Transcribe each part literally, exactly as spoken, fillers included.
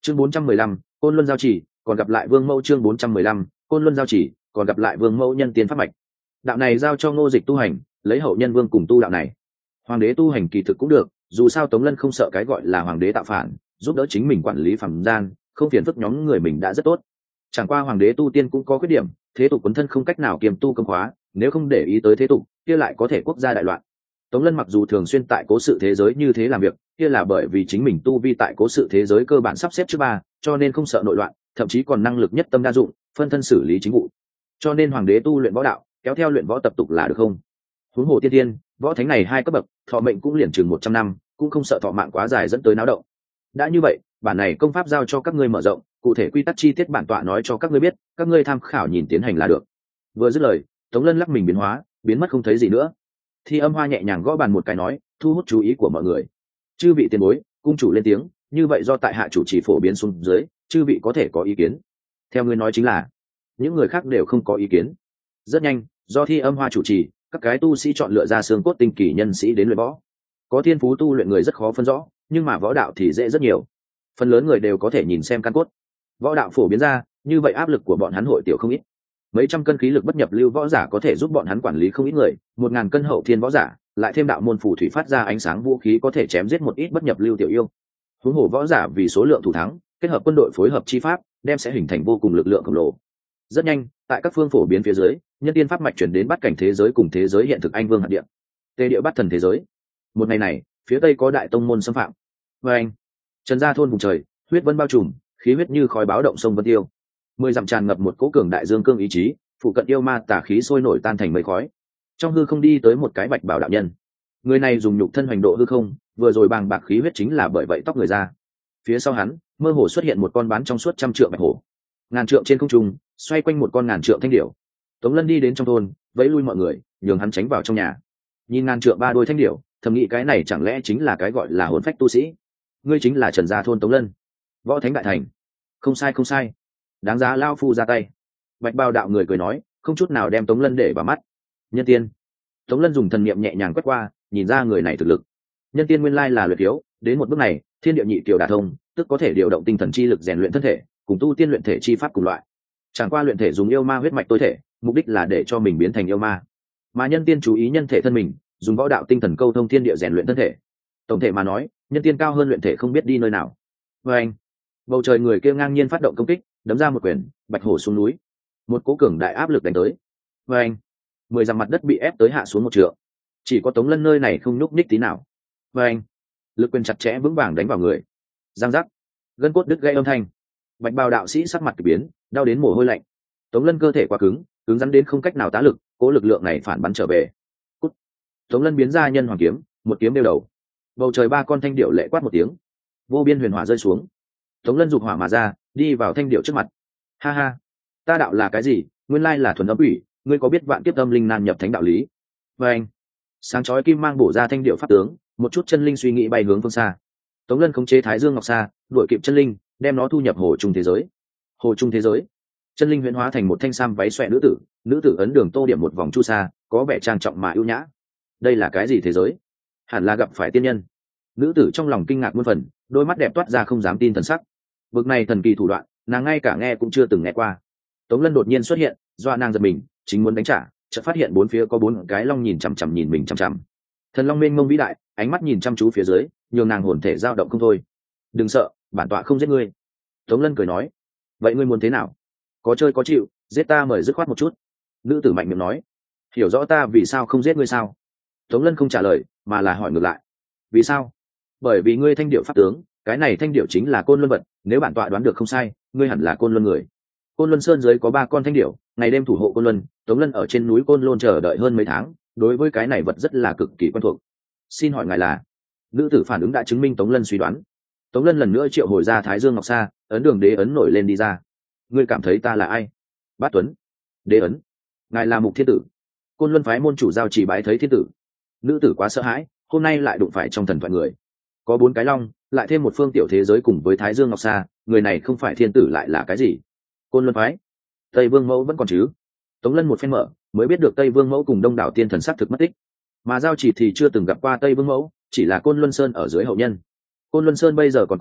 chương bốn trăm mười lăm, côn luân giao chỉ còn gặp lại vương mẫu. Chương bốn trăm mười lăm, côn luân giao chỉ còn gặp lại vương mẫu. Nhân tiên pháp mạch, đạo này giao cho Ngô Dịch tu hành, lấy hậu nhân vương cùng tu đạo này. Hoàng đế tu hành kỳ thực cũng được, dù sao Tống Lân không sợ cái gọi là hoàng đế tạo phản, giúp đỡ chính mình quản lý phàm gian, không phiền phức nhóm người mình đã rất tốt. Chẳng qua hoàng đế tu tiên cũng có khuyết điểm, thế tục quấn thân không cách nào kiềm tu công khóa, nếu không để ý tới thế tục, kia lại có thể quốc gia đại loạn. Tống Lân mặc dù thường xuyên tại cố sự thế giới như thế làm việc, kia là bởi vì chính mình tu vi tại cố sự thế giới cơ bản sắp xếp trước ba, cho nên không sợ nội loạn, thậm chí còn năng lực nhất tâm đa dụng, phân thân xử lý chính vụ. Cho nên hoàng đế tu luyện võ đạo, kéo theo luyện võ tập tục là được không? Huống hồ tiên tiên, võ thánh này hai cấp bậc, thọ mệnh cũng liền chừng một trăm năm, cũng không sợ thọ mạng quá dài dẫn tới náo động. Đã như vậy, bản này công pháp giao cho các ngươi mở rộng, cụ thể quy tắc chi tiết bản tọa nói cho các ngươi biết, các ngươi tham khảo nhìn tiến hành là được. Vừa dứt lời, Tống Lân lắc mình biến hóa, biến mất không thấy gì nữa. Thi Âm Hoa nhẹ nhàng gõ bàn một cái nói, thu hút chú ý của mọi người. Chư vị tiền bối, cung chủ lên tiếng, như vậy do tại hạ chủ trì phổ biến xuống dưới, chư vị có thể có ý kiến. Theo ngươi nói chính là, những người khác đều không có ý kiến. Rất nhanh, do Thi Âm Hoa chủ trì, các cái tu sĩ chọn lựa ra xương cốt tinh kỳ nhân sĩ đến luyện võ. Có thiên phú tu luyện người rất khó phân rõ, nhưng mà võ đạo thì dễ rất nhiều. Phần lớn người đều có thể nhìn xem căn cốt. Võ đạo phổ biến ra, như vậy áp lực của bọn hắn hội tiểu không ít. Mấy trăm cân khí lực bất nhập lưu võ giả có thể giúp bọn hắn quản lý không ít người, một ngàn cân hậu thiên võ giả, lại thêm đạo môn phù thủy phát ra ánh sáng vũ khí có thể chém giết một ít bất nhập lưu tiểu yêu. Huống hồ võ giả vì số lượng thủ thắng, kết hợp quân đội phối hợp chi pháp, đem sẽ hình thành vô cùng lực lượng khổng lồ. Rất nhanh, tại các phương phổ biến phía dưới, nhân tiên pháp mạch chuyển đến bắt cảnh thế giới cùng thế giới hiện thực anh vương hạt địa. Tê địa bắt thần thế giới. Một ngày này, phía tây có đại tông môn xâm phạm. Và anh, Trần Gia thôn vùng trời, huyết vân bao trùm, khí huyết như khói báo động sông Vân Tiêu. Mười dặm tràn ngập một cỗ cường đại dương cương ý chí, phụ cận yêu ma tà khí sôi nổi tan thành mây khói. Trong hư không đi tới một cái bạch bảo đạo nhân. Người này dùng nhục thân hoành độ hư không, vừa rồi bàng bạc khí huyết chính là bởi vậy tóc người ra. Phía sau hắn, mơ hồ xuất hiện một con bán trong suốt trăm trượng bạch hổ. Ngàn trượng trên không trung, xoay quanh một con ngàn trượng thanh điểu. Tống Lân đi đến trong thôn, vẫy lui mọi người, nhường hắn tránh vào trong nhà. Nhìn ngàn trượng ba đôi thanh điểu, thầm nghĩ cái này chẳng lẽ chính là cái gọi là hồn phách tu sĩ? Ngươi chính là Trần Gia thôn Tống Lân, võ thánh đại thành. Không sai không sai, đáng giá lao phu ra tay. Bạch Bào đạo người cười nói, không chút nào đem Tống Lân để vào mắt. Nhân tiên. Tống Lân dùng thần niệm nhẹ nhàng quét qua, nhìn ra người này thực lực. Nhân tiên nguyên lai là luyện thiếu, đến một bước này, thiên địa nhị kiều đả thông, tức có thể điều động tinh thần chi lực rèn luyện thân thể, cùng tu tiên luyện thể chi pháp cùng loại. Chẳng qua luyện thể dùng yêu ma huyết mạch tối thể, mục đích là để cho mình biến thành yêu ma. Mà nhân tiên chú ý nhân thể thân mình, dùng võ đạo tinh thần câu thông thiên địa rèn luyện thân thể. Tổng thể mà nói, nhân tiên cao hơn luyện thể không biết đi nơi nào. Và anh, bầu trời người kia ngang nhiên phát động công kích, đấm ra một quyền, bạch hổ xuống núi. Một cố cường đại áp lực đánh tới. Và anh, mười dặm mặt đất bị ép tới hạ xuống một trượng. Chỉ có Tống Lân nơi này không nhúc nhích tí nào. Và anh, lực quyền chặt chẽ vững vàng đánh vào người. Giang giác, gân cốt đứt gãy âm thanh. Bạch Bào đạo sĩ sắc mặt kỳ biến, đau đến mồ hôi lạnh. Tống Lân cơ thể quá cứng, cứng rắn đến không cách nào tá lực, cố lực lượng này phản bắn trở về. Cút. Tống Lân biến ra nhân hoàng kiếm, một kiếm đeo đầu. Bầu trời ba con thanh điệu lệ quát một tiếng, vô biên huyền hỏa rơi xuống. Tống Lân dục hỏa mà ra, đi vào thanh điệu trước mặt. Ha ha, ta đạo là cái gì? Nguyên lai là thuần âm ủy, ngươi có biết vạn kiếp âm linh nan nhập thánh đạo lý? Và anh, sáng chói kim mang bổ ra thanh điệu pháp tướng, một chút chân linh suy nghĩ bay hướng phương xa. Tống Lân khống chế Thái Dương Ngọc Sa, đuổi kịp chân linh, đem nó thu nhập hồ trung thế giới. Hồ trung thế giới, chân linh huyễn hóa thành một thanh sam váy xoẹ nữ tử, nữ tử ấn đường tô điểm một vòng chu sa, có vẻ trang trọng mà ưu nhã. Đây là cái gì thế giới? Hẳn là gặp phải tiên nhân. Nữ tử trong lòng kinh ngạc muôn phần, đôi mắt đẹp toát ra không dám tin thần sắc. Bực này thần kỳ thủ đoạn, nàng ngay cả nghe cũng chưa từng nghe qua. Tống Lân đột nhiên xuất hiện, dọa nàng giật mình, chính muốn đánh trả, chợt phát hiện bốn phía có bốn cái long nhìn chằm chằm nhìn mình chằm chằm. Thần long mênh mông vĩ đại, ánh mắt nhìn chăm chú phía dưới, nhường nàng hồn thể dao động không thôi. Đừng sợ, bản tọa không giết ngươi. Tống Lân cười nói. Vậy ngươi muốn thế nào? Có chơi có chịu, giết ta mời dứt khoát một chút. Nữ tử mạnh miệng nói. Hiểu rõ ta vì sao không giết ngươi sao? Tống Lân không trả lời, mà là hỏi ngược lại. Vì sao? Bởi vì ngươi thanh điệu pháp tướng, cái này thanh điệu chính là côn luân vật, nếu bản tọa đoán được không sai, ngươi hẳn là côn luân người. Côn luân sơn dưới có ba con thanh điệu, ngày đêm thủ hộ côn luân. Tống Lân ở trên núi côn luân chờ đợi hơn mấy tháng, đối với cái này vật rất là cực kỳ quen thuộc. Xin hỏi ngài là? Nữ tử phản ứng đã chứng minh Tống Lân suy đoán. Tống Lân lần nữa triệu hồi ra Thái Dương Ngọc Sa, ấn đường đế ấn nổi lên đi ra. Ngươi cảm thấy ta là ai? Bát Tuấn. Đế ấn. Ngài là Mục Thiên Tử. Côn Luân phái môn chủ giao chỉ bái thấy thiên tử. Nữ tử quá sợ hãi, hôm nay lại đụng phải trong thần thoại người. Có bốn cái long, lại thêm một phương tiểu thế giới cùng với Thái Dương Ngọc Sa, người này không phải thiên tử lại là cái gì? Côn Luân phái. Tây Vương Mẫu vẫn còn chứ? Tống Lân một phen mở, mới biết được Tây Vương Mẫu cùng Đông đảo tiên thần sắc thực mất tích. Mà giao chỉ thì chưa từng gặp qua Tây Vương Mẫu, chỉ là Côn Luân Sơn ở dưới hậu nhân. Côn Luân Sơn bây giờ còn có,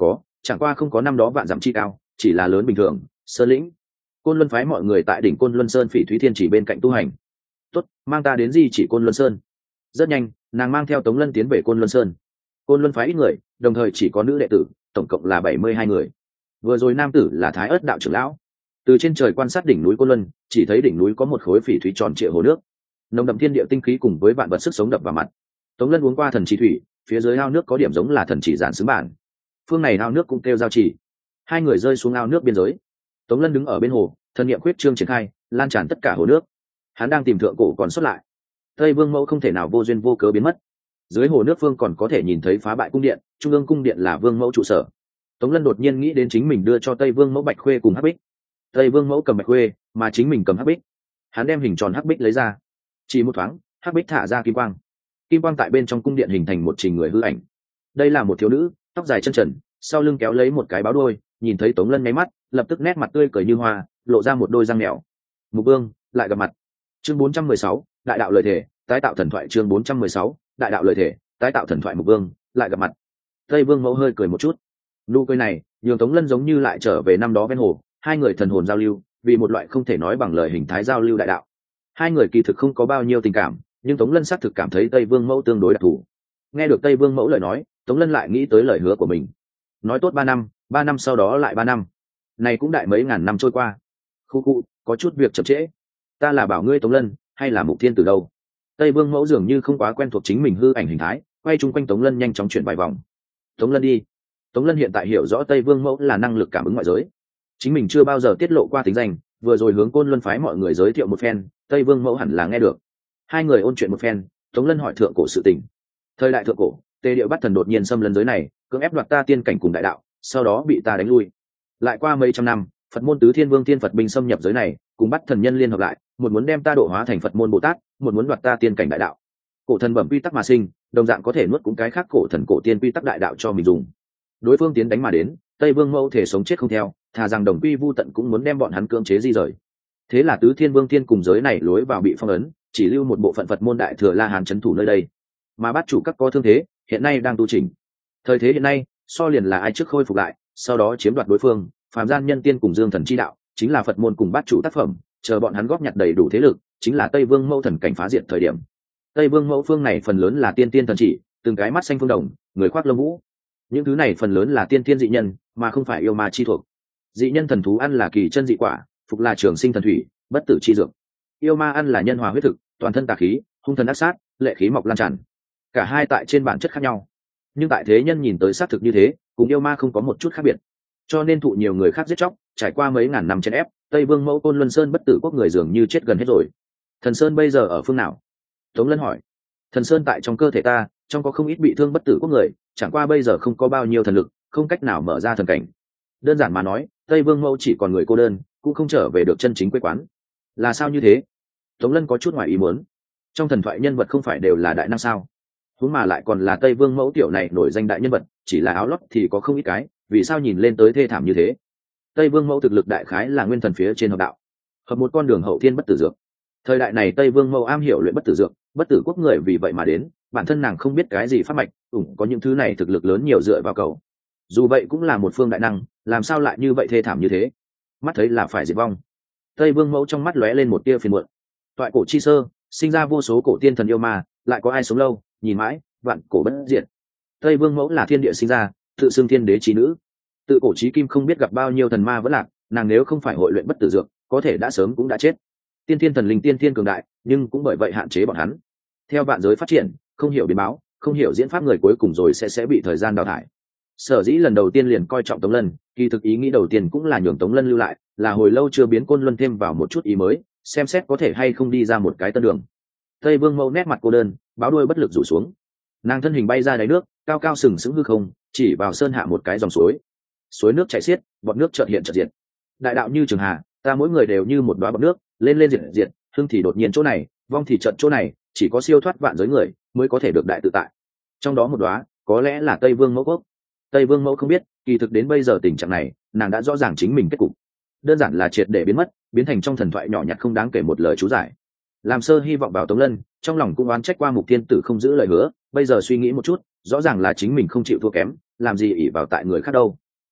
chẳng qua không có năm đó vạn dặm chi cao, chỉ là lớn bình thường. Sơn lĩnh, Côn Luân phái mọi người tại đỉnh Côn Luân Sơn Phỉ Thúy Thiên chỉ bên cạnh tu hành. Tốt, mang ta đến Di chỉ Côn Luân Sơn. Rất nhanh, nàng mang theo Tống Lân tiến về Côn Luân Sơn. Côn Luân phái ít người, đồng thời chỉ có nữ đệ tử, tổng cộng là bảy mươi hai người. Vừa rồi nam tử là Thái Ức đạo trưởng lão. Từ trên trời quan sát đỉnh núi Côn Luân, chỉ thấy đỉnh núi có một khối phỉ thúy tròn trịa hồ nước, nồng đậm thiên địa tinh khí cùng với vạn vật sức sống đập vào mặt. Tống Lân uống qua thần chỉ thủy, phía dưới ao nước có điểm giống là thần chỉ giản xứng bản. Phương này ao nước cũng kêu giao chỉ. Hai người rơi xuống ao nước biên giới. Tống Lân đứng ở bên hồ, thần niệm quyết trương triển khai, lan tràn tất cả hồ nước. Hắn đang tìm thượng cổ còn xuất lại. Tây Vương Mẫu không thể nào vô duyên vô cớ biến mất. Dưới hồ nước phương còn có thể nhìn thấy phá bại cung điện, trung ương cung điện là Vương Mẫu trụ sở. Tống Lân đột nhiên nghĩ đến chính mình đưa cho Tây Vương Mẫu Bạch Khuê cùng Hắc Bích. Tây Vương Mẫu cầm Bạch Khuê, mà chính mình cầm Hắc Bích. Hắn đem hình tròn Hắc Bích lấy ra, chỉ một thoáng, Hắc Bích thả ra kim quang. Kim quang tại bên trong cung điện hình thành một trình người hư ảnh. Đây là một thiếu nữ, tóc dài chân trần, sau lưng kéo lấy một cái báo đuôi, nhìn thấy Tống Lân nháy mắt, lập tức nét mặt tươi cười như hoa, lộ ra một đôi răng mèo. Mục Vương lại gặp mặt. Chương bốn trăm mười sáu, đại đạo lời thể, tái tạo thần thoại. Chương bốn trăm mười sáu, đại đạo lời thể, tái tạo thần thoại. Mục Vương lại gặp mặt. Tây Vương Mẫu hơi cười một chút. Nụ cười này, nhường Tống Lân giống như lại trở về năm đó ven hồ, hai người thần hồn giao lưu, vì một loại không thể nói bằng lời hình thái giao lưu đại đạo. Hai người kỳ thực không có bao nhiêu tình cảm, nhưng Tống Lân xác thực cảm thấy Tây Vương Mẫu tương đối đặc thù. Nghe được Tây Vương Mẫu lời nói, Tống Lân lại nghĩ tới lời hứa của mình. Nói tốt ba năm, ba năm sau đó lại ba năm. Này cũng đại mấy ngàn năm trôi qua. Khu khu, có chút việc chậm trễ. Ta là bảo ngươi Tống Lân, hay là Mục Thiên từ đâu? Tây Vương Mẫu dường như không quá quen thuộc chính mình hư ảnh hình thái, quay chung quanh Tống Lân nhanh chóng chuyển vài vòng. Tống Lân đi. Tống Lân hiện tại hiểu rõ Tây Vương Mẫu là năng lực cảm ứng ngoại giới. Chính mình chưa bao giờ tiết lộ qua tính danh, vừa rồi hướng Côn Luân phái mọi người giới thiệu một phen, Tây Vương Mẫu hẳn là nghe được. Hai người ôn chuyện một phen, Tống Lân hỏi thượng cổ sự tình. Thời đại thượng cổ, Tề Điệu Bắt Thần đột nhiên xâm lấn giới này, cưỡng ép đoạt ta tiên cảnh cùng đại đạo, sau đó bị ta đánh lui. Lại qua mấy trăm năm, Phật môn tứ thiên vương tiên Phật binh xâm nhập giới này, cùng Bắt Thần nhân liên hợp lại, một muốn đem ta độ hóa thành Phật môn Bồ Tát, một muốn đoạt ta tiên cảnh đại đạo. Cổ thần bẩm quy tắc mà sinh, đồng dạng có thể nuốt cũng cái khác cổ thần cổ tiên quy tắc đại đạo cho mình dùng. Đối phương tiến đánh mà đến, Tây Vương Mẫu thể sống chết không theo, thà rằng đồng quy vu tận cũng muốn đem bọn hắn cưỡng chế di rời. Thế là tứ thiên vương tiên cùng giới này lối vào bị phong ấn, chỉ lưu một bộ phận Phật môn đại thừa La Hán trấn thủ nơi đây. Mà bát chủ các có thương thế, hiện nay đang tu chỉnh. Thời thế hiện nay, so liền là ai trước khôi phục lại, sau đó chiếm đoạt đối phương, phàm gian nhân tiên cùng dương thần chi đạo, chính là Phật môn cùng bát chủ tác phẩm, chờ bọn hắn góp nhặt đầy đủ thế lực, chính là Tây Vương Mẫu thần cảnh phá diệt thời điểm. Tây Vương Mẫu phương này phần lớn là tiên tiên thần chỉ, từng cái mắt xanh phương đồng, người khoác lông vũ. Những thứ này phần lớn là tiên tiên dị nhân, mà không phải yêu ma chi thuộc. Dị nhân thần thú ăn là kỳ chân dị quả, phục là trường sinh thần thủy, bất tử chi dược. Yêu ma ăn là nhân hòa huyết thực, toàn thân tà khí, hung thần ác sát, lệ khí mọc lan tràn. Cả hai tại trên bản chất khác nhau, nhưng tại thế nhân nhìn tới xác thực như thế, cùng yêu ma không có một chút khác biệt. Cho nên thụ nhiều người khác giết chóc, trải qua mấy ngàn năm chèn ép, Tây Vương Mẫu Côn Luân Sơn bất tử quốc người dường như chết gần hết rồi. Thần Sơn bây giờ ở phương nào? Tống Lân hỏi. Thần Sơn tại trong cơ thể ta, trong có không ít bị thương bất tử quốc người, chẳng qua bây giờ không có bao nhiêu thần lực, không cách nào mở ra thần cảnh. Đơn giản mà nói, Tây Vương Mẫu chỉ còn người cô đơn, cũng không trở về được chân chính quê quán. Là sao như thế? Tống Lân có chút ngoài ý muốn. Trong thần thoại nhân vật không phải đều là đại năng sao? Huống mà lại còn là Tây Vương Mẫu tiểu này nổi danh đại nhân vật, chỉ là áo lót thì có không ít cái, vì sao nhìn lên tới thê thảm như thế? Tây Vương Mẫu thực lực đại khái là nguyên thần phía trên hợp đạo, hợp một con đường hậu thiên bất tử dược. Thời đại này Tây Vương Mẫu am hiểu luyện bất tử dược, bất tử quốc người vì vậy mà đến, bản thân nàng không biết cái gì pháp mạch, ủng có những thứ này thực lực lớn nhiều dựa vào cầu. Dù vậy cũng là một phương đại năng, làm sao lại như vậy thê thảm như thế? Mắt thấy là phải diệt vong. Tây Vương Mẫu trong mắt lóe lên một tia phiền muộn. Toại cổ chi sơ, sinh ra vô số cổ tiên thần yêu ma, lại có ai sống lâu, nhìn mãi, vạn cổ bất diệt. Tây Vương Mẫu là thiên địa sinh ra, tự xưng thiên đế trí nữ. Tự cổ chí kim không biết gặp bao nhiêu thần ma vẫn lạc, nàng nếu không phải hội luyện bất tử dược, có thể đã sớm cũng đã chết. Tiên thiên thần linh tiên thiên cường đại, nhưng cũng bởi vậy hạn chế bọn hắn. Theo vạn giới phát triển, không hiểu biến báo, không hiểu diễn pháp người cuối cùng rồi sẽ sẽ bị thời gian đào thải. Sở dĩ lần đầu tiên liền coi trọng Tống Lân, kỳ thực ý nghĩ đầu tiên cũng là nhường Tống Lân lưu lại, là hồi lâu chưa biến Côn Luân thêm vào một chút ý mới, xem xét có thể hay không đi ra một cái tân đường. Tây Vương Mẫu nét mặt cô đơn, báo đuôi bất lực rủ xuống. Nàng thân hình bay ra đáy nước, cao cao sừng sững hư không, chỉ vào sơn hạ một cái dòng suối. Suối nước chảy xiết, bọt nước chợt hiện chợt diệt. Đại đạo như trường hà, ta mỗi người đều như một đóa bọt nước, lên lên diệt diệt, hưng thì đột nhiên chỗ này, vong thì chợt chỗ này, chỉ có siêu thoát vạn giới người mới có thể được đại tự tại. Trong đó một đóa, có lẽ là Tây Vương Mẫu quốc. Tây Vương Mẫu không biết, kỳ thực đến bây giờ tình trạng này, nàng đã rõ ràng chính mình kết cục. Đơn giản là triệt để biến mất, biến thành trong thần thoại nhỏ nhặt không đáng kể một lời chú giải. Làm sơ hy vọng vào Tống Lân, trong lòng cũng oán trách qua Mục Thiên Tử không giữ lời hứa, bây giờ suy nghĩ một chút, rõ ràng là chính mình không chịu thua kém, làm gì ỷ vào tại người khác đâu.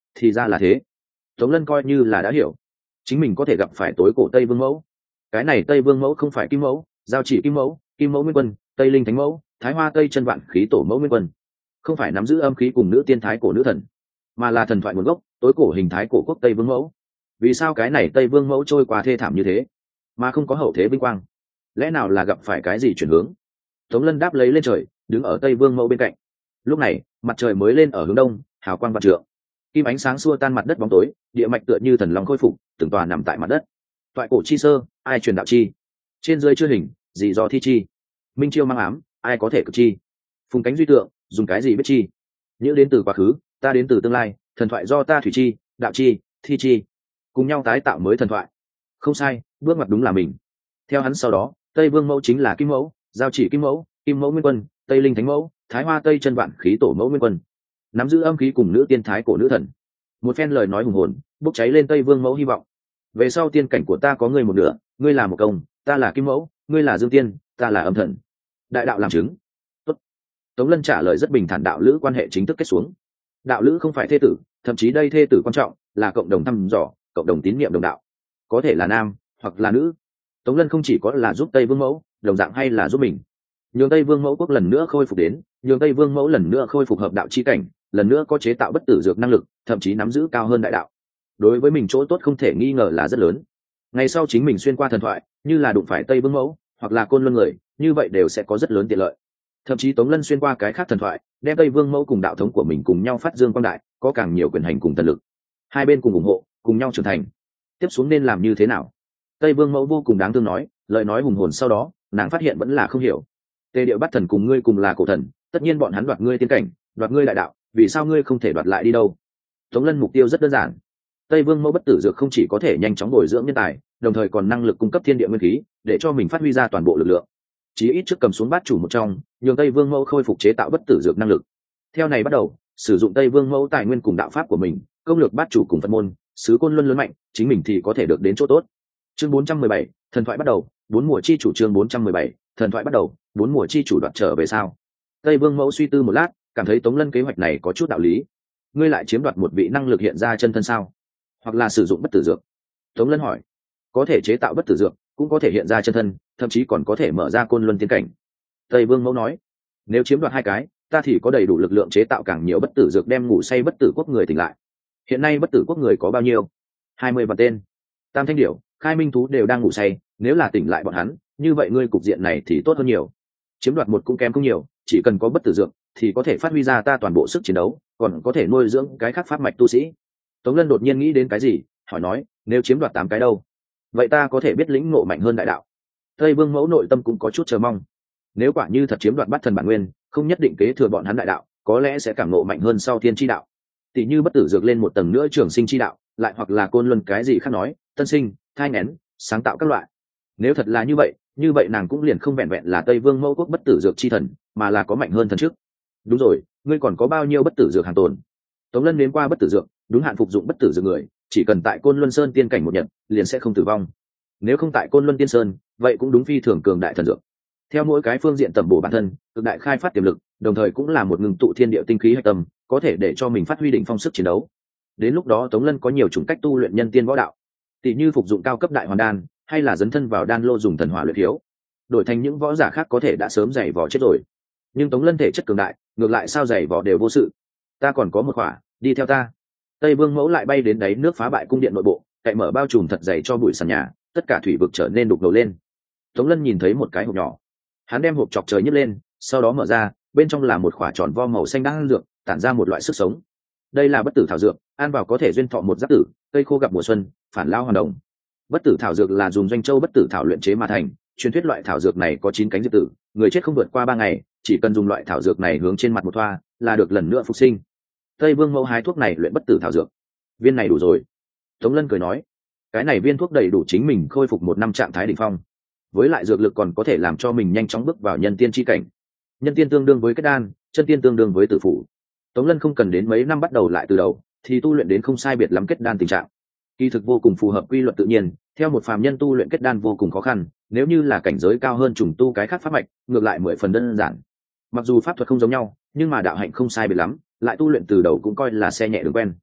thì ra là thế. Tống Lân coi như là đã hiểu, chính mình có thể gặp phải tối cổ Tây Vương mẫu. Cái này Tây Vương mẫu không phải Kim mẫu, Giao Chỉ Kim mẫu, Kim mẫu Nguyên Quân, Tây Linh Thánh mẫu, Thái Hoa Tây Chân Vạn Khí Tổ mẫu Nguyên Quân, không phải nắm giữ âm khí cùng nữ tiên thái cổ nữ thần, mà là thần thoại nguồn gốc tối cổ hình thái cổ quốc Tây Vương mẫu. Vì sao cái này Tây Vương mẫu trôi qua thê thảm như thế mà không có hậu thế vinh quang? Lẽ nào là gặp phải cái gì chuyển hướng? Tống Lân đáp lấy lên trời, đứng ở Tây Vương mẫu bên cạnh. Lúc này mặt trời mới lên ở hướng đông, hào quang vạn trượng, kim ánh sáng xua tan mặt đất bóng tối, địa mạch tựa như thần long khôi phục, từng tòa nằm tại mặt đất. Toại cổ chi sơ, ai truyền đạo chi? Trên dưới chưa hình, gì do thi chi? Minh chiêu mang ám, ai có thể cực chi? Phùng cánh duy tượng, dùng cái gì biết chi? Nhữ đến từ quá khứ, ta đến từ tương lai, thần thoại do ta thủy chi, đạo chi, thi chi, cùng nhau tái tạo mới thần thoại. Không sai, bước ngoặt đúng là mình. Theo hắn sau đó, Tây Vương mẫu chính là Kim mẫu, Giao Chỉ Kim mẫu, Kim mẫu Nguyên Quân, Tây Linh Thánh mẫu, Thái Hoa Tây Chân Vạn Khí Tổ mẫu Nguyên Quân, nắm giữ âm khí cùng nữ tiên thái cổ nữ thần. Một phen lời nói hùng hồn, bốc cháy lên Tây Vương mẫu hy vọng. Về sau tiên cảnh của ta có người một nửa, ngươi là một công, ta là Kim mẫu, ngươi là Dương Tiên, ta là âm thần. Đại đạo làm chứng. Tốt. Tống Lân trả lời rất bình thản, đạo lữ quan hệ chính thức kết xuống. Đạo lữ không phải thê tử, thậm chí đây thê tử quan trọng là cộng đồng thăm dò, cộng đồng tín nhiệm đồng đạo, có thể là nam hoặc là nữ. Tống Lân không chỉ có là giúp Tây Vương mẫu, đồng dạng hay là giúp mình. Nhường Tây Vương mẫu quốc lần nữa khôi phục đến, nhường Tây Vương mẫu lần nữa khôi phục hợp đạo chi cảnh, lần nữa có chế tạo bất tử dược năng lực, thậm chí nắm giữ cao hơn đại đạo. Đối với mình chỗ tốt không thể nghi ngờ là rất lớn. Ngày sau chính mình xuyên qua thần thoại, như là đụng phải Tây Vương mẫu hoặc là Côn Luân người, như vậy đều sẽ có rất lớn tiện lợi. Thậm chí Tống Lân xuyên qua cái khác thần thoại, đem Tây Vương mẫu cùng đạo thống của mình cùng nhau phát dương quang đại, có càng nhiều quyền hành cùng thần lực. Hai bên cùng ủng hộ, cùng nhau trưởng thành. Tiếp xuống nên làm như thế nào? Tây Vương mẫu vô cùng đáng thương nói, lời nói hùng hồn, sau đó nàng phát hiện vẫn là không hiểu. Tề Điệu bắt thần cùng ngươi cùng là cổ thần, tất nhiên bọn hắn đoạt ngươi tiên cảnh, đoạt ngươi đại đạo, vì sao ngươi không thể đoạt lại đi đâu? Tống Lân mục tiêu rất đơn giản. Tây Vương mẫu bất tử dược không chỉ có thể nhanh chóng bồi dưỡng nhân tài, đồng thời còn năng lực cung cấp thiên địa nguyên khí, để cho mình phát huy ra toàn bộ lực lượng. Chí ít trước cầm xuống bát chủ một trong, nhường Tây Vương mẫu khôi phục chế tạo bất tử dược năng lực. Theo này bắt đầu, sử dụng Tây Vương mẫu tài nguyên cùng đạo pháp của mình, công lược bát chủ cùng Phật môn, sứ Côn Luân lớn mạnh, chính mình thì có thể được đến chỗ tốt. Chương bốn trăm mười bảy, thần thoại bắt đầu, bốn mùa chi chủ. Chương bốn trăm mười bảy, thần thoại bắt đầu, bốn mùa chi chủ đoạt trở về sao? Tây Vương mẫu suy tư một lát, cảm thấy Tống Lân kế hoạch này có chút đạo lý. Ngươi lại chiếm đoạt một vị năng lực hiện ra chân thân sao? Hoặc là sử dụng bất tử dược? Tống Lân hỏi. Có thể chế tạo bất tử dược, cũng có thể hiện ra chân thân, thậm chí còn có thể mở ra Côn Luân tiên cảnh. Tây Vương mẫu nói. Nếu chiếm đoạt hai cái, ta thì có đầy đủ lực lượng chế tạo càng nhiều bất tử dược, đem ngủ say bất tử quốc người tỉnh lại. Hiện nay bất tử quốc người có bao nhiêu? Hai mươi vạn tên. Tam Thanh Điểu, Khai Minh thú đều đang ngủ say, nếu là tỉnh lại bọn hắn, như vậy ngươi cục diện này thì tốt hơn nhiều. Chiếm đoạt một cũng kém không nhiều, chỉ cần có bất tử dược thì có thể phát huy ra ta toàn bộ sức chiến đấu, còn có thể nuôi dưỡng cái khác pháp mạch tu sĩ. Tống Lân đột nhiên nghĩ đến cái gì, hỏi nói, nếu chiếm đoạt tám cái đâu? Vậy ta có thể biết lĩnh ngộ mạnh hơn đại đạo. Tây Vương mẫu nội tâm cũng có chút chờ mong. Nếu quả như thật chiếm đoạt Bát Thần bản nguyên, không nhất định kế thừa bọn hắn đại đạo, có lẽ sẽ cảm ngộ mạnh hơn sau thiên chi đạo. Tỷ như bất tử dược lên một tầng nữa trường sinh chi đạo, lại hoặc là Côn Luân cái gì khác nói, tân sinh, thai nghén, sáng tạo các loại. Nếu thật là như vậy, như vậy nàng cũng liền không vẹn vẹn là Tây Vương mẫu quốc bất tử dược chi thần, mà là có mạnh hơn thần trước. Đúng rồi, ngươi còn có bao nhiêu bất tử dược hàng tồn? Tống Lân đến qua bất tử dược, đúng hạn phục dụng bất tử dược người, chỉ cần tại Côn Luân Sơn tiên cảnh một nhật, liền sẽ không tử vong. Nếu không tại Côn Luân Tiên Sơn, vậy cũng đúng phi thường cường đại thần dược. Theo mỗi cái phương diện tầm bổ bản thân, cực đại khai phát tiềm lực, đồng thời cũng là một ngừng tụ thiên địa tinh khí hạch tâm, có thể để cho mình phát huy đỉnh phong sức chiến đấu. Đến lúc đó Tống Lân có nhiều chủng cách tu luyện nhân tiên võ đạo, tỷ như phục dụng cao cấp đại hoàn đan, hay là dấn thân vào đan lô dùng thần hỏa luyện thiếu. Đổi thành những võ giả khác có thể đã sớm giày vò chết rồi, nhưng Tống Lân thể chất cường đại, ngược lại sao giày vò đều vô sự. Ta còn có một khỏa, đi theo ta. Tây Vương mẫu lại bay đến đáy nước phá bại cung điện nội bộ, cậy mở bao trùm thật dày cho bụi sàn nhà, tất cả thủy vực trở nên đục ngầu lên. Tống Lân nhìn thấy một cái hộp nhỏ, hắn đem hộp chọc trời nhấc lên, sau đó mở ra, bên trong là một quả tròn vo màu xanh đan dược, tản ra một loại sức sống. Đây là bất tử thảo dược, ăn vào có thể duyên thọ một giáp tử, cây khô gặp mùa xuân, phản lao hoàn đồng. Bất tử thảo dược là dùng doanh châu bất tử thảo luyện chế mà thành, truyền thuyết loại thảo dược này có chín cánh diệt tử, người chết không vượt qua ba ngày, chỉ cần dùng loại thảo dược này hướng trên mặt một thoa, là được lần nữa phục sinh. Tây Vương mẫu hái thuốc này luyện bất tử thảo dược. Viên này đủ rồi. Tống Lân cười nói, cái này viên thuốc đầy đủ chính mình khôi phục một năm trạng thái đỉnh phong, với lại dược lực còn có thể làm cho mình nhanh chóng bước vào nhân tiên chi cảnh. Nhân tiên tương đương với kết đan, chân tiên tương đương với tử phủ. Tống Lân không cần đến mấy năm bắt đầu lại từ đầu, thì tu luyện đến không sai biệt lắm kết đan tình trạng. Kỳ thực vô cùng phù hợp quy luật tự nhiên, theo một phàm nhân tu luyện kết đan vô cùng khó khăn, nếu như là cảnh giới cao hơn trùng tu cái khác pháp mạch, ngược lại mười phần đơn giản. Mặc dù pháp thuật không giống nhau, nhưng mà đạo hạnh không sai biệt lắm, lại tu luyện từ đầu cũng coi là xe nhẹ đường quen.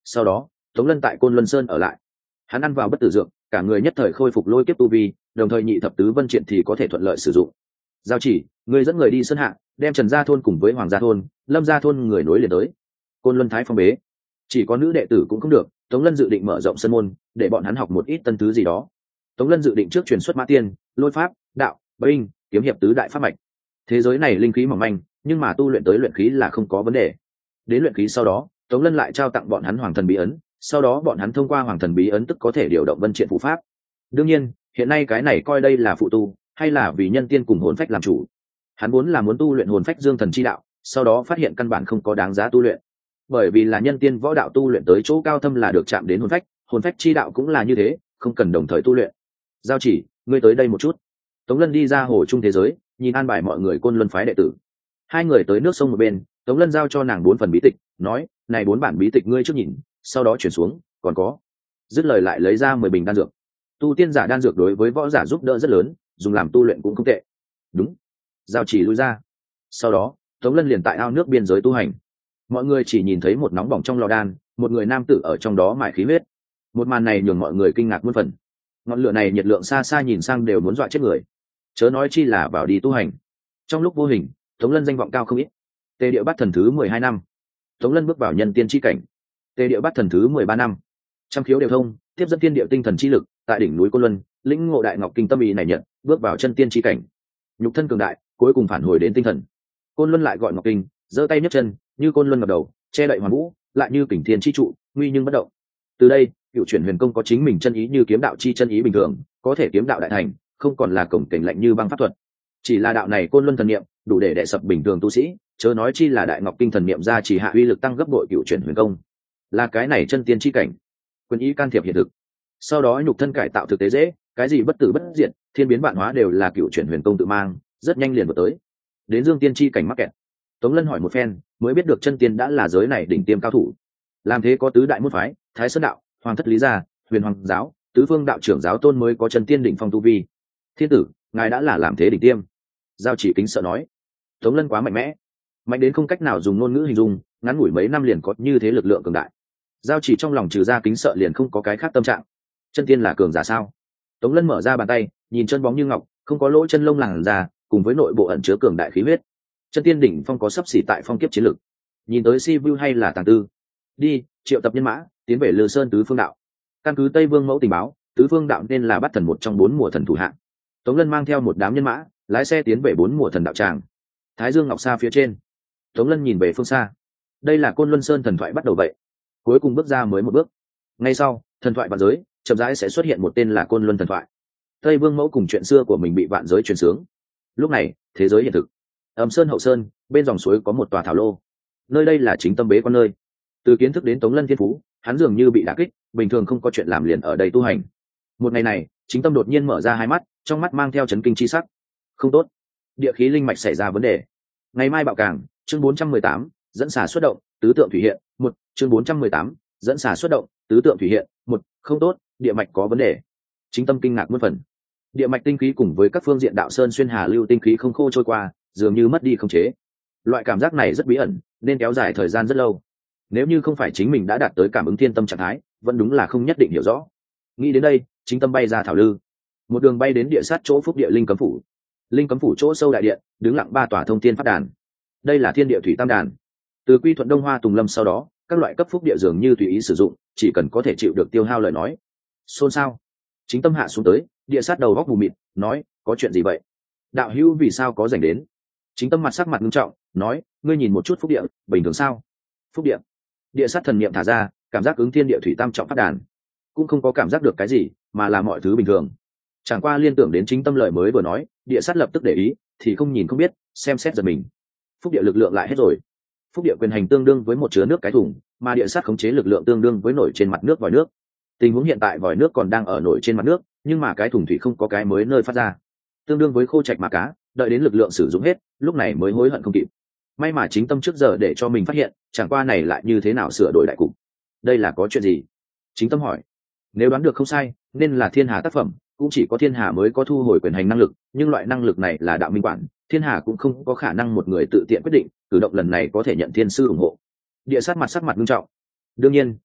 Sau đó tống lân tại côn luân sơn ở lại, hắn ăn vào bất tử dược, cả người nhất thời khôi phục lôi kiếp tu vi, đồng thời nhị thập tứ vân triện thì có thể thuận lợi sử dụng. Giao chỉ, người dẫn người đi sơn hạ, đem Trần Gia thôn cùng với Hoàng Gia thôn, Lâm Gia thôn người nối liền tới. Côn Luân Thái phong bế, chỉ có nữ đệ tử cũng không được. Tống Lân dự định mở rộng sân môn, để bọn hắn học một ít tân thứ gì đó. Tống Lân dự định trước truyền xuất Mã Tiên, Lôi Pháp, Đạo, Binh, Kiếm hiệp tứ đại pháp mạch. Thế giới này linh khí mỏng manh, nhưng mà tu luyện tới luyện khí là không có vấn đề. Đến luyện khí sau đó, Tống Lân lại trao tặng bọn hắn Hoàng Thần Bí ấn, sau đó bọn hắn thông qua Hoàng Thần Bí ấn tức có thể điều động vân triện phụ pháp. Đương nhiên, hiện nay cái này coi đây là phụ tu, hay là vì nhân tiên cùng hồn phách làm chủ. Hắn muốn là muốn tu luyện hồn phách dương thần chi đạo, sau đó phát hiện căn bản không có đáng giá tu luyện, bởi vì là nhân tiên võ đạo tu luyện tới chỗ cao thâm là được chạm đến hồn phách, hồn phách chi đạo cũng là như thế, không cần đồng thời tu luyện. Giao chỉ, ngươi tới đây một chút. Tống Lân đi ra hồ trung thế giới, nhìn an bài mọi người côn luân phái đệ tử. Hai người tới nước sông một bên, Tống Lân giao cho nàng bốn phần bí tịch, nói, này bốn bản bí tịch ngươi trước nhìn, sau đó chuyển xuống, còn có. Dứt lời lại lấy ra mười bình đan dược. Tu tiên giả đan dược đối với võ giả giúp đỡ rất lớn, dùng làm tu luyện cũng không tệ. Đúng. Giao chỉ lui ra. Sau đó Tống Lân liền tại ao nước biên giới tu hành. Mọi người chỉ nhìn thấy một nóng bỏng trong lò đan, một người nam tử ở trong đó mài khí huyết. Một màn này nhường mọi người kinh ngạc muôn phần. Ngọn lửa này nhiệt lượng xa xa nhìn sang đều muốn dọa chết người, chớ nói chi là vào đi tu hành. Trong lúc vô hình, Tống Lân danh vọng cao không ít. Tề Điệu Bát thần thứ mười hai năm, Tống Lân bước vào nhân tiên chi cảnh. Tề Điệu Bát thần thứ mười ba năm, trăm khiếu đều thông, tiếp dẫn thiên địa tinh thần chi lực, tại đỉnh núi Côn Luân, lĩnh ngộ đại ngọc kinh tâm ý này nhận, bước vào chân tiên chi cảnh. Nhục thân cường đại, cuối cùng phản hồi đến tinh thần. Côn Luân lại gọi ngọc kinh, giơ tay nhấc chân, như côn luân ngập đầu, che đậy hoàn vũ, lại như kình thiên chi trụ, nguy nhưng bất động. Từ đây, Cựu Chuyển Huyền Công có chính mình chân ý như kiếm đạo chi chân ý bình thường, có thể kiếm đạo đại thành, không còn là cổng cảnh lạnh như băng pháp thuật. Chỉ là đạo này côn luân thần niệm, đủ để đè sập bình thường tu sĩ, chớ nói chi là đại ngọc kinh thần niệm ra chỉ hạ uy lực tăng gấp bội Cựu Chuyển Huyền Công. Là cái này chân tiên chi cảnh, quyền ý can thiệp hiện thực. Sau đó nhục thân cải tạo thực tế dễ, cái gì bất tử bất diệt, thiên biến vạn hóa đều là Cựu Chuyển Huyền Công tự mang, rất nhanh liền vượt tới. Đến dương tiên chi cảnh mắc kẹt. Tống Lân hỏi một phen, mới biết được chân tiên đã là giới này đỉnh tiêm cao thủ. Làm thế có tứ đại môn phái, Thái Sơn đạo, Hoàng thất lý gia, Huyền Hoàng giáo, tứ phương đạo trưởng giáo tôn mới có chân tiên đỉnh phong tu vi. Thiên tử, ngài đã là làm thế đỉnh tiêm. Giao chỉ kính sợ nói. Tống Lân quá mạnh mẽ, mạnh đến không cách nào dùng ngôn ngữ hình dung, ngắn ngủi mấy năm liền có như thế lực lượng cường đại. Giao chỉ trong lòng trừ ra kính sợ liền không có cái khác tâm trạng. Chân tiên là cường giả sao? Tống Lân mở ra bàn tay, nhìn chân bóng như ngọc, không có lỗ chân lông làn da, cùng với nội bộ ẩn chứa cường đại khí huyết. Chân tiên đỉnh phong có sắp xỉ tại phong kiếp chiến lực. Nhìn tới si vu hay là tàng tư. Đi triệu tập nhân mã tiến về Lư Sơn tứ phương đạo. Căn cứ Tây Vương mẫu tình báo, tứ phương đạo nên là bắt thần một trong bốn mùa thần thủ hạng. Tống Lân mang theo một đám nhân mã lái xe tiến về bốn mùa thần đạo tràng. Thái Dương ngọc xa phía trên, Tống Lân nhìn về phương xa. Đây là Côn Luân Sơn thần thoại bắt đầu vậy. Cuối cùng bước ra mới một bước. Ngay sau thần thoại vạn giới chậm rãi sẽ xuất hiện một tên là Côn Luân thần thoại. Tây Vương mẫu cùng chuyện xưa của mình bị vạn giới truyền sướng. Lúc này thế giới hiện thực. Ẩm Sơn hậu sơn, bên dòng suối có một tòa thảo lô. Nơi đây là chính tâm bế quan nơi. Từ kiến thức đến Tống Lân thiên phú, hắn dường như bị đả kích, bình thường không có chuyện làm liền ở đây tu hành. Một ngày này, chính tâm đột nhiên mở ra hai mắt, trong mắt mang theo chấn kinh chi sắc. Không tốt, địa khí linh mạch xảy ra vấn đề. Ngày mai bạo cảng, chương bốn trăm mười tám, dẫn xả xuất động, tứ tượng thủy hiện, một, chương bốn trăm mười tám, dẫn xả xuất động, tứ tượng thủy hiện, một, không tốt, địa mạch có vấn đề. Chính tâm kinh ngạc muôn phần. Địa mạch tinh khí cùng với các phương diện đạo sơn xuyên hà lưu tinh khí không khô trôi qua, dường như mất đi khống chế. Loại cảm giác này rất bí ẩn, nên kéo dài thời gian rất lâu. Nếu như không phải chính mình đã đạt tới cảm ứng thiên tâm trạng thái, vẫn đúng là không nhất định hiểu rõ. Nghĩ đến đây, chính tâm bay ra thảo lư, một đường bay đến địa sát chỗ phúc địa linh cấm phủ. Linh cấm phủ chỗ sâu đại điện, đứng lặng ba tòa thông thiên pháp đàn. Đây là thiên địa thủy tam đàn. Từ quy thuận Đông Hoa Tùng Lâm sau đó, các loại cấp phúc địa dường như tùy ý sử dụng, chỉ cần có thể chịu được tiêu hao lời nói. Xôn xao. Chính tâm hạ xuống tới, địa sát đầu góc mù mịt, nói, có chuyện gì vậy? Đạo hữu vì sao có dành đến? Chính tâm mặt sắc mặt nghiêm trọng, nói, ngươi nhìn một chút phúc địa, bình thường sao? Phúc địa. Địa sát thần niệm thả ra, cảm giác ứng thiên địa thủy tam trọng phát đàn, cũng không có cảm giác được cái gì, mà là mọi thứ bình thường. Chẳng qua liên tưởng đến chính tâm lời mới vừa nói, địa sát lập tức để ý, thì không nhìn không biết, xem xét giật mình. Phúc địa lực lượng lại hết rồi. Phúc địa quyền hành tương đương với một chứa nước cái thùng, mà địa sát khống chế lực lượng tương đương với nổi trên mặt nước vòi nước. Tình huống hiện tại vòi nước còn đang ở nổi trên mặt nước, nhưng mà cái thùng thủy không có cái mới nơi phát ra, tương đương với khô trạch mà cá, đợi đến lực lượng sử dụng hết, lúc này mới hối hận không kịp. May mà chính tâm trước giờ để cho mình phát hiện, chẳng qua này lại như thế nào sửa đổi đại cục. Đây là có chuyện gì? Chính tâm hỏi. Nếu đoán được không sai, nên là thiên hà tác phẩm, cũng chỉ có thiên hà mới có thu hồi quyền hành năng lực, nhưng loại năng lực này là đạo minh quản, thiên hà cũng không có khả năng một người tự tiện quyết định, cử động lần này có thể nhận thiên sư ủng hộ. Địa sát mặt sắc mặt nghiêm trọng. Đương nhiên,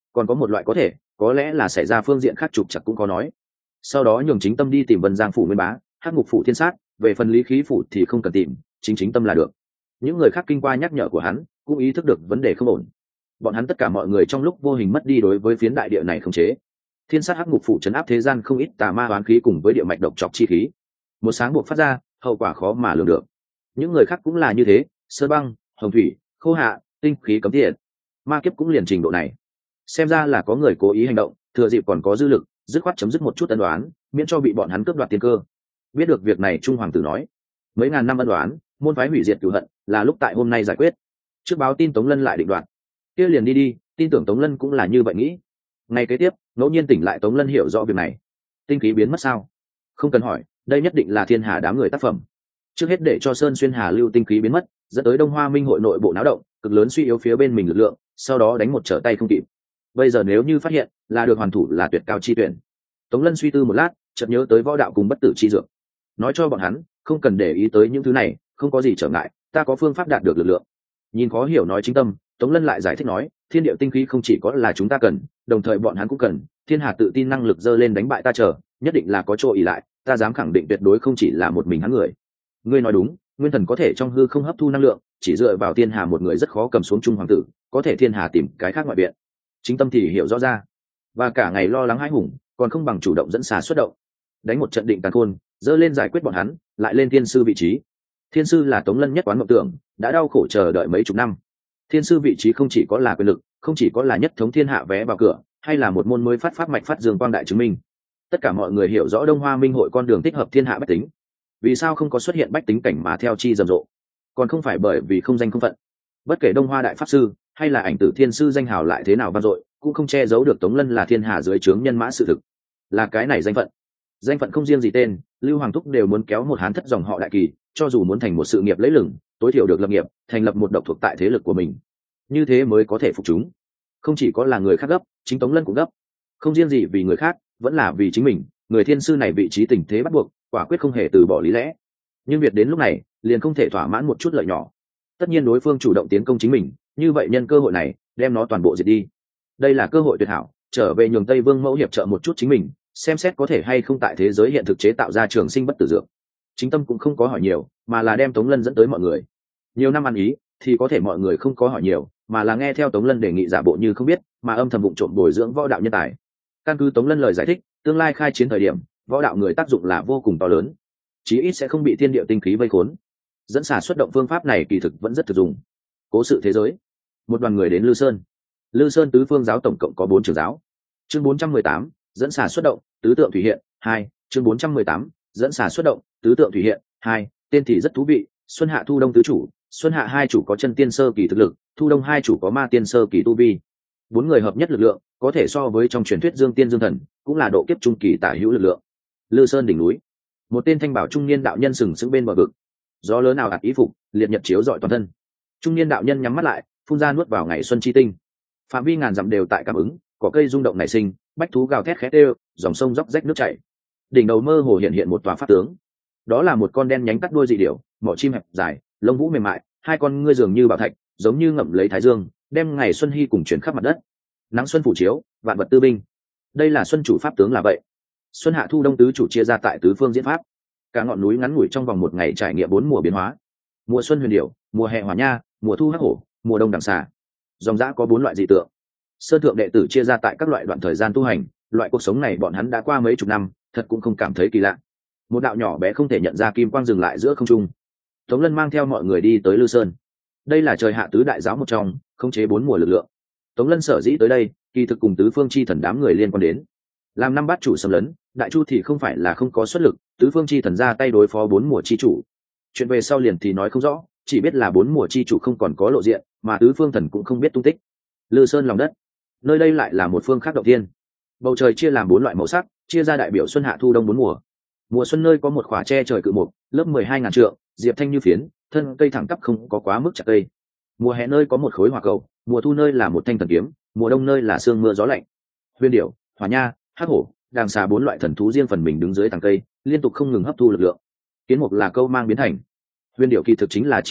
còn có một loại có thể có lẽ là xảy ra phương diện khác trục chặt cũng có nói. Sau đó nhường Chính Tâm đi tìm Vân Giang phủ Nguyên Bá, Hắc Ngục phủ Thiên Sát, về phần Lý Khí phủ thì không cần tìm, chính Chính Tâm là được. Những người khác kinh qua nhắc nhở của hắn cũng ý thức được vấn đề không ổn. Bọn hắn tất cả mọi người trong lúc vô hình mất đi đối với phiến đại địa này khống chế. Thiên Sát Hắc Ngục phủ trấn áp thế gian không ít tà ma oán khí cùng với địa mạch độc trọc chi khí, một sáng buộc phát ra, hậu quả khó mà lường được. Những người khác cũng là như thế, Sơn Băng, Hồng Thủy, Khô Hạ, tinh khí cấm tiệt, ma kiếp cũng liền trình độ này. Xem ra là có người cố ý hành động, thừa dịp còn có dư lực, dứt khoát chấm dứt một chút ân đoán, miễn cho bị bọn hắn cướp đoạt tiên cơ. Biết được việc này, Trung hoàng tử nói, mấy ngàn năm ân đoán, môn phái hủy diệt cửu hận, là lúc tại hôm nay giải quyết. Trước báo tin Tống Lân lại định đoạt, kia liền đi đi, tin tưởng Tống Lân cũng là như vậy nghĩ. Ngày kế tiếp, ngẫu nhiên tỉnh lại Tống Lân hiểu rõ việc này. Tinh khí biến mất sao? Không cần hỏi, đây nhất định là Thiên Hà đám người tác phẩm. Trước hết để cho Sơn Xuyên Hà lưu tinh khí biến mất, dẫn tới Đông Hoa Minh hội nội bộ náo động, cực lớn suy yếu phía bên mình lực lượng, sau đó đánh một trở tay không kịp. Bây giờ nếu như phát hiện là được hoàn thủ là tuyệt cao chi tuyển. Tống Lân suy tư một lát, chợt nhớ tới võ đạo cùng bất tử chi dược, nói cho bọn hắn không cần để ý tới những thứ này, không có gì trở ngại, ta có phương pháp đạt được lực lượng. Nhìn khó hiểu nói Chính Tâm, Tống Lân lại giải thích nói, thiên địa tinh khí không chỉ có là chúng ta cần, đồng thời bọn hắn cũng cần. Thiên Hà tự tin năng lực dơ lên đánh bại ta chờ, nhất định là có chỗ ỷ lại, ta dám khẳng định tuyệt đối không chỉ là một mình hắn người. Ngươi nói đúng, nguyên thần có thể trong hư không hấp thu năng lượng, chỉ dựa vào Thiên Hà một người rất khó cầm xuống Trung hoàng tử, có thể Thiên Hà tìm cái khác ngoại viện. Chính Tâm thì hiểu rõ ra, và cả ngày lo lắng hãi hùng, còn không bằng chủ động dẫn xà xuất động, đánh một trận định tàn khôn, dơ lên giải quyết bọn hắn, lại lên thiên sư vị trí. Thiên sư là Tống Lân nhất quán mộng tưởng, đã đau khổ chờ đợi mấy chục năm. Thiên sư vị trí không chỉ có là quyền lực, không chỉ có là nhất thống thiên hạ vé vào cửa, hay là một môn mới phát pháp mạch phát dương quang đại chứng minh. Tất cả mọi người hiểu rõ Đông Hoa Minh hội con đường thích hợp thiên hạ bách tính. Vì sao không có xuất hiện bách tính cảnh mà theo chi rầm rộ? Còn không phải bởi vì không danh không phận. Bất kể Đông Hoa đại pháp sư hay là ảnh tử thiên sư danh hào lại thế nào vang dội, cũng không che giấu được Tống Lân là thiên hà dưới trướng nhân mã sự thực. Là cái này danh phận. Danh phận không riêng gì tên, Lưu Hoàng Thúc đều muốn kéo một hán thất dòng họ đại kỳ, cho dù muốn thành một sự nghiệp lấy lừng, tối thiểu được lập nghiệp, thành lập một độc thuộc tại thế lực của mình. Như thế mới có thể phục chúng. Không chỉ có là người khác gấp, chính Tống Lân cũng gấp. Không riêng gì vì người khác, vẫn là vì chính mình, người thiên sư này vị trí tình thế bắt buộc, quả quyết không hề từ bỏ lý lẽ. Nhưng việc đến lúc này, liền không thể thỏa mãn một chút lợi nhỏ. Tất nhiên đối phương chủ động tiến công chính mình, như vậy nhân cơ hội này, đem nó toàn bộ diệt đi. Đây là cơ hội tuyệt hảo, trở về nhường Tây Vương mẫu hiệp trợ một chút chính mình, xem xét có thể hay không tại thế giới hiện thực chế tạo ra trường sinh bất tử dược. Chính Tâm cũng không có hỏi nhiều, mà là đem Tống Lân dẫn tới mọi người. Nhiều năm ăn ý, thì có thể mọi người không có hỏi nhiều, mà là nghe theo Tống Lân đề nghị giả bộ như không biết, mà âm thầm vụng trộm bồi dưỡng võ đạo nhân tài. Căn cứ Tống Lân lời giải thích, tương lai khai chiến thời điểm, võ đạo người tác dụng là vô cùng to lớn, chí ít sẽ không bị thiên địa tinh khí vây khốn. Dẫn xả xuất động phương pháp này kỳ thực vẫn rất thực dụng. Cố sự thế giới, một đoàn người đến Lư Sơn. Lư Sơn tứ phương giáo tổng cộng có bốn trưởng giáo. Chương bốn trăm mười tám, dẫn xả xuất động, tứ tượng thủy hiện hai. Chương bốn trăm mười tám, dẫn xả xuất động, tứ tượng thủy hiện hai. Tên thì rất thú vị, Xuân Hạ Thu Đông tứ chủ. Xuân Hạ hai chủ có chân tiên sơ kỳ thực lực, Thu Đông hai chủ có ma tiên sơ kỳ tu vi. Bốn người hợp nhất lực lượng, có thể so với trong truyền thuyết Dương Tiên Dương Thần, cũng là độ kiếp trung kỳ tả hữu lực lượng. Lư Sơn đỉnh núi, một tên thanh bảo trung niên đạo nhân sừng sững bên bờ vực, gió lớn nào ạt ý phục, liệt nhật chiếu rọi toàn thân. Trung niên đạo nhân nhắm mắt lại, phun ra nuốt vào ngày xuân chi tinh. Phạm vi ngàn dặm đều tại cảm ứng, cỏ cây rung động nảy sinh, bách thú gào thét khét đều, dòng sông róc rách nước chảy. Đỉnh đầu mơ hồ hiện hiện một tòa pháp tướng. Đó là một con đen nhánh cắt đuôi dị điểu, mỏ chim hẹp dài, lông vũ mềm mại, hai con ngươi dường như bảo thạch, giống như ngậm lấy thái dương, đem ngày xuân hy cùng chuyển khắp mặt đất. Nắng xuân phủ chiếu, vạn vật tư binh. Đây là xuân chủ pháp tướng là vậy. Xuân Hạ Thu Đông tứ chủ chia ra tại tứ phương diễn pháp. Cả ngọn núi ngắn ngủi trong vòng một ngày trải nghiệm bốn mùa biến hóa. Mùa xuân huyền điểu, mùa hè hỏa nha, mùa thu hắc hổ, mùa đông đằng xà. Dòng dã có bốn loại dị tượng. Sơn thượng đệ tử chia ra tại các loại đoạn thời gian tu hành, loại cuộc sống này bọn hắn đã qua mấy chục năm, thật cũng không cảm thấy kỳ lạ. Một đạo nhỏ bé không thể nhận ra kim quang dừng lại giữa không trung. Tống Lân mang theo mọi người đi tới Lư Sơn. Đây là trời hạ tứ đại giáo một trong, khống chế bốn mùa lực lượng. Tống Lân sở dĩ tới đây, kỳ thực cùng tứ phương chi thần đám người liên quan đến. Làm năm bát chủ xâm lấn, đại chu thì không phải là không có xuất lực, tứ phương chi thần ra tay đối phó bốn mùa chi chủ. Chuyện về sau liền thì nói không rõ, chỉ biết là bốn mùa chi chủ không còn có lộ diện, mà tứ phương thần cũng không biết tung tích. Lư Sơn lòng đất, nơi đây lại là một phương khác động thiên. Bầu trời chia làm bốn loại màu sắc, chia ra đại biểu xuân hạ thu đông bốn mùa. Mùa xuân nơi có một khỏa tre trời cự mục, lớp mười hai ngàn trượng, diệp thanh như phiến, thân cây thẳng tắp không có quá mức chặt cây. Mùa hè nơi có một khối hỏa cầu, mùa thu nơi là một thanh thần kiếm, mùa đông nơi là sương mưa gió lạnh. Huyền điểu, hỏa nha, hắc hổ, đàng xà bốn loại thần thú riêng phần mình đứng dưới tàng cây, liên tục không ngừng hấp thu lực lượng. Kiến mục là câu mang biến thành. Huyền điểu kỳ thực chính là chim én,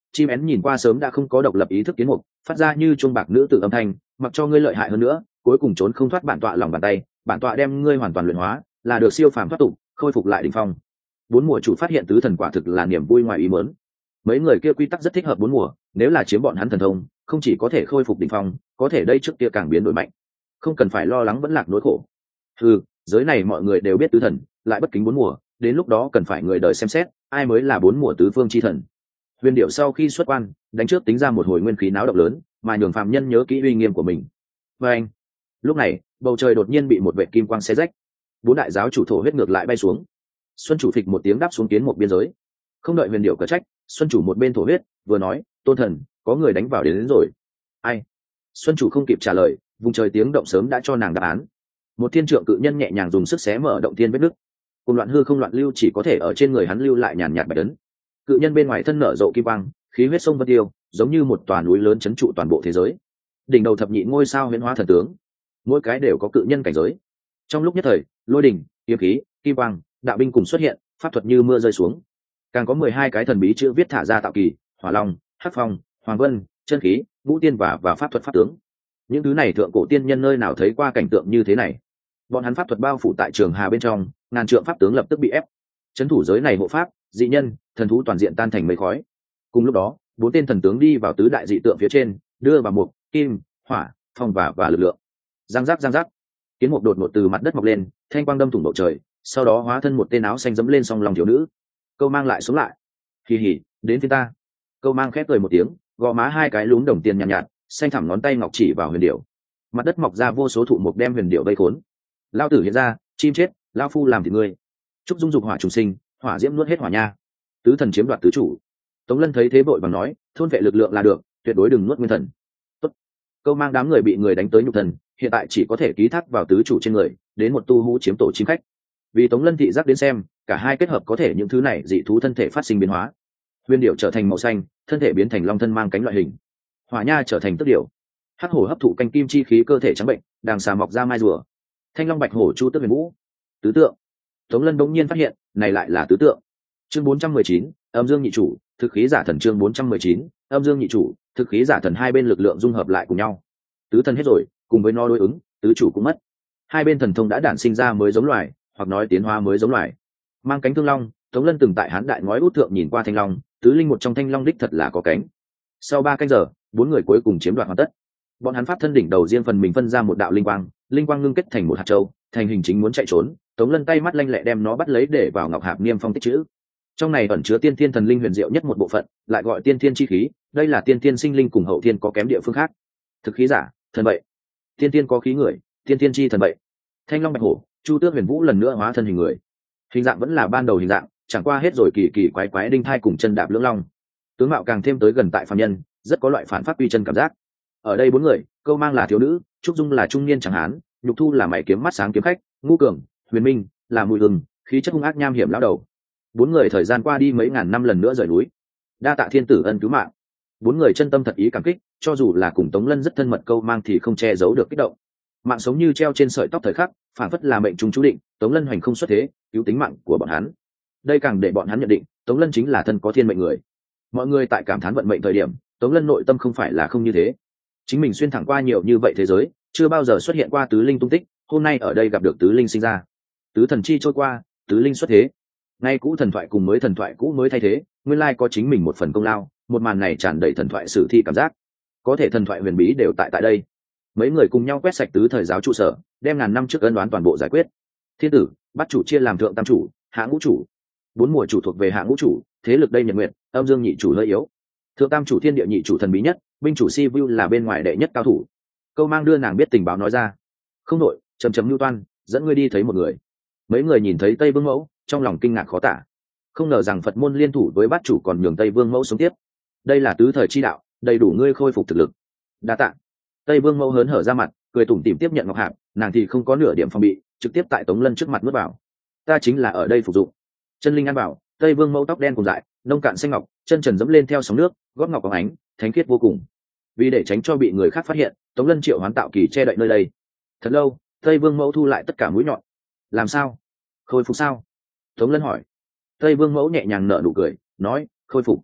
chim én nhìn qua sớm đã không có độc lập ý thức kiến mục, phát ra như chuông bạc nữ tử âm thanh, mặc cho ngươi lợi hại hơn nữa cuối cùng trốn không thoát bản tọa lòng bàn tay, bản tọa đem ngươi hoàn toàn luyện hóa là được siêu phàm thoát tục, khôi phục lại đỉnh phong. Bốn mùa chủ phát hiện tứ thần quả thực là niềm vui ngoài ý muốn. Mấy người kia quy tắc rất thích hợp bốn mùa, nếu là chiếm bọn hắn thần thông không chỉ có thể khôi phục đỉnh phong, có thể đây trước kia càng biến đổi mạnh, không cần phải lo lắng vẫn lạc nỗi khổ. Ừ, giới này mọi người đều biết tứ thần lại bất kính bốn mùa, đến lúc đó cần phải người đời xem xét ai mới là bốn mùa tứ phương chi thần. Huyền Điệu sau khi xuất quan đánh trước tính ra một hồi nguyên khí náo động lớn, mà nhường phạm nhân nhớ kỹ uy nghiêm của mình. Và anh lúc này bầu trời đột nhiên bị một vệ kim quang xé rách, bốn đại giáo chủ thổ huyết ngược lại bay xuống. Xuân chủ phịch một tiếng đáp xuống kiến một biên giới, không đợi Huyền Điệu cở trách, Xuân chủ một bên thổ huyết vừa nói, tôn thần có người đánh vào đến, đến rồi. Ai? Xuân chủ không kịp trả lời, vùng trời tiếng động sớm đã cho nàng đáp án. Một thiên trượng cự nhân nhẹ nhàng dùng sức xé mở động thiên vết nứt, cùng loạn hư không loạn lưu chỉ có thể ở trên người hắn lưu lại nhàn nhạt bạch ấn. Cự nhân bên ngoài thân nở rộ kim quang, khí huyết sông vân tiêu, giống như một tòa núi lớn chấn trụ toàn bộ thế giới. Đỉnh đầu thập nhị ngôi sao huyễn hóa thần tướng, mỗi cái đều có cự nhân cảnh giới. Trong lúc nhất thời, lôi đỉnh, kiếm khí, kim quang, đạo binh cùng xuất hiện, pháp thuật như mưa rơi xuống. Càng có mười hai cái thần bí chữ viết thả ra tạo kỳ, hỏa long, hắc phong, hoàng vân, chân khí, ngũ tiên và và pháp thuật pháp tướng. Những thứ này thượng cổ tiên nhân nơi nào thấy qua cảnh tượng như thế này. Bọn hắn pháp thuật bao phủ tại trường hà bên trong, ngàn trượng pháp tướng lập tức bị ép. Trấn thủ giới này hộ pháp, dị nhân, thần thú toàn diện tan thành mây khói. Cùng lúc đó, bốn tên thần tướng đi vào tứ đại dị tượng phía trên, đưa vào mục, kim, hỏa, phong và và lực lượng. Giang giác giang giác, kiến mục đột ngột từ mặt đất mọc lên, thanh quang đâm thủng bầu trời, sau đó hóa thân một tên áo xanh dẫm lên song lòng thiếu nữ. Câu mang lại sống lại. Kỳ hỉ, đến phía ta. Câu mang khép cười một tiếng, gò má hai cái lúm đồng tiền nhàn nhạt, nhạt, xanh thẳm ngón tay ngọc chỉ vào Huyền Điểu. Mặt đất mọc ra vô số thụ mục đem Huyền Điểu vây khốn. Lao tử hiện ra, chim chết, lao phu làm thịt ngươi. Trúc dung dục hỏa trùng sinh, hỏa diễm nuốt hết hỏa nha. Tứ thần chiếm đoạt tứ chủ. Tống Lân thấy thế vội vàng nói, thôn vệ lực lượng là được, tuyệt đối đừng nuốt nguyên thần. Tốt. Câu mang đám người bị người đánh tới nhục thần, hiện tại chỉ có thể ký thác vào tứ chủ trên người, đến một tu hú chiếm tổ chim khách. Vì Tống Lân thị giác đến xem, cả hai kết hợp có thể những thứ này dị thú thân thể phát sinh biến hóa. Huyền Điểu trở thành màu xanh, thân thể biến thành long thân mang cánh loại hình. Hỏa nha trở thành tức điểu. Hắc hổ hấp thụ canh kim chi khí cơ thể trắng bệnh, đàng xà mọc ra mai rùa. Thanh long bạch hổ chu tước huyền vũ. Tứ tượng. Tống Lân bỗng nhiên phát hiện, này lại là tứ tượng. Chương bốn trăm mười chín, âm dương nhị chủ, thực khí giả thần. Chương bốn trăm mười chín, âm dương nhị chủ, thực khí giả thần. Hai bên lực lượng dung hợp lại cùng nhau. Tứ thần hết rồi, cùng với nó đối ứng, tứ chủ cũng mất. Hai bên thần thông đã đản sinh ra mới giống loài, hoặc nói tiến hóa mới giống loài. Mang cánh thương long, Tống Lân từng tại Hán Đại ngói út thượng nhìn qua thanh long, tứ linh một trong thanh long đích thật là có cánh. Sau ba canh giờ, bốn người cuối cùng chiếm đoạt hoàn tất. Bọn hắn pháp thân đỉnh đầu riêng phần mình phân ra một đạo linh quang, linh quang ngưng kết thành một hạt châu, thành hình chính muốn chạy trốn. Tống Lân tay mắt lanh lẹ đem nó bắt lấy để vào ngọc hạp niêm phong tích chữ. Trong này ẩn chứa tiên thiên thần linh huyền diệu nhất một bộ phận, lại gọi tiên thiên chi khí. Đây là tiên thiên sinh linh cùng hậu thiên có kém địa phương khác. Thực khí giả, thần bậy. Tiên thiên có khí người, tiên thiên chi thần bậy. Thanh long bạch hổ, chu tước huyền vũ lần nữa hóa thân hình người. Hình dạng vẫn là ban đầu hình dạng, chẳng qua hết rồi kỳ kỳ quái quái đinh thai cùng chân đạp lưỡng long. Tướng mạo càng thêm tới gần tại phàm nhân, rất có loại phản pháp uy chân cảm giác. Ở đây bốn người, Câu Mang là thiếu nữ, Trúc Dung là trung niên chẳng hán, Nhục Thu là mày kiếm mắt sáng kiếm khách, Ngũ Cường, Huyền Minh là mùi hừng, khí chất hung ác nham hiểm lão đầu. Bốn người thời gian qua đi mấy ngàn năm lần nữa rời núi. Đa tạ thiên tử ân cứu mạng. Bốn người chân tâm thật ý cảm kích, cho dù là cùng Tống Lân rất thân mật, Câu Mang thì không che giấu được kích động. Mạng sống như treo trên sợi tóc thời khắc, phản phất là mệnh trùng chú định, Tống Lân hoành không xuất thế, cứu tính mạng của bọn hắn. Đây càng để bọn hắn nhận định, Tống Lân chính là thân có thiên mệnh người. Mọi người tại cảm thán vận mệnh thời điểm, Tống Lân nội tâm không phải là không như thế. Chính mình xuyên thẳng qua nhiều như vậy thế giới, chưa bao giờ xuất hiện qua tứ linh tung tích, hôm nay ở đây gặp được tứ linh sinh ra. Tứ thần chi trôi qua, tứ linh xuất thế. Ngay cũ thần thoại cùng mới thần thoại cũ mới thay thế, nguyên lai có chính mình một phần công lao, một màn này tràn đầy thần thoại sử thi cảm giác. Có thể thần thoại huyền bí đều tại tại đây. Mấy người cùng nhau quét sạch tứ thời giáo trụ sở, đem ngàn năm trước ân đoán toàn bộ giải quyết. Thiên tử bắt chủ chia làm thượng tam chủ, hạ ngũ chủ. Bốn mùa chủ thuộc về hạ ngũ chủ, thế lực đây nhật nguyện, âm dương nhị chủ hơi yếu. Thượng tam chủ thiên địa nhị chủ thần bí nhất, binh chủ si vu là bên ngoài đệ nhất cao thủ. Câu Mang đưa nàng biết tình báo nói ra. Không đội, chấm chấm lưu toan, dẫn ngươi đi thấy một người. Mấy người nhìn thấy Tây Vương Mẫu, trong lòng kinh ngạc khó tả. Không ngờ rằng Phật môn liên thủ với bát chủ còn nhường Tây Vương Mẫu sống tiếp. Đây là tứ thời chi đạo, đầy đủ ngươi khôi phục thực lực. Đa tạ. Tây Vương Mẫu hớn hở ra mặt, cười tủm tỉm tiếp nhận ngọc hạp, nàng thì không có nửa điểm phòng bị, trực tiếp tại Tống Lân trước mặt nuốt vào. Ta chính là ở đây phục dụng. Chân linh ăn bảo, Tây Vương Mẫu tóc đen cùng dại, nông cạn xanh ngọc, chân trần dẫm lên theo sóng nước, gót ngọc có ánh, thánh khiết vô cùng. Vì để tránh cho bị người khác phát hiện, Tống Lân triệu hoán tạo kỳ che đậy nơi đây. Thật lâu, Tây Vương Mẫu thu lại tất cả mũi nhọn. Làm sao? Khôi phục sao? Tống Lân hỏi. Tây Vương Mẫu nhẹ nhàng nở nụ cười, nói, khôi phục.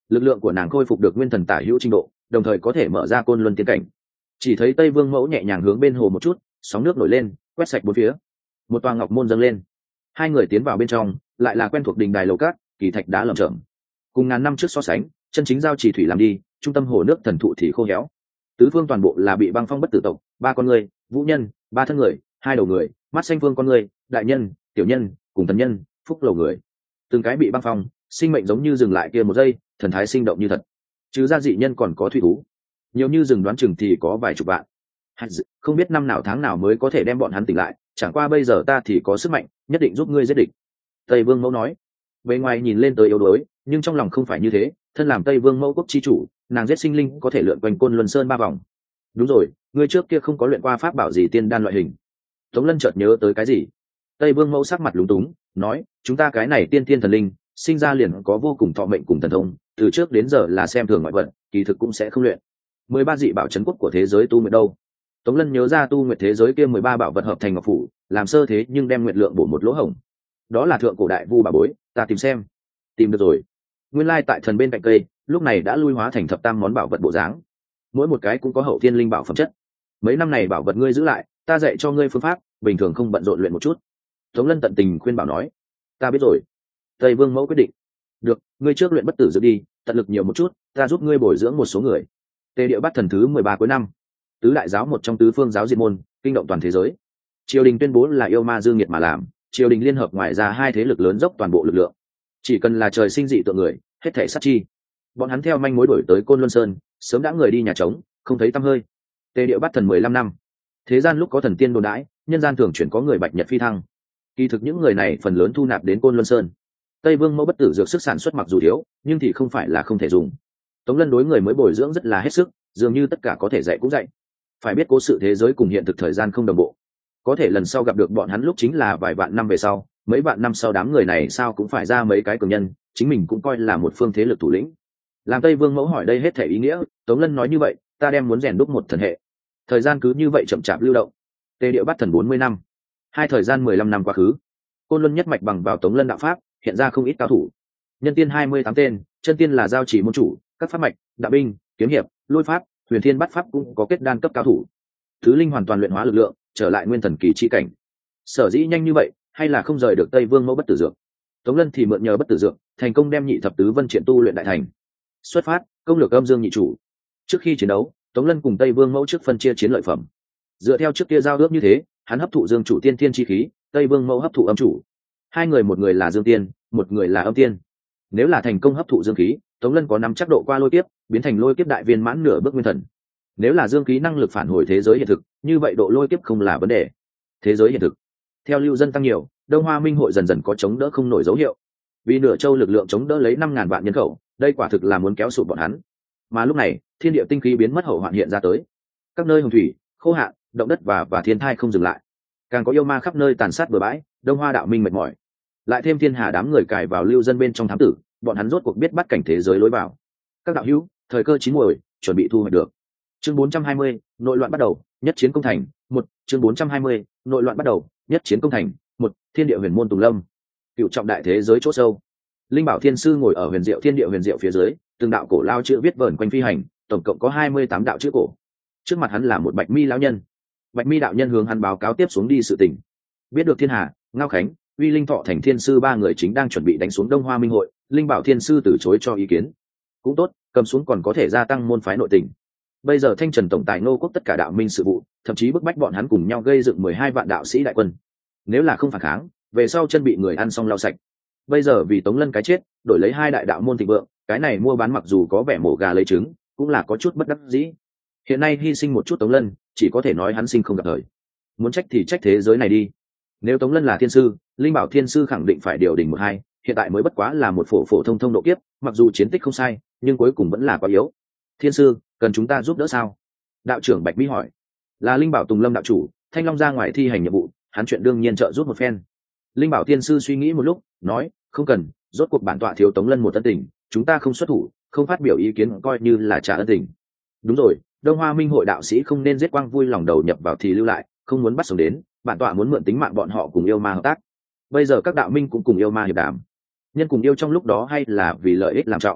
lực lượng của nàng khôi phục được nguyên thần tả hữu trình độ, đồng thời có thể mở ra côn luân tiến cảnh. Chỉ thấy Tây Vương Mẫu nhẹ nhàng hướng bên hồ một chút, sóng nước nổi lên, quét sạch bốn phía. Một tòa ngọc môn dâng lên, hai người tiến vào bên trong, lại là quen thuộc đình đài lầu cát, kỳ thạch đá lởm chởm. Cùng ngàn năm trước so sánh, chân chính giao chỉ thủy làm đi, trung tâm hồ nước thần thụ thì khô héo. Tứ phương toàn bộ là bị băng phong bất tử tộc, ba con người, vũ nhân, ba thân người, hai đầu người, mắt xanh phương con người, đại nhân, tiểu nhân, cùng thần nhân, phúc lầu người. Từng cái bị băng phong, sinh mệnh giống như dừng lại kia một giây, thần thái sinh động như thật. Chứ ra dị nhân còn có thủy thú, nhiều như rừng đoán chừng thì có vài chục vạn. Không biết năm nào tháng nào mới có thể đem bọn hắn tỉnh lại, chẳng qua bây giờ ta thì có sức mạnh, nhất định giúp ngươi giết địch. Tây Vương Mẫu nói. Bề ngoài nhìn lên tới yếu đuối, nhưng trong lòng không phải như thế, thân làm Tây Vương Mẫu quốc chi chủ, nàng giết sinh linh có thể lượn quanh Côn Luân Sơn ba vòng. Đúng rồi, ngươi trước kia không có luyện qua pháp bảo gì tiên đan loại hình. Tống Lân chợt nhớ tới cái gì. Tây Vương Mẫu sắc mặt lúng túng, nói, chúng ta cái này tiên tiên thần linh, sinh ra liền có vô cùng thọ mệnh cùng thần thông, từ trước đến giờ là xem thường ngoại vật, kỳ thực cũng sẽ không luyện. Mười ba dị bảo trấn quốc của thế giới tu nguyện đâu? Tống Lân nhớ ra tu nguyện thế giới kia mười ba bảo vật hợp thành ngọc phủ, làm sơ thế nhưng đem nguyện lượng bổ một lỗ hổng. Đó là thượng cổ đại vu bà bối, ta tìm xem. Tìm được rồi. Nguyên lai tại thần bên cạnh cây, lúc này đã lui hóa thành thập tam món bảo vật bộ dáng. Mỗi một cái cũng có hậu thiên linh bảo phẩm chất. Mấy năm này bảo vật ngươi giữ lại, ta dạy cho ngươi phương pháp, bình thường không bận rộn luyện một chút. Tống Lân tận tình khuyên bảo nói. Ta biết rồi. Tây Vương Mẫu quyết định. Được, ngươi trước luyện bất tử dược đi, tận lực nhiều một chút, ta giúp ngươi bồi dưỡng một số người. Tề Điệu Bắt Thần thứ mười ba cuối năm, tứ đại giáo một trong tứ phương giáo diệt môn, kinh động toàn thế giới. Triều đình tuyên bố là yêu ma dương nhiệt mà làm, triều đình liên hợp ngoài ra hai thế lực lớn dốc toàn bộ lực lượng. Chỉ cần là trời sinh dị tượng người, hết thảy sát chi. Bọn hắn theo manh mối đổi tới Côn Luân Sơn, sớm đã người đi nhà trống, không thấy tăm hơi. Tề Điệu Bắt Thần mười lăm năm. Thế gian lúc có thần tiên đồn đãi, nhân gian thường chuyển có người bạch nhật phi thăng. Kỳ thực những người này phần lớn thu nạp đến Côn Luân Sơn. Tây Vương Mẫu bất tử dược sức sản xuất mặc dù thiếu, nhưng thì không phải là không thể dùng. Tống Lân đối người mới bồi dưỡng rất là hết sức, dường như tất cả có thể dạy cũng dạy. Phải biết cố sự thế giới cùng hiện thực thời gian không đồng bộ, có thể lần sau gặp được bọn hắn lúc chính là vài vạn năm về sau, mấy vạn năm sau đám người này sao cũng phải ra mấy cái cường nhân, chính mình cũng coi là một phương thế lực thủ lĩnh. Làm Tây Vương Mẫu hỏi đây hết thể ý nghĩa, Tống Lân nói như vậy, ta đem muốn rèn đúc một thần hệ. Thời gian cứ như vậy chậm chạp lưu động. Tề Điệu Bắt Thần bốn mươi năm, hai thời gian mười lăm năm quá khứ. Côn Luân nhất mạch bằng vào Tống Lân đạo pháp, hiện ra không ít cao thủ. Nhân tiên hai mươi tám tên, chân tiên là giao chỉ môn chủ, các pháp mạch, đạo binh, kiếm hiệp, lôi pháp, huyền thiên bắt pháp cũng có kết đan cấp cao thủ. Thứ linh hoàn toàn luyện hóa lực lượng, trở lại nguyên thần kỳ chi cảnh. Sở dĩ nhanh như vậy, hay là không rời được Tây Vương Mẫu bất tử dược. Tống Lân thì mượn nhờ bất tử dược, thành công đem nhị thập tứ vân triển tu luyện đại thành. Xuất phát, công lược âm dương nhị chủ. Trước khi chiến đấu, Tống Lân cùng Tây Vương Mẫu trước phân chia chiến lợi phẩm. Dựa theo trước kia giao ước như thế, hắn hấp thụ dương chủ tiên tiên chi khí, Tây Vương Mẫu hấp thụ âm chủ. Hai người một người là dương tiên, một người là âm tiên. Nếu là thành công hấp thụ dương khí, Tống Lân có nắm chắc độ qua lôi kiếp, biến thành lôi kiếp đại viên mãn nửa bước nguyên thần. Nếu là dương khí năng lực phản hồi thế giới hiện thực, như vậy độ lôi kiếp không là vấn đề. Thế giới hiện thực, theo lưu dân tăng nhiều, Đông Hoa Minh hội dần dần có chống đỡ không nổi dấu hiệu. Vì nửa châu lực lượng chống đỡ lấy năm ngàn vạn nhân khẩu, đây quả thực là muốn kéo sụp bọn hắn. Mà lúc này, thiên địa tinh khí biến mất hậu hoạn hiện ra tới. Các nơi hồng thủy, khô hạn, động đất và và thiên thai không dừng lại. Càng có yêu ma khắp nơi tàn sát bừa bãi, Đông Hoa đạo minh mệt mỏi. Lại thêm thiên hà đám người cài vào lưu dân bên trong thám tử, bọn hắn rốt cuộc biết bắt cảnh thế giới lối vào. Các đạo hữu, thời cơ chín muồi, chuẩn bị thu hoạch được. Chương bốn trăm hai mươi, nội loạn bắt đầu, nhất chiến công thành. Một, chương bốn trăm hai mươi, nội loạn bắt đầu, nhất chiến công thành. Một, thiên địa huyền môn Tùng Lâm. Cựu trọng đại thế giới chỗ sâu. Linh Bảo Thiên sư ngồi ở huyền diệu thiên địa huyền diệu phía dưới, từng đạo cổ lao chữ viết vờn quanh phi hành, tổng cộng có hai mươi tám đạo chữ cổ. Trước mặt hắn là một Bạch Mi lão nhân. Bạch Mi đạo nhân hướng hắn báo cáo tiếp xuống đi sự tình. Biết được Thiên Hà, Ngao Khánh, Uy Linh Thọ thành thiên sư ba người chính đang chuẩn bị đánh xuống Đông Hoa Minh hội, Linh Bảo Thiên sư từ chối cho ý kiến. Cũng tốt, cầm xuống còn có thể gia tăng môn phái nội tình. Bây giờ Thanh Trần tổng tài Ngô Quốc tất cả đạo minh sự vụ, thậm chí bức bách bọn hắn cùng nhau gây dựng mười hai vạn đạo sĩ đại quân. Nếu là không phản kháng, về sau chân bị người ăn xong lau sạch. Bây giờ vì Tống Lân cái chết, đổi lấy hai đại đạo môn thịnh vượng, cái này mua bán mặc dù có vẻ mổ gà lấy trứng, cũng là có chút bất đắc dĩ. Hiện nay hy sinh một chút Tống Lân, chỉ có thể nói hắn sinh không gặp thời. Muốn trách thì trách thế giới này đi. Nếu Tống Lân là thiên sư, Linh Bảo Thiên sư khẳng định phải điều đình một hai, hiện tại mới bất quá là một phổ phổ thông thông độ kiếp, mặc dù chiến tích không sai, nhưng cuối cùng vẫn là quá yếu. Thiên sư, cần chúng ta giúp đỡ sao? Đạo trưởng Bạch Mi hỏi. Là Linh Bảo Tùng Lâm đạo chủ, Thanh Long ra ngoài thi hành nhiệm vụ, hắn chuyện đương nhiên trợ giúp một phen. Linh Bảo Thiên sư suy nghĩ một lúc, nói, không cần, rốt cuộc bản tọa thiếu Tống Lân một ân tình, chúng ta không xuất thủ, không phát biểu ý kiến coi như là trả ân tình. Đúng rồi, Đông Hoa Minh hội đạo sĩ không nên giết quang vui lòng đầu nhập vào thì lưu lại, không muốn bắt sống đến, bản tọa muốn mượn tính mạng bọn họ cùng yêu ma hợp tác. Bây giờ các đạo minh cũng cùng yêu ma hiệp đàm, nhân cùng yêu trong lúc đó hay là vì lợi ích làm trọng.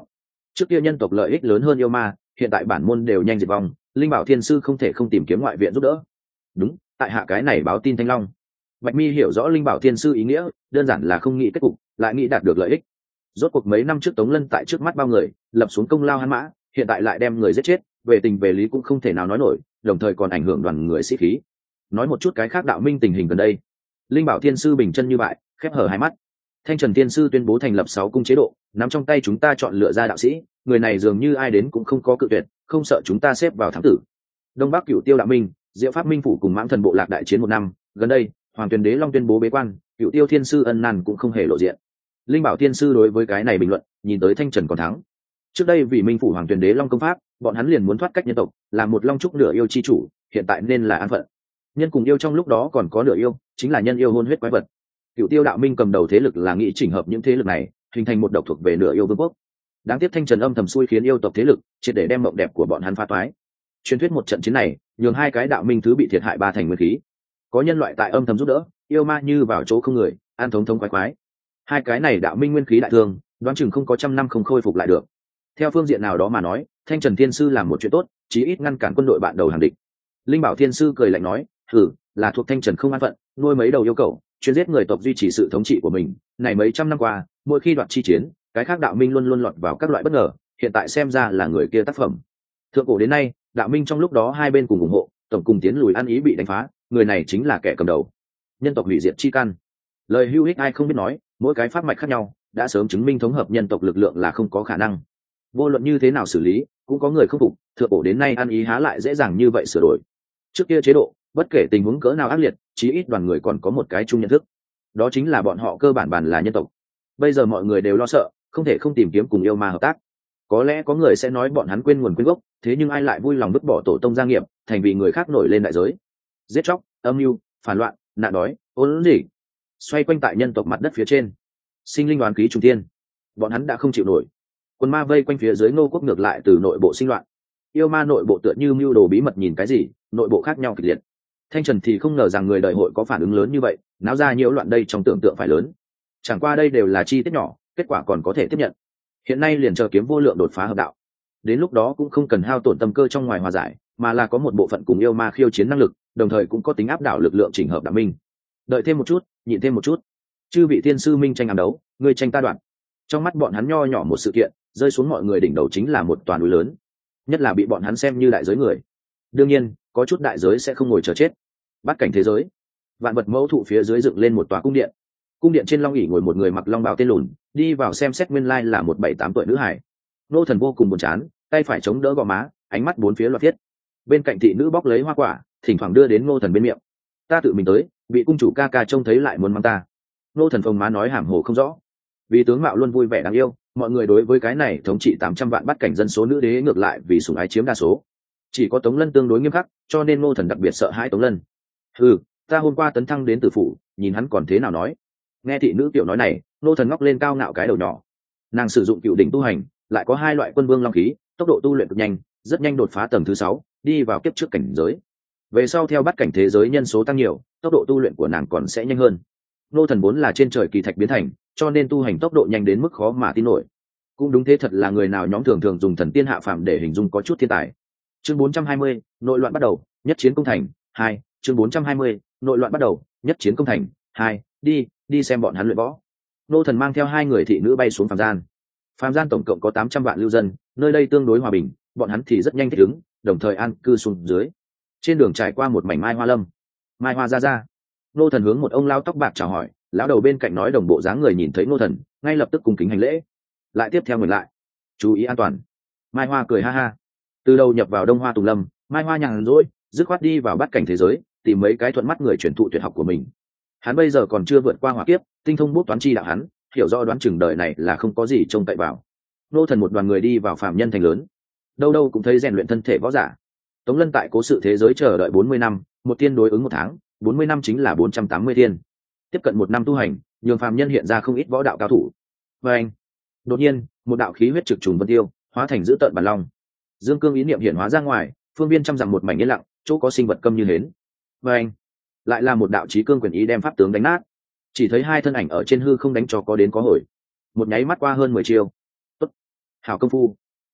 Trước kia nhân tộc lợi ích lớn hơn yêu ma, hiện tại bản môn đều nhanh diệt vong, linh bảo thiên sư không thể không tìm kiếm ngoại viện giúp đỡ. Đúng, tại hạ cái này báo tin Thanh Long. Bạch Mi hiểu rõ linh bảo thiên sư ý nghĩa, đơn giản là không nghĩ kết cục, lại nghĩ đạt được lợi ích. Rốt cuộc mấy năm trước Tống Lân tại trước mắt bao người lập xuống công lao hắn mã, hiện tại lại đem người giết chết, về tình về lý cũng không thể nào nói nổi, đồng thời còn ảnh hưởng đoàn người sĩ khí. Nói một chút cái khác đạo minh tình hình gần đây. Linh bảo thiên sư bình chân như vậy, khép hờ hai mắt. Thanh Trần thiên sư tuyên bố thành lập sáu cung chế độ, nắm trong tay chúng ta chọn lựa ra đạo sĩ, người này dường như ai đến cũng không có cự tuyệt, không sợ chúng ta xếp vào thám tử. Đông Bắc Cửu Tiêu đạo minh, Diệu Pháp minh phủ cùng Mãng Thần bộ lạc đại chiến một năm, gần đây, Hoàng Tuyền Đế Long tuyên bố bế quan, Cửu Tiêu thiên sư ân nan cũng không hề lộ diện. Linh bảo thiên sư đối với cái này bình luận, nhìn tới Thanh Trần còn thắng. Trước đây vì minh phủ Hoàng Tuyền Đế Long công pháp, bọn hắn liền muốn thoát cách nhân tộc, làm một long trúc nửa yêu chi chủ, hiện tại nên là an phận. Nhân cùng yêu trong lúc đó còn có nửa yêu, chính là nhân yêu hôn huyết quái vật. Cửu Tiêu đạo minh cầm đầu thế lực là nghĩ chỉnh hợp những thế lực này, hình thành một độc thuộc về nửa yêu vương quốc. Đáng tiếc Thanh Trần âm thầm xui khiến yêu tộc thế lực triệt để đem mộng đẹp của bọn hắn phá toái. Truyền thuyết một trận chiến này, nhường hai cái đạo minh thứ bị thiệt hại ba thành nguyên khí. Có nhân loại tại âm thầm giúp đỡ, yêu ma như vào chỗ không người, an thống thống quái quái. Hai cái này đạo minh nguyên khí đại thương, đoán chừng không có trăm năm không khôi phục lại được. Theo phương diện nào đó mà nói, Thanh Trần thiên sư làm một chuyện tốt, chí ít ngăn cản quân đội bạn đầu hàng địch. Linh bảo thiên sư cười lạnh nói, thử là thuộc Thanh Trần không an phận, nuôi mấy đầu yêu cầu, chuyên giết người tộc duy trì sự thống trị của mình. Này mấy trăm năm qua, mỗi khi đoạt chi chiến, cái khác đạo minh luôn luôn lọt vào các loại bất ngờ, hiện tại xem ra là người kia tác phẩm. Thượng cổ đến nay, đạo minh trong lúc đó hai bên cùng ủng hộ, tổng cùng tiến lùi ăn ý bị đánh phá, người này chính là kẻ cầm đầu. Nhân tộc hủy diệt chi căn. Lời hữu ích ai không biết nói, mỗi cái pháp mạch khác nhau, đã sớm chứng minh thống hợp nhân tộc lực lượng là không có khả năng. Vô luận như thế nào xử lý, cũng có người không phục, thượng cổ đến nay ăn ý há lại dễ dàng như vậy sửa đổi. Trước kia chế độ, bất kể tình huống cỡ nào ác liệt, chí ít đoàn người còn có một cái chung nhận thức, đó chính là bọn họ cơ bản bản là nhân tộc. Bây giờ mọi người đều lo sợ, không thể không tìm kiếm cùng yêu ma hợp tác. Có lẽ có người sẽ nói bọn hắn quên nguồn quên gốc, thế nhưng ai lại vui lòng vứt bỏ tổ tông gia nghiệp, thành vì người khác nổi lên đại giới. Giết chóc, âm mưu, phản loạn, nạn đói, ôn gì, xoay quanh tại nhân tộc mặt đất phía trên. Sinh linh đoán khí trùng thiên, bọn hắn đã không chịu nổi. Quân ma vây quanh phía dưới Ngô quốc ngược lại từ nội bộ sinh loạn. Yêu ma nội bộ tựa như mưu đồ bí mật nhìn cái gì, nội bộ khác nhau kịch liệt. Thanh Trần thì không ngờ rằng người đời hội có phản ứng lớn như vậy, náo ra nhiễu loạn đây trong tưởng tượng phải lớn. Chẳng qua đây đều là chi tiết nhỏ, kết quả còn có thể tiếp nhận. Hiện nay liền chờ kiếm vô lượng đột phá hợp đạo. Đến lúc đó cũng không cần hao tổn tâm cơ trong ngoài hòa giải, mà là có một bộ phận cùng yêu ma khiêu chiến năng lực, đồng thời cũng có tính áp đảo lực lượng chỉnh hợp đạo minh. Đợi thêm một chút, nhịn thêm một chút. Chư vị thiên sư minh tranh ám đấu, ngươi tranh ta đoạn. Trong mắt bọn hắn nho nhỏ một sự kiện, rơi xuống mọi người đỉnh đầu chính là một toàn núi lớn. Nhất là bị bọn hắn xem như đại giới người. Đương nhiên, có chút đại giới sẽ không ngồi chờ chết. Bắt cảnh thế giới, vạn vật mẫu thụ phía dưới dựng lên một tòa cung điện. Cung điện trên long ỷ ngồi một người mặc long bào tên lùn, đi vào xem xét nguyên lai là một bảy tám tuổi nữ hải. Nô thần vô cùng buồn chán, tay phải chống đỡ gò má, ánh mắt bốn phía loạt thiết. Bên cạnh thị nữ bóc lấy hoa quả, thỉnh thoảng đưa đến Ngô thần bên miệng. Ta tự mình tới, bị cung chủ ca ca trông thấy lại muốn mang ta. Ngô thần phồng má nói hàm hồ không rõ. Vì tướng mạo luôn vui vẻ đáng yêu, mọi người đối với cái này thống trị tám trăm vạn bắt cảnh dân số nữ đế ngược lại vì sủng ái chiếm đa số. Chỉ có Tống Lân tương đối nghiêm khắc, cho nên Ngô thần đặc biệt sợ hãi Tống Lân. Ừ, ta hôm qua tấn thăng đến tử phủ, nhìn hắn còn thế nào nói. Nghe thị nữ tiểu nói này, Ngô thần ngóc lên cao ngạo cái đầu nhỏ. Nàng sử dụng cựu đỉnh tu hành, lại có hai loại quân vương long khí, tốc độ tu luyện cực nhanh, rất nhanh đột phá tầng thứ sáu, đi vào kiếp trước cảnh giới. Về sau theo bắt cảnh thế giới nhân số tăng nhiều, tốc độ tu luyện của nàng còn sẽ nhanh hơn. Ngô thần vốn là trên trời kỳ thạch biến thành, cho nên tu hành tốc độ nhanh đến mức khó mà tin nổi. Cũng đúng thế, thật là người nào nhóm thường thường dùng thần tiên hạ phàm để hình dung có chút thiên tài. Chương bốn trăm hai mươi, nội loạn bắt đầu, nhất chiến công thành. Hai, chương bốn trăm hai mươi, nội loạn bắt đầu, nhất chiến công thành. Hai, đi, đi xem bọn hắn luyện võ. Ngô thần mang theo hai người thị nữ bay xuống phàm gian. Phàm gian tổng cộng có tám trăm vạn lưu dân, nơi đây tương đối hòa bình, bọn hắn thì rất nhanh thích ứng, đồng thời an cư xuống dưới. Trên đường trải qua một mảnh mai hoa lâm. Mai hoa ra ra. Ngô thần hướng một ông lao tóc bạc chào hỏi, lão đầu bên cạnh nói đồng bộ dáng người nhìn thấy Ngô thần, ngay lập tức cung kính hành lễ. Lại tiếp theo người lại, chú ý an toàn. Mai hoa cười ha ha. Từ đầu nhập vào đông hoa tùng lâm, Mai hoa nhàn rỗi, dứt khoát đi vào bắt cảnh thế giới, tìm mấy cái thuận mắt người truyền thụ tuyệt học của mình. Hắn bây giờ còn chưa vượt qua hỏa kiếp, tinh thông bút toán chi đạo hắn, hiểu rõ đoán chừng đời này là không có gì trông cậy vào. Ngô thần một đoàn người đi vào phạm nhân thành lớn, đâu đâu cũng thấy rèn luyện thân thể võ giả. Tống Lân tại cố sự thế giới chờ đợi bốn mươi năm, một thiên đối ứng một tháng, bốn mươi năm chính là bốn trăm tám mươi thiên. Tiếp cận một năm tu hành, nhường phàm nhân hiện ra không ít võ đạo cao thủ. Và anh, đột nhiên, một đạo khí huyết trực trùng vân tiêu, hóa thành dữ tợn bản long. Dương cương ý niệm hiện hóa ra ngoài, phương viên trăm dặm một mảnh yên lặng, chỗ có sinh vật câm như hến. Và anh, lại là một đạo chí cương quyền ý đem pháp tướng đánh nát. Chỉ thấy hai thân ảnh ở trên hư không đánh cho có đến có hồi. Một nháy mắt qua hơn mười chiêu. Tốt, hảo công phu,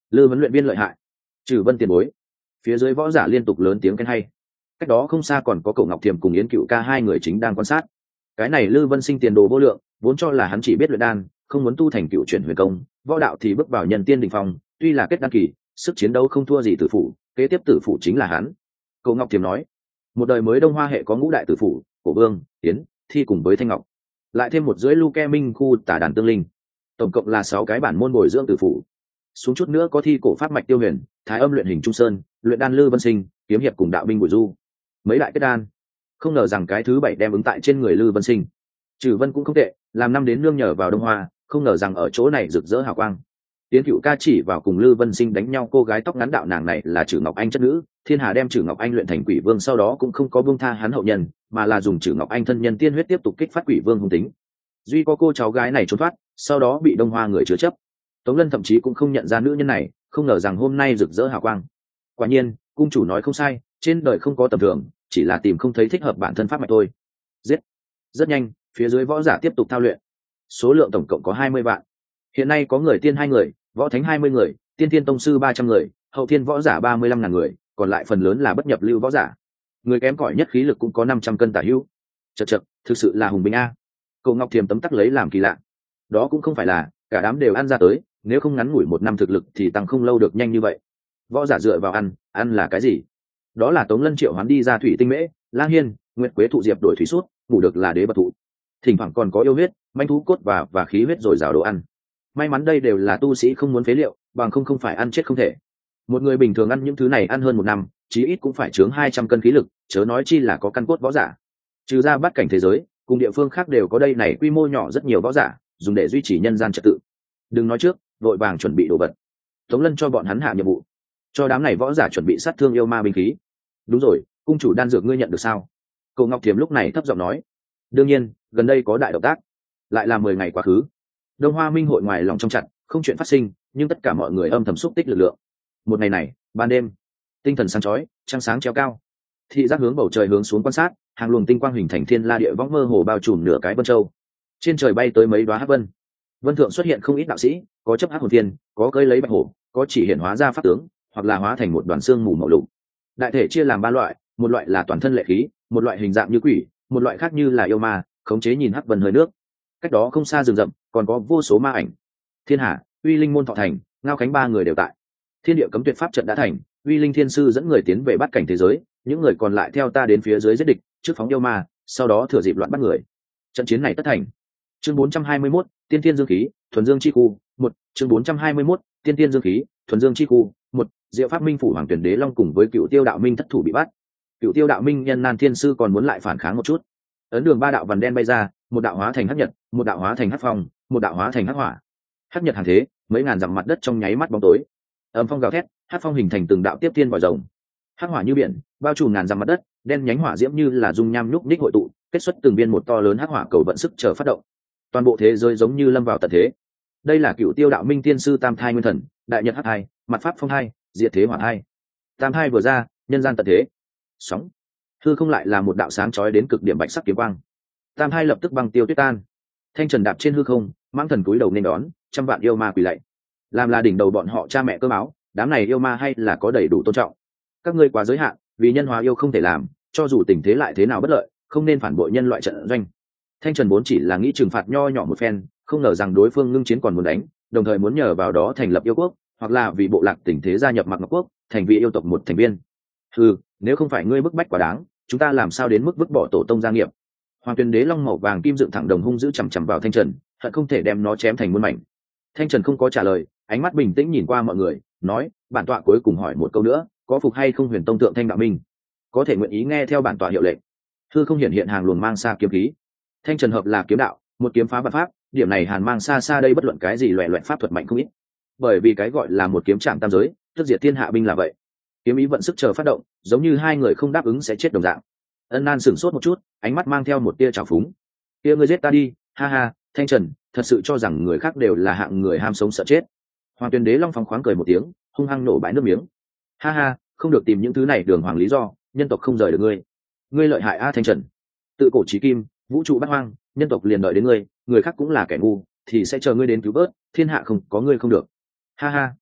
Lư vấn luyện viên lợi hại. Trừ Vân tiền bối. Phía dưới võ giả liên tục lớn tiếng khen hay. Cách đó không xa còn có Cổ Ngọc Thiềm cùng Yến Cựu Ca hai người chính đang quan sát. Cái này Lư Vân Sinh tiền đồ vô lượng, vốn cho là hắn chỉ biết luyện đan, không muốn tu thành cựu chuyển huyền công, võ đạo thì bước vào nhân tiên đỉnh phong, tuy là kết đan kỳ, sức chiến đấu không thua gì tử phụ, kế tiếp tử phụ chính là hắn. Cổ Ngọc Thiềm nói, một đời mới Đông Hoa hệ có ngũ đại tử phụ, Cổ Vương, Tiến, Thi cùng với Thanh Ngọc, lại thêm một dưới Luke Minh khu tả đàn tương linh, tổng cộng là sáu cái bản môn bồi dưỡng tử phụ. Xuống chút nữa có Thi cổ pháp mạch Tiêu Huyền, Thái âm luyện hình Trung Sơn, luyện đan Lư Vân Sinh, kiếm hiệp cùng đạo binh Bùi Du, mấy đại kết đan. Không ngờ rằng cái thứ bảy đem ứng tại trên người Lư Vân Sinh. Trừ Vân cũng không tệ, làm năm đến nương nhờ vào Đông Hoa, không ngờ rằng ở chỗ này rực rỡ hào quang. Tiến Cựu Ca chỉ vào cùng Lư Vân Sinh đánh nhau cô gái tóc ngắn đạo nàng này là Trử Ngọc Anh chất nữ, Thiên Hà đem Trử Ngọc Anh luyện thành Quỷ Vương sau đó cũng không có buông tha hắn hậu nhân, mà là dùng Trử Ngọc Anh thân nhân tiên huyết tiếp tục kích phát Quỷ Vương hung tính. Duy có cô cháu gái này trốn thoát, sau đó bị Đông Hoa người chứa chấp. Tống Lân thậm chí cũng không nhận ra nữ nhân này, không ngờ rằng hôm nay rực rỡ hào quang. Quả nhiên, cung chủ nói không sai, trên đời không có tầm thường, chỉ là tìm không thấy thích hợp bản thân pháp mạch thôi. Giết. Rất nhanh, phía dưới võ giả tiếp tục thao luyện. Số lượng tổng cộng có hai mươi vạn. Hiện nay có người tiên hai người, võ thánh hai mươi người, tiên tiên tông sư ba trăm người, hậu thiên võ giả ba mươi lăm ngàn người, còn lại phần lớn là bất nhập lưu võ giả. Người kém cỏi nhất khí lực cũng có năm trăm cân tả hữu. Chậc chậc, thực sự là hùng binh a. Cổ Ngọc Thiềm tấm tắc lấy làm kỳ lạ. Đó cũng không phải là cả đám đều ăn ra tới, nếu không ngắn ngủi một năm thực lực thì tăng không lâu được nhanh như vậy. Võ giả dựa vào ăn, ăn là cái gì? Đó là Tống Lân triệu hoán đi ra thủy tinh mễ, lang hiên, nguyệt quế thụ diệp đổi thủy suốt, ngủ được là đế bật thụ. Thỉnh thoảng còn có yêu huyết, manh thú cốt và và khí huyết rồi rào đồ ăn. May mắn đây đều là tu sĩ không muốn phế liệu, bằng không không phải ăn chết không thể. Một người bình thường ăn những thứ này ăn hơn một năm, chí ít cũng phải chướng hai trăm cân khí lực, chớ nói chi là có căn cốt võ giả. Trừ ra bát cảnh thế giới, cùng địa phương khác đều có đây này quy mô nhỏ rất nhiều võ giả, dùng để duy trì nhân gian trật tự. Đừng nói trước, vội vàng chuẩn bị đồ vật. Tống Lân cho bọn hắn hạ nhiệm vụ, cho đám này võ giả chuẩn bị sát thương yêu ma binh khí. Đúng rồi, cung chủ đan dược ngươi nhận được sao? Cổ Ngọc Thiềm lúc này thấp giọng nói. Đương nhiên, gần đây có đại động tác. Lại là mười ngày quá khứ. Đông Hoa Minh hội ngoài lòng trong chặt, không chuyện phát sinh, nhưng tất cả mọi người âm thầm xúc tích lực lượng. Một ngày này, ban đêm, tinh thần sáng chói, trăng sáng treo cao. Thị giác hướng bầu trời hướng xuống quan sát, hàng luồng tinh quang hình thành thiên la địa võng mơ hồ bao trùm nửa cái vân châu. Trên trời bay tới mấy đóa hắc vân. Vân thượng xuất hiện không ít đạo sĩ, có chấp hắc hồn thiên, có cưỡi lấy bạch hổ, có chỉ hiện hóa ra pháp tướng, hoặc là hóa thành một đoàn xương mù màu lục. Đại thể chia làm ba loại, một loại là toàn thân lệ khí, một loại hình dạng như quỷ, một loại khác như là yêu ma, khống chế nhìn hắc vân hơi nước. Cách đó không xa rừng rậm, còn có vô số ma ảnh. Thiên Hà, Uy Linh môn Thọ Thành, Ngao Khánh ba người đều tại. Thiên địa cấm tuyệt pháp trận đã thành, Uy Linh thiên sư dẫn người tiến về bắt cảnh thế giới, những người còn lại theo ta đến phía dưới giết địch, trước phóng yêu ma, sau đó thừa dịp loạn bắt người. Trận chiến này tất thành. Chương bốn trăm hai mươi mốt, Tiên Tiên Dương khí, Thuần Dương chi khu, một. Chương bốn trăm hai mươi mốt, Tiên Tiên Dương khí, Thuần Dương chi khu, một. Diệu Pháp Minh phủ Hoàng Tuyển Đế Long cùng với Cựu Tiêu Đạo Minh thất thủ bị bắt. Cựu Tiêu Đạo Minh nhân nan thiên sư còn muốn lại phản kháng một chút. Ấn đường ba đạo vằn đen bay ra, một đạo hóa thành hắc nhật, một đạo hóa thành hắc phong, một đạo hóa thành hắc hỏa. Hắc nhật hàng thế, mấy ngàn dặm mặt đất trong nháy mắt bóng tối. Âm phong gào thét, hắc phong hình thành từng đạo tiếp thiên vòi rồng. Hắc hỏa như biển, bao trùm ngàn dặm mặt đất, đen nhánh hỏa diễm như là dung nham nhúc nhích hội tụ, kết xuất từng viên một to lớn hắc hỏa cầu vận sức chờ phát động. Toàn bộ thế giới giống như lâm vào tận thế. Đây là Cựu Tiêu Đạo Minh tiên sư tam thai nguyên thần, đại nhật hắc thai, mặt pháp phong thai, diệt thế hỏa thai. Tam thai vừa ra, nhân gian tận thế. Sóng. Hư không lại là một đạo sáng chói đến cực điểm bạch sắc kiếm quang. Tam thai lập tức băng tiêu tuyết tan. Thanh trần đạp trên hư không, mãng thần cúi đầu nên đón, trăm vạn yêu ma quỳ lạy. Làm là đỉnh đầu bọn họ cha mẹ cơ máu, đám này yêu ma hay là có đầy đủ tôn trọng. Các ngươi quá giới hạn, vì nhân hóa yêu không thể làm, cho dù tình thế lại thế nào bất lợi, không nên phản bội nhân loại trận doanh. Thanh trần vốn chỉ là nghĩ trừng phạt nho nhỏ một phen, không ngờ rằng đối phương ngưng chiến còn muốn đánh, đồng thời muốn nhờ vào đó thành lập yêu quốc, hoặc là vì bộ lạc tình thế gia nhập Mạc Ngọc quốc, thành vị yêu tộc một thành viên. Ừ, nếu không phải ngươi bức bách quá đáng, chúng ta làm sao đến mức vứt bỏ tổ tông gia nghiệp? Hoàng Tuyên Đế Long màu vàng kim dựng thẳng đồng hung dữ chằm chằm vào Thanh Trần, hận không thể đem nó chém thành muôn mảnh. Thanh Trần không có trả lời, ánh mắt bình tĩnh nhìn qua mọi người, nói: bản tọa cuối cùng hỏi một câu nữa, có phục hay không Huyền Tông Thượng Thanh Đạo Minh? Có thể nguyện ý nghe theo bản tọa hiệu lệnh. Thư không hiện hiện hàng luồng mang xa kiếm khí. Thanh Trần hợp là kiếm đạo, một kiếm phá vạn pháp, điểm này Hàn mang xa xa đây bất luận cái gì loẻ loẹt pháp thuật mạnh không ít. Bởi vì cái gọi là một kiếm chạm tam giới, tức diệt thiên hạ binh là vậy. Kiếm ý vận sức chờ phát động, giống như hai người không đáp ứng sẽ chết đồng dạng. Ân Nan sửng sốt một chút, ánh mắt mang theo một tia trào phúng. Kia ngươi giết ta đi, ha ha, Thanh Trần, thật sự cho rằng người khác đều là hạng người ham sống sợ chết. Hoàng Tuyên Đế Long phóng khoáng cười một tiếng, hung hăng nổ bãi nước miếng. Ha ha, không được tìm những thứ này đường hoàng lý do, nhân tộc không rời được ngươi. Ngươi lợi hại a Thanh Trần. Tự cổ chí kim, vũ trụ bát hoang, nhân tộc liền đợi đến ngươi, người khác cũng là kẻ ngu, thì sẽ chờ ngươi đến cứu vớt, thiên hạ không có ngươi không được. Ha ha.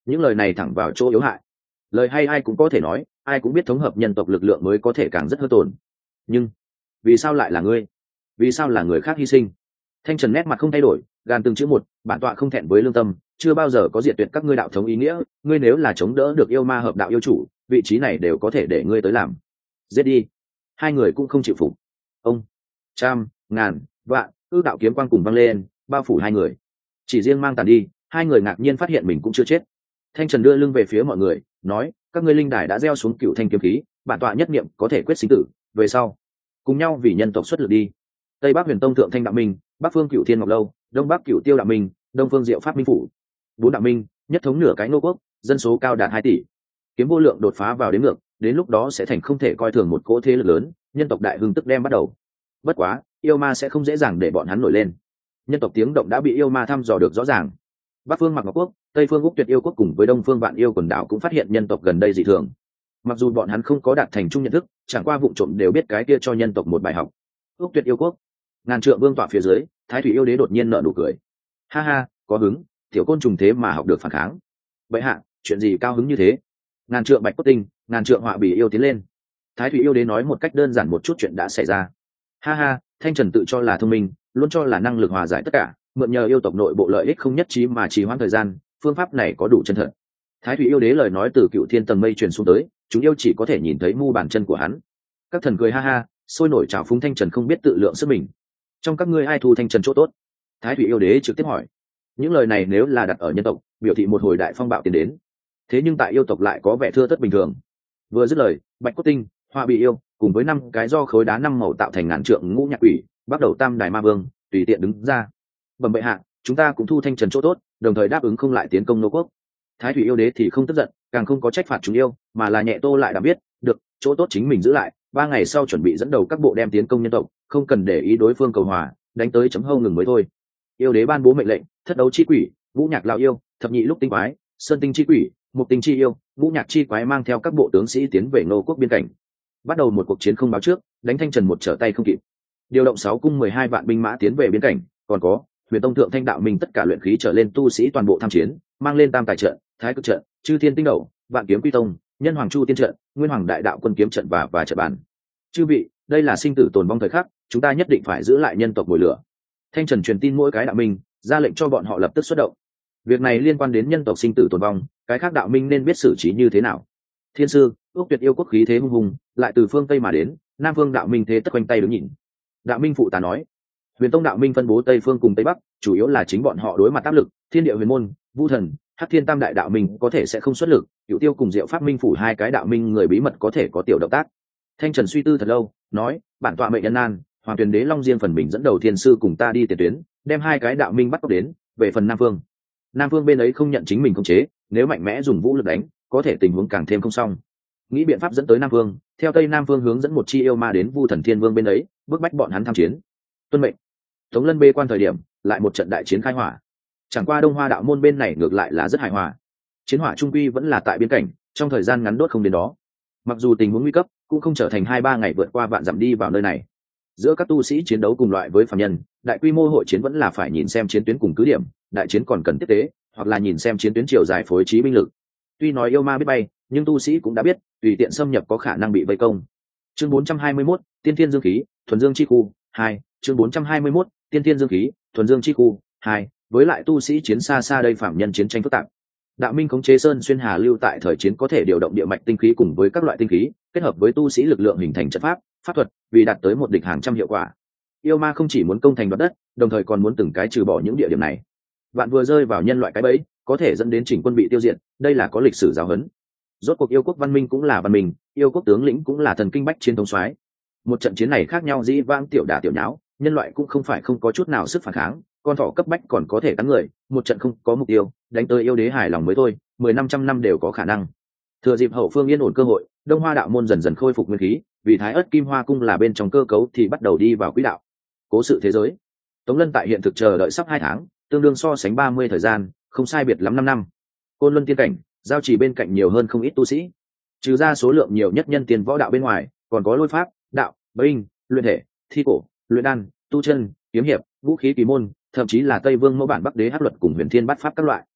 những lời này thẳng vào chỗ yếu hại. Lời hay ai cũng có thể nói, ai cũng biết thống hợp nhân tộc lực lượng mới có thể càng rất hơn tồn. Nhưng vì sao lại là ngươi? Vì sao là người khác hy sinh? Thanh Trần nét mặt không thay đổi, gàn từng chữ một, bản tọa không thẹn với lương tâm, chưa bao giờ có diệt tuyệt các ngươi đạo thống ý nghĩa, ngươi nếu là chống đỡ được yêu ma hợp đạo yêu chủ, vị trí này đều có thể để ngươi tới làm. Giết đi. Hai người cũng không chịu phục. Ông trăm ngàn vạn ước đạo kiếm quang cùng vang lên, bao phủ hai người. Chỉ riêng mang tàn đi, hai người ngạc nhiên phát hiện mình cũng chưa chết. Thanh Trần đưa lưng về phía mọi người, nói: các ngươi linh đài đã gieo xuống cựu thanh kiếm khí, bản tọa nhất niệm có thể quyết sinh tử, về sau cùng nhau vì nhân tộc xuất lực đi. Tây Bắc Huyền Tông thượng thanh đạo minh, Bắc phương Cựu Thiên Ngọc Lâu, Đông Bắc Cựu Tiêu đạo minh, Đông phương Diệu Pháp minh phủ, bốn đạo minh nhất thống nửa cái nô quốc, dân số cao đạt hai tỷ, kiếm vô lượng đột phá vào đến ngược, đến lúc đó sẽ thành không thể coi thường một cỗ thế lực lớn, nhân tộc đại hưng tức đem bắt đầu. Bất quá yêu ma sẽ không dễ dàng để bọn hắn nổi lên, nhân tộc tiếng động đã bị yêu ma thăm dò được rõ ràng. Bắc phương Mặc Ngọc quốc, Tây phương Úc Tuyệt yêu quốc cùng với Đông phương Vạn yêu quần đảo cũng phát hiện nhân tộc gần đây dị thường. Mặc dù bọn hắn không có đạt thành chung nhận thức, chẳng qua vụ trộm đều biết cái kia cho nhân tộc một bài học. Úc Tuyệt yêu quốc, ngàn trượng vương tọa phía dưới, Thái Thủy yêu đế đột nhiên nở nụ cười. Ha ha, có hứng, tiểu côn trùng thế mà học được phản kháng. Vậy hạ, chuyện gì cao hứng như thế? Ngàn trượng bạch cốt tinh, ngàn trượng họa bì yêu tiến lên. Thái Thủy yêu đế nói một cách đơn giản một chút chuyện đã xảy ra. Ha ha, Thanh Trần tự cho là thông minh, luôn cho là năng lực hòa giải tất cả, mượn nhờ yêu tộc nội bộ lợi ích không nhất trí mà trì hoãn thời gian, phương pháp này có đủ chân thật. Thái Thủy yêu đế lời nói từ cựu thiên tầng mây truyền xuống tới, chúng yêu chỉ có thể nhìn thấy mu bàn chân của hắn. Các thần cười ha ha, sôi nổi trào phúng Thanh Trần không biết tự lượng sức mình. Trong các ngươi ai thu Thanh Trần chỗ tốt? Thái Thủy yêu đế trực tiếp hỏi. Những lời này nếu là đặt ở nhân tộc, biểu thị một hồi đại phong bạo tiến đến. Thế nhưng tại yêu tộc lại có vẻ thưa thớt bình thường. Vừa dứt lời, bạch cốt tinh, hoa bị yêu, cùng với năm cái do khối đá năm màu tạo thành ngàn trượng ngũ nhạc quỷ, bắt đầu tam đài ma vương, tùy tiện đứng ra. Bẩm bệ hạ, chúng ta cũng thu Thanh Trần chỗ tốt, đồng thời đáp ứng không lại tiến công nô quốc. Thái Thủy yêu đế thì không tức giận, càng không có trách phạt chúng yêu, mà là nhẹ tô lại đã biết, được, chỗ tốt chính mình giữ lại, ba ngày sau chuẩn bị dẫn đầu các bộ đem tiến công nhân tộc, không cần để ý đối phương cầu hòa, đánh tới chấm hâu ngừng mới thôi. Yêu đế ban bố mệnh lệnh, thất đấu chi quỷ, ngũ nhạc lão yêu, thập nhị lúc tinh quái, sơn tinh chi quỷ, mục tinh chi yêu, ngũ nhạc chi quái mang theo các bộ tướng sĩ tiến về nô quốc biên cảnh, bắt đầu một cuộc chiến không báo trước, đánh Thanh Trần một trở tay không kịp. Điều động sáu cung mười hai vạn binh mã tiến về biên cảnh, còn có Huyền Tông thượng thanh đạo minh tất cả luyện khí trở lên tu sĩ toàn bộ tham chiến, mang lên tam tài trận, thái cực trận, chư thiên tinh đầu, vạn kiếm quy tông, nhân hoàng chu tiên trận, nguyên hoàng đại đạo quân kiếm trận và và trận bàn. Chư vị, đây là sinh tử tồn vong thời khắc, chúng ta nhất định phải giữ lại nhân tộc mồi lửa. Thanh Trần truyền tin mỗi cái đạo minh, ra lệnh cho bọn họ lập tức xuất động. Việc này liên quan đến nhân tộc sinh tử tồn vong, cái khác đạo minh nên biết xử trí như thế nào. Thiên sư, Ước Tuyệt yêu quốc khí thế hung hùng, lại từ phương tây mà đến, nam phương đạo minh thế tất quanh tay đứng nhìn. Đạo minh phụ tá nói, Huyền Tông đạo minh phân bố tây phương cùng tây bắc, chủ yếu là chính bọn họ đối mặt áp lực, Thiên Địa Huyền Môn, Vu Thần, Hắc Thiên tam đại đạo minh có thể sẽ không xuất lực, Cửu Tiêu cùng Diệu Pháp minh phủ hai cái đạo minh người bí mật có thể có tiểu động tác. Thanh Trần suy tư thật lâu, nói, bản tọa mệnh nhân nan, Hoàng Tuyền Đế Long riêng phần mình dẫn đầu thiên sư cùng ta đi tiền tuyến, đem hai cái đạo minh bắt cóc đến, về phần Nam Phương. Nam Phương bên ấy không nhận chính mình khống chế, nếu mạnh mẽ dùng vũ lực đánh, có thể tình huống càng thêm không xong. Nghĩ biện pháp dẫn tới Nam Phương, theo Tây Nam Phương hướng dẫn một chi yêu ma đến Vu Thần Thiên Vương bên ấy, bức bách bọn hắn tham chiến. Tuân mệnh. Tống Lân bê quan thời điểm, lại một trận đại chiến khai hỏa. Chẳng qua Đông Hoa đạo môn bên này ngược lại là rất hài hòa. Chiến hỏa trung quy vẫn là tại biên cảnh, trong thời gian ngắn đốt không đến đó. Mặc dù tình huống nguy cấp, cũng không trở thành hai ba ngày vượt qua vạn dặm đi vào nơi này. Giữa các tu sĩ chiến đấu cùng loại với phàm nhân, đại quy mô hội chiến vẫn là phải nhìn xem chiến tuyến cùng cứ điểm, đại chiến còn cần tiếp tế, hoặc là nhìn xem chiến tuyến chiều dài phối trí binh lực. Tuy nói yêu ma biết bay, nhưng tu sĩ cũng đã biết, tùy tiện xâm nhập có khả năng bị vây công. Chương bốn trăm hai mươi mốt, Tiên Thiên Dương khí, thuần dương chi khu, hai, chương bốn trăm hai mươi mốt, Tiên Thiên Dương khí, thuần dương chi khu, hai, với lại tu sĩ chiến xa xa đây phạm nhân chiến tranh phức tạp. Đạo minh khống chế sơn xuyên hà lưu tại thời chiến có thể điều động địa mạch tinh khí cùng với các loại tinh khí, kết hợp với tu sĩ lực lượng hình thành trận pháp, pháp thuật, vì đạt tới một địch hàng trăm hiệu quả. Yêu ma không chỉ muốn công thành đoạt đất, đồng thời còn muốn từng cái trừ bỏ những địa điểm này. Vạn vừa rơi vào nhân loại cái bẫy, có thể dẫn đến chỉnh quân bị tiêu diệt, đây là có lịch sử giáo huấn. Rốt cuộc yêu quốc văn minh cũng là văn minh, yêu quốc tướng lĩnh cũng là thần kinh bách chiến thống soái. Một trận chiến này khác nhau dĩ vãng tiểu đả tiểu nháo, nhân loại cũng không phải không có chút nào sức phản kháng, con thỏ cấp bách còn có thể cắn người, một trận không có mục tiêu, đánh tới yêu đế hài lòng mới thôi, mười năm trăm năm đều có khả năng. Thừa dịp hậu phương yên ổn cơ hội, Đông Hoa đạo môn dần dần khôi phục nguyên khí, vì Thái Ức Kim Hoa cung là bên trong cơ cấu thì bắt đầu đi vào quỹ đạo. Cố sự thế giới. Tống Lân tại hiện thực chờ đợi sắp hai tháng, tương đương so sánh ba mươi thời gian, không sai biệt lắm năm năm. Côn Luân tiên cảnh, giao chỉ bên cạnh nhiều hơn không ít tu sĩ. Trừ ra số lượng nhiều nhất nhân tiền võ đạo bên ngoài, còn có lôi pháp, đạo, binh, luyện thể, thi cổ, luyện đan, tu chân, kiếm hiệp, vũ khí kỳ môn, thậm chí là Tây Vương mẫu bản Bắc Đế hắc luật cùng Huyền Thiên bát pháp các loại.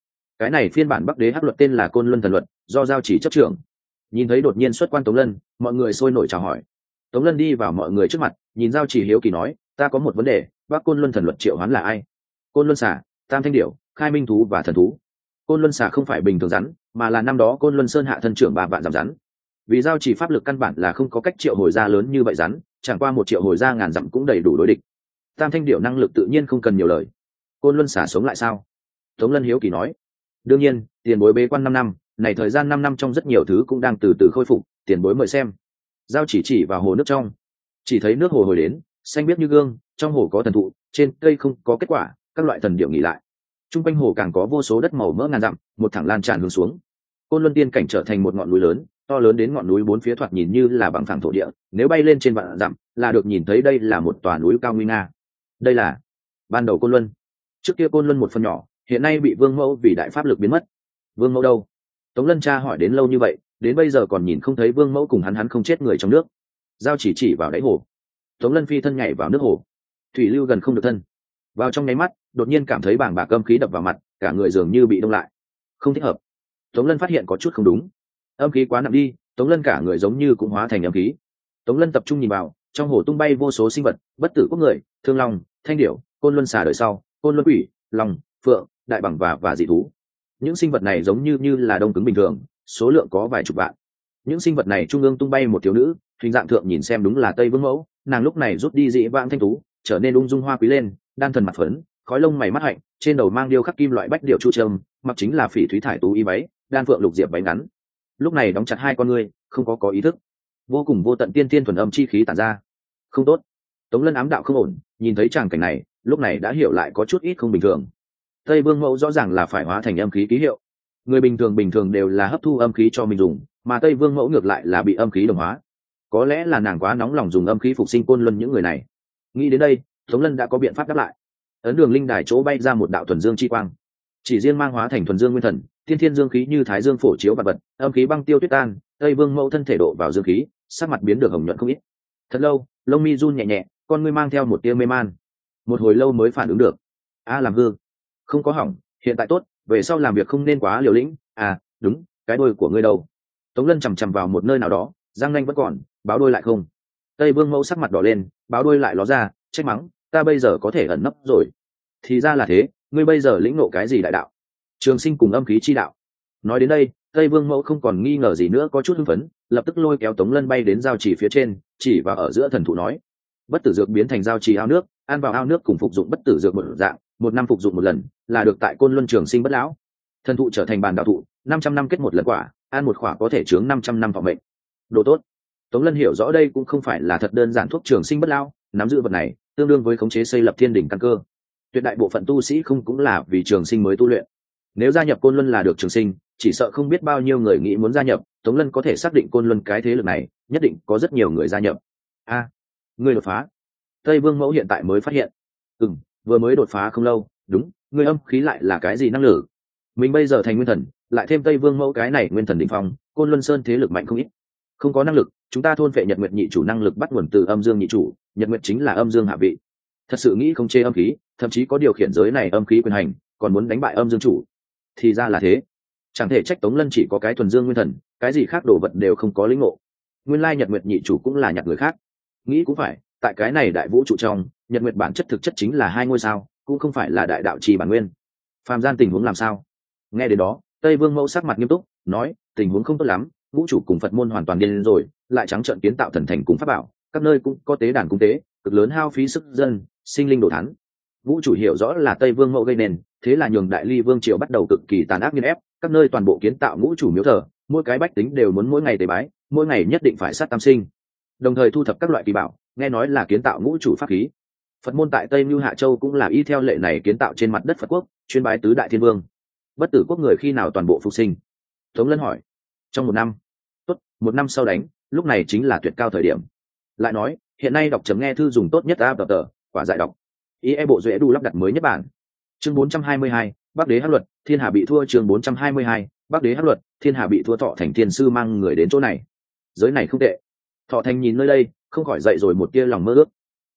cái này phiên bản bắc đế hắc luật tên là côn luân thần luật, do giao chỉ chấp trưởng. Nhìn thấy đột nhiên xuất quan Tống Lân, mọi người sôi nổi chào hỏi. Tống Lân đi vào mọi người trước mặt, nhìn giao chỉ hiếu kỳ nói, ta có một vấn đề, bác côn luân thần luật triệu hoán là ai? Côn luân xà, tam thanh điểu, khai minh thú và thần thú. Côn luân xà không phải bình thường rắn, mà là năm đó côn luân sơn hạ thân trưởng ba vạn dặm rắn. Vì giao chỉ pháp lực căn bản là không có cách triệu hồi ra lớn như vậy rắn, chẳng qua một triệu hồi ra ngàn dặm cũng đầy đủ đối địch. Tam thanh điểu năng lực tự nhiên không cần nhiều lời. Côn luân xà sống lại sao? Tống Lân hiếu kỳ nói. Đương nhiên, tiền bối bế quan năm năm, này thời gian năm năm trong rất nhiều thứ cũng đang từ từ khôi phục, tiền bối mời xem. Giao chỉ chỉ vào hồ nước trong, chỉ thấy nước hồ hồi đến, xanh biếc như gương, trong hồ có thần thụ, trên cây không có kết quả, các loại thần điệu nghỉ lại. Trung quanh hồ càng có vô số đất màu mỡ ngàn dặm, một thẳng lan tràn hướng xuống. Côn Luân tiên cảnh trở thành một ngọn núi lớn, to lớn đến ngọn núi bốn phía thoạt nhìn như là bằng phẳng thổ địa, nếu bay lên trên vạn dặm, là được nhìn thấy đây là một tòa núi cao nguy nga. Đây là ban đầu Côn Luân. Trước kia Côn Luân một phần nhỏ, hiện nay bị Vương Mẫu vì đại pháp lực biến mất. Vương Mẫu đâu? Tống Lân tra hỏi đến lâu như vậy, đến bây giờ còn nhìn không thấy Vương Mẫu cùng hắn hắn không chết người trong nước. Giao chỉ chỉ vào đáy hồ. Tống Lân phi thân nhảy vào nước hồ. Thủy lưu gần không được thân. Vào trong nháy mắt, đột nhiên cảm thấy bàng bạc âm khí đập vào mặt, cả người dường như bị đông lại. Không thích hợp. Tống Lân phát hiện có chút không đúng. Âm khí quá nặng đi, Tống Lân cả người giống như cũng hóa thành âm khí. Tống Lân tập trung nhìn vào, trong hồ tung bay vô số sinh vật, bất tử quốc người, thương long, thanh điểu, côn luân xà đời sau, côn luân quỷ, long, phượng, đại bằng và và dị thú. Những sinh vật này giống như như là đông cứng bình thường, số lượng có vài chục vạn. Những sinh vật này trung ương tung bay một thiếu nữ, hình dạng thượng nhìn xem đúng là Tây Vương Mẫu, nàng lúc này rút đi dị vãng thanh tú, trở nên ung dung hoa quý lên, đan thần mặt phấn, khói lông mày mắt hạnh, trên đầu mang điêu khắc kim loại bách điệu chu trâm, mặc chính là phỉ thúy thải tú y váy, đan phượng lục diệp váy ngắn. Lúc này đóng chặt hai con ngươi, không có có ý thức, vô cùng vô tận tiên tiên thuần âm chi khí tản ra. Không tốt. Tống Lân ám đạo không ổn, nhìn thấy tràng cảnh này, lúc này đã hiểu lại có chút ít không bình thường. Tây Vương Mẫu rõ ràng là phải hóa thành âm khí ký hiệu. Người bình thường bình thường đều là hấp thu âm khí cho mình dùng, mà Tây Vương Mẫu ngược lại là bị âm khí đồng hóa. Có lẽ là nàng quá nóng lòng dùng âm khí phục sinh Côn Luân những người này. Nghĩ đến đây, Tống Lân đã có biện pháp đáp lại. Ấn đường linh đài chỗ bay ra một đạo thuần dương chi quang, chỉ riêng mang hóa thành thuần dương nguyên thần, tiên thiên dương khí như thái dương phổ chiếu vật vật, âm khí băng tiêu tuyết tan. Tây Vương Mẫu thân thể độ vào dương khí, sắc mặt biến được hồng nhuận không ít. Thật lâu, lông mi run nhẹ nhẹ, con ngươi mang theo một tia mê man. Một hồi lâu mới phản ứng được. A làm hư, không có hỏng, hiện tại tốt, về sau làm việc không nên quá liều lĩnh. À đúng, cái đôi của ngươi đâu? Tống Lân chằm chằm vào một nơi nào đó, răng nanh vẫn còn, báo đôi lại không. Tây Vương Mẫu sắc mặt đỏ lên, báo đôi lại ló ra, trách mắng, ta bây giờ có thể ẩn nấp rồi. Thì ra là thế, ngươi bây giờ lĩnh ngộ cái gì đại đạo? Trường sinh cùng âm khí chi đạo. Nói đến đây, Tây Vương Mẫu không còn nghi ngờ gì nữa, có chút hưng phấn, lập tức lôi kéo Tống Lân bay đến giao chỉ phía trên, chỉ vào ở giữa thần thụ nói, bất tử dược biến thành giao chỉ ao nước, ăn vào ao nước cùng phục dụng bất tử dược một dạng, một năm phục dụng một lần, là được tại Côn Luân trường sinh bất lão. Thần thụ trở thành bàn đạo thụ, năm trăm năm kết một lần quả, ăn một quả có thể chướng năm trăm năm thọ mệnh. Đồ tốt. Tống Lân hiểu rõ đây cũng không phải là thật đơn giản thuốc trường sinh bất lão, nắm giữ vật này, tương đương với khống chế xây lập thiên đỉnh căn cơ. Tuyệt đại bộ phận tu sĩ không cũng là vì trường sinh mới tu luyện. Nếu gia nhập Côn Luân là được trường sinh, chỉ sợ không biết bao nhiêu người nghĩ muốn gia nhập. Tống Lân có thể xác định Côn Luân cái thế lực này, nhất định có rất nhiều người gia nhập. A, à, ngươi đột phá. Tây Vương Mẫu hiện tại mới phát hiện. Ừm, vừa mới đột phá không lâu. Đúng, ngươi âm khí lại là cái gì năng lực? Mình bây giờ thành nguyên thần, lại thêm Tây Vương Mẫu cái này nguyên thần đỉnh phong, Côn Luân Sơn thế lực mạnh không ít. Không có năng lực, chúng ta thôn phệ Nhật Nguyệt nhị chủ năng lực bắt nguồn từ âm dương nhị chủ, Nhật Nguyệt chính là âm dương hạ vị. Thật sự nghĩ không chê âm khí, thậm chí có điều khiển giới này âm khí quyền hành, còn muốn đánh bại âm dương chủ. Thì ra là thế. Chẳng thể trách Tống Lân chỉ có cái thuần dương nguyên thần, cái gì khác đồ vật đều không có lĩnh ngộ. Nguyên lai Nhật Nguyệt nhị chủ cũng là nhặt người khác. Nghĩ cũng phải, tại cái này đại vũ trụ trong, Nhật Nguyệt bản chất thực chất chính là hai ngôi sao, cũng không phải là đại đạo trì bản nguyên. Phàm gian tình huống làm sao? Nghe đến đó, Tây Vương Mẫu sắc mặt nghiêm túc, nói, tình huống không tốt lắm, vũ trụ cùng Phật môn hoàn toàn điên rồi, lại trắng trợn kiến tạo thần thành cùng pháp bảo, các nơi cũng có tế đàn cung tế, cực lớn hao phí sức dân, sinh linh đồ thán. Vũ trụ hiểu rõ là Tây Vương Mẫu gây nên, thế là nhường Đại Ly Vương triều bắt đầu cực kỳ tàn ác nghiền ép, các nơi toàn bộ kiến tạo ngũ chủ miếu thờ, mỗi cái bách tính đều muốn mỗi ngày tế bái, mỗi ngày nhất định phải sát tam sinh, đồng thời thu thập các loại kỳ bảo, nghe nói là kiến tạo ngũ chủ pháp khí. Phật môn tại Tây Mưu Hạ Châu cũng là y theo lệ này kiến tạo trên mặt đất Phật quốc, chuyên bái tứ đại thiên vương. Bất tử quốc người khi nào toàn bộ phục sinh? Tống Lân hỏi. Trong một năm. Tốt, một năm sau đánh, lúc này chính là tuyệt cao thời điểm. Lại nói, hiện nay đọc chấm nghe thư dùng tốt nhất a tập tờ, quả dại đọc. Ý e bộ duệ đu lắp đặt mới nhất bản. Chương bốn trăm hai mươi hai, Bắc Đế Hắc Luật, Thiên Hà bị thua. Chương bốn trăm hai mươi hai, Bắc Đế Hắc Luật, Thiên Hà bị thua. Thọ Thành Thiên sư mang người đến chỗ này. Giới này không tệ. Thọ Thành nhìn nơi đây, không khỏi dậy rồi một tia lòng mơ ước.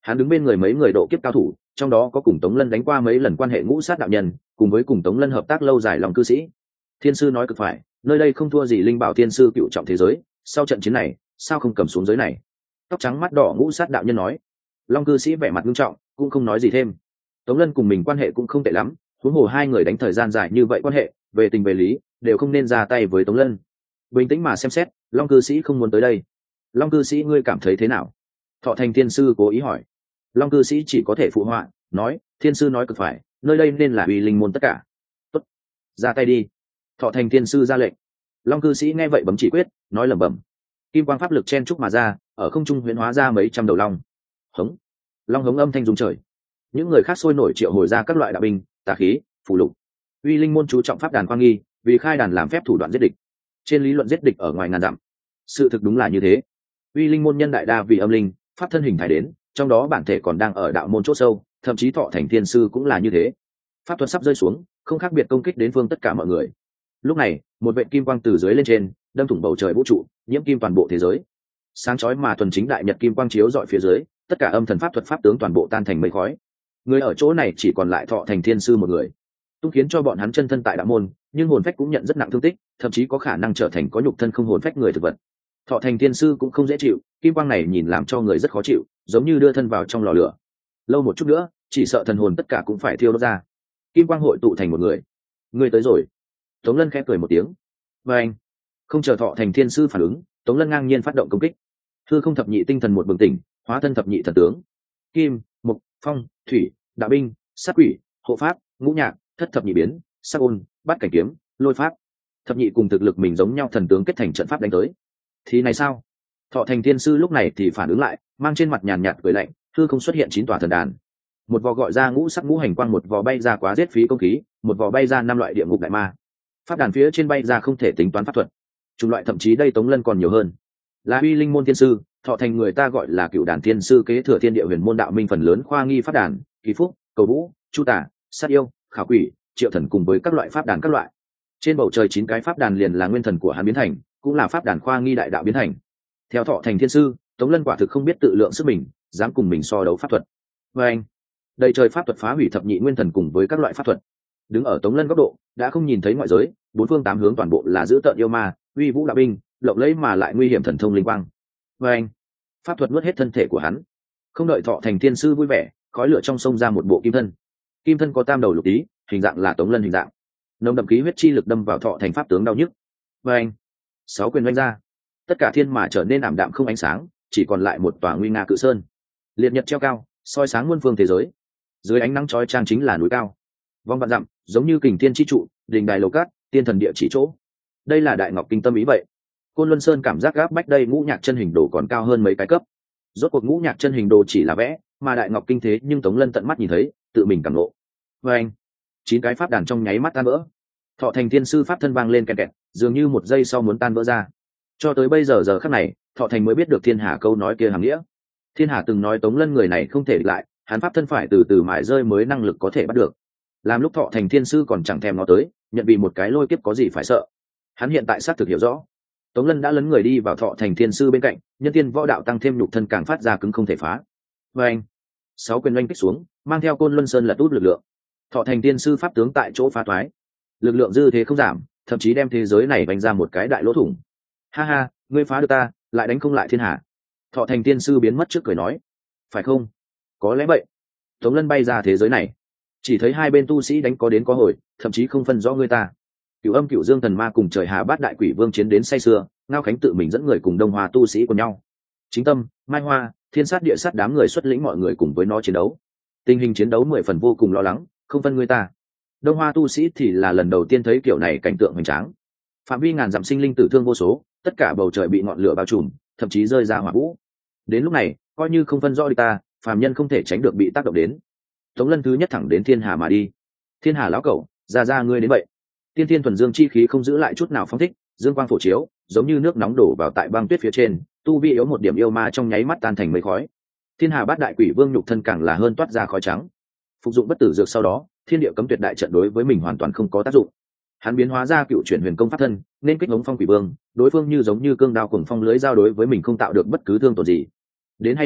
Hắn đứng bên người mấy người độ kiếp cao thủ, trong đó có cùng Tống Lân đánh qua mấy lần quan hệ ngũ sát đạo nhân, cùng với cùng Tống Lân hợp tác lâu dài lòng cư sĩ. Thiên sư nói cực phải, nơi đây không thua gì linh bảo thiên sư cựu trọng thế giới, sau trận chiến này sao không cầm xuống giới này? Tóc trắng mắt đỏ ngũ sát đạo nhân nói. Long cư sĩ vẻ mặt nghiêm trọng, cũng không nói gì thêm. Tống Lân cùng mình quan hệ cũng không tệ lắm, huống hồ hai người đánh thời gian dài như vậy quan hệ, về tình về lý đều không nên ra tay với Tống Lân. Bình tĩnh mà xem xét, Long cư sĩ không muốn tới đây. Long cư sĩ ngươi cảm thấy thế nào? Thọ Thành thiên sư cố ý hỏi. Long cư sĩ chỉ có thể phụ họa, nói thiên sư nói cực phải, nơi đây nên là uy linh môn tất cả. Tốt, ra tay đi. Thọ Thành thiên sư ra lệnh. Long cư sĩ nghe vậy bấm chỉ quyết, nói lẩm bẩm. Kim quang pháp lực chen trúc mà ra, ở không trung huyễn hóa ra mấy trăm đầu long. Hống, long hống âm thanh rung trời. Những người khác sôi nổi triệu hồi ra các loại đạo binh, tà khí, phù lục. Uy linh môn chú trọng pháp đàn quang nghi, vì khai đàn làm phép thủ đoạn giết địch. Trên lý luận giết địch ở ngoài ngàn dặm, sự thực đúng là như thế. Uy linh môn nhân đại đa vì âm linh, pháp thân hình thái đến, trong đó bản thể còn đang ở đạo môn chỗ sâu, thậm chí Thọ Thành thiên sư cũng là như thế. Pháp thuật sắp rơi xuống, không khác biệt công kích đến phương tất cả mọi người. Lúc này, một vệt kim quang từ dưới lên trên, đâm thủng bầu trời vũ trụ, nhiễm kim toàn bộ thế giới. Sáng chói mà thuần chính đại nhật kim quang chiếu dọi phía dưới, tất cả âm thần pháp thuật pháp tướng toàn bộ tan thành mây khói. Người ở chỗ này chỉ còn lại Thọ Thành thiên sư một người, tung khiến cho bọn hắn chân thân tại đạo môn, nhưng hồn phách cũng nhận rất nặng thương tích, thậm chí có khả năng trở thành có nhục thân không hồn phách người thực vật. Thọ Thành thiên sư cũng không dễ chịu, kim quang này nhìn làm cho người rất khó chịu, giống như đưa thân vào trong lò lửa. Lâu một chút nữa, chỉ sợ thần hồn tất cả cũng phải thiêu đốt ra. Kim quang hội tụ thành một người. Người tới rồi. Tống Lân khẽ cười một tiếng. Và anh, không chờ Thọ Thành thiên sư phản ứng, Tống Lân ngang nhiên phát động công kích. Hư không thập nhị tinh thần một bừng tỉnh, hóa thân thập nhị thần tướng. Kim, mộc, phong, thủy, đạo binh, sát quỷ, hộ pháp, ngũ nhạc, thất thập nhị biến, sắc ôn, bát cảnh kiếm, lôi pháp. Thập nhị cùng thực lực mình giống nhau thần tướng kết thành trận pháp đánh tới. Thì này sao? Thọ Thành thiên sư lúc này thì phản ứng lại, mang trên mặt nhàn nhạt cười lạnh, hư không xuất hiện chín tòa thần đàn. Một vò gọi ra ngũ sắc ngũ hành quang, một vò bay ra quá giết phí công khí, một vò bay ra năm loại địa ngục đại ma. Pháp đàn phía trên bay ra không thể tính toán pháp thuật. Chủng loại thậm chí đây Tống Lân còn nhiều hơn. Là uy linh môn thiên sư, Thọ Thành người ta gọi là cựu đàn thiên sư kế thừa thiên địa huyền môn đạo minh phần lớn khoa nghi pháp đàn, kỳ phúc, cầu vũ, chu tả, sát yêu, khảo quỷ, triệu thần cùng với các loại pháp đàn các loại. Trên bầu trời chín cái pháp đàn liền là nguyên thần của hắn biến thành, cũng là pháp đàn khoa nghi đại đạo biến thành. Theo Thọ Thành thiên sư, Tống Lân quả thực không biết tự lượng sức mình, dám cùng mình so đấu pháp thuật. Và anh, đầy trời pháp thuật phá hủy thập nhị nguyên thần cùng với các loại pháp thuật. Đứng ở Tống Lân góc độ, đã không nhìn thấy ngoại giới, bốn phương tám hướng toàn bộ là giữ tợn yêu ma, uy vũ đạo binh, lộng lẫy mà lại nguy hiểm thần thông linh quang. Và anh, pháp thuật nuốt hết thân thể của hắn. Không đợi Thọ Thành thiên sư vui vẻ, khói lửa trong sông ra một bộ kim thân. Kim thân có tam đầu lục tí, hình dạng là Tống Lân hình dạng. Nồng đậm khí huyết chi lực đâm vào Thọ Thành pháp tướng đau nhức. Và anh, sáu quyền đánh ra, tất cả thiên mà trở nên ảm đạm không ánh sáng, chỉ còn lại một tòa nguy nga cự sơn. Liệt nhật treo cao, soi sáng muôn phương thế giới. Dưới ánh nắng chói chang chính là núi cao, vong vạn dặm, giống như kình thiên chi trụ, đình đài lầu cát, tiên thần địa chỉ chỗ. Đây là Đại Ngọc Kinh tâm ý vậy. Côn Luân Sơn cảm giác gáp bách đây ngũ nhạc chân hình đồ còn cao hơn mấy cái cấp. Rốt cuộc ngũ nhạc chân hình đồ chỉ là vẽ, mà Đại Ngọc Kinh thế nhưng Tống Lân tận mắt nhìn thấy, tự mình cảm ngộ. Và anh, chín cái pháp đàn trong nháy mắt tan vỡ. Thọ Thành thiên sư pháp thân vang lên kẹt kẹt, dường như một giây sau muốn tan vỡ ra. Cho tới bây giờ giờ khắc này, Thọ Thành mới biết được Thiên Hà câu nói kia hàm nghĩa. Thiên Hà từng nói Tống Lân người này không thể địch lại, hắn pháp thân phải từ từ mài rơi mới năng lực có thể bắt được. Làm lúc Thọ Thành thiên sư còn chẳng thèm nó tới, nhận vì một cái lôi kiếp có gì phải sợ. Hắn hiện tại xác thực hiểu rõ, Tống Lân đã lấn người đi vào Thọ Thành thiên sư bên cạnh, nhân tiên võ đạo tăng thêm nhục thân càng phát ra cứng không thể phá. Và anh, sáu quyền oanh kích xuống, mang theo Côn Luân Sơn lật út lực lượng. Thọ Thành thiên sư pháp tướng tại chỗ phá toái, lực lượng dư thế không giảm, thậm chí đem thế giới này vành ra một cái đại lỗ thủng. Ha ha, ngươi phá được ta, lại đánh không lại Thiên Hà. Thọ Thành tiên sư biến mất trước cười nói, phải không? Có lẽ vậy. Tống Lân bay ra thế giới này, chỉ thấy hai bên tu sĩ đánh có đến có hồi, thậm chí không phân rõ người ta. Cửu Âm Cửu Dương thần ma cùng Trời Hà Bát đại quỷ vương chiến đến say sưa, Ngao Khánh tự mình dẫn người cùng Đông Hoa tu sĩ của nhau. Chính Tâm, Mai Hoa, Thiên Sát Địa Sát đám người xuất lĩnh mọi người cùng với nó chiến đấu. Tình hình chiến đấu mười phần vô cùng lo lắng, không phân người ta. Đông Hoa tu sĩ thì là lần đầu tiên thấy kiểu này cảnh tượng hoành tráng. Phạm vi ngàn dặm sinh linh tử thương vô số, tất cả bầu trời bị ngọn lửa bao trùm, thậm chí rơi ra hỏa vũ. Đến lúc này, coi như không phân rõ địch ta, phàm nhân không thể tránh được bị tác động đến. Tống Lân thứ nhất thẳng đến Thiên Hà mà đi. Thiên Hà lão cẩu, ra ra ngươi đến vậy. Tiên Thiên thuần dương chi khí không giữ lại chút nào phóng thích, dương quang phổ chiếu, giống như nước nóng đổ vào tại băng tuyết phía trên, tu vi yếu một điểm yêu ma trong nháy mắt tan thành mây khói. Thiên Hà Bát đại quỷ vương nhục thân càng là hơn toát ra khói trắng. Phục dụng bất tử dược sau đó, thiên địa cấm tuyệt đại trận đối với mình hoàn toàn không có tác dụng. Hắn biến hóa ra cựu chuyển huyền công pháp thân, nên kích hống phong quỷ vương, đối phương như giống như cương đao cùng phong lưới giao đối với mình không tạo được bất cứ thương tổn gì. Đến hay lắm,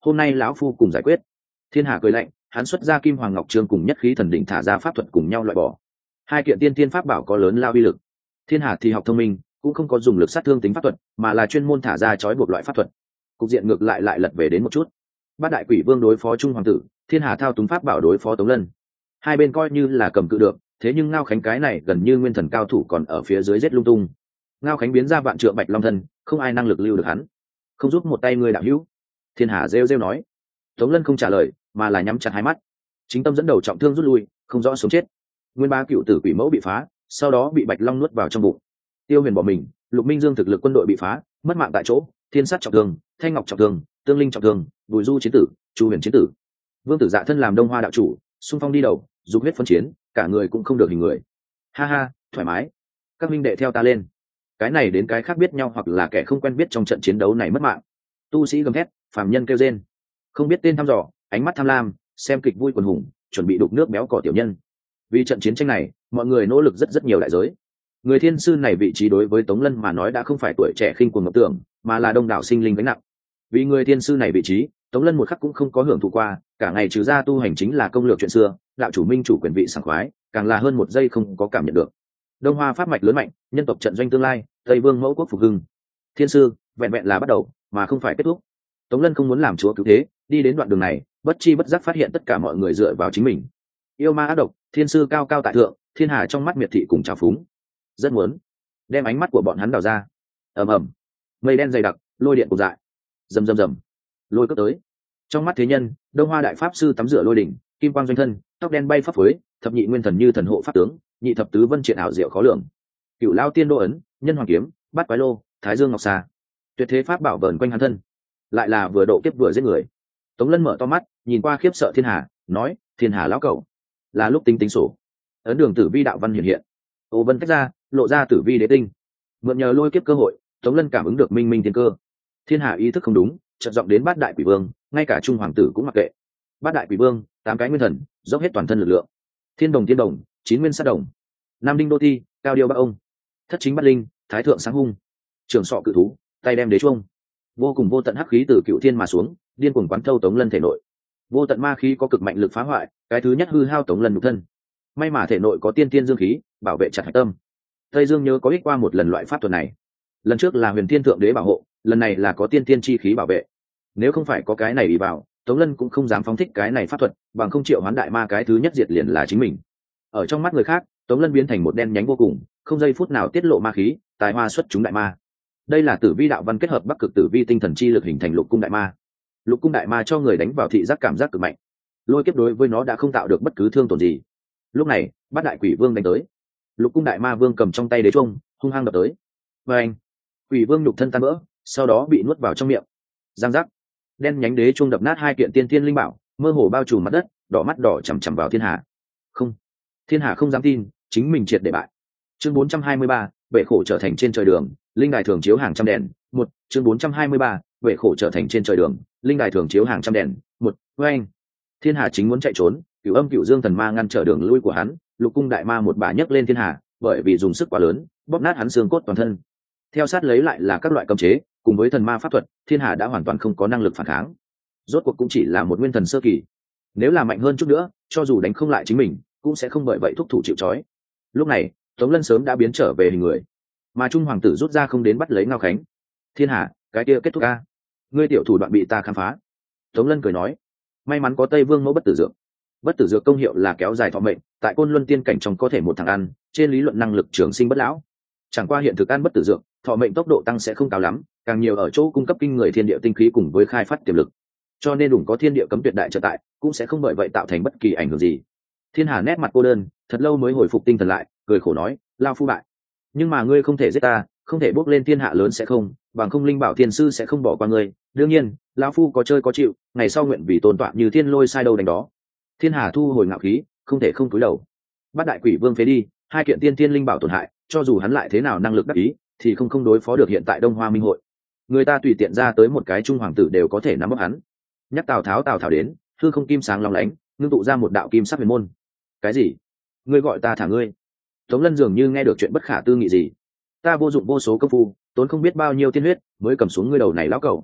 hôm nay lão phu cùng giải quyết. Thiên Hà cười lạnh, hắn xuất ra kim hoàng ngọc trương cùng nhất khí thần đỉnh thả ra pháp thuật cùng nhau loại bỏ. Hai kiện tiên tiên pháp bảo có lớn lao uy lực. Thiên Hà thì học thông minh, cũng không có dùng lực sát thương tính pháp thuật, mà là chuyên môn thả ra chói buộc loại pháp thuật. Cục diện ngược lại lại lật về đến một chút. Bát đại quỷ vương đối phó Trung hoàng tử, Thiên Hà thao túng pháp bảo đối phó Tống Lân. Hai bên coi như là cầm cự được, thế nhưng Ngao Khánh cái này gần như nguyên thần cao thủ còn ở phía dưới giết lung tung. Ngao Khánh biến ra vạn trượng bạch long thân, không ai năng lực lưu được hắn. Không giúp một tay người đạo hữu. Thiên Hà rêu rêu nói. Tống Lân không trả lời, mà là nhắm chặt hai mắt. Chính tâm dẫn đầu trọng thương rút lui, không rõ sống chết. Nguyên ba cựu tử quỷ mẫu bị phá, sau đó bị bạch long nuốt vào trong bụng. Tiêu Huyền bỏ mình, Lục Minh Dương thực lực quân đội bị phá, mất mạng tại chỗ. Thiên Sát trọng thương, Thanh Ngọc trọng thương, Tương Linh trọng thương, Bùi Du chiến tử, Chu Huyền chiến tử. Vương Tử Dạ thân làm Đông Hoa đạo chủ, xung phong đi đầu, dục huyết phân chiến, cả người cũng không được hình người. Ha ha, thoải mái. Các minh đệ theo ta lên. Cái này đến cái khác biết nhau hoặc là kẻ không quen biết trong trận chiến đấu này mất mạng. Tu sĩ gầm thét, phàm nhân kêu rên. Không biết tên thăm dò, ánh mắt tham lam, xem kịch vui quần hùng, chuẩn bị đục nước béo cỏ tiểu nhân. Vì trận chiến tranh này, mọi người nỗ lực rất rất nhiều đại giới. Người thiên sư này vị trí đối với Tống Lân mà nói đã không phải tuổi trẻ khinh cuồng ngọc tưởng, mà là đông đảo sinh linh gánh nặng. Vì người thiên sư này vị trí, Tống Lân một khắc cũng không có hưởng thụ qua, cả ngày trừ ra tu hành chính là công lược chuyện xưa, đạo chủ minh chủ quyền vị sảng khoái, càng là hơn một giây không có cảm nhận được. Đông Hoa pháp mạch lớn mạnh, nhân tộc trận doanh tương lai, Tây Vương mẫu quốc phục hưng. Thiên sư, vẹn vẹn là bắt đầu, mà không phải kết thúc. Tống Lân không muốn làm chúa cứu thế, đi đến đoạn đường này, bất chi bất giác phát hiện tất cả mọi người dựa vào chính mình. Yêu ma ác độc, thiên sư cao cao tại thượng, Thiên Hà trong mắt miệt thị cùng trào phúng. Rất muốn đem ánh mắt của bọn hắn đào ra. Ầm ầm, mây đen dày đặc, lôi điện cùng dại. Rầm rầm rầm, lôi cấp tới. Trong mắt thế nhân, Đông Hoa đại pháp sư tắm rửa lôi đỉnh, kim quang doanh thân, tóc đen bay phấp phới, thập nhị nguyên thần như thần hộ pháp tướng, nhị thập tứ vân triện ảo diệu khó lường. Cựu lao tiên đô ấn, nhân hoàng kiếm, bát quái lô, thái dương ngọc xà, tuyệt thế pháp bảo vờn quanh hắn thân, lại là vừa độ kiếp vừa giết người. Tống Lân mở to mắt, nhìn qua khiếp sợ Thiên Hà, nói: Thiên Hà lão cẩu, là lúc tính tính sổ. Ấn đường tử vi đạo văn hiện hiện, ô vân tách ra, lộ ra tử vi đế tinh. Mượn nhờ lôi kiếp cơ hội, Tống Lân cảm ứng được minh minh thiên cơ. Thiên Hà ý thức không đúng, chợt giọng đến bát đại quỷ vương, ngay cả trung hoàng tử cũng mặc kệ. Bát đại quỷ vương, tám cái nguyên thần, dốc hết toàn thân lực lượng. Thiên đồng thiên đồng, chín nguyên sát đồng, nam đinh đô thi, cao điêu bắc ông, thất chính bát linh, thái thượng sáng hung, trường sọ cự thú, tay đem đế chuông. Vô cùng vô tận hắc khí từ cựu thiên mà xuống, điên cuồng quán thâu Tống Lân thể nội. Vô tận ma khí có cực mạnh lực phá hoại, cái thứ nhất hư hao Tống Lân nhục thân. May mà thể nội có tiên tiên dương khí bảo vệ chặt hạch tâm. Tây Dương nhớ có ích qua một lần loại pháp thuật này. Lần trước là huyền thiên thượng đế bảo hộ, lần này là có tiên tiên chi khí bảo vệ. Nếu không phải có cái này bị vào, Tống Lân cũng không dám phóng thích cái này pháp thuật, bằng không triệu hoán đại ma cái thứ nhất diệt liền là chính mình. Ở trong mắt người khác, Tống Lân biến thành một đen nhánh vô cùng, không giây phút nào tiết lộ ma khí, tài hoa xuất chúng đại ma. Đây là tử vi đạo văn kết hợp bắc cực tử vi tinh thần chi lực hình thành lục cung đại ma. Lục cung đại ma cho người đánh vào thị giác cảm giác cực mạnh, lôi kiếp đối với nó đã không tạo được bất cứ thương tổn gì. Lúc này, bát đại quỷ vương đánh tới, lục cung đại ma vương cầm trong tay đế chuông, hung hăng đập tới. Và anh, quỷ vương nhục thân tan vỡ, sau đó bị nuốt vào trong miệng. Giang giác, đen nhánh đế chuông đập nát hai kiện tiên tiên linh bảo, mơ hồ bao trùm mặt đất, đỏ mắt đỏ chằm chằm vào Thiên Hà. Không, Thiên Hà không dám tin, chính mình triệt để bại. Chương bốn trăm hai mươi ba, bệ khổ trở thành trên trời đường, linh đài thường chiếu hàng trăm đèn. Một, chương bốn trăm hai mươi ba, bệ khổ trở thành trên trời đường, linh đài thường chiếu hàng trăm đèn. Một, với anh, Thiên Hà chính muốn chạy trốn, cửu âm cửu dương thần ma ngăn trở đường lui của hắn, lục cung đại ma một bà nhấc lên Thiên Hà, bởi vì dùng sức quá lớn, bóp nát hắn xương cốt toàn thân. Theo sát lấy lại là các loại cấm chế, cùng với thần ma pháp thuật, Thiên Hà đã hoàn toàn không có năng lực phản kháng. Rốt cuộc cũng chỉ là một nguyên thần sơ kỳ, nếu là mạnh hơn chút nữa, cho dù đánh không lại chính mình, cũng sẽ không bởi vậy thúc thủ chịu trói. Lúc này, Tống Lân sớm đã biến trở về hình người, mà Trung hoàng tử rút ra không đến bắt lấy Ngao Khánh. Thiên Hà, cái kia kết thúc a, ngươi tiểu thủ đoạn bị ta khám phá. Tống Lân cười nói, may mắn có Tây Vương mẫu bất tử dược. Bất tử dược công hiệu là kéo dài thọ mệnh, tại Côn Luân tiên cảnh trong có thể một thằng ăn, trên lý luận năng lực trường sinh bất lão. Chẳng qua hiện thực ăn bất tử dược, thọ mệnh tốc độ tăng sẽ không cao lắm, càng nhiều ở chỗ cung cấp kinh người thiên địa tinh khí cùng với khai phát tiềm lực. Cho nên đủ có thiên địa cấm tuyệt đại trợ tại, cũng sẽ không bởi vậy tạo thành bất kỳ ảnh hưởng gì. Thiên Hà nét mặt cô đơn, thật lâu mới hồi phục tinh thần lại, cười khổ nói, lao phu bại. Nhưng mà ngươi không thể giết ta, không thể bước lên thiên hạ lớn sẽ không, bằng không linh bảo thiên sư sẽ không bỏ qua ngươi. Đương nhiên, lão phu có chơi có chịu, ngày sau nguyện vì tôn tọa như thiên lôi sai đâu đánh đó. Thiên Hà thu hồi ngạo khí, không thể không cúi đầu. Bát đại quỷ vương phế đi, hai kiện tiên tiên linh bảo tổn hại, cho dù hắn lại thế nào năng lực đắc ý, thì không không đối phó được hiện tại Đông Hoa Minh hội. Người ta tùy tiện ra tới một cái trung hoàng tử đều có thể nắm bóc hắn. Nhắc Tào Tháo Tào Tháo đến, hư không kim sáng long lánh, ngưng tụ ra một đạo kim sắc huyền môn. Cái gì? Ngươi gọi ta thả ngươi? Tống Lân dường như nghe được chuyện bất khả tư nghị gì. Ta vô dụng vô số công phu, tốn không biết bao nhiêu tiên huyết, mới cầm xuống ngươi đầu này lão cẩu.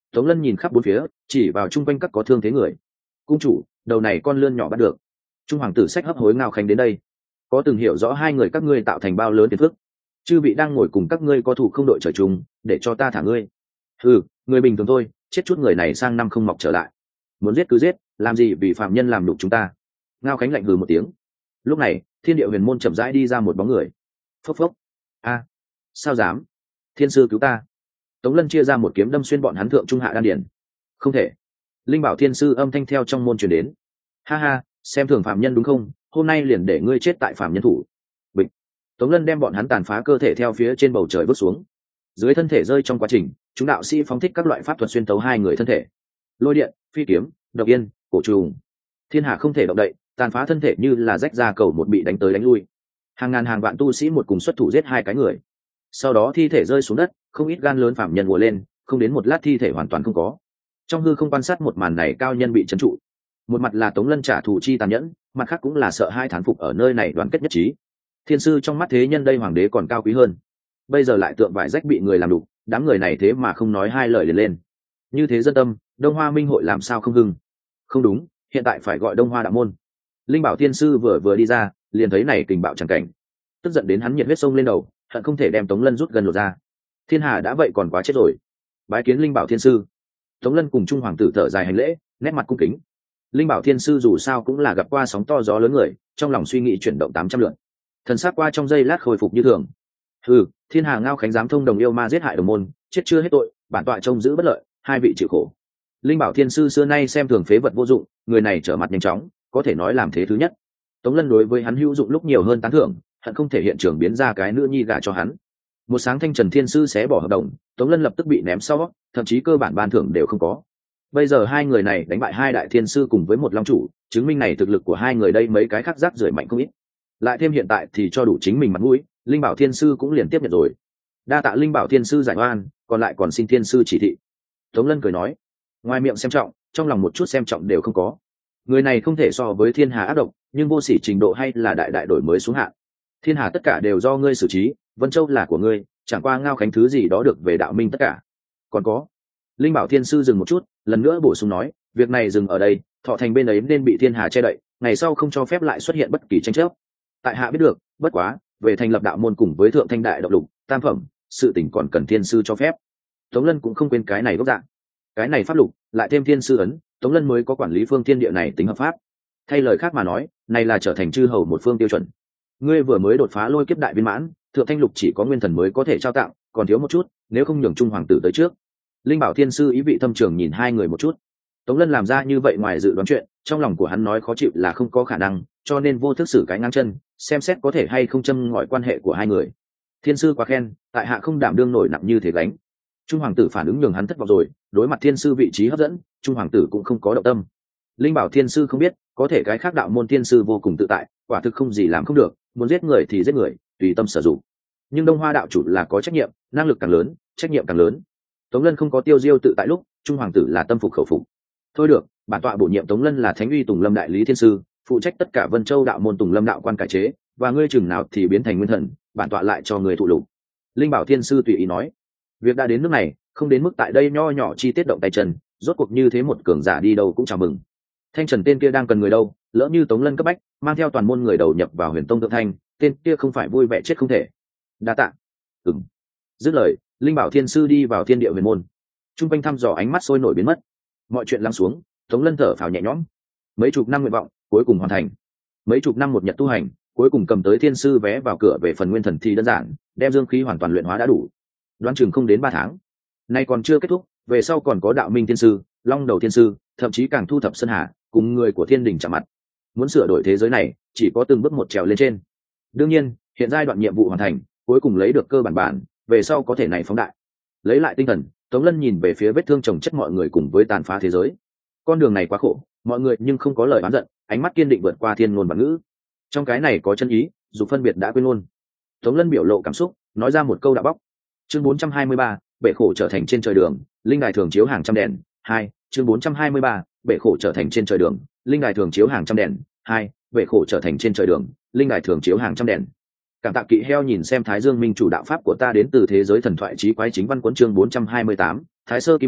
Tống Lân nhìn khắp bốn phía, chỉ vào chung quanh các có thương thế người. Cung chủ, đầu này con lươn nhỏ bắt được. Trung hoàng tử sách hấp hối Ngao Khánh đến đây, có từng hiểu rõ hai người các ngươi tạo thành bao lớn phiền phức. Chư vị đang ngồi cùng các ngươi có thủ không đội trời chung, để cho ta thả ngươi. Ừ, người bình thường thôi, chết chút người này sang năm không mọc trở lại. Muốn giết cứ giết, làm gì vì phạm nhân làm đục chúng ta. Ngao Khánh lạnh hừ một tiếng. Lúc này, thiên địa huyền môn chậm rãi đi ra một bóng người. Phốc phốc. A, sao dám? Thiên sư cứu ta. Tống Lân chia ra một kiếm đâm xuyên bọn hắn thượng trung hạ đan điển. Không thể. Linh bảo thiên sư âm thanh theo trong môn truyền đến. Ha ha, xem thường phạm nhân đúng không? Hôm nay liền để ngươi chết tại phạm nhân thủ. Bịch. Tống Lân đem bọn hắn tàn phá cơ thể theo phía trên bầu trời vứt xuống. Dưới thân thể rơi trong quá trình, chúng đạo sĩ phóng thích các loại pháp thuật xuyên tấu hai người thân thể. Lôi điện, phi kiếm, độc yên, cổ trùng. Thiên hạ không thể động đậy, tàn phá thân thể như là rách ra cầu một bị đánh tới đánh lui. Hàng ngàn hàng vạn tu sĩ một cùng xuất thủ giết hai cái người. Sau đó thi thể rơi xuống đất, không ít gan lớn phạm nhân ngồi lên, không đến một lát thi thể hoàn toàn không có. Trong hư không quan sát một màn này, cao nhân bị trấn trụ. Một mặt là Tống Lân trả thù chi tàn nhẫn, mặt khác cũng là sợ hai thán phục ở nơi này đoàn kết nhất trí. Thiên sư trong mắt thế nhân đây hoàng đế còn cao quý hơn, bây giờ lại tượng vải rách bị người làm đục, đám người này thế mà không nói hai lời liền lên. Như thế dân tâm, Đông Hoa Minh hội làm sao không hưng? Không đúng, hiện tại phải gọi Đông Hoa Đạo môn. Linh bảo thiên sư vừa vừa đi ra, liền thấy này kình bạo chẳng cảnh, tức giận đến hắn nhiệt huyết sông lên đầu, hận không thể đem Tống Lân rút gần lột ra. Thiên hà đã vậy còn quá chết rồi. Bái kiến Linh bảo thiên sư. Tống Lân cùng Trung hoàng tử thở dài hành lễ, nét mặt cung kính. Linh bảo thiên sư dù sao cũng là gặp qua sóng to gió lớn người, trong lòng suy nghĩ chuyển động tám trăm lượt, thần sắc qua trong giây lát khôi phục như thường. Ừ, thiên hà Ngao Khánh dám thông đồng yêu ma giết hại đồng môn, chết chưa hết tội, bản tọa trông giữ bất lợi, hai vị chịu khổ. Linh bảo thiên sư xưa nay xem thường phế vật vô dụng, người này trở mặt nhanh chóng, có thể nói làm thế thứ nhất. Tống Lân đối với hắn hữu dụng lúc nhiều hơn tán thưởng, hận không thể hiện trường biến ra cái nữ nhi gả cho hắn. Một sáng thanh trần thiên sư xé bỏ hợp đồng, Tống Lân lập tức bị ném sau, thậm chí cơ bản ban thưởng đều không có. Bây giờ hai người này đánh bại hai đại thiên sư cùng với một long chủ, chứng minh này thực lực của hai người đây mấy cái khác rác rưởi mạnh không ít. Lại thêm hiện tại thì cho đủ chính mình mặt mũi, Linh bảo thiên sư cũng liền tiếp nhận rồi. Đa tạ Linh bảo thiên sư giải oan, còn lại còn xin thiên sư chỉ thị. Tống Lân cười nói, ngoài miệng xem trọng, trong lòng một chút xem trọng đều không có. Người này không thể so với thiên hà ác độc, nhưng vô sỉ trình độ hay là đại đại đổi mới xuống hạn. Thiên hà tất cả đều do ngươi xử trí, Vân Châu là của ngươi, chẳng qua Ngao Khánh thứ gì đó được về đạo minh tất cả. Còn có, Linh bảo thiên sư dừng một chút, lần nữa bổ sung nói, việc này dừng ở đây, Thọ Thành bên ấy nên bị thiên hà che đậy, ngày sau không cho phép lại xuất hiện bất kỳ tranh chấp. Tại hạ biết được, bất quá về thành lập đạo môn cùng với thượng thanh đại độc lục tam phẩm, sự tình còn cần thiên sư cho phép. Tống Lân cũng không quên cái này gốc dạng, cái này pháp lục lại thêm thiên sư ấn, Tống Lân mới có quản lý phương thiên địa này tính hợp pháp. Thay lời khác mà nói, này là trở thành chư hầu một phương tiêu chuẩn. Ngươi vừa mới đột phá lôi kiếp đại viên mãn, thượng thanh lục chỉ có nguyên thần mới có thể trao tặng, còn thiếu một chút, nếu không nhường trung hoàng tử tới trước. Linh bảo thiên sư ý vị thâm trường nhìn hai người một chút. Tống Lân làm ra như vậy ngoài dự đoán chuyện, trong lòng của hắn nói khó chịu là không có khả năng, cho nên vô thức xử cái ngang chân, xem xét có thể hay không châm ngòi quan hệ của hai người. Thiên sư quá khen, tại hạ không đảm đương nổi nặng như thế gánh. Trung hoàng tử phản ứng nhường hắn thất vọng rồi, đối mặt thiên sư vị trí hấp dẫn, trung hoàng tử cũng không có động tâm. Linh bảo thiên sư không biết, có thể cái khác đạo môn thiên sư vô cùng tự tại, quả thực không gì làm không được, muốn giết người thì giết người, tùy tâm sử dụng. Nhưng Đông Hoa đạo chủ là có trách nhiệm, năng lực càng lớn, trách nhiệm càng lớn. Tống Lân không có tiêu diêu tự tại lúc, trung hoàng tử là tâm phục khẩu phục. Thôi được, bản tọa bổ nhiệm Tống Lân là Thánh uy Tùng Lâm đại lý thiên sư, phụ trách tất cả Vân Châu đạo môn Tùng Lâm đạo quan cải chế, và ngươi chừng nào thì biến thành nguyên thần, bản tọa lại cho người thụ lục. Linh bảo thiên sư tùy ý nói, việc đã đến nước này, không đến mức tại đây nho nhỏ chi tiết động tay chân, rốt cuộc như thế một cường giả đi đâu cũng chào mừng. Thanh Trần tên kia đang cần người đâu, lỡ như Tống Lân cấp bách, mang theo toàn môn người đầu nhập vào Huyền Tông Thượng Thanh, tên kia không phải vui vẻ chết không thể. Đa tạ. Ừm. Dứt lời, Linh bảo thiên sư đi vào thiên địa huyền môn. Trung quanh thăm dò ánh mắt sôi nổi biến mất. Mọi chuyện lắng xuống, Tống Lân thở phào nhẹ nhõm. Mấy chục năm nguyện vọng, cuối cùng hoàn thành. Mấy chục năm một nhật tu hành, cuối cùng cầm tới thiên sư vé vào cửa về phần nguyên thần thì đơn giản, đem dương khí hoàn toàn luyện hóa đã đủ. Đoán chừng không đến ba tháng. Nay còn chưa kết thúc, về sau còn có đạo minh thiên sư, long đầu thiên sư, thậm chí càng thu thập sơn hà, cùng người của thiên đình chạm mặt. Muốn sửa đổi thế giới này, chỉ có từng bước một trèo lên trên. Đương nhiên, hiện giai đoạn nhiệm vụ hoàn thành, cuối cùng lấy được cơ bản bản, về sau có thể này phóng đại. Lấy lại tinh thần, Tống Lân nhìn về phía vết thương chồng chất mọi người cùng với tàn phá thế giới. Con đường này quá khổ, mọi người nhưng không có lời oán giận, ánh mắt kiên định vượt qua thiên ngôn và ngữ. Trong cái này có chân ý, dù phân biệt đã quên luôn. Tống Lân biểu lộ cảm xúc, nói ra một câu đạo bóc. Chương bốn trăm hai mươi ba, bể khổ trở thành trên trời đường, linh đài thường chiếu hàng trăm đèn. Hai, chương bốn trăm hai mươi ba, bể khổ trở thành trên trời đường, linh đài thường chiếu hàng trăm đèn. Hai, bể khổ trở thành trên trời đường, linh đài thường chiếu hàng trăm đèn. Cảm tạ kỵ heo nhìn xem Thái Dương Minh chủ đạo pháp của ta đến từ thế giới thần thoại chí quái chính văn cuốn chương bốn trăm hai mươi tám, Thái Sơ Kim Hoa,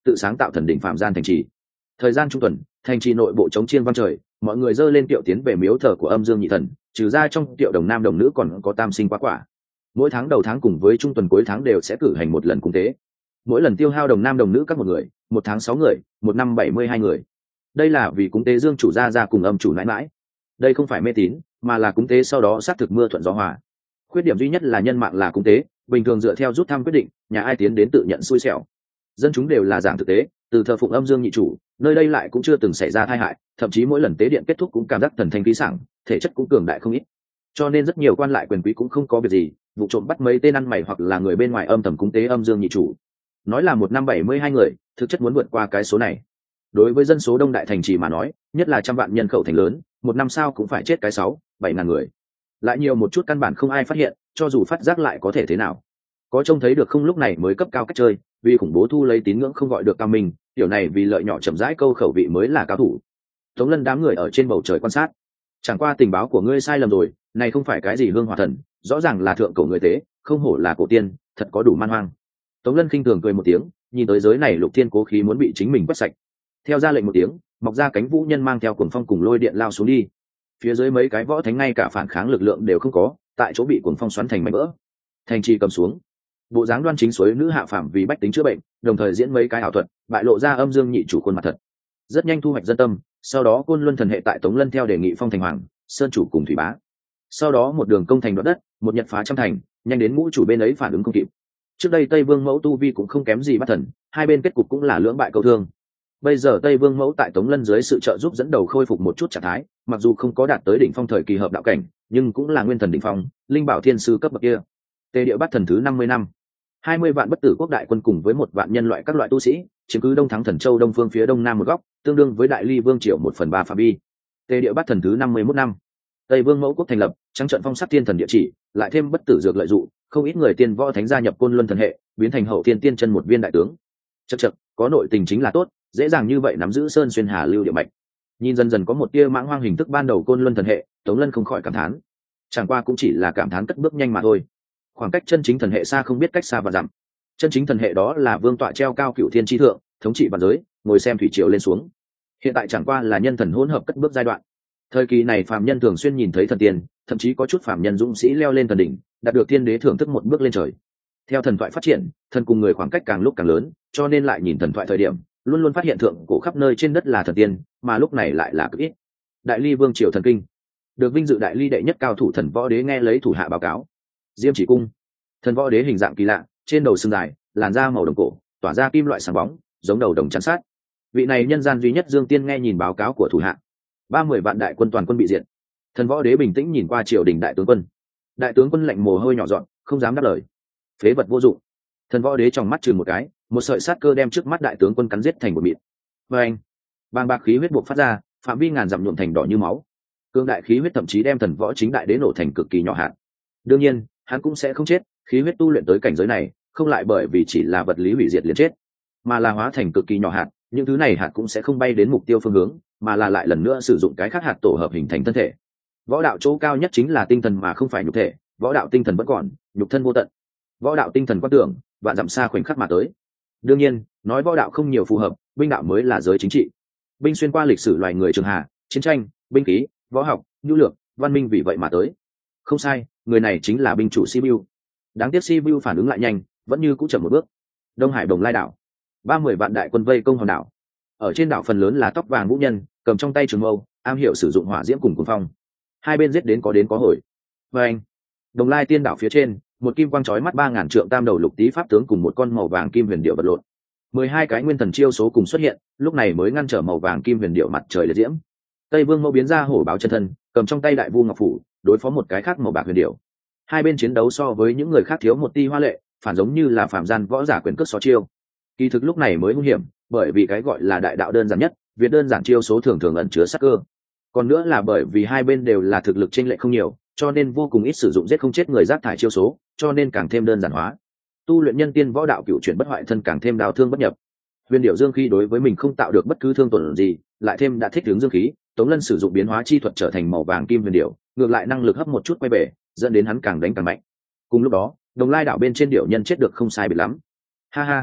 tự sáng tạo thần đỉnh phạm gian thành trì. Thời gian trung tuần, thành trì nội bộ chống chiên vang trời, mọi người dơ lên kiệu tiến về miếu thờ của âm dương nhị thần, trừ ra trong kiệu đồng nam đồng nữ còn có tam sinh quá quả. Mỗi tháng đầu tháng cùng với trung tuần cuối tháng đều sẽ cử hành một lần cúng tế. Mỗi lần tiêu hao đồng nam đồng nữ các một người, một tháng sáu người, một năm bảy mươi hai người. Đây là vì cúng tế dương chủ gia gia cùng âm chủ nãi mãi. Đây không phải mê tín, mà là cúng tế sau đó xác thực mưa thuận gió hòa. Khuyết điểm duy nhất là nhân mạng là cúng tế, bình thường dựa theo rút thăm quyết định, nhà ai tiến đến tự nhận xui xẻo. Dân chúng đều là giảng thực tế, từ thờ phụng âm dương nhị chủ, nơi đây lại cũng chưa từng xảy ra tai hại, thậm chí mỗi lần tế điện kết thúc cũng cảm giác thần thanh khí sảng, thể chất cũng cường đại không ít. Cho nên rất nhiều quan lại quyền quý cũng không có việc gì, vụ trộm bắt mấy tên ăn mày hoặc là người bên ngoài âm thầm cúng tế âm dương nhị chủ. Nói là một năm bảy mươi hai người, thực chất muốn vượt qua cái số này. Đối với dân số đông đại thành trì mà nói, nhất là trăm vạn nhân khẩu thành lớn, một năm sao cũng phải chết cái sáu, bảy ngàn người. Lại nhiều một chút căn bản không ai phát hiện, cho dù phát giác lại có thể thế nào. Có trông thấy được không, lúc này mới cấp cao cách chơi, vì khủng bố thu lấy tín ngưỡng không gọi được cao minh, điều này vì lợi nhỏ chậm rãi câu khẩu vị mới là cao thủ. Tống Lân đám người ở trên bầu trời quan sát. Chẳng qua tình báo của ngươi sai lầm rồi, này không phải cái gì hương hỏa thần, rõ ràng là thượng cổ người tế, không hổ là cổ tiên, thật có đủ man hoang. Tống Lân khinh thường cười một tiếng, nhìn tới giới này lục thiên cố khí muốn bị chính mình quét sạch. Theo ra lệnh một tiếng, mọc ra cánh vũ nhân mang theo cuồng phong cùng lôi điện lao xuống đi. Phía dưới mấy cái võ thánh ngay cả phản kháng lực lượng đều không có, tại chỗ bị cuồng phong xoắn thành mảnh vỡ. Thành trì cầm xuống. Bộ dáng đoan chính suối nữ hạ phàm vì bách tính chữa bệnh, đồng thời diễn mấy cái ảo thuật, bại lộ ra âm dương nhị chủ khuôn mặt thật. Rất nhanh thu hoạch dân tâm, sau đó Côn Luân thần hệ tại Tống Lân theo đề nghị phong thành hoàng, sơn chủ cùng thủy bá. Sau đó một đường công thành đoạt đất, một nhật phá trăm thành, nhanh đến ngũ chủ bên ấy phản ứng không kịp. Trước đây Tây Vương Mẫu tu vi cũng không kém gì Bát Thần, hai bên kết cục cũng là lưỡng bại câu thương. Bây giờ Tây Vương Mẫu tại Tống Lân dưới sự trợ giúp dẫn đầu khôi phục một chút trạng thái, mặc dù không có đạt tới đỉnh phong thời kỳ hợp đạo cảnh, nhưng cũng là nguyên thần đỉnh phong, linh bảo thiên sư cấp bậc kia. Tề Địa Bát Thần thứ năm mươi năm, hai mươi vạn bất tử quốc đại quân cùng với một vạn nhân loại các loại tu sĩ, chiếm cứ Đông Thắng Thần Châu đông phương phía đông nam một góc, tương đương với Đại Ly Vương triều một phần ba phạm vi. Tề Địa Bát Thần thứ năm mươi mốt năm, Tây Vương Mẫu quốc thành lập, trắng trận phong sắc thiên thần địa chỉ, lại thêm bất tử dược lợi dụng, không ít người tiên võ thánh gia nhập Côn Luân thần hệ, biến thành hậu thiên tiên chân một viên đại tướng. Chậc chậc, có nội tình chính là tốt, dễ dàng như vậy nắm giữ sơn xuyên hà lưu địa mạch. Nhìn dần dần có một tia mãng hoang hình thức ban đầu Côn Luân thần hệ, Tống Lân không khỏi cảm thán. Chẳng qua cũng chỉ là cảm thán cất bước nhanh mà thôi. Khoảng cách chân chính thần hệ xa không biết cách xa và dặm. Chân chính thần hệ đó là vương tọa treo cao cửu thiên chi thượng, thống trị vạn giới, ngồi xem thủy triều lên xuống. Hiện tại chẳng qua là nhân thần hỗn hợp cất bước giai đoạn. Thời kỳ này phàm nhân thường xuyên nhìn thấy thần tiên, thậm chí có chút phàm nhân dũng sĩ leo lên thần đỉnh, đạt được thiên đế thưởng thức một bước lên trời. Theo thần thoại phát triển, thần cùng người khoảng cách càng lúc càng lớn, cho nên lại nhìn thần thoại thời điểm, luôn luôn phát hiện thượng cổ khắp nơi trên đất là thần tiên, mà lúc này lại là cực ít. Đại Ly Vương triều thần kinh, được vinh dự Đại Ly đệ nhất cao thủ thần võ đế nghe lấy thủ hạ báo cáo. Diêm Chỉ cung, thần võ đế hình dạng kỳ lạ, trên đầu sừng dài, làn da màu đồng cổ, tỏa ra kim loại sáng bóng, giống đầu đồng chắn sát. Vị này nhân gian duy nhất Dương Tiên nghe nhìn báo cáo của thủ hạ. Ba mươi vạn đại quân toàn quân bị diệt. Thần võ đế bình tĩnh nhìn qua triều đình đại tướng quân. Đại tướng quân lạnh mồ hôi nhỏ giọt, không dám đáp lời. Phế vật vô dụng. Thần võ đế trong mắt chừng một cái, một sợi sát cơ đem trước mắt đại tướng quân cắn giết thành một mịn. Và anh, bàng bạc khí huyết buộc phát ra, phạm vi ngàn dặm nhuộm thành đỏ như máu. Cương đại khí huyết thậm chí đem thần võ chính đại đế nổ thành cực kỳ nhỏ hạt. Đương nhiên, hắn cũng sẽ không chết, khí huyết tu luyện tới cảnh giới này, không lại bởi vì chỉ là vật lý hủy diệt liền chết, mà là hóa thành cực kỳ nhỏ hạt, những thứ này hạt cũng sẽ không bay đến mục tiêu phương hướng, mà là lại lần nữa sử dụng cái khác hạt tổ hợp hình thành thân thể. Võ đạo chỗ cao nhất chính là tinh thần mà không phải nhục thể, võ đạo tinh thần vẫn còn, nhục thân vô tận. Võ đạo tinh thần quan tưởng, vạn dặm xa khoảnh khắc mà tới. Đương nhiên, nói võ đạo không nhiều phù hợp, binh đạo mới là giới chính trị. Binh xuyên qua lịch sử loài người trường hà, chiến tranh, binh khí, võ học, nhu lược, văn minh vì vậy mà tới. Không sai, người này chính là binh chủ Sibiu. Đáng tiếc Sibiu phản ứng lại nhanh, vẫn như cũ chậm một bước. Đông Hải Đồng Lai đảo, ba mươi vạn đại quân vây công hòn đảo. Ở trên đảo phần lớn là tóc vàng vũ nhân, cầm trong tay trường mâu, am hiểu sử dụng hỏa diễm cùng cuồng phong. Hai bên giết đến có đến có hồi. Và anh, Đồng Lai tiên đảo phía trên, một kim quang chói mắt ba ngàn trượng tam đầu lục tý pháp tướng cùng một con màu vàng kim huyền điệu vật lộn. Mười hai cái nguyên thần chiêu số cùng xuất hiện, lúc này mới ngăn trở màu vàng kim huyền điệu mặt trời liệt diễm. Tây Vương Mẫu biến ra hổ báo chân thân, cầm trong tay đại vu ngọc phủ, đối phó một cái khác màu bạc huyền điệu. Hai bên chiến đấu so với những người khác thiếu một ti hoa lệ, phản giống như là phạm gian võ giả quyền cước xó chiêu. Kỳ thực lúc này mới nguy hiểm, bởi vì cái gọi là đại đạo đơn giản nhất, việc đơn giản chiêu số thường thường ẩn chứa sát cơ. Còn nữa là bởi vì hai bên đều là thực lực chênh lệch không nhiều, cho nên vô cùng ít sử dụng giết không chết người rác thải chiêu số, cho nên càng thêm đơn giản hóa. Tu luyện nhân tiên võ đạo cửu chuyển bất hoại thân càng thêm đào thương bất nhập. Huyền điệu dương khí đối với mình không tạo được bất cứ thương tổn gì, lại thêm đã thích ứng dương khí, Tống Lân sử dụng biến hóa chi thuật trở thành màu vàng kim huyền điệu, ngược lại năng lực hấp một chút quay bể, dẫn đến hắn càng đánh càng mạnh. Cùng lúc đó, Đồng Lai đảo bên trên điệu nhân chết được không sai biệt lắm. Ha ha,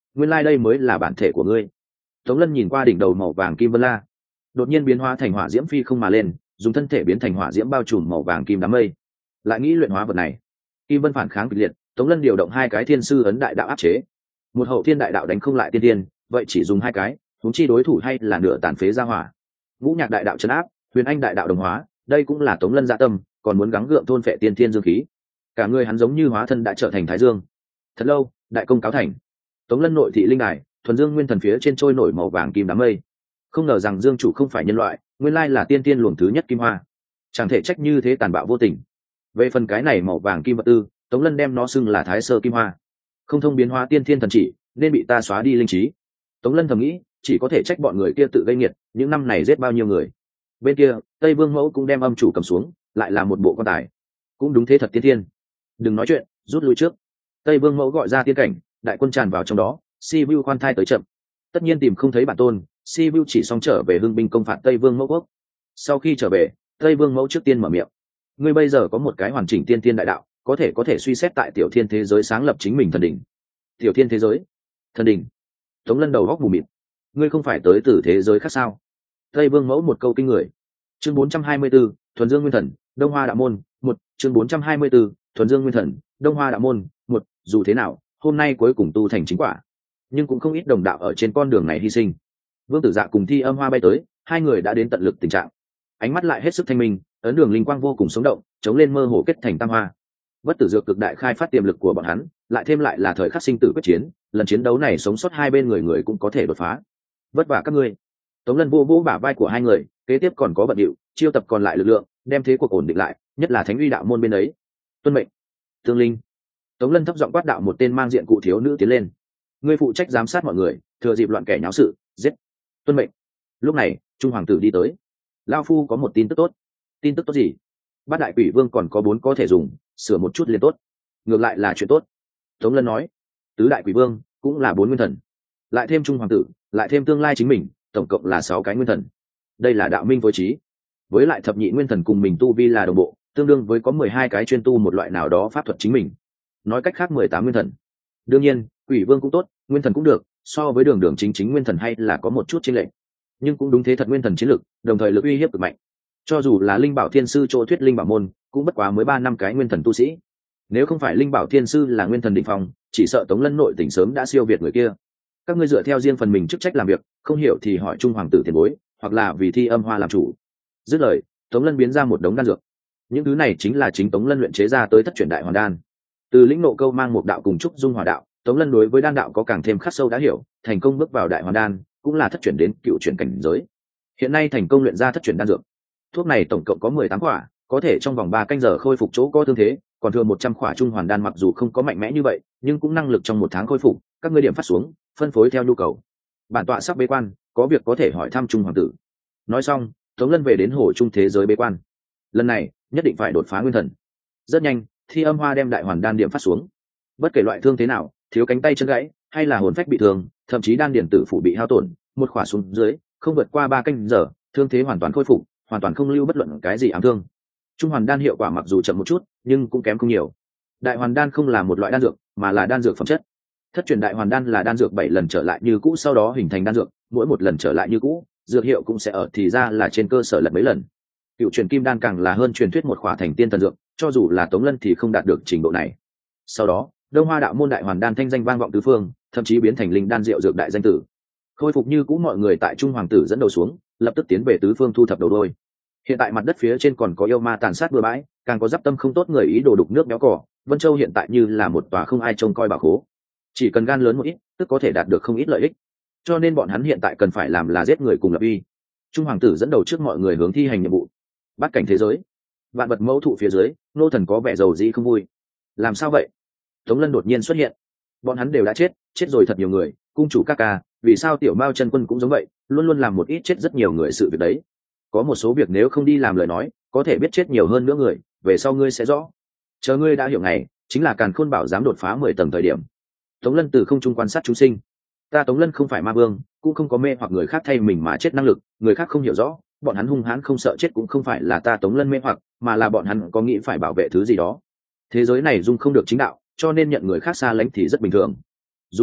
nguyên lai、like、đây mới là bản thể của ngươi. Tống lân nhìn qua đỉnh đầu màu vàng kim vân la, đột nhiên biến hóa thành hỏa diễm phi không mà lên, dùng thân thể biến thành hỏa diễm bao trùm màu vàng kim đám mây. Lại nghĩ luyện hóa vật này, kim vân phản kháng kịch liệt, Tống lân điều động hai cái thiên sư ấn đại đạo áp chế. Một hậu thiên đại đạo đánh không lại tiên tiên, vậy chỉ dùng hai cái, huống chi đối thủ hay là nửa tàn phế ra hỏa. Ngũ nhạc đại đạo trấn áp, huyền anh đại đạo đồng hóa, đây cũng là Tống lân dạ tâm, còn muốn gắng gượng thôn phệ tiên thiên dương khí. Cả người hắn giống như hóa thân đã trở thành thái dương. Thật lâu, đại công cáo thành. Tống lân nội thị linh đài, thuần dương nguyên thần phía trên trôi nổi màu vàng kim đám mây. Không ngờ rằng dương chủ không phải nhân loại, nguyên lai là tiên tiên luồng thứ nhất kim hoa. Chẳng thể trách như thế tàn bạo vô tình. Về phần cái này màu vàng kim vật tư, Tống lân đem nó xưng là thái sơ kim hoa. Không thông biến hóa tiên thiên thần chỉ, nên bị ta xóa đi linh trí. Tống lân thầm nghĩ, chỉ có thể trách bọn người kia tự gây nghiệt, những năm này giết bao nhiêu người. Bên kia, Tây Vương Mẫu cũng đem âm chủ cầm xuống, lại là một bộ quan tài. Cũng đúng thế thật tiên thiên. Đừng nói chuyện, rút lui trước. Tây Vương Mẫu gọi ra tiên cảnh, đại quân tràn vào trong đó, Sibiu khoan thai tới chậm. Tất nhiên tìm không thấy bản tôn, Sibiu chỉ xong trở về hưng binh công phạt Tây Vương Mẫu quốc. Sau khi trở về, Tây Vương Mẫu trước tiên mở miệng. Ngươi bây giờ có một cái hoàn chỉnh tiên thiên đại đạo, có thể có thể suy xét tại tiểu thiên thế giới sáng lập chính mình thần đỉnh. Tiểu thiên thế giới? Thần đỉnh? Tống lân đầu góc mù mịt. Ngươi không phải tới từ thế giới khác sao? Tây Vương Mẫu một câu kinh người. Chương bốn trăm hai mươi 4, thuần dương nguyên thần, Đông Hoa đạo môn, một, chương bốn trăm hai mươi 4, thuần dương nguyên thần, Đông Hoa đạo môn, một, dù thế nào, hôm nay cuối cùng tu thành chính quả. Nhưng cũng không ít đồng đạo ở trên con đường này hy sinh. Vương Tử Dạ cùng Thi Âm Hoa bay tới, hai người đã đến tận lực tình trạng. Ánh mắt lại hết sức thanh minh, ấn đường linh quang vô cùng sống động, chống lên mơ hồ kết thành tam hoa. Bất tử dược cực đại khai phát tiềm lực của bọn hắn, lại thêm lại là thời khắc sinh tử quyết chiến, lần chiến đấu này sống sót hai bên người người cũng có thể đột phá. Vất vả các ngươi. Tống lân vô vô bả vai của hai người, kế tiếp còn có bận điệu, chiêu tập còn lại lực lượng, đem thế cuộc ổn định lại, nhất là thánh uy đạo môn bên ấy. Tuân mệnh. Tương linh. Tống lân thấp giọng quát đạo một tên mang diện cụ thiếu nữ tiến lên. Ngươi phụ trách giám sát mọi người, thừa dịp loạn kẻ nháo sự, giết. Tuân mệnh. Lúc này, trung hoàng tử đi tới. Lao phu có một tin tức tốt. Tin tức tốt gì? Bát đại quỷ vương còn có bốn có thể dùng, sửa một chút liền tốt. Ngược lại là chuyện tốt. Tống lân nói. Tứ đại quỷ vương cũng là bốn nguyên thần, lại thêm trung hoàng tử, lại thêm tương lai chính mình, tổng cộng là sáu cái nguyên thần. Đây là đạo minh phối trí. Với lại thập nhị nguyên thần cùng mình tu vi là đồng bộ, tương đương với có mười hai cái chuyên tu một loại nào đó pháp thuật chính mình. Nói cách khác mười tám nguyên thần. Đương nhiên, quỷ vương cũng tốt, nguyên thần cũng được, so với đường đường chính chính nguyên thần hay là có một chút chênh lệch. Nhưng cũng đúng thế thật nguyên thần chiến lực, đồng thời lực uy hiếp cực mạnh. Cho dù là linh bảo thiên sư chỗ thuyết linh bảo môn, cũng bất quá mới ba năm cái nguyên thần tu sĩ. Nếu không phải linh bảo thiên sư là nguyên thần đỉnh phong, chỉ sợ Tống lân nội tỉnh sớm đã siêu việt người kia. Các ngươi dựa theo riêng phần mình chức trách làm việc, không hiểu thì hỏi trung hoàng tử tiền bối, hoặc là vì Thi Âm Hoa làm chủ. Dứt lời, Tống lân biến ra một đống đan dược. Những thứ này chính là chính Tống lân luyện chế ra tới thất truyền đại hoàn đan. Từ lĩnh nộ câu mang một đạo cùng trúc dung hỏa đạo, Tống lân đối với đan đạo có càng thêm khắc sâu đã hiểu, thành công bước vào đại hoàn đan, cũng là thất truyền đến cựu truyền cảnh giới. Hiện nay thành công luyện ra thất truyền đan dược. Thuốc này tổng cộng có mười tám quả, có thể trong vòng ba canh giờ khôi phục chỗ có thương thế, còn thừa một trăm quả trung hoàn đan mặc dù không có mạnh mẽ như vậy, nhưng cũng năng lực trong một tháng khôi phục, các ngươi điểm phát xuống, phân phối theo nhu cầu. Bản tọa sắp bế quan, có việc có thể hỏi thăm trung hoàng tử. Nói xong, Tống lân về đến hồ trung thế giới bế quan. Lần này, nhất định phải đột phá nguyên thần. Rất nhanh, Thi Âm Hoa đem đại hoàn đan điểm phát xuống. Bất kể loại thương thế nào, thiếu cánh tay chân gãy, hay là hồn phách bị thương, thậm chí đan điển tử phủ bị hao tổn, một khỏa xuống dưới, không vượt qua ba canh giờ, thương thế hoàn toàn khôi phục, hoàn toàn không lưu bất luận cái gì ám thương. Trung hoàn đan hiệu quả mặc dù chậm một chút, nhưng cũng kém không nhiều. Đại hoàn đan không là một loại đan dược, mà là đan dược phẩm chất. Thất truyền đại hoàn đan là đan dược bảy lần trở lại như cũ, sau đó hình thành đan dược, mỗi một lần trở lại như cũ, dược hiệu cũng sẽ ở thì ra là trên cơ sở lật mấy lần. Cựu truyền kim đan càng là hơn truyền thuyết một khỏa thành tiên thần dược, cho dù là Tống lân thì không đạt được trình độ này. Sau đó, Đông Hoa đạo môn đại hoàn đan thanh danh vang vọng tứ phương, thậm chí biến thành linh đan rượu dược đại danh tử. Khôi phục như cũ, mọi người tại trung hoàng tử dẫn đầu xuống, lập tức tiến về tứ phương thu thập đầu đôi. Hiện tại mặt đất phía trên còn có yêu ma tàn sát bừa bãi, càng có giáp tâm không tốt người ý đồ đục nước béo cỏ. Vân Châu hiện tại như là một tòa không ai trông coi bảo khố, chỉ cần gan lớn một ít, tức có thể đạt được không ít lợi ích. Cho nên bọn hắn hiện tại cần phải làm là giết người cùng lập uy. Trung hoàng tử dẫn đầu trước mọi người hướng thi hành nhiệm vụ. Bát cảnh thế giới, vạn vật mẫu thụ phía dưới, nô thần có vẻ giàu dĩ không vui. Làm sao vậy? Tống lân đột nhiên xuất hiện. Bọn hắn đều đã chết, chết rồi thật nhiều người, cung chủ các ca, vì sao tiểu mao chân quân cũng giống vậy, luôn luôn làm một ít chết rất nhiều người sự việc đấy. Có một số việc nếu không đi làm lời nói, có thể biết chết nhiều hơn nữa người, về sau ngươi sẽ rõ. Chờ ngươi đã hiểu ngày, chính là Càn Khôn Bảo dám đột phá mười tầng thời điểm. Tống lân từ không trung quan sát chúng sinh. Ta Tống lân không phải ma vương, cũng không có mê hoặc người khác thay mình mà chết năng lực, người khác không hiểu rõ, bọn hắn hung hãn không sợ chết cũng không phải là ta Tống lân mê hoặc, mà là bọn hắn có nghĩ phải bảo vệ thứ gì đó. Thế giới này dung không được chính đạo, cho nên nhận người khác xa lánh thì rất bình thường. Dù vậy,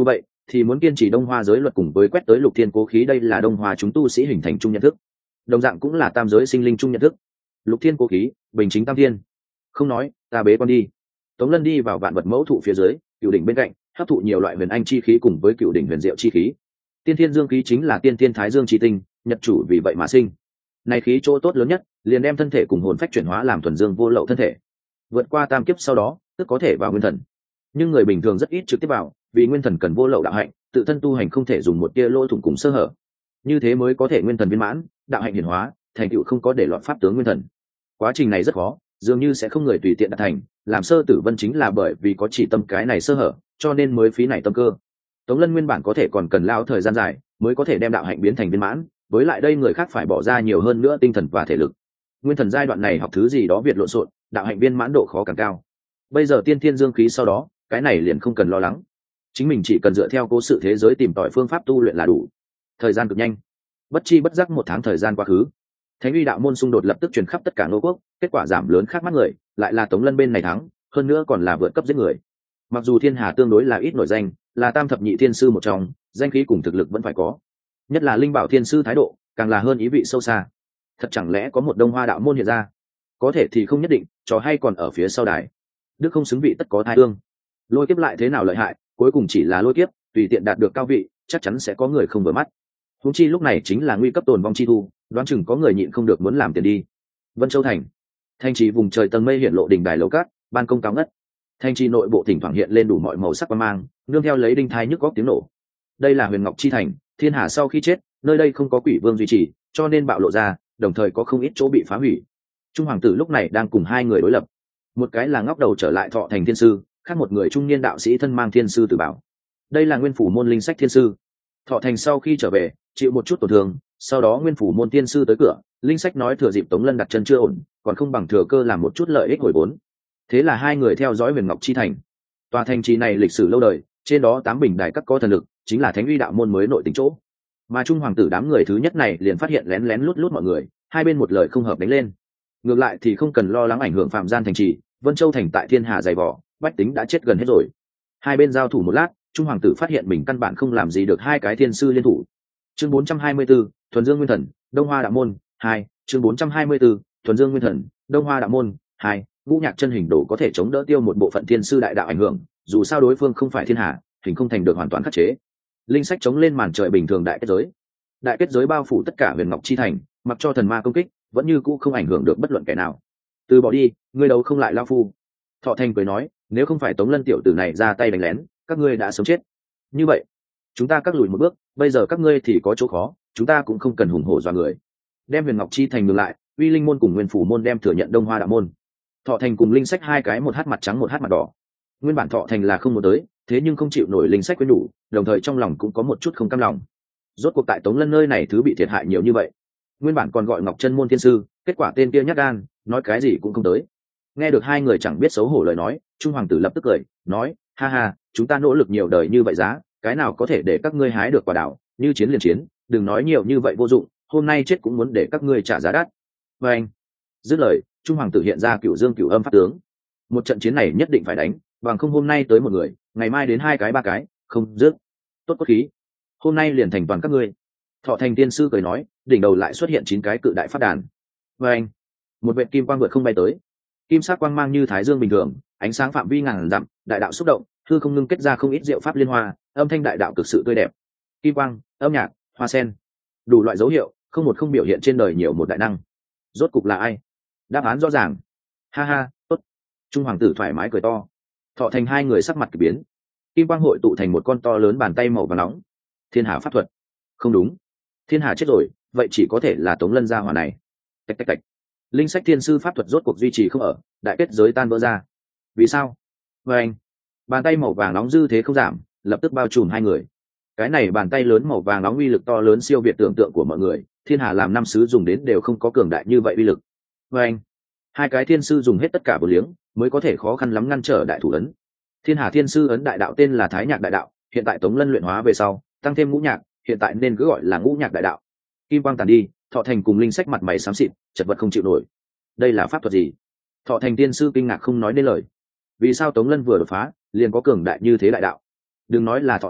thì muốn kiên trì đông hoa giới luật cùng với quét tới lục thiên cố khí, đây là đông hoa chúng tu sĩ hình thành chung nhận thức, đồng dạng cũng là tam giới sinh linh chung nhận thức. Lục thiên cố khí, bình chính tam thiên. Không nói, ta bế con đi. Tống Lân đi vào vạn vật mẫu thụ phía dưới, cửu đỉnh bên cạnh hấp thụ nhiều loại huyền anh chi khí cùng với cửu đỉnh huyền diệu chi khí. Tiên thiên dương khí chính là tiên thiên thái dương chi tinh, nhật chủ vì vậy mà sinh. Này khí chỗ tốt lớn nhất, liền đem thân thể cùng hồn phách chuyển hóa làm thuần dương vô lậu thân thể. Vượt qua tam kiếp sau đó, tức có thể vào nguyên thần. Nhưng người bình thường rất ít trực tiếp vào, vì nguyên thần cần vô lậu đạo hạnh, tự thân tu hành không thể dùng một tia lỗ thủng cùng sơ hở. Như thế mới có thể nguyên thần viên mãn, đạo hạnh hiển hóa, thành tựu không có để loạn pháp tướng nguyên thần. Quá trình này rất khó, dường như sẽ không người tùy tiện đạt thành, làm Sơ Tử Vân chính là bởi vì có chỉ tâm cái này sơ hở, cho nên mới phí này tâm cơ. Tống Lân nguyên bản có thể còn cần lao thời gian dài mới có thể đem đạo hạnh biến thành viên mãn, với lại đây người khác phải bỏ ra nhiều hơn nữa tinh thần và thể lực. Nguyên thần giai đoạn này học thứ gì đó việt lộn xộn, đạo hạnh viên mãn độ khó càng cao. Bây giờ tiên thiên dương khí sau đó, cái này liền không cần lo lắng, chính mình chỉ cần dựa theo cố sự thế giới tìm tòi phương pháp tu luyện là đủ. Thời gian cực nhanh, bất chi bất giác một tháng thời gian quá khứ. Thánh uy đạo môn xung đột lập tức truyền khắp tất cả nô quốc, kết quả giảm lớn khác mắt người, lại là Tống Lân bên này thắng, hơn nữa còn là vượt cấp giết người. Mặc dù thiên hà tương đối là ít nổi danh, là tam thập nhị thiên sư một trong, danh khí cùng thực lực vẫn phải có, nhất là linh bảo thiên sư thái độ càng là hơn ý vị sâu xa. Thật chẳng lẽ có một đông hoa đạo môn hiện ra? Có thể thì không nhất định, trò hay còn ở phía sau đài. Đức không xứng vị tất có thai ương. Lôi kiếp lại thế nào lợi hại, cuối cùng chỉ là lôi kiếp, tùy tiện đạt được cao vị chắc chắn sẽ có người không vừa mắt. Huống chi lúc này chính là nguy cấp tồn vong chi thu, đoán chừng có người nhịn không được muốn làm tiền đi. Vân Châu thành, thành trì vùng trời tầng mây hiện lộ đỉnh đài lầu cát, ban công cao ngất. Thành trì nội bộ thỉnh thoảng hiện lên đủ mọi màu sắc quang mang, nương theo lấy đinh thai nhức góc tiếng nổ. Đây là Huyền Ngọc chi thành, thiên hà sau khi chết, nơi đây không có quỷ vương duy trì, cho nên bạo lộ ra, đồng thời có không ít chỗ bị phá hủy. Trung hoàng tử lúc này đang cùng hai người đối lập, một cái là ngóc đầu trở lại Thọ Thành thiên sư, khác một người trung niên đạo sĩ thân mang thiên sư tử bảo. Đây là Nguyên phủ môn linh sách thiên sư. Thọ Thành sau khi trở về, chịu một chút tổn thương, sau đó Nguyên phủ môn thiên sư tới cửa, linh sách nói thừa dịp Tống Lân đặt chân chưa ổn, còn không bằng thừa cơ làm một chút lợi ích hồi vốn. Thế là hai người theo dõi Huyền Ngọc chi thành. Tòa thành trì này lịch sử lâu đời, trên đó tám bình đài các có thần lực, chính là Thánh uy đạo môn mới nội tình chỗ. Mà Trung hoàng tử đám người thứ nhất này liền phát hiện lén lén lút lút mọi người, hai bên một lời không hợp đánh lên. Ngược lại thì không cần lo lắng ảnh hưởng phạm gian thành trì, Vân Châu thành tại thiên hà dày vỏ, bách tính đã chết gần hết rồi. Hai bên giao thủ một lát, Trung hoàng tử phát hiện mình căn bản không làm gì được hai cái thiên sư liên thủ. Chương bốn trăm hai mươi 4, Thuần Dương Nguyên Thần, Đông Hoa đạo môn hai. Chương bốn trăm hai mươi 4, Thuần Dương Nguyên Thần, Đông Hoa đạo môn hai. Ngũ nhạc chân hình đồ có thể chống đỡ tiêu một bộ phận thiên sư đại đạo ảnh hưởng, dù sao đối phương không phải thiên hà, hình không thành được hoàn toàn khắc chế. Linh sách chống lên màn trời bình thường đại kết giới, đại kết giới bao phủ tất cả Huyền Ngọc chi thành, mặc cho thần ma công kích vẫn như cũ không ảnh hưởng được bất luận kẻ nào. Từ bỏ đi, ngươi đấu không lại lao phu. Thọ Thành cười nói, nếu không phải Tống Lân tiểu tử này ra tay đánh lén, các ngươi đã sống chết. Như vậy chúng ta cắt lùi một bước, bây giờ các ngươi thì có chỗ khó, chúng ta cũng không cần hùng hổ dọa người. Đem Huyền Ngọc chi thành ngược lại, uy linh môn cùng Nguyên phủ môn đem thừa nhận Đông Hoa đạo môn. Thọ Thành cùng linh sách hai cái một hát mặt trắng một hát mặt đỏ. Nguyên bản Thọ Thành là không muốn tới, thế nhưng không chịu nổi linh sách quyến đủ, đồng thời trong lòng cũng có một chút không cam lòng. Rốt cuộc tại Tống Lân nơi này thứ bị thiệt hại nhiều như vậy, nguyên bản còn gọi Ngọc Chân môn thiên sư, kết quả tên kia nhát gan, nói cái gì cũng không tới. Nghe được hai người chẳng biết xấu hổ lời nói, Trung hoàng tử lập tức cười, nói, ha ha, chúng ta nỗ lực nhiều đời như vậy giá, cái nào có thể để các ngươi hái được quả đào, như chiến liền chiến, đừng nói nhiều như vậy vô dụng, hôm nay chết cũng muốn để các ngươi trả giá đắt. Và anh, dứt lời, Trung hoàng tử hiện ra Cửu Dương Cửu Âm pháp tướng. Một trận chiến này nhất định phải đánh, bằng không hôm nay tới một người, ngày mai đến hai cái ba cái, không dứt. Tốt cốt khí, hôm nay liền thành toàn các ngươi. Thọ Thành tiên sư cười nói, đỉnh đầu lại xuất hiện chín cái cự đại pháp đàn. Và anh, một vệt kim quang vượt không bay tới, kim sắc quang mang như thái dương bình thường, ánh sáng phạm vi ngàn dặm, đại đạo xúc động, hư không ngưng kết ra không ít diệu pháp liên hoa, âm thanh đại đạo cực sự tươi đẹp. Kim quang, âm nhạc, hoa sen, đủ loại dấu hiệu, không một không biểu hiện trên đời nhiều một đại năng. Rốt cục là ai? Đáp án rõ ràng. Ha ha, tốt. Trung hoàng tử thoải mái cười to. Thọ Thành hai người sắc mặt kỳ biến. Kim quang hội tụ thành một con to lớn bàn tay màu vàng nóng. Thiên hà pháp thuật. Không đúng, thiên hà chết rồi, vậy chỉ có thể là Tống Lân gia hỏa này. Tạch tạch tạch. Linh sách thiên sư pháp thuật rốt cuộc duy trì không ở, đại kết giới tan vỡ ra. Vì sao? Và anh, bàn tay màu vàng nóng dư thế không giảm, lập tức bao trùm hai người. Cái này bàn tay lớn màu vàng nóng uy lực to lớn siêu việt tưởng tượng của mọi người, thiên hà làm năm sứ dùng đến đều không có cường đại như vậy uy lực. Và anh, hai cái thiên sư dùng hết tất cả vô liếng, mới có thể khó khăn lắm ngăn trở đại thủ ấn. Thiên hà thiên sư ấn đại đạo tên là Thái Nhạc đại đạo, hiện tại Tống Lân luyện hóa về sau, tăng thêm ngũ nhạc, hiện tại nên cứ gọi là ngũ nhạc đại đạo. Kim quang tàn đi, Thọ Thành cùng linh sách mặt mày xám xịt, chật vật không chịu nổi. Đây là pháp thuật gì? Thọ Thành tiên sư kinh ngạc không nói nên lời. Vì sao Tống Lân vừa đột phá liền có cường đại như thế đại đạo? Đừng nói là Thọ Thành,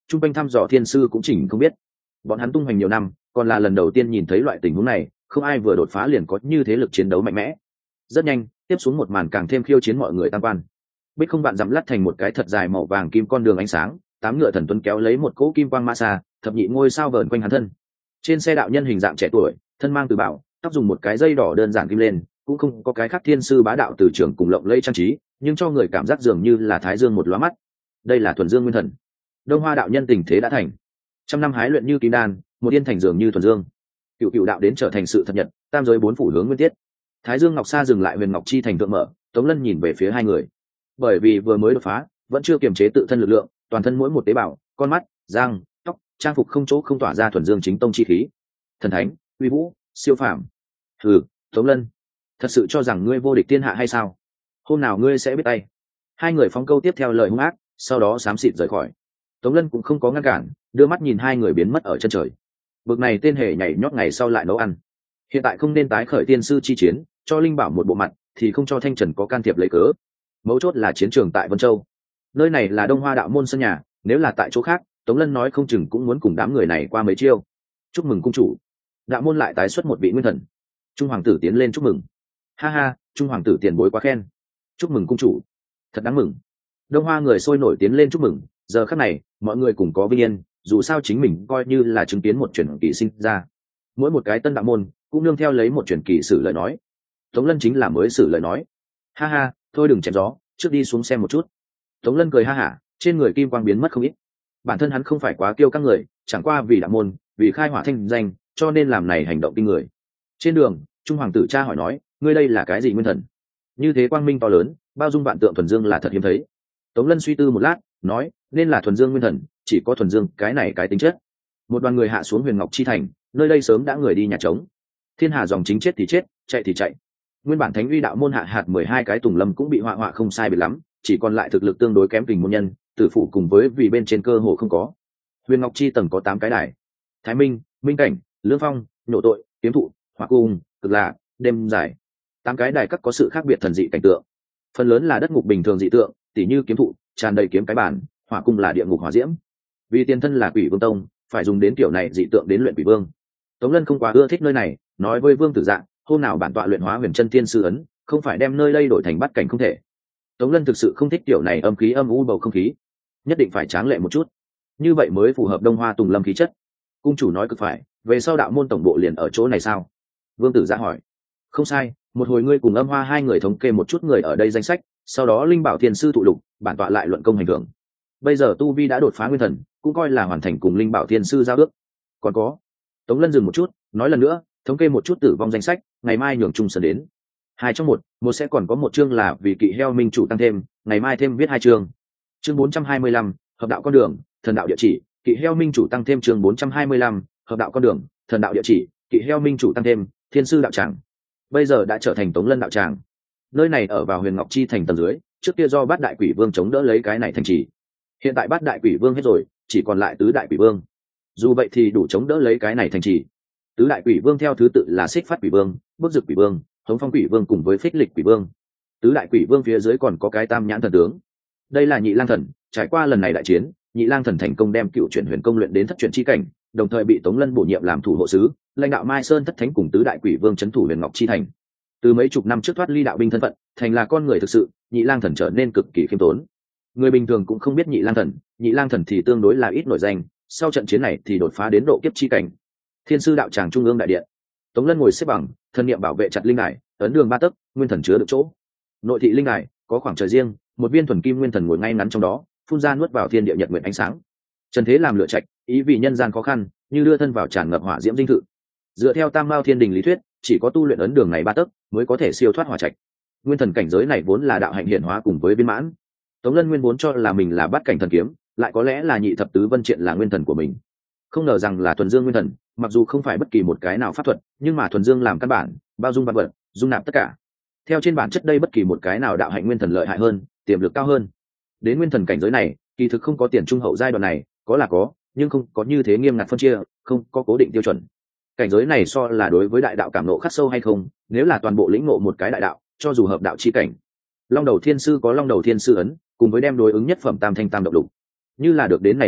trung quanh thăm dò thiên sư cũng chỉnh không biết. Bọn hắn tung hoành nhiều năm, còn là lần đầu tiên nhìn thấy loại tình huống này, không ai vừa đột phá liền có như thế lực chiến đấu mạnh mẽ. Rất nhanh, tiếp xuống một màn càng thêm khiêu chiến mọi người tam quan. Bích không bạn dặm lắt thành một cái thật dài màu vàng kim con đường ánh sáng, tám ngựa thần tuấn kéo lấy một cỗ kim quang ma xa, thập nhị ngôi sao vờn quanh hắn thân. Trên xe đạo nhân hình dạng trẻ tuổi, thân mang từ bảo, tóc dùng một cái dây đỏ đơn giản kim lên, cũng không có cái khác thiên sư bá đạo từ trường cùng lộng lẫy trang trí, nhưng cho người cảm giác dường như là thái dương một lóa mắt. Đây là thuần dương nguyên thần. Đông Hoa đạo nhân tình thế đã thành, trăm năm hái luyện như kim đan, một yên thành dường như thuần dương. Cựu cựu đạo đến trở thành sự thật nhật, tam giới bốn phủ hướng nguyên tiết. Thái dương ngọc sa dừng lại, huyền ngọc chi thành thượng mở. Tống Lân nhìn về phía hai người, bởi vì vừa mới đột phá, vẫn chưa kiềm chế tự thân lực lượng, toàn thân mỗi một tế bào, con mắt, răng, tóc, trang phục không chỗ không tỏa ra thuần dương chính tông chi khí. Thần thánh, uy vũ, siêu phàm. Ừ, Tống Lân, thật sự cho rằng ngươi vô địch thiên hạ hay sao? Hôm nào ngươi sẽ biết tay. Hai người phóng câu tiếp theo lời hung ác, sau đó xám xịt rời khỏi. Tống Lân cũng không có ngăn cản, đưa mắt nhìn hai người biến mất ở chân trời. Bực này tên hề nhảy nhót ngày sau lại nấu ăn. Hiện tại không nên tái khởi tiên sư chi chiến, cho linh bảo một bộ mặt, thì không cho Thanh Trần có can thiệp lấy cớ. Mấu chốt là chiến trường tại Vân Châu, nơi này là Đông Hoa đạo môn sân nhà, nếu là tại chỗ khác, Tống Lân nói không chừng cũng muốn cùng đám người này qua mấy chiêu. Chúc mừng cung chủ, đạo môn lại tái xuất một vị nguyên thần. Trung hoàng tử tiến lên chúc mừng. Ha ha, Trung hoàng tử tiền bối quá khen. Chúc mừng cung chủ, thật đáng mừng. Đông Hoa người sôi nổi tiến lên chúc mừng. Giờ khắc này, mọi người cùng có vinh yên, dù sao chính mình coi như là chứng kiến một truyền kỳ sinh ra. Mỗi một cái tân đạo môn cũng nương theo lấy một truyền kỳ sử lời nói. Tống Lân chính là mới sử lời nói. Ha ha, thôi đừng chém gió, trước đi xuống xem một chút. Tống Lân cười ha hả, trên người kim quang biến mất không ít. Bản thân hắn không phải quá kiêu các người, chẳng qua vì đạo môn, vì khai hỏa thanh danh, cho nên làm này hành động kinh người. Trên đường, Trung hoàng tử cha hỏi nói, ngươi đây là cái gì nguyên thần? Như thế quang minh to lớn, bao dung vạn tượng thuần dương là thật hiếm thấy. Tống Lân suy tư một lát, nói, nên là thuần dương nguyên thần, chỉ có thuần dương cái này cái tính chất. Một đoàn người hạ xuống huyền ngọc chi thành, nơi đây sớm đã người đi nhà trống. Thiên hà dòng chính chết thì chết, chạy thì chạy. Nguyên bản thánh uy đạo môn hạ hạt mười hai cái tùng lâm cũng bị họa họa không sai biệt lắm, chỉ còn lại thực lực tương đối kém kình môn nhân, tử phụ cùng với vì bên trên cơ hồ không có. Huyền ngọc chi tầng có tám cái đài: Thái Minh, Minh Cảnh, Lương Phong, Nhộ Tội, Kiếm Thụ, Hỏa Cung, Cực Lạc, Đêm Dài. Tám cái đài các có sự khác biệt thần dị cảnh tượng. Phần lớn là đất ngục bình thường dị tượng, tỉ như kiếm thụ tràn đầy kiếm cái bản, Hỏa Cung là địa ngục hỏa diễm. Vì tiền thân là Quỷ Vương tông, phải dùng đến kiểu này dị tượng đến luyện Quỷ Vương. Tống Lân không quá ưa thích nơi này, nói với Vương Tử Dạng, hôm nào bản tọa luyện hóa huyền chân tiên sư ấn, không phải đem nơi đây đổi thành bát cảnh không thể. Tống Lân thực sự không thích kiểu này âm khí âm u bầu không khí, nhất định phải tráng lệ một chút, như vậy mới phù hợp Đông Hoa tùng lâm khí chất. Cung chủ nói cực phải, về sau đạo môn tổng bộ liền ở chỗ này sao? Vương Tử Dạ hỏi. Không sai, một hồi ngươi cùng Âm Hoa hai người thống kê một chút người ở đây danh sách, sau đó linh bảo thiên sư thụ lục, bản tọa lại luận công hành thưởng. Bây giờ tu vi đã đột phá nguyên thần, cũng coi là hoàn thành cùng linh bảo thiên sư giao ước. Còn có, Tống Lân dừng một chút, nói lần nữa, thống kê một chút tử vong danh sách, ngày mai nhường trung sơn đến. Hai trong một, một sẽ còn có một chương là vì kỵ heo minh chủ tăng thêm, ngày mai thêm viết hai chương. Chương bốn trăm hai mươi lăm, hợp đạo con đường, thần đạo địa chỉ, kỵ heo minh chủ tăng thêm. Chương bốn trăm hai mươi lăm, hợp đạo con đường, thần đạo địa chỉ, kỵ heo minh chủ tăng thêm, thiên sư đạo tràng. Bây giờ đã trở thành Tống Lân đạo tràng. Nơi này ở vào huyền ngọc chi thành tầng dưới, trước kia do bát đại quỷ vương chống đỡ lấy cái này thành trì. Hiện tại bát đại quỷ vương hết rồi, chỉ còn lại tứ đại quỷ vương. Dù vậy thì đủ chống đỡ lấy cái này thành trì. Tứ đại quỷ vương theo thứ tự là Xích Phát quỷ vương, Bức Dực quỷ vương, Hống Phong quỷ vương cùng với Phích Lịch quỷ vương. Tứ đại quỷ vương phía dưới còn có cái Tam Nhãn thần tướng. Đây là Nhị Lang thần, trải qua lần này đại chiến, Nhị Lang thần thành công đem cựu chuyển huyền công luyện đến thất chuyển chi cảnh, đồng thời bị Tống Lân bổ nhiệm làm thủ hộ sứ, lãnh đạo Mai Sơn thất thánh cùng tứ đại quỷ vương trấn thủ huyền ngọc chi thành. Từ mấy chục năm trước thoát ly đạo binh thân phận, thành là con người thực sự, Nhị Lang thần trở nên cực kỳ khiêm tốn. Người bình thường cũng không biết Nhị Lang thần, Nhị Lang thần thì tương đối là ít nổi danh, sau trận chiến này thì đột phá đến độ kiếp chi cảnh. Thiên sư đạo tràng trung ương đại điện, Tống Lân ngồi xếp bằng, thân niệm bảo vệ chặt linh đài, ấn đường ba tấc, nguyên thần chứa được chỗ. Nội thị linh đài có khoảng trời riêng, một viên thuần kim nguyên thần ngồi ngay ngắn trong đó, phun ra nuốt vào thiên địa nhật nguyện ánh sáng. Trần thế làm lựa trạch, ý vì nhân gian khó khăn, như đưa thân vào tràn ngập hỏa diễm dinh thự. Dựa theo Tam Mao Thiên Đình lý thuyết, chỉ có tu luyện ấn đường này ba tấc mới có thể siêu thoát hỏa trạch. Nguyên thần cảnh giới này vốn là đạo hạnh hiển hóa cùng với viên mãn. Tống Lân nguyên vốn cho là mình là bát cảnh thần kiếm, lại có lẽ là nhị thập tứ vân triện là nguyên thần của mình. Không ngờ rằng là thuần dương nguyên thần, mặc dù không phải bất kỳ một cái nào pháp thuật, nhưng mà thuần dương làm căn bản, bao dung vạn vật, dung nạp tất cả. Theo trên bản chất đây bất kỳ một cái nào đạo hạnh nguyên thần lợi hại hơn, tiềm lực cao hơn. Đến nguyên thần cảnh giới này, kỳ thực không có tiền trung hậu giai đoạn này, có là có, nhưng không có như thế nghiêm ngặt phân chia, không có cố định tiêu chuẩn. Cảnh giới này so là đối với đại đạo cảm ngộ khắc sâu hay không, nếu là toàn bộ lĩnh ngộ một cái đại đạo, cho dù hợp đạo chi cảnh. Long đầu thiên sư có long đầu thiên sư ấn, cùng với đem đối ứng nhất phẩm tam thanh tam độc lục. Như là được đến này ấn,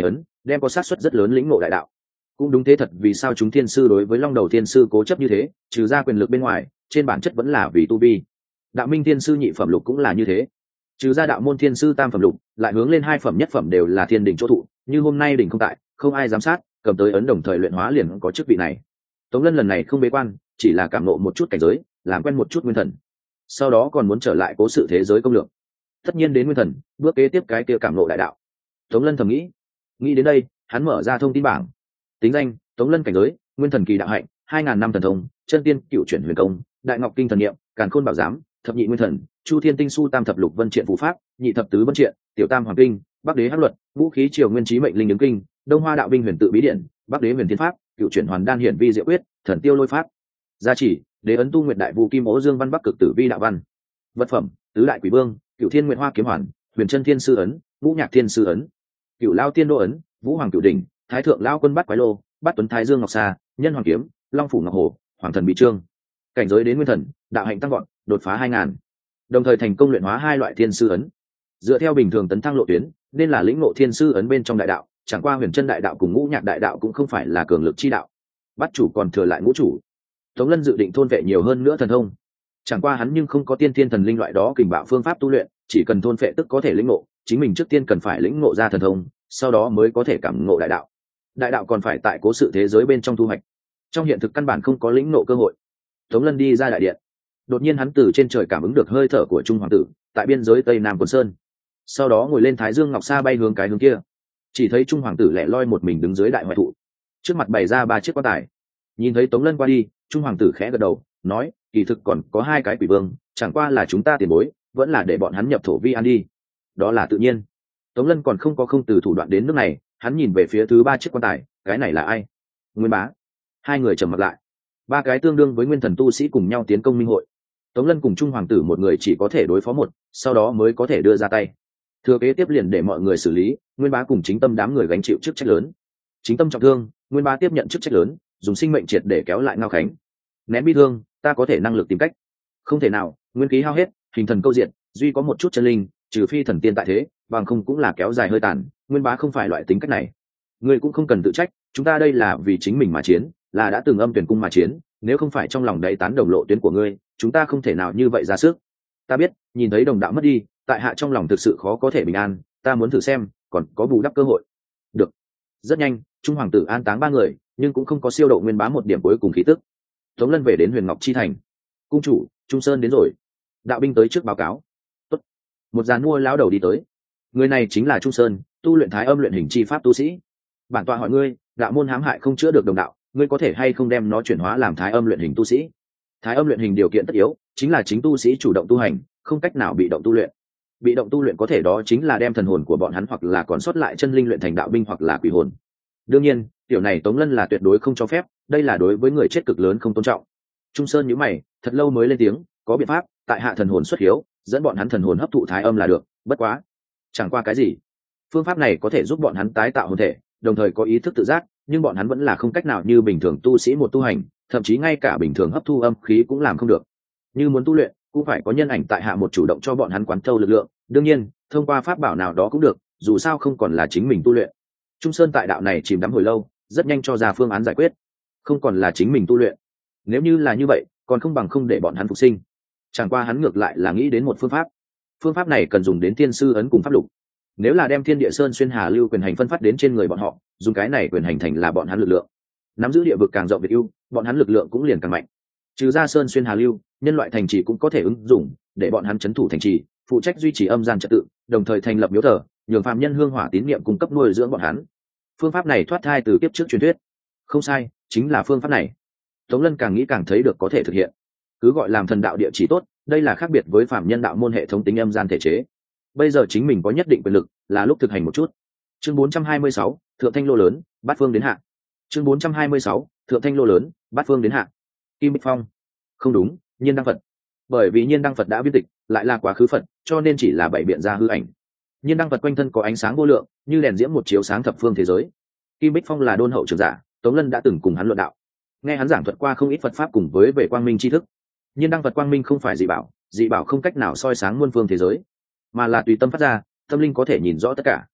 đem có xác suất rất lớn lĩnh ngộ đại đạo. Cũng đúng thế thật, vì sao chúng thiên sư đối với long đầu thiên sư cố chấp như thế, trừ ra quyền lực bên ngoài, trên bản chất vẫn là vì tu vi. Đạo minh thiên sư nhị phẩm lục cũng là như thế, trừ ra đạo môn thiên sư tam phẩm lục, lại hướng lên hai phẩm nhất phẩm đều là thiên đỉnh chỗ thụ, như hôm nay đỉnh không tại, không ai giám sát, cầm tới ấn đồng thời luyện hóa liền có chức vị này. Tống Lân lần này không bế quan, chỉ là cảm ngộ một chút cảnh giới, làm quen một chút nguyên thần, sau đó còn muốn trở lại cố sự thế giới công lược. Tất nhiên đến nguyên thần, bước kế tiếp cái kia cảm ngộ đại đạo. Tống Lân thầm nghĩ, nghĩ đến đây, hắn mở ra thông tin bảng. Tính danh: Tống Lân, cảnh giới nguyên thần kỳ đạo hạnh, hai ngàn năm thần thông, chân tiên cựu chuyển huyền công, đại ngọc kinh thần niệm, càn khôn bảo giám, thập nhị nguyên thần, chu thiên tinh su tam thập lục vân triện phù pháp, nhị thập tứ vân triện, tiểu tam hoàng kinh, bắc đế hắc luật, vũ khí triều nguyên trí mệnh linh ứng kinh, đông hoa đạo binh huyền tự bí điện, bắc đế huyền thiên pháp, cựu chuyển hoàn đan hiển vi diệu quyết, thần tiêu lôi pháp. Gia chỉ: đế ấn tu nguyệt đại vũ kim ố dương văn bắc cực tử vi đạo văn. Vật phẩm: tứ đại quỷ vương, cựu thiên nguyệt hoa kiếm hoàn, huyền chân thiên sư ấn, vũ nhạc thiên sư ấn, cựu lao tiên đô ấn, vũ hoàng cựu đỉnh, thái thượng lao quân bát quái lô, bát tuấn thái dương ngọc sa, nhân hoàng kiếm, long phủ ngọc hồ, hoàng thần bị trương. Cảnh giới đến nguyên thần, đạo hạnh tăng gọn, đột phá hai ngàn, đồng thời thành công luyện hóa hai loại thiên sư ấn. Dựa theo bình thường tấn thăng lộ tuyến, nên là lĩnh ngộ thiên sư ấn bên trong đại đạo, chẳng qua huyền chân đại đạo cùng ngũ nhạc đại đạo cũng không phải là cường lực chi đạo, bắt chủ còn thừa lại ngũ chủ. Tống Lân dự định thôn vệ nhiều hơn nữa thần thông, chẳng qua hắn nhưng không có tiên thiên thần linh loại đó kình bạo phương pháp tu luyện, chỉ cần thôn vệ tức có thể lĩnh ngộ, chính mình trước tiên cần phải lĩnh ngộ ra thần thông, sau đó mới có thể cảm ngộ đại đạo. Đại đạo còn phải tại cố sự thế giới bên trong thu hoạch, trong hiện thực căn bản không có lĩnh ngộ cơ hội. Tống Lân đi ra đại điện, đột nhiên hắn từ trên trời cảm ứng được hơi thở của Trung hoàng tử tại biên giới tây nam quần sơn, sau đó ngồi lên thái dương ngọc sa bay hướng cái hướng kia. Chỉ thấy Trung hoàng tử lẻ loi một mình đứng dưới đại hoại thụ, trước mặt bày ra ba chiếc quan tài. Nhìn thấy Tống Lân qua đi, Trung hoàng tử khẽ gật đầu, nói: kỳ thực còn có hai cái quỷ vương, chẳng qua là chúng ta tiền bối, vẫn là để bọn hắn nhập thổ vi an đi. Đó là tự nhiên. Tống Lân còn không có không từ thủ đoạn đến nước này, hắn nhìn về phía thứ ba chiếc quan tài, cái này là ai? Nguyên Bá. Hai người trầm mặt lại. Ba cái tương đương với nguyên thần tu sĩ cùng nhau tiến công minh hội. Tống Lân cùng Trung hoàng tử một người chỉ có thể đối phó một, sau đó mới có thể đưa ra tay. Thừa kế tiếp liền để mọi người xử lý, Nguyên Bá cùng Chính Tâm đám người gánh chịu chức trách lớn. Chính Tâm trọng thương, Nguyên Bá tiếp nhận chức trách lớn, dùng sinh mệnh triệt để kéo lại Ngao Khánh. Nén bi thương, ta có thể năng lực tìm cách. Không thể nào, nguyên khí hao hết, hình thần câu diện, duy có một chút chân linh, trừ phi thần tiên tại thế, bằng không cũng là kéo dài hơi tàn. Nguyên Bá không phải loại tính cách này. Ngươi cũng không cần tự trách, chúng ta đây là vì chính mình mà chiến, là đã từng âm tuyển cung mà chiến, nếu không phải trong lòng đầy tán đồng lộ tuyến của ngươi, chúng ta không thể nào như vậy ra sức. Ta biết, nhìn thấy đồng đạo mất đi, tại hạ trong lòng thực sự khó có thể bình an, ta muốn thử xem còn có bù đắp cơ hội. Được. Rất nhanh, Trung hoàng tử an táng ba người, nhưng cũng không có siêu độ Nguyên Bá một điểm cuối cùng khí tức. Tống Lân về đến Huyền Ngọc chi thành. Cung chủ, Trung Sơn đến rồi. Đạo binh tới trước báo cáo. Tốt. Một giàn mua lão đầu đi tới. Người này chính là Trung Sơn, tu luyện thái âm luyện hình chi pháp tu sĩ. Bản tọa hỏi ngươi, đạo môn hãm hại không chữa được đồng đạo, ngươi có thể hay không đem nó chuyển hóa làm thái âm luyện hình tu sĩ? Thái âm luyện hình điều kiện tất yếu chính là chính tu sĩ chủ động tu hành, không cách nào bị động tu luyện. Bị động tu luyện có thể đó chính là đem thần hồn của bọn hắn hoặc là còn sót lại chân linh luyện thành đạo binh hoặc là quỷ hồn. Đương nhiên, tiểu này Tống Lân là tuyệt đối không cho phép, đây là đối với người chết cực lớn không tôn trọng. Trung Sơn nhíu mày, thật lâu mới lên tiếng, có biện pháp, tại hạ thần hồn xuất hiếu, dẫn bọn hắn thần hồn hấp thụ thái âm là được, bất quá. Chẳng qua cái gì? Phương pháp này có thể giúp bọn hắn tái tạo hồn thể, đồng thời có ý thức tự giác, nhưng bọn hắn vẫn là không cách nào như bình thường tu sĩ một tu hành, thậm chí ngay cả bình thường hấp thu âm khí cũng làm không được. Như muốn tu luyện, cũng phải có nhân ảnh tại hạ một chủ động cho bọn hắn quán thâu lực lượng, đương nhiên, thông qua pháp bảo nào đó cũng được, dù sao không còn là chính mình tu luyện. Trung Sơn tại đạo này chìm đắm hồi lâu, rất nhanh cho ra phương án giải quyết. Không còn là chính mình tu luyện. Nếu như là như vậy, còn không bằng không để bọn hắn phục sinh. Chẳng qua hắn ngược lại là nghĩ đến một phương pháp. Phương pháp này cần dùng đến thiên sư ấn cùng pháp lục. Nếu là đem thiên địa sơn xuyên hà lưu quyền hành phân phát đến trên người bọn họ, dùng cái này quyền hành thành là bọn hắn lực lượng. Nắm giữ địa vực càng rộng việt ưu, bọn hắn lực lượng cũng liền càng mạnh. Trừ ra sơn xuyên hà lưu, nhân loại thành trì cũng có thể ứng dụng, để bọn hắn trấn thủ thành trì, phụ trách duy trì âm gian trật tự, đồng thời thành lập miếu thờ, nhường phạm nhân hương hỏa tín niệm cung cấp nuôi dưỡng bọn hắn. Phương pháp này thoát thai từ kiếp trước truyền thuyết. Không sai, chính là phương pháp này. Tống Lân càng nghĩ càng thấy được có thể thực hiện. Cứ gọi làm thần đạo địa chỉ tốt, đây là khác biệt với phạm nhân đạo môn hệ thống tính âm gian thể chế. Bây giờ chính mình có nhất định quyền lực, là lúc thực hành một chút. Chương bốn trăm hai mươi sáu, thượng thanh lô lớn, bát phương đến hạ. Chương bốn trăm hai mươi sáu, thượng thanh lô lớn, bát phương đến hạ. Kim Bích Phong. Không đúng, Nhiên Đăng Phật. Bởi vì Nhiên Đăng Phật đã viên tịch, lại là quá khứ Phật, cho nên chỉ là bảy biện ra hư ảnh. Nhiên Đăng Phật quanh thân có ánh sáng vô lượng, như đèn diễm một chiếu sáng thập phương thế giới. Kim Bích Phong là đôn hậu trưởng giả, Tống Lân đã từng cùng hắn luận đạo, nghe hắn giảng thuật qua không ít Phật pháp cùng với về quang minh tri thức. Nhiên Đăng Phật quang minh không phải dị bảo, dị bảo không cách nào soi sáng muôn phương thế giới, mà là tùy tâm phát ra, tâm linh có thể nhìn rõ tất cả.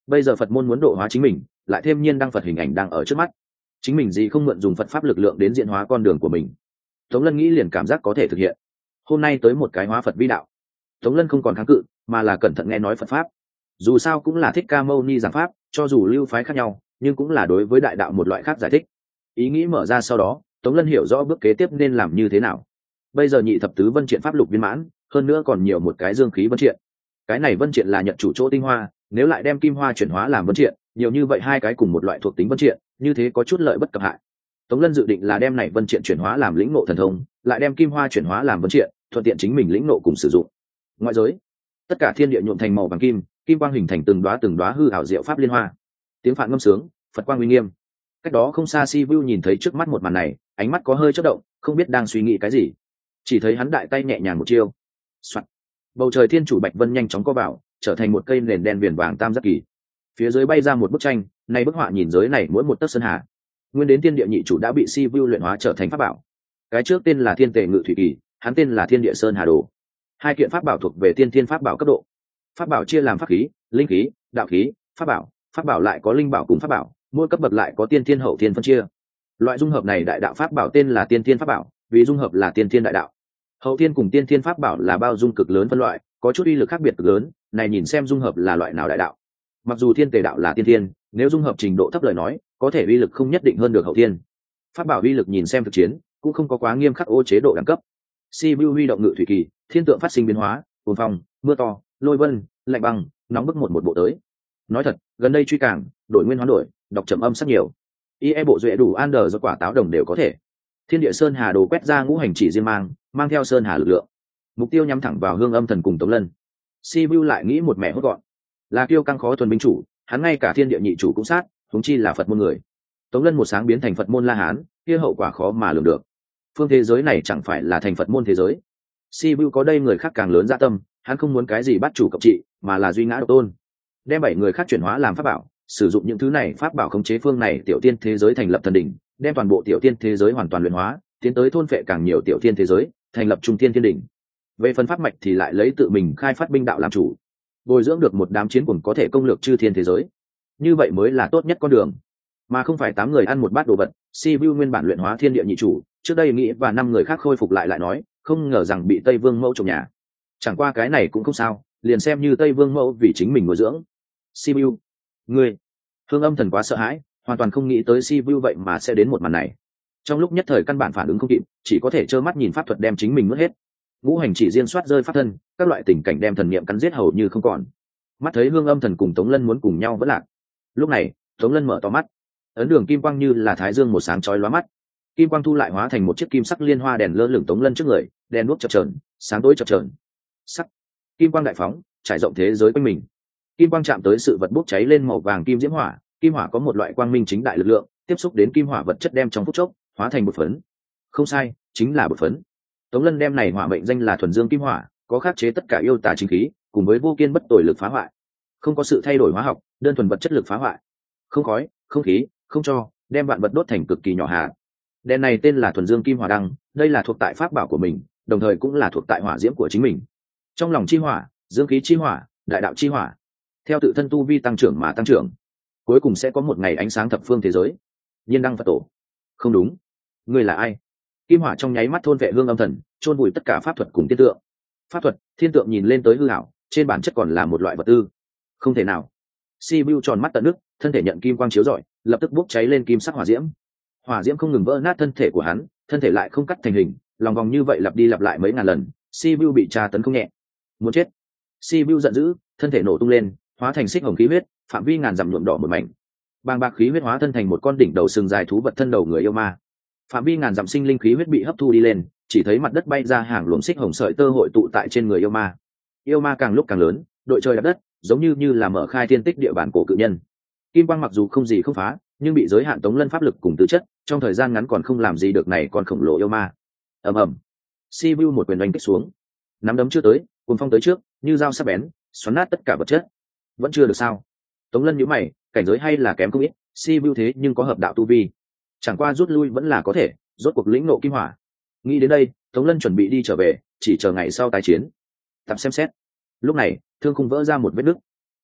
bây giờ Phật môn muốn độ hóa chính mình, lại thêm nhiên đăng Phật hình ảnh đang ở trước mắt, chính mình gì không mượn dùng Phật pháp lực lượng đến diễn hóa con đường của mình. Tống Lân nghĩ liền cảm giác có thể thực hiện. Hôm nay tới một cái hóa Phật vi đạo, Tống Lân không còn kháng cự, mà là cẩn thận nghe nói Phật pháp. Dù sao cũng là Thích Ca Mâu Ni giảng pháp, cho dù lưu phái khác nhau, nhưng cũng là đối với đại đạo một loại khác giải thích. Ý nghĩ mở ra sau đó, Tống Lân hiểu rõ bước kế tiếp nên làm như thế nào. Bây giờ nhị thập tứ vân triện pháp lục viên mãn, hơn nữa còn nhiều một cái dương khí vân triện. Cái này vân triện là nhận chủ chỗ tinh hoa, nếu lại đem kim hoa chuyển hóa làm vân triện, nhiều như vậy hai cái cùng một loại thuộc tính vân triện, như thế có chút lợi bất cập hại. Tống Lân dự định là đem này vân triện chuyển hóa làm lĩnh ngộ thần thông, lại đem kim hoa chuyển hóa làm vân triện, thuận tiện chính mình lĩnh ngộ cùng sử dụng. Ngoại giới, tất cả thiên địa nhuộm thành màu vàng kim, kim quang hình thành từng đóa từng đóa hư ảo diệu pháp liên hoa. Tiếng phạn ngâm sướng, Phật quang uy nghiêm. Cách đó không xa Si Vu nhìn thấy trước mắt một màn này, ánh mắt có hơi chớp động, không biết đang suy nghĩ cái gì. Chỉ thấy hắn đại tay nhẹ nhàng một chiêu. Soạt. Bầu trời thiên chủ bạch vân nhanh chóng co vào, trở thành một cây nền đen viền vàng tam giác kỳ. Phía dưới bay ra một bức tranh, này bức họa nhìn giới này mỗi một tấc sơn hà. Nguyên đến thiên địa nhị chủ đã bị Si Vu luyện hóa trở thành pháp bảo. Cái trước tên là Thiên Tề Ngự Thủy Kỳ, hắn tên là Thiên Địa Sơn Hà Đồ. Hai kiện pháp bảo thuộc về tiên thiên pháp bảo cấp độ. Pháp bảo chia làm pháp khí, linh khí, đạo khí, pháp bảo, pháp bảo lại có linh bảo cùng pháp bảo, mỗi cấp bậc lại có tiên thiên hậu thiên phân chia. Loại dung hợp này đại đạo pháp bảo tên là tiên thiên pháp bảo, vì dung hợp là tiên thiên đại đạo. Hậu thiên cùng tiên thiên pháp bảo là bao dung cực lớn phân loại, có chút uy lực khác biệt cực lớn, này nhìn xem dung hợp là loại nào đại đạo. Mặc dù thiên tề đạo là tiên thiên, nếu dung hợp trình độ thấp lời nói, có thể uy lực không nhất định hơn được hậu thiên. Pháp bảo uy lực nhìn xem thực chiến, cũng không có quá nghiêm khắc ô chế độ đẳng cấp. Si Vu huy động ngự thủy kỳ, thiên tượng phát sinh biến hóa, cuồng phong, mưa to, lôi vân, lạnh băng, nóng bức một một bộ tới. Nói thật, gần đây truy càng, đổi nguyên hóa đổi, đọc trầm âm sắc nhiều. Y e bộ duệ đủ an đờ do quả táo đồng đều có thể. Thiên Địa Sơn Hà Đồ quét ra ngũ hành chỉ riêng mang, mang theo sơn hà lực lượng. Mục tiêu nhắm thẳng vào Hương Âm Thần cùng Tống Lân. Si Vu lại nghĩ một mẹ hốt gọn. Là kiêu căng khó thuần binh chủ, hắn ngay cả thiên địa nhị chủ cũng sát, huống chi là Phật môn người. Tống Lân một sáng biến thành Phật môn La Hán, kia hậu quả khó mà lường được. Phương thế giới này chẳng phải là thành Phật môn thế giới. Si Vu có đây người khác càng lớn dạ tâm, hắn không muốn cái gì bắt chủ cộng trị, mà là duy ngã độc tôn. Đem bảy người khác chuyển hóa làm pháp bảo, sử dụng những thứ này pháp bảo khống chế phương này tiểu tiên thế giới thành lập thần đỉnh, đem toàn bộ tiểu tiên thế giới hoàn toàn luyện hóa, tiến tới thôn phệ càng nhiều tiểu tiên thế giới, thành lập trung tiên thiên đỉnh. Về phần pháp mạch thì lại lấy tự mình khai phát binh đạo làm chủ, bồi dưỡng được một đám chiến quần có thể công lược chư thiên thế giới. Như vậy mới là tốt nhất con đường, mà không phải tám người ăn một bát đồ vật. Si Vu nguyên bản luyện hóa thiên địa nhị chủ, trước đây nghĩ và năm người khác khôi phục lại lại nói, không ngờ rằng bị Tây Vương Mẫu trộm nhà. Chẳng qua cái này cũng không sao, liền xem như Tây Vương Mẫu vì chính mình nuôi dưỡng. Si Vu, ngươi, Hương Âm Thần quá sợ hãi, hoàn toàn không nghĩ tới Si Vu vậy mà sẽ đến một màn này. Trong lúc nhất thời căn bản phản ứng không kịp, chỉ có thể trơ mắt nhìn pháp thuật đem chính mình mất hết. Ngũ hành chỉ riêng soát rơi pháp thân, các loại tình cảnh đem thần niệm cắn giết hầu như không còn. Mắt thấy Hương Âm Thần cùng Tống Lân muốn cùng nhau vẫn lạc. Lúc này, Tống Lân mở to mắt, ấn đường kim quang như là thái dương một sáng chói lóa mắt. Kim quang thu lại hóa thành một chiếc kim sắc liên hoa đèn lơ lửng Tống Lân trước người, đèn đuốc chập chờn, sáng tối chập chờn. Sắc, kim quang đại phóng, trải rộng thế giới quanh mình. Kim quang chạm tới sự vật bốc cháy lên màu vàng kim diễm hỏa, kim hỏa có một loại quang minh chính đại lực lượng, tiếp xúc đến kim hỏa vật chất đem trong phút chốc hóa thành bột phấn. Không sai, chính là bột phấn. Tống Lân đem này hỏa mệnh danh là thuần dương kim hỏa, có khắc chế tất cả yêu tà chính khí, cùng với vô kiên bất tồi lực phá hoại. Không có sự thay đổi hóa học, đơn thuần vật chất lực phá hoại. Không khói, không khí, không cho, đem vạn vật đốt thành cực kỳ nhỏ hà. Đèn này tên là thuần dương kim hỏa đăng, đây là thuộc tại pháp bảo của mình, đồng thời cũng là thuộc tại hỏa diễm của chính mình. Trong lòng chi hỏa, dương khí chi hỏa, đại đạo chi hỏa, theo tự thân tu vi tăng trưởng mà tăng trưởng, cuối cùng sẽ có một ngày ánh sáng thập phương thế giới. Nhiên đăng Phật tổ. Không đúng, ngươi là ai? Kim hỏa trong nháy mắt thôn vệ Hương Âm Thần, chôn vùi tất cả pháp thuật cùng tiên tượng. Pháp thuật, thiên tượng nhìn lên tới hư ảo, trên bản chất còn là một loại vật tư. Không thể nào. Si Vu tròn mắt tận nước, thân thể nhận kim quang chiếu rọi, lập tức bốc cháy lên kim sắc hỏa diễm. Hỏa diễm không ngừng vỡ nát thân thể của hắn, thân thể lại không cắt thành hình, lòng vòng như vậy lặp đi lặp lại mấy ngàn lần. Si Vu bị tra tấn không nhẹ, muốn chết. Si Vu giận dữ, thân thể nổ tung lên, hóa thành xích hồng khí huyết, phạm vi ngàn dặm nhuộm đỏ một mảnh. Bàng bạc khí huyết hóa thân thành một con đỉnh đầu sừng dài thú vật thân đầu người yêu ma. Phạm vi ngàn dặm sinh linh khí huyết bị hấp thu đi lên, chỉ thấy mặt đất bay ra hàng luồng xích hồng sợi tơ hội tụ tại trên người yêu ma. Yêu ma càng lúc càng lớn, đội trời đạp đất, giống như như là mở khai thiên tích địa bản cổ cự nhân. Kim quang mặc dù không gì không phá, nhưng bị giới hạn Tống Lân pháp lực cùng tư chất, trong thời gian ngắn còn không làm gì được này còn khổng lồ yêu ma. Ầm ầm. Si Vu một quyền đánh kích xuống, nắm đấm chưa tới, cuồng phong tới trước, như dao sắc bén, xoắn nát tất cả vật chất. Vẫn chưa được sao? Tống Lân nhíu mày, cảnh giới hay là kém không ít, Si Vu thế nhưng có hợp đạo tu vi, chẳng qua rút lui vẫn là có thể, rốt cuộc lĩnh nộ kim hỏa. Nghĩ đến đây, Tống Lân chuẩn bị đi trở về, chỉ chờ ngày sau tái chiến. Tạm xem xét. Lúc này, thương khung vỡ ra một vết nứt.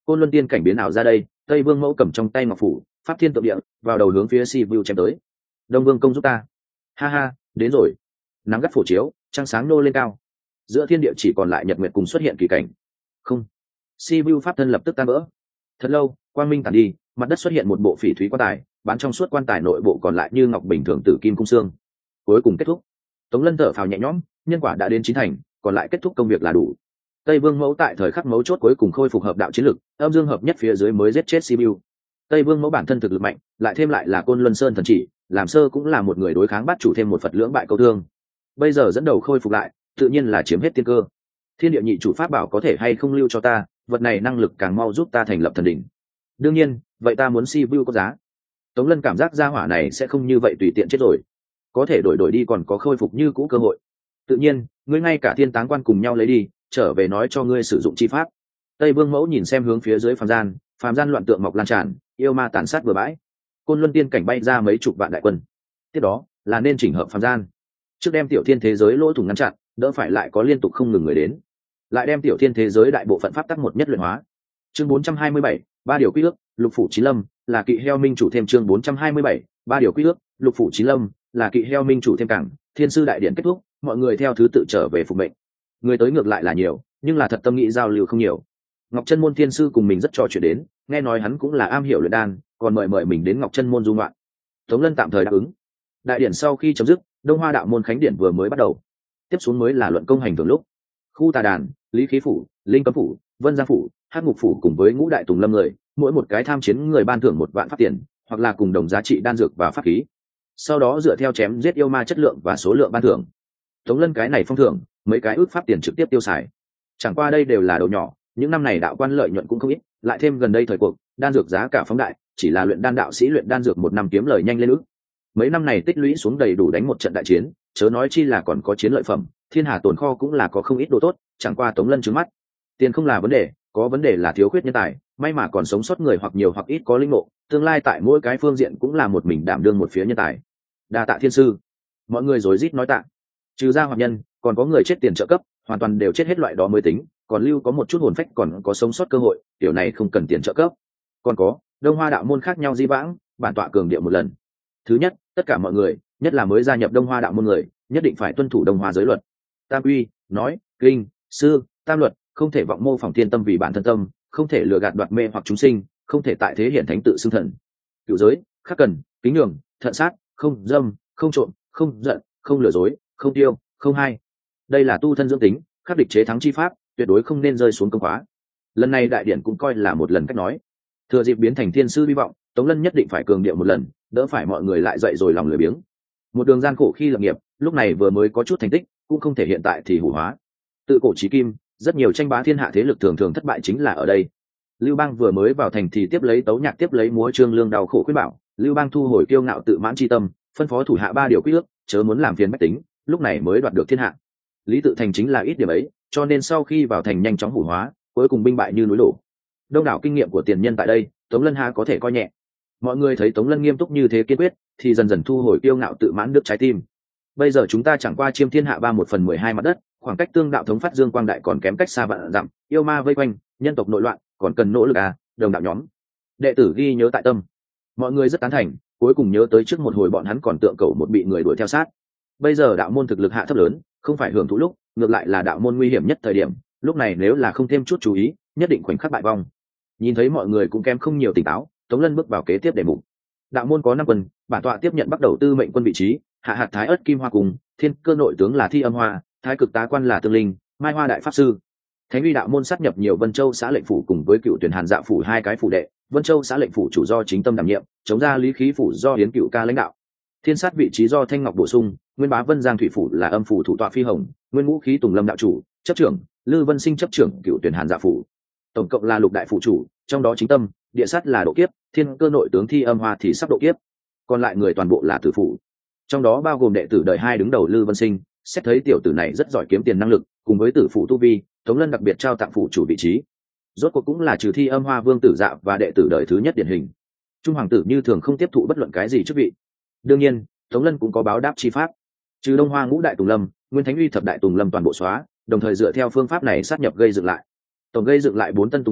Côn Luân tiên cảnh biến ảo ra đây, Tây Vương Mẫu cầm trong tay ngọc phủ, pháp thiên tượng địa, vào đầu hướng phía Si Vu chém tới. Đông Vương công giúp ta. Ha ha, đến rồi. Nắng gắt phổ chiếu, trăng sáng nô lên cao. Giữa thiên địa chỉ còn lại nhật nguyệt cùng xuất hiện kỳ cảnh. Không. Si Vu pháp thân lập tức tan vỡ. Thật lâu, quang minh tàn đi, mặt đất xuất hiện một bộ phỉ thúy quan tài, bán trong suốt quan tài nội bộ còn lại như ngọc bình thường tử kim cung xương. Cuối cùng kết thúc. Tống Lân thở phào nhẹ nhõm, nhân quả đã đến chín thành, còn lại kết thúc công việc là đủ. Tây Vương Mẫu tại thời khắc mấu chốt cuối cùng khôi phục hợp đạo chiến lực, âm dương hợp nhất phía dưới mới giết chết Sibiu. Tây Vương Mẫu bản thân thực lực mạnh, lại thêm lại là Côn Luân Sơn thần chỉ, làm sơ cũng là một người đối kháng bát chủ thêm một Phật lưỡng bại câu thương. Bây giờ dẫn đầu khôi phục lại, tự nhiên là chiếm hết tiên cơ. Thiên địa nhị chủ pháp bảo có thể hay không lưu cho ta, vật này năng lực càng mau giúp ta thành lập thần đỉnh. Đương nhiên, vậy ta muốn Sibiu có giá. Tống Lân cảm giác gia hỏa này sẽ không như vậy tùy tiện chết rồi, có thể đổi đổi đi còn có khôi phục như cũ cơ hội. Tự nhiên, ngươi ngay cả thiên táng quan cùng nhau lấy đi, trở về nói cho ngươi sử dụng chi pháp. Tây Vương Mẫu nhìn xem hướng phía dưới phàm gian, phàm gian loạn tượng mọc lan tràn, yêu ma tàn sát bừa bãi. Côn Luân tiên cảnh bay ra mấy chục vạn đại quân. Tiếp đó là nên chỉnh hợp phàm gian, trước đem tiểu thiên thế giới lỗ thủng ngăn chặn, đỡ phải lại có liên tục không ngừng người đến, lại đem tiểu thiên thế giới đại bộ phận pháp tắc một nhất luyện hóa. Chương bốn trăm hai mươi bảy, ba điều quy ước, lục phủ chín lâm, là kỵ heo minh chủ thêm chương bốn trăm hai mươi bảy, ba điều quy ước, lục phủ chín lâm, là kỵ heo minh chủ thêm cảng, thiên sư đại điện kết thúc, mọi người theo thứ tự trở về phục mệnh. Người tới ngược lại là nhiều, nhưng là thật tâm nghĩ giao lưu không nhiều. Ngọc Chân Môn thiên sư cùng mình rất trò chuyện đến, nghe nói hắn cũng là am hiểu luyện đan, còn mời mời mình đến Ngọc Chân Môn du ngoạn. Tống Lân tạm thời đáp ứng. Đại điện sau khi chấm dứt, Đông Hoa đạo môn khánh điện vừa mới bắt đầu. Tiếp xuống mới là luận công hành thường lúc. Khu Tà Đàn, Lý Khí phủ, Linh Cấm phủ, Vân Giang phủ, Hắc Ngục phủ cùng với Ngũ Đại Tùng Lâm người, mỗi một cái tham chiến người ban thưởng một vạn pháp tiền, hoặc là cùng đồng giá trị đan dược và pháp khí. Sau đó dựa theo chém giết yêu ma chất lượng và số lượng ban thưởng. Tống Lân cái này phong thưởng, mấy cái ước pháp tiền trực tiếp tiêu xài. Chẳng qua đây đều là đầu nhỏ, những năm này đạo quan lợi nhuận cũng không ít, lại thêm gần đây thời cuộc, đan dược giá cả phóng đại, chỉ là luyện đan đạo sĩ luyện đan dược một năm kiếm lời nhanh lên ước. Mấy năm này tích lũy xuống đầy đủ đánh một trận đại chiến, chớ nói chi là còn có chiến lợi phẩm, thiên hà tồn kho cũng là có không ít đồ tốt, chẳng qua Tống Lân trừng mắt. Tiền không là vấn đề, có vấn đề là thiếu khuyết nhân tài, may mà còn sống sót người hoặc nhiều hoặc ít có linh ngộ, tương lai tại mỗi cái phương diện cũng là một mình đảm đương một phía nhân tài. Đa tạ thiên sư. Mọi người rối rít nói tạ. Trừ ra hoạt nhân, còn có người chết tiền trợ cấp, hoàn toàn đều chết hết loại đó mới tính, còn lưu có một chút hồn phách còn có sống sót cơ hội, tiểu này không cần tiền trợ cấp. Còn có, Đông Hoa đạo môn khác nhau di vãng, bản tọa cường điệu một lần. Thứ nhất, tất cả mọi người, nhất là mới gia nhập Đông Hoa đạo môn người, nhất định phải tuân thủ Đông Hoa giới luật. Tam uy, nói, kinh, sư, tam luật, không thể vọng mô phỏng thiên tâm vì bản thân tâm, không thể lừa gạt đoạt mê hoặc chúng sinh, không thể tại thế hiển thánh tự xưng thần. Cửu giới, khắc cần, kính nhường, thận sát, không dâm, không trộm, không giận, không lừa dối, không tiêu, không hai. Đây là tu thân dưỡng tính, khắc địch chế thắng chi pháp, tuyệt đối không nên rơi xuống công khóa. Lần này đại điển cũng coi là một lần cách nói. Thừa dịp biến thành thiên sư hy vọng, Tống Lân nhất định phải cường điệu một lần, đỡ phải mọi người lại dậy rồi lòng lười biếng. Một đường gian khổ khi lập nghiệp, lúc này vừa mới có chút thành tích, cũng không thể hiện tại thì hủ hóa. Tự cổ chí kim, rất nhiều tranh bá thiên hạ thế lực thường thường thất bại chính là ở đây. Lưu Bang vừa mới vào thành thì tiếp lấy tấu nhạc tiếp lấy múa trương lương đau khổ khuyên bảo, Lưu Bang thu hồi kiêu ngạo tự mãn chi tâm, phân phó thủ hạ ba điều quy ước, chớ muốn làm phiền bách tính, lúc này mới đoạt được thiên hạ. Lý Tự Thành chính là ít điểm ấy, cho nên sau khi vào thành nhanh chóng hủ hóa, cuối cùng binh bại như núi đổ. Đông đảo kinh nghiệm của tiền nhân tại đây, Tống Lân ha có thể coi nhẹ. Mọi người thấy Tống Lân nghiêm túc như thế kiên quyết, thì dần dần thu hồi kiêu ngạo tự mãn nước trái tim. Bây giờ chúng ta chẳng qua chiêm thiên hạ ba một phần mười hai mặt đất, khoảng cách tương đạo thống phát dương quang đại còn kém cách xa vạn dặm, yêu ma vây quanh, nhân tộc nội loạn, còn cần nỗ lực à, đồng đạo nhóm. Đệ tử ghi nhớ tại tâm. Mọi người rất tán thành, cuối cùng nhớ tới trước một hồi bọn hắn còn tượng cầu một bị người đuổi theo sát. Bây giờ đạo môn thực lực hạ thấp lớn, không phải hưởng thụ lúc, ngược lại là đạo môn nguy hiểm nhất thời điểm, lúc này nếu là không thêm chút chú ý, nhất định khoảnh khắc bại vong. Nhìn thấy mọi người cũng kém không nhiều tỉnh táo, Tống Lân bước vào kế tiếp đề mục. Đạo môn có năm quân, bản tọa tiếp nhận bắt đầu tư mệnh quân vị trí, hạ hạt thái ất kim hoa cùng, thiên cơ nội tướng là thi âm hoa, thái cực tá quan là tương linh, mai hoa đại pháp sư. Thánh uy đạo môn sát nhập nhiều Vân Châu xã lệnh phủ cùng với cựu tuyển hàn dạ phủ hai cái phủ đệ, Vân Châu xã lệnh phủ chủ do chính tâm đảm nhiệm, chống ra lý khí phủ do hiến cựu ca lãnh đạo. Thiên sát vị trí do thanh ngọc bổ sung, nguyên bá Vân Giang thủy phủ là âm phủ thủ tọa phi hồng, nguyên ngũ khí tùng lâm đạo chủ chấp trưởng, lư vân sinh chấp trưởng cựu tuyển hàn dạ phủ. Tổng cộng là lục đại phủ chủ, trong đó chính tâm, địa sát là độ kiếp, thiên cơ nội tướng thi âm hoa thì sắp độ kiếp, còn lại người toàn bộ là tử phủ, trong đó bao gồm đệ tử đời hai đứng đầu lư vân sinh. Xét thấy tiểu tử này rất giỏi kiếm tiền năng lực, cùng với tử phủ tu vi, Tống Lân đặc biệt trao tặng phủ chủ vị trí. Rốt cuộc cũng là trừ thi âm hoa vương tử dạ và đệ tử đời thứ nhất điển hình. Trung hoàng tử như thường không tiếp thụ bất luận cái gì chức vị. Đương nhiên, Tống Lân cũng có báo đáp chi pháp. Trừ Đông Hoa ngũ đại tùng lâm, nguyên thánh uy thập đại tùng lâm toàn bộ xóa, đồng thời dựa theo phương pháp này sát nhập gây dựng lại. Tổng gây dựng lại bốn tân tùng lâm,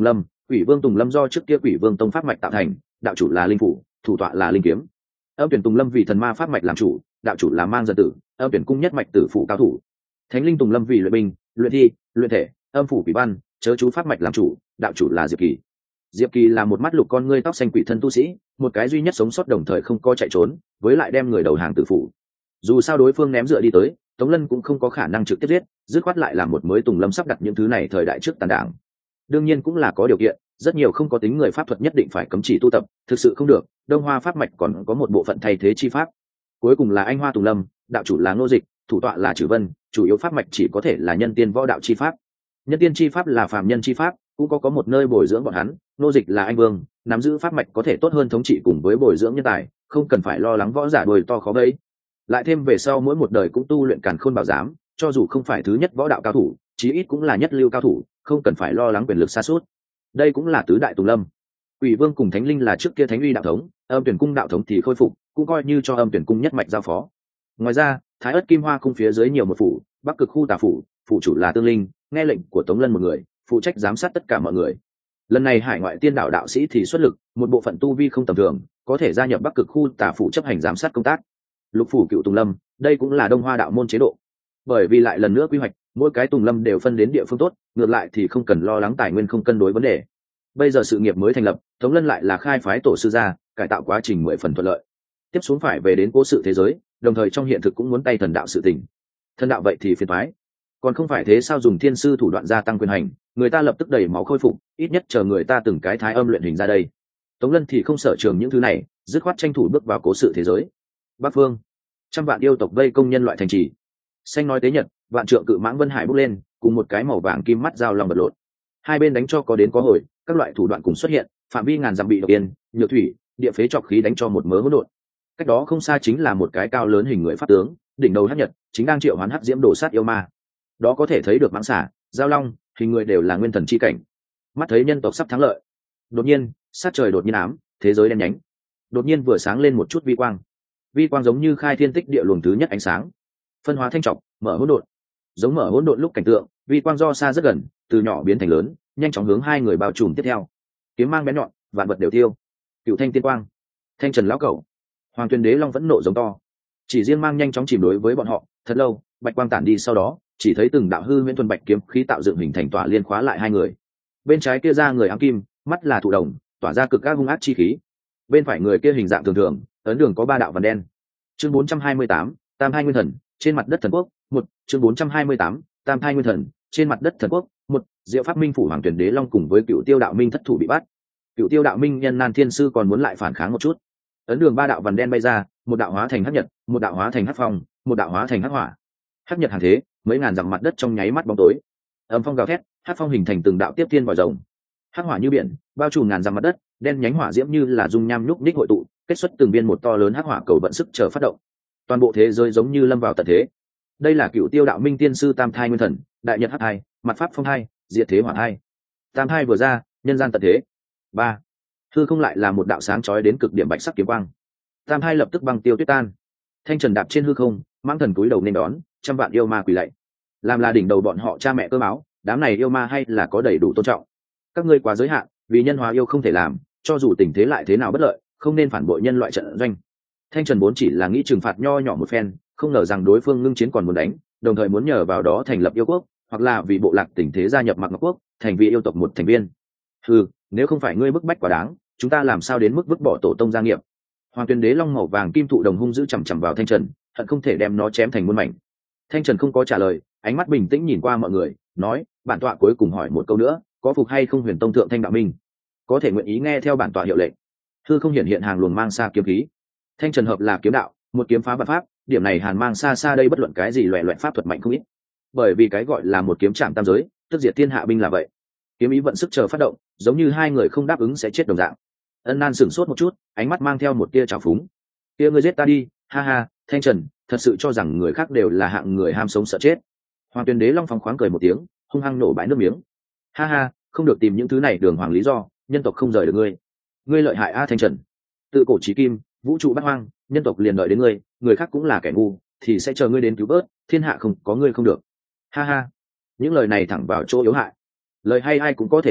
Quỷ Vương Tùng Lâm do trước kia Quỷ Vương tông pháp mạch tạo thành, đạo chủ là linh phủ, thủ tọa là linh kiếm. Âm tuyển Tùng Lâm vì thần ma pháp mạch làm chủ, đạo chủ là mang dân tử, âm tuyển cung nhất mạch tử phụ cao thủ. Thánh linh Tùng Lâm vì luyện binh, luyện thi, luyện thể, âm phủ quỷ văn, chớ chú pháp mạch làm chủ, đạo chủ là Diệp Kỳ. Diệp Kỳ là một mắt lục con ngươi tóc xanh quỷ thân tu sĩ, một cái duy nhất sống sót đồng thời không có chạy trốn, với lại đem người đầu hàng tử phụ. Dù sao đối phương ném dựa đi tới, Tống Lân cũng không có khả năng trực tiếp giết, dứt khoát lại là một mới Tùng Lâm sắp đặt những thứ này thời đại trước tàn đảng. Đương nhiên cũng là có điều kiện, rất nhiều không có tính người pháp thuật nhất định phải cấm chỉ tu tập, thực sự không được, Đông Hoa pháp mạch còn có một bộ phận thay thế chi pháp. Cuối cùng là Anh Hoa Tùng Lâm, đạo chủ là Ngô Dịch, thủ tọa là Trừ Vân, chủ yếu pháp mạch chỉ có thể là nhân tiên võ đạo chi pháp. Nhân tiên chi pháp là phàm nhân chi pháp, cũng có có một nơi bồi dưỡng bọn hắn, Ngô Dịch là anh vương, nắm giữ pháp mạch có thể tốt hơn thống trị cùng với bồi dưỡng nhân tài, không cần phải lo lắng võ giả đuôi to khó bẫy. Lại thêm về sau mỗi một đời cũng tu luyện càn khôn bảo giám, cho dù không phải thứ nhất võ đạo cao thủ, chí ít cũng là nhất lưu cao thủ, không cần phải lo lắng quyền lực sa sút. Đây cũng là tứ đại Tùng Lâm. Quỷ Vương cùng Thánh Linh là trước kia Thánh Uy đạo thống, Âm Tuyển cung đạo thống thì khôi phục, cũng coi như cho Âm Tuyển cung nhất mạch giao phó. Ngoài ra, Thái Ức Kim Hoa cung phía dưới nhiều một phủ, Bắc Cực khu Tà phủ, phủ chủ là Tương Linh, nghe lệnh của Tống Lân một người, phụ trách giám sát tất cả mọi người. Lần này hải ngoại tiên đạo đạo sĩ thì xuất lực, một bộ phận tu vi không tầm thường, có thể gia nhập Bắc Cực khu Tà phủ chấp hành giám sát công tác. Lục phủ cựu Tùng Lâm, đây cũng là Đông Hoa đạo môn chế độ. Bởi vì lại lần nữa quy hoạch, mỗi cái Tùng Lâm đều phân đến địa phương tốt, ngược lại thì không cần lo lắng tài nguyên không cân đối vấn đề. Bây giờ sự nghiệp mới thành lập, Tống Lân lại là khai phái tổ sư gia, cải tạo quá trình mười phần thuận lợi. Tiếp xuống phải về đến cố sự thế giới, đồng thời trong hiện thực cũng muốn tay thần đạo sự tình. Thần đạo vậy thì phiền toái, còn không phải thế sao dùng thiên sư thủ đoạn gia tăng quyền hành, người ta lập tức đầy máu khôi phục, ít nhất chờ người ta từng cái thái âm luyện hình ra đây. Tống Lân thì không sợ trường những thứ này, dứt khoát tranh thủ bước vào cố sự thế giới. Bắc phương, trăm vạn yêu tộc vây công nhân loại thành trì. Xanh nói tế nhật, vạn trượng cự mãng vân hải bốc lên, cùng một cái màu vàng kim mắt dao lòng vật lộn. Hai bên đánh cho có đến có hồi, các loại thủ đoạn cùng xuất hiện, phạm vi ngàn dặm bị độc yên, nhược thủy, địa phế trọc khí đánh cho một mớ hỗn độn. Cách đó không xa chính là một cái cao lớn hình người pháp tướng, đỉnh đầu hắc nhật, chính đang triệu hoán hắc diễm đổ sát yêu ma. Đó có thể thấy được mãng xà, giao long, hình người đều là nguyên thần chi cảnh. Mắt thấy nhân tộc sắp thắng lợi, đột nhiên, sát trời đột nhiên ám, thế giới đen nhánh. Đột nhiên vừa sáng lên một chút vi quang. Vi quang giống như khai thiên tích địa luồng thứ nhất ánh sáng, phân hóa thanh trọc, mở hỗn độn. Giống mở hỗn độn lúc cảnh tượng, vi quang do xa rất gần, từ nhỏ biến thành lớn, nhanh chóng hướng hai người bao trùm tiếp theo. Kiếm mang bén nhọn, vạn vật đều tiêu. Cựu thanh tiên quang, thanh trần lão cẩu, Hoàng Tuyền Đế Long vẫn nộ giống to. Chỉ riêng mang nhanh chóng chìm đối với bọn họ, thật lâu, bạch quang tản đi sau đó, chỉ thấy từng đạo hư huyễn thuần bạch kiếm khí tạo dựng hình thành tỏa liên khóa lại hai người. Bên trái kia ra người ám kim, mắt là thụ đồng, tỏa ra cực ác hung ác chi khí. Bên phải người kia hình dạng thường thường, ấn đường có ba đạo vằn đen. Chương bốn trăm hai mươi tám, Tam Thai Nguyên Thần, trên mặt đất thần quốc, một, chương bốn trăm hai mươi tám, Tam Thai Nguyên Thần, trên mặt đất thần quốc, một, Diệu Pháp Minh phủ Hoàng Tuyền Đế Long cùng với Cựu Tiêu Đạo Minh thất thủ bị bắt. Cựu Tiêu Đạo Minh nhân nan thiên sư còn muốn lại phản kháng một chút. Ấn đường ba đạo vằn đen bay ra, một đạo hóa thành hắc nhật, một đạo hóa thành hắc phong, một đạo hóa thành hắc hỏa. Hắc nhật hàng thế, mấy ngàn dặm mặt đất trong nháy mắt bóng tối. Âm phong gào thét, hắc phong hình thành từng đạo tiếp thiên vòi rồng. Hắc hỏa như biển, bao trùm ngàn dặm mặt đất, đen nhánh hỏa diễm như là dung nham nhúc nhích hội tụ, kết xuất từng viên một to lớn hắc hỏa cầu vận sức chờ phát động. Toàn bộ thế giới giống như lâm vào tận thế. Đây là Cựu Tiêu Đạo Minh tiên sư Tam Thai Nguyên Thần, đại nhật hắc thai, mặt pháp phong thai, diệt thế hỏa thai. Tam thai vừa ra, nhân gian tận thế. Ba, hư không lại là một đạo sáng chói đến cực điểm bạch sắc kiếm quang. Tam thai lập tức băng tiêu tuyết tan. Thanh trần đạp trên hư không, mãng thần cúi đầu nên đón, trăm vạn yêu ma quỳ lạy. Làm là đỉnh đầu bọn họ cha mẹ cơ máu, đám này yêu ma hay là có đầy đủ tôn trọng. Các ngươi quá giới hạn, vì nhân hóa yêu không thể làm, cho dù tình thế lại thế nào bất lợi, không nên phản bội nhân loại trận doanh. Thanh trần vốn chỉ là nghĩ trừng phạt nho nhỏ một phen, không ngờ rằng đối phương ngưng chiến còn muốn đánh, đồng thời muốn nhờ vào đó thành lập yêu quốc, hoặc là vì bộ lạc tình thế gia nhập Mạc Ngọc quốc, thành vì yêu tộc một thành viên. Ừ, nếu không phải ngươi bức bách quá đáng, chúng ta làm sao đến mức vứt bỏ tổ tông gia nghiệp. Hoàng Tuyền Đế Long màu vàng kim thụ đồng hung dữ chằm chằm vào Thanh Trần, hận không thể đem nó chém thành muôn mảnh. Thanh Trần không có trả lời, ánh mắt bình tĩnh nhìn qua mọi người, nói: bản tọa cuối cùng hỏi một câu nữa, có phục hay không Huyền Tông thượng Thanh Đạo Minh, có thể nguyện ý nghe theo bản tọa hiệu lệnh. Thư không hiện hiện hàng luồng mang xa kiếm khí. Thanh Trần hợp là kiếm đạo, một kiếm phá vạn pháp, điểm này hàn mang xa xa đây bất luận cái gì loẻ loẹt pháp thuật mạnh không ít. Bởi vì cái gọi là một kiếm chạm tam giới, tức diệt thiên hạ binh là vậy. Kiếm ý vận sức chờ phát động, giống như hai người không đáp ứng sẽ chết đồng dạng. Ân Nan sửng sốt một chút, ánh mắt mang theo một tia trào phúng. Kia ngươi giết ta đi, ha ha, Thanh Trần, thật sự cho rằng người khác đều là hạng người ham sống sợ chết. Hoàng Tuyền Đế Long phóng khoáng cười một tiếng, hung hăng nổ bãi nước miếng. Ha ha, không được tìm những thứ này đường hoàng lý do, nhân tộc không rời được ngươi. Ngươi lợi hại a Thanh Trần. Tự cổ chí kim, vũ trụ bát hoang, nhân tộc liền đợi đến ngươi, người khác cũng là kẻ ngu, thì sẽ chờ ngươi đến cứu vớt, thiên hạ không có ngươi không được. Ha ha. Những lời này thẳng vào chỗ yếu hại. Lời hay ai cũng có thể nói,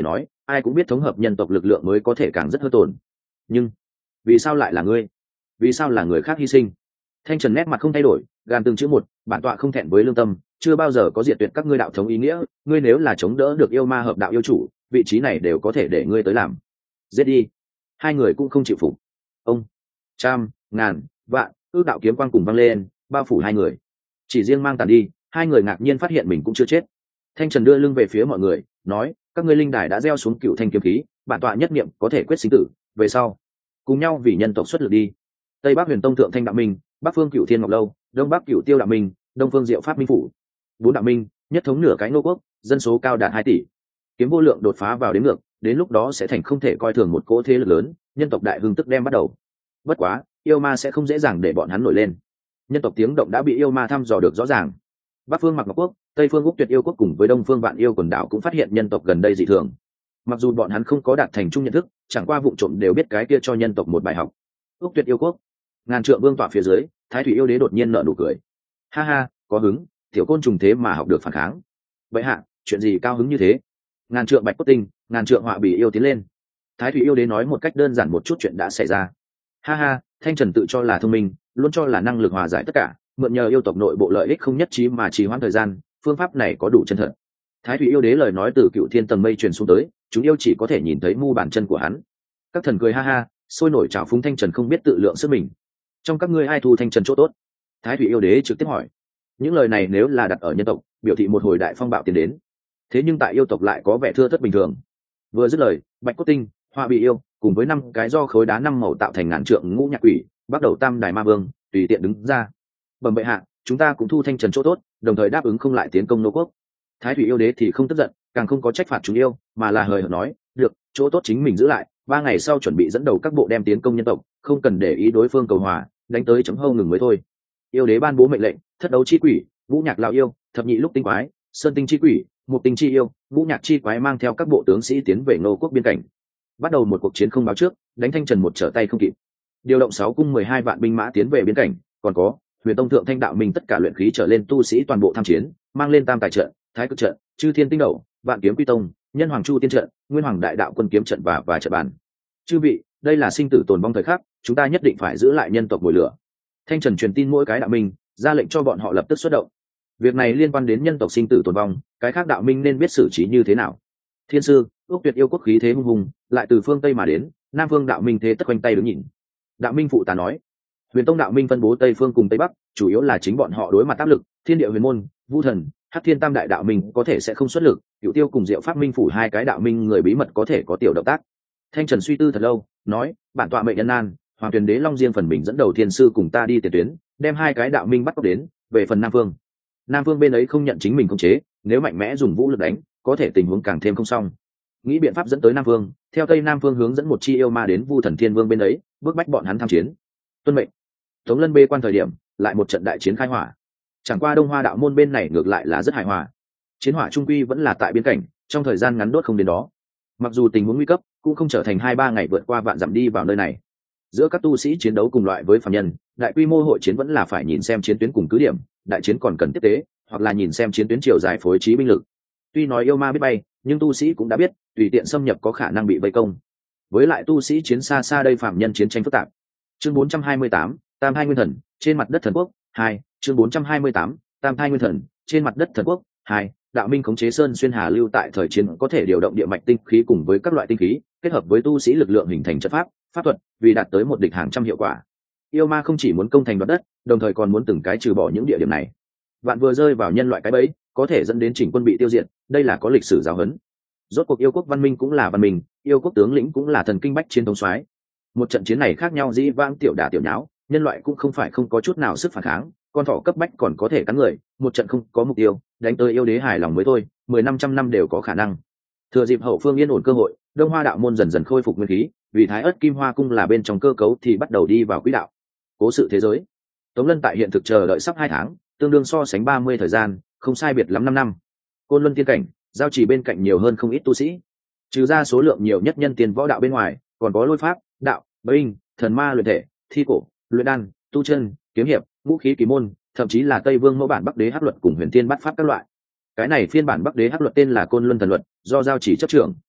ai cũng biết thống hợp nhân tộc lực lượng mới có thể càng rất hư tổn. Nhưng vì sao lại là ngươi? Vì sao là người khác hy sinh? Thanh Trần nét mặt không thay đổi, gàn từng chữ một, bản tọa không thẹn với lương tâm, chưa bao giờ có diệt tuyệt các ngươi đạo thống ý nghĩa, ngươi nếu là chống đỡ được yêu ma hợp đạo yêu chủ, vị trí này đều có thể để ngươi tới làm. Giết đi. Hai người cũng không chịu phục. Ông trăm ngàn vạn ước đạo kiếm quang cùng vang lên, bao phủ hai người. Chỉ riêng mang tàn đi, hai người ngạc nhiên phát hiện mình cũng chưa chết. Thanh Trần đưa lưng về phía mọi người, nói: các ngươi linh đài đã gieo xuống cựu thanh kiếm khí, bản tọa nhất niệm có thể quyết sinh tử, về sau cùng nhau vì nhân tộc xuất lực đi. Tây Bắc Huyền Tông thượng thanh đạo minh, Bắc phương cựu thiên ngọc lâu, Đông Bắc cựu tiêu đạo minh, Đông phương diệu pháp minh phủ, bốn đạo minh nhất thống nửa cái nô quốc, dân số cao đạt hai tỷ, kiếm vô lượng đột phá vào đến ngược, đến lúc đó sẽ thành không thể coi thường một cỗ thế lực lớn, nhân tộc đại hưng tức đem bắt đầu. Bất quá yêu ma sẽ không dễ dàng để bọn hắn nổi lên, nhân tộc tiếng động đã bị yêu ma thăm dò được rõ ràng. Bắc phương Mặc Ngọc quốc, Tây phương Úc Tuyệt yêu quốc cùng với Đông phương Vạn yêu quần đảo cũng phát hiện nhân tộc gần đây dị thường. Mặc dù bọn hắn không có đạt thành chung nhận thức, chẳng qua vụ trộm đều biết cái kia cho nhân tộc một bài học. Úc Tuyệt yêu quốc, ngàn trượng vương tọa phía dưới, Thái Thủy yêu đế đột nhiên nở nụ cười. Ha ha, có hứng, tiểu côn trùng thế mà học được phản kháng. Vậy hạ, chuyện gì cao hứng như thế? Ngàn trượng bạch cốt tinh, ngàn trượng họa bỉ yêu tiến lên. Thái Thủy yêu đế nói một cách đơn giản một chút chuyện đã xảy ra. Ha ha, Thanh Trần tự cho là thông minh, luôn cho là năng lực hòa giải tất cả, mượn nhờ yêu tộc nội bộ lợi ích không nhất trí mà trì hoãn thời gian, phương pháp này có đủ chân thật. Thái Thủy yêu đế lời nói từ cựu thiên tầng mây truyền xuống tới, chúng yêu chỉ có thể nhìn thấy mu bàn chân của hắn. Các thần cười ha ha, sôi nổi trào phúng Thanh Trần không biết tự lượng sức mình. Trong các ngươi ai thu Thanh Trần chỗ tốt? Thái Thủy yêu đế trực tiếp hỏi. Những lời này nếu là đặt ở nhân tộc, biểu thị một hồi đại phong bạo tiến đến. Thế nhưng tại yêu tộc lại có vẻ thưa thớt bình thường. Vừa dứt lời, bạch cốt tinh, hoa bị yêu, cùng với năm cái do khối đá năm màu tạo thành ngàn trượng ngũ nhạc quỷ, bắt đầu tam đài ma vương tùy tiện đứng ra. Bẩm bệ hạ, chúng ta cũng thu Thanh Trần chỗ tốt, đồng thời đáp ứng không lại tiến công nô quốc. Thái Thủy yêu đế thì không tức giận, càng không có trách phạt chúng yêu, mà là hời hợt nói: được, chỗ tốt chính mình giữ lại, ba ngày sau chuẩn bị dẫn đầu các bộ đem tiến công nhân tộc, không cần để ý đối phương cầu hòa, đánh tới chấm hâu ngừng mới thôi. Yêu đế ban bố mệnh lệnh, thất đấu chi quỷ, ngũ nhạc lão yêu, thập nhị lúc tinh quái, sơn tinh chi quỷ, một tinh chi yêu, ngũ nhạc chi quái mang theo các bộ tướng sĩ tiến về nô quốc biên cảnh, bắt đầu một cuộc chiến không báo trước, đánh Thanh Trần một trở tay không kịp. Điều động sáu cung mười hai vạn binh mã tiến về biên cảnh, còn có Huyền Tông thượng thanh đạo minh tất cả luyện khí trở lên tu sĩ toàn bộ tham chiến, mang lên tam tài trận, thái cực trận, chư thiên tinh đầu, vạn kiếm quy tông, nhân hoàng chu tiên trận, nguyên hoàng đại đạo quân kiếm trận và và trận bàn. Chư vị, đây là sinh tử tồn vong thời khắc, chúng ta nhất định phải giữ lại nhân tộc mồi lửa. Thanh Trần truyền tin mỗi cái đạo minh, ra lệnh cho bọn họ lập tức xuất động. Việc này liên quan đến nhân tộc sinh tử tồn vong, cái khác đạo minh nên biết xử trí như thế nào. Thiên sư, Úc Tuyệt yêu quốc khí thế hung hùng, lại từ phương tây mà đến, nam phương đạo minh thế tất quanh tay đứng nhìn. Đạo minh phụ tá nói, Huyền Tông đạo minh phân bố tây phương cùng tây bắc, chủ yếu là chính bọn họ đối mặt áp lực, Thiên địa huyền môn, Vu thần, Hắc Thiên tam đại đạo minh có thể sẽ không xuất lực, Cửu Tiêu cùng Diệu Pháp minh phủ hai cái đạo minh người bí mật có thể có tiểu động tác. Thanh Trần suy tư thật lâu, nói, bản tọa mệnh nhân nan, Hoàng Tuyền Đế Long riêng phần mình dẫn đầu thiên sư cùng ta đi tiền tuyến, đem hai cái đạo minh bắt cóc đến, về phần nam phương. Nam phương bên ấy không nhận chính mình khống chế, nếu mạnh mẽ dùng vũ lực đánh, có thể tình huống càng thêm không xong. Nghĩ biện pháp dẫn tới nam phương, theo tây nam phương hướng dẫn một chi yêu ma đến Vu thần Thiên Vương bên ấy, bước bách bọn hắn tham chiến. Tuân mệnh. Tống Lân bê quan thời điểm, lại một trận đại chiến khai hỏa. Chẳng qua Đông Hoa đạo môn bên này ngược lại là rất hài hòa. Chiến hỏa trung quy vẫn là tại biên cảnh, trong thời gian ngắn đốt không đến đó. Mặc dù tình huống nguy cấp, cũng không trở thành hai ba ngày vượt qua vạn dặm đi vào nơi này. Giữa các tu sĩ chiến đấu cùng loại với phàm nhân, đại quy mô hội chiến vẫn là phải nhìn xem chiến tuyến cùng cứ điểm, đại chiến còn cần tiếp tế, hoặc là nhìn xem chiến tuyến chiều dài phối trí binh lực. Tuy nói yêu ma biết bay, nhưng tu sĩ cũng đã biết, tùy tiện xâm nhập có khả năng bị vây công. Với lại tu sĩ chiến xa xa đây phàm nhân chiến tranh phức tạp. Chương bốn trăm hai mươi tám, Tam Thai Nguyên Thần, trên mặt đất thần quốc, hai, chương bốn trăm hai mươi tám, Tam Thai Nguyên Thần, trên mặt đất thần quốc, hai, đạo minh khống chế sơn xuyên hà lưu tại thời chiến có thể điều động địa mạch tinh khí cùng với các loại tinh khí, kết hợp với tu sĩ lực lượng hình thành trận pháp, pháp thuật, vì đạt tới một địch hàng trăm hiệu quả. Yêu ma không chỉ muốn công thành đoạt đất, đồng thời còn muốn từng cái trừ bỏ những địa điểm này. Vạn vừa rơi vào nhân loại cái bẫy, có thể dẫn đến chỉnh quân bị tiêu diệt, đây là có lịch sử giáo huấn. Rốt cuộc yêu quốc văn minh cũng là văn minh, yêu quốc tướng lĩnh cũng là thần kinh bách chiến thống soái. Một trận chiến này khác nhau dĩ vãng tiểu đả tiểu nháo, nhân loại cũng không phải không có chút nào sức phản kháng, con thỏ cấp bách còn có thể cắn người, một trận không có mục tiêu, đánh tới yêu đế hài lòng mới thôi, mười năm trăm năm đều có khả năng. Thừa dịp hậu phương yên ổn cơ hội, Đông Hoa đạo môn dần dần khôi phục nguyên khí, vì Thái Ức Kim Hoa cung là bên trong cơ cấu thì bắt đầu đi vào quỹ đạo. Cố sự thế giới. Tống Lân tại hiện thực chờ đợi sắp hai tháng, tương đương so sánh ba mươi thời gian, không sai biệt lắm năm năm. Côn Luân tiên cảnh, giao chỉ bên cạnh nhiều hơn không ít tu sĩ. Trừ ra số lượng nhiều nhất nhân tiền võ đạo bên ngoài, còn có lôi pháp, đạo, binh, thần ma luyện thể, thi cổ, luyện đan, tu chân, kiếm hiệp, vũ khí kỳ môn, thậm chí là Tây Vương mẫu bản Bắc Đế Hắc luật cùng Huyền Thiên Bát Pháp các loại. Cái này phiên bản Bắc Đế Hắc luật tên là Côn Luân thần luật, do giao chỉ chấp trưởng.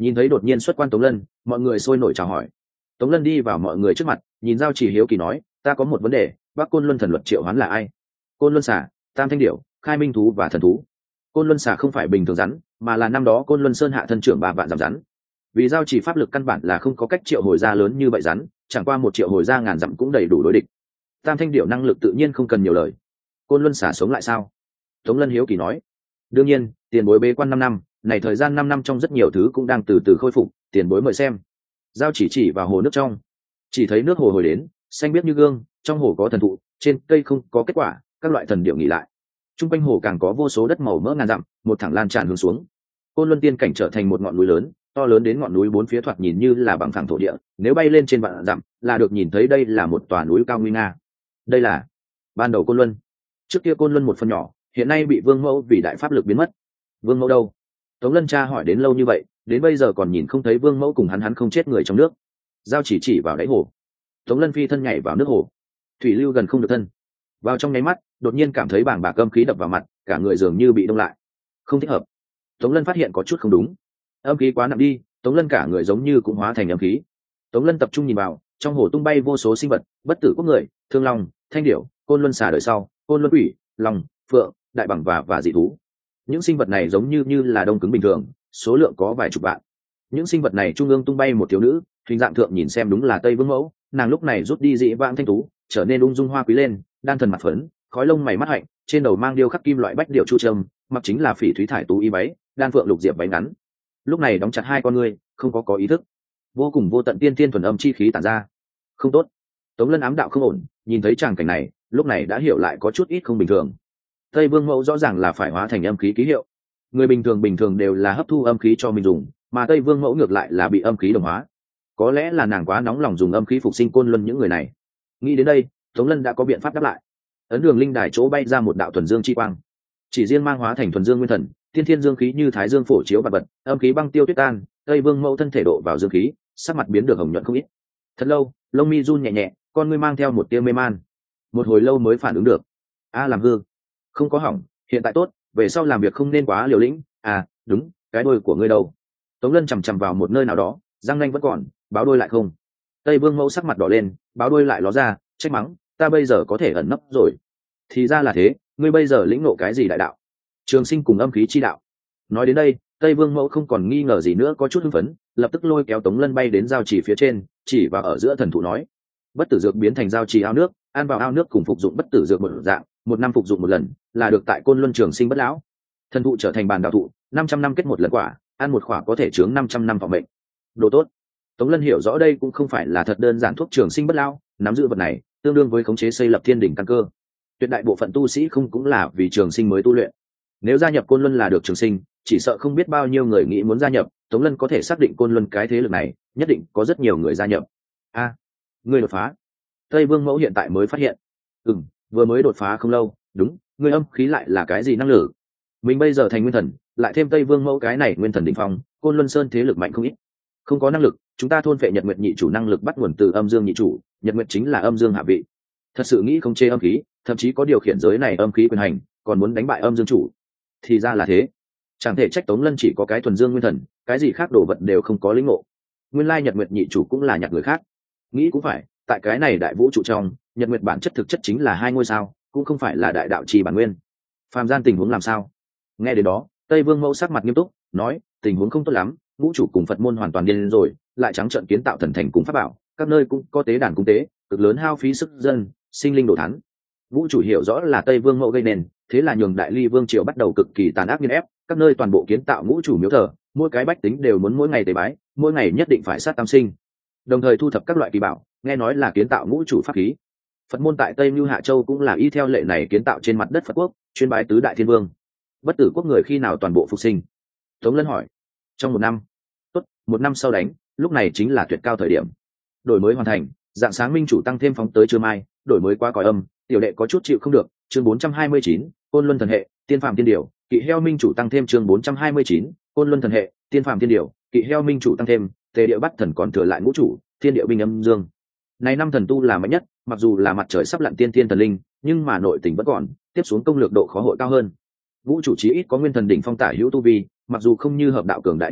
Nhìn thấy đột nhiên xuất quan Tống Lân, mọi người sôi nổi chào hỏi. Tống Lân đi vào mọi người trước mặt, nhìn Giao Chỉ hiếu kỳ nói, ta có một vấn đề, Bắc Côn Luân thần luật triệu hoán là ai? Côn Luân xà, Tam Thanh điểu, Khai Minh thú và thần thú. Côn Luân xà không phải bình thường rắn, mà là năm đó Côn Luân Sơn hạ thân trưởng ba vạn giảm rắn. Vì Giao Chỉ pháp lực căn bản là không có cách triệu hồi ra lớn như vậy rắn, chẳng qua một triệu hồi ra ngàn dặm cũng đầy đủ đối địch. Tam Thanh điểu năng lực tự nhiên không cần nhiều lời. Côn Luân xà sống lại sao? Tống Lân hiếu kỳ nói. Đương nhiên, tiền bối bế quan năm năm, này thời gian năm năm trong rất nhiều thứ cũng đang từ từ khôi phục, tiền bối mời xem. Giao Chỉ chỉ vào hồ nước trong, chỉ thấy nước hồ hồi đến, xanh biếc như gương, trong hồ có thần thụ, trên cây không có kết quả, các loại thần điệu nghỉ lại. Trung quanh hồ càng có vô số đất màu mỡ ngàn dặm, một thẳng lan tràn hướng xuống. Côn Luân tiên cảnh trở thành một ngọn núi lớn, to lớn đến ngọn núi bốn phía thoạt nhìn như là bằng phẳng thổ địa, nếu bay lên trên vạn dặm, là được nhìn thấy đây là một tòa núi cao nguy nga. Đây là ban đầu Côn Luân. Trước kia Côn Luân một phần nhỏ, hiện nay bị Vương Mẫu vì đại pháp lực biến mất. Vương Mẫu đâu? Tống Lân tra hỏi đến lâu như vậy, đến bây giờ còn nhìn không thấy Vương Mẫu cùng hắn hắn không chết người trong nước. Giao Chỉ chỉ vào đáy hồ. Tống Lân phi thân nhảy vào nước hồ. Thủy lưu gần không được thân. Vào trong nháy mắt, đột nhiên cảm thấy bảng bạc âm khí đập vào mặt, cả người dường như bị đông lại. Không thích hợp. Tống Lân phát hiện có chút không đúng. Âm khí quá nặng đi, Tống Lân cả người giống như cũng hóa thành âm khí. Tống Lân tập trung nhìn vào, trong hồ tung bay vô số sinh vật, bất tử quốc người, thương long, thanh điểu, Côn Luân xà đời sau, Côn Luân quỷ, long, phượng, đại bằng và và dị thú. Những sinh vật này giống như như là đông cứng bình thường, số lượng có vài chục vạn. Những sinh vật này trung ương tung bay một thiếu nữ, hình dạng thượng nhìn xem đúng là Tây Vương Mẫu, nàng lúc này rút đi dị vãng thanh tú, trở nên ung dung hoa quý lên, đan thần mặt phấn, khói lông mày mắt hạnh, trên đầu mang điêu khắc kim loại bách điệu chu trâm, mặc chính là phỉ thúy thải tú y váy, đan phượng lục diệp váy ngắn. Lúc này đóng chặt hai con ngươi, không có có ý thức, vô cùng vô tận tiên tiên thuần âm chi khí tản ra. Không tốt. Tống Lân ám đạo không ổn, nhìn thấy tràng cảnh này, lúc này đã hiểu lại có chút ít không bình thường. Tây Vương Mẫu rõ ràng là phải hóa thành âm khí ký hiệu. Người bình thường bình thường đều là hấp thu âm khí cho mình dùng, mà Tây Vương Mẫu ngược lại là bị âm khí đồng hóa. Có lẽ là nàng quá nóng lòng dùng âm khí phục sinh Côn Luân những người này. Nghĩ đến đây, Tống Lân đã có biện pháp đáp lại. Ấn đường linh đài chỗ bay ra một đạo thuần dương chi quang, chỉ riêng mang hóa thành thuần dương nguyên thần, tiên thiên dương khí như thái dương phổ chiếu bạt bật, âm khí băng tiêu tuyết tan. Tây Vương Mẫu thân thể độ vào dương khí, sắc mặt biến được hồng nhuận không ít. Thật lâu, lông mi run nhẹ nhẹ, con ngươi mang theo một tia mê man. Một hồi lâu mới phản ứng được. A làm hư, không có hỏng, hiện tại tốt, về sau làm việc không nên quá liều lĩnh. À đúng, cái đôi của ngươi đâu? Tống Lân chằm chằm vào một nơi nào đó, răng nanh vẫn còn, báo đôi lại không. Tây Vương Mẫu sắc mặt đỏ lên, báo đôi lại ló ra, trách mắng, ta bây giờ có thể ẩn nấp rồi. Thì ra là thế, ngươi bây giờ lĩnh ngộ cái gì đại đạo? Trường sinh cùng âm khí chi đạo. Nói đến đây, Tây Vương Mẫu không còn nghi ngờ gì nữa, có chút hưng phấn, lập tức lôi kéo Tống Lân bay đến giao trì phía trên, chỉ vào ở giữa thần thụ nói, bất tử dược biến thành giao trì ao nước, ăn vào ao nước cùng phục dụng bất tử dược một dạng, một năm phục dụng một lần, là được tại Côn Luân trường sinh bất lão. Thần thụ trở thành bàn đạo thụ, năm trăm năm kết một lần quả, ăn một quả có thể chướng năm trăm năm phòng mệnh. Đồ tốt. Tống Lân hiểu rõ đây cũng không phải là thật đơn giản thuốc trường sinh bất lão, nắm giữ vật này, tương đương với khống chế xây lập thiên đỉnh căn cơ. Tuyệt đại bộ phận tu sĩ không cũng là vì trường sinh mới tu luyện. Nếu gia nhập Côn Luân là được trường sinh, chỉ sợ không biết bao nhiêu người nghĩ muốn gia nhập. Tống Lân có thể xác định Côn Luân cái thế lực này, nhất định có rất nhiều người gia nhập. A, à, ngươi đột phá. Tây Vương Mẫu hiện tại mới phát hiện. Ừm, vừa mới đột phá không lâu. Đúng, ngươi âm khí lại là cái gì năng lực? Mình bây giờ thành nguyên thần, lại thêm Tây Vương Mẫu cái này nguyên thần đỉnh phong, Côn Luân Sơn thế lực mạnh không ít. Không có năng lực, chúng ta thôn phệ Nhật Nguyệt nhị chủ năng lực bắt nguồn từ âm dương nhị chủ, Nhật Nguyệt chính là âm dương hạ vị. Thật sự nghĩ không chê âm khí, thậm chí có điều khiển giới này âm khí quyền hành, còn muốn đánh bại âm dương chủ. Thì ra là thế. Chẳng thể trách Tống Lân chỉ có cái thuần dương nguyên thần, cái gì khác đồ vật đều không có lĩnh ngộ. Nguyên lai Nhật Nguyệt nhị chủ cũng là nhặt người khác. Nghĩ cũng phải, tại cái này đại vũ trụ trong, Nhật Nguyệt bản chất thực chất chính là hai ngôi sao, cũng không phải là đại đạo trì bản nguyên. Phàm gian tình huống làm sao? Nghe đến đó, Tây Vương Mẫu sắc mặt nghiêm túc, nói, tình huống không tốt lắm, ngũ chủ cùng Phật môn hoàn toàn điên rồi, lại trắng trợn kiến tạo thần thành cùng pháp bảo, các nơi cũng có tế đàn cung tế, cực lớn hao phí sức dân, sinh linh đổ thán. Vũ chủ hiểu rõ là Tây Vương Mẫu gây nên, thế là nhường Đại Ly Vương triều bắt đầu cực kỳ tàn ác nghiên ép, các nơi toàn bộ kiến tạo ngũ chủ miếu thờ, mỗi cái bách tính đều muốn mỗi ngày tế bái, mỗi ngày nhất định phải sát tam sinh. Đồng thời thu thập các loại kỳ bảo, nghe nói là kiến tạo ngũ chủ pháp khí. Phật môn tại Tây Nưu Hạ Châu cũng là y theo lệ này kiến tạo trên mặt đất Phật quốc, chuyên bái tứ đại thiên vương. Bất tử quốc người khi nào toàn bộ phục sinh? Tống Lân hỏi. Trong một năm. Tốt, một năm sau đánh, lúc này chính là tuyệt cao thời điểm. Đổi mới hoàn thành, dạng sáng minh chủ tăng thêm phóng tới trưa mai, đổi mới qua cõi âm, tiểu đệ có chút chịu không được. Chương bốn trăm hai mươi chín, Côn Luân thần hệ, tiên phàm tiên điều, kỵ heo minh chủ tăng thêm. Chương bốn trăm hai mươi chín, Côn Luân thần hệ, tiên phàm tiên điều, kỵ heo minh chủ tăng thêm. Tề địa bắt thần còn thừa lại ngũ chủ, thiên địa binh âm dương. Này năm thần tu là mạnh nhất, mặc dù là mặt trời sắp lặn tiên thiên thần linh, nhưng mà nội tình vẫn còn, tiếp xuống công lược độ khó hội cao hơn. Vũ chủ chí ít có nguyên thần đỉnh phong tả hữu tu vi, mặc dù không như hợp đạo cường đại như vậy,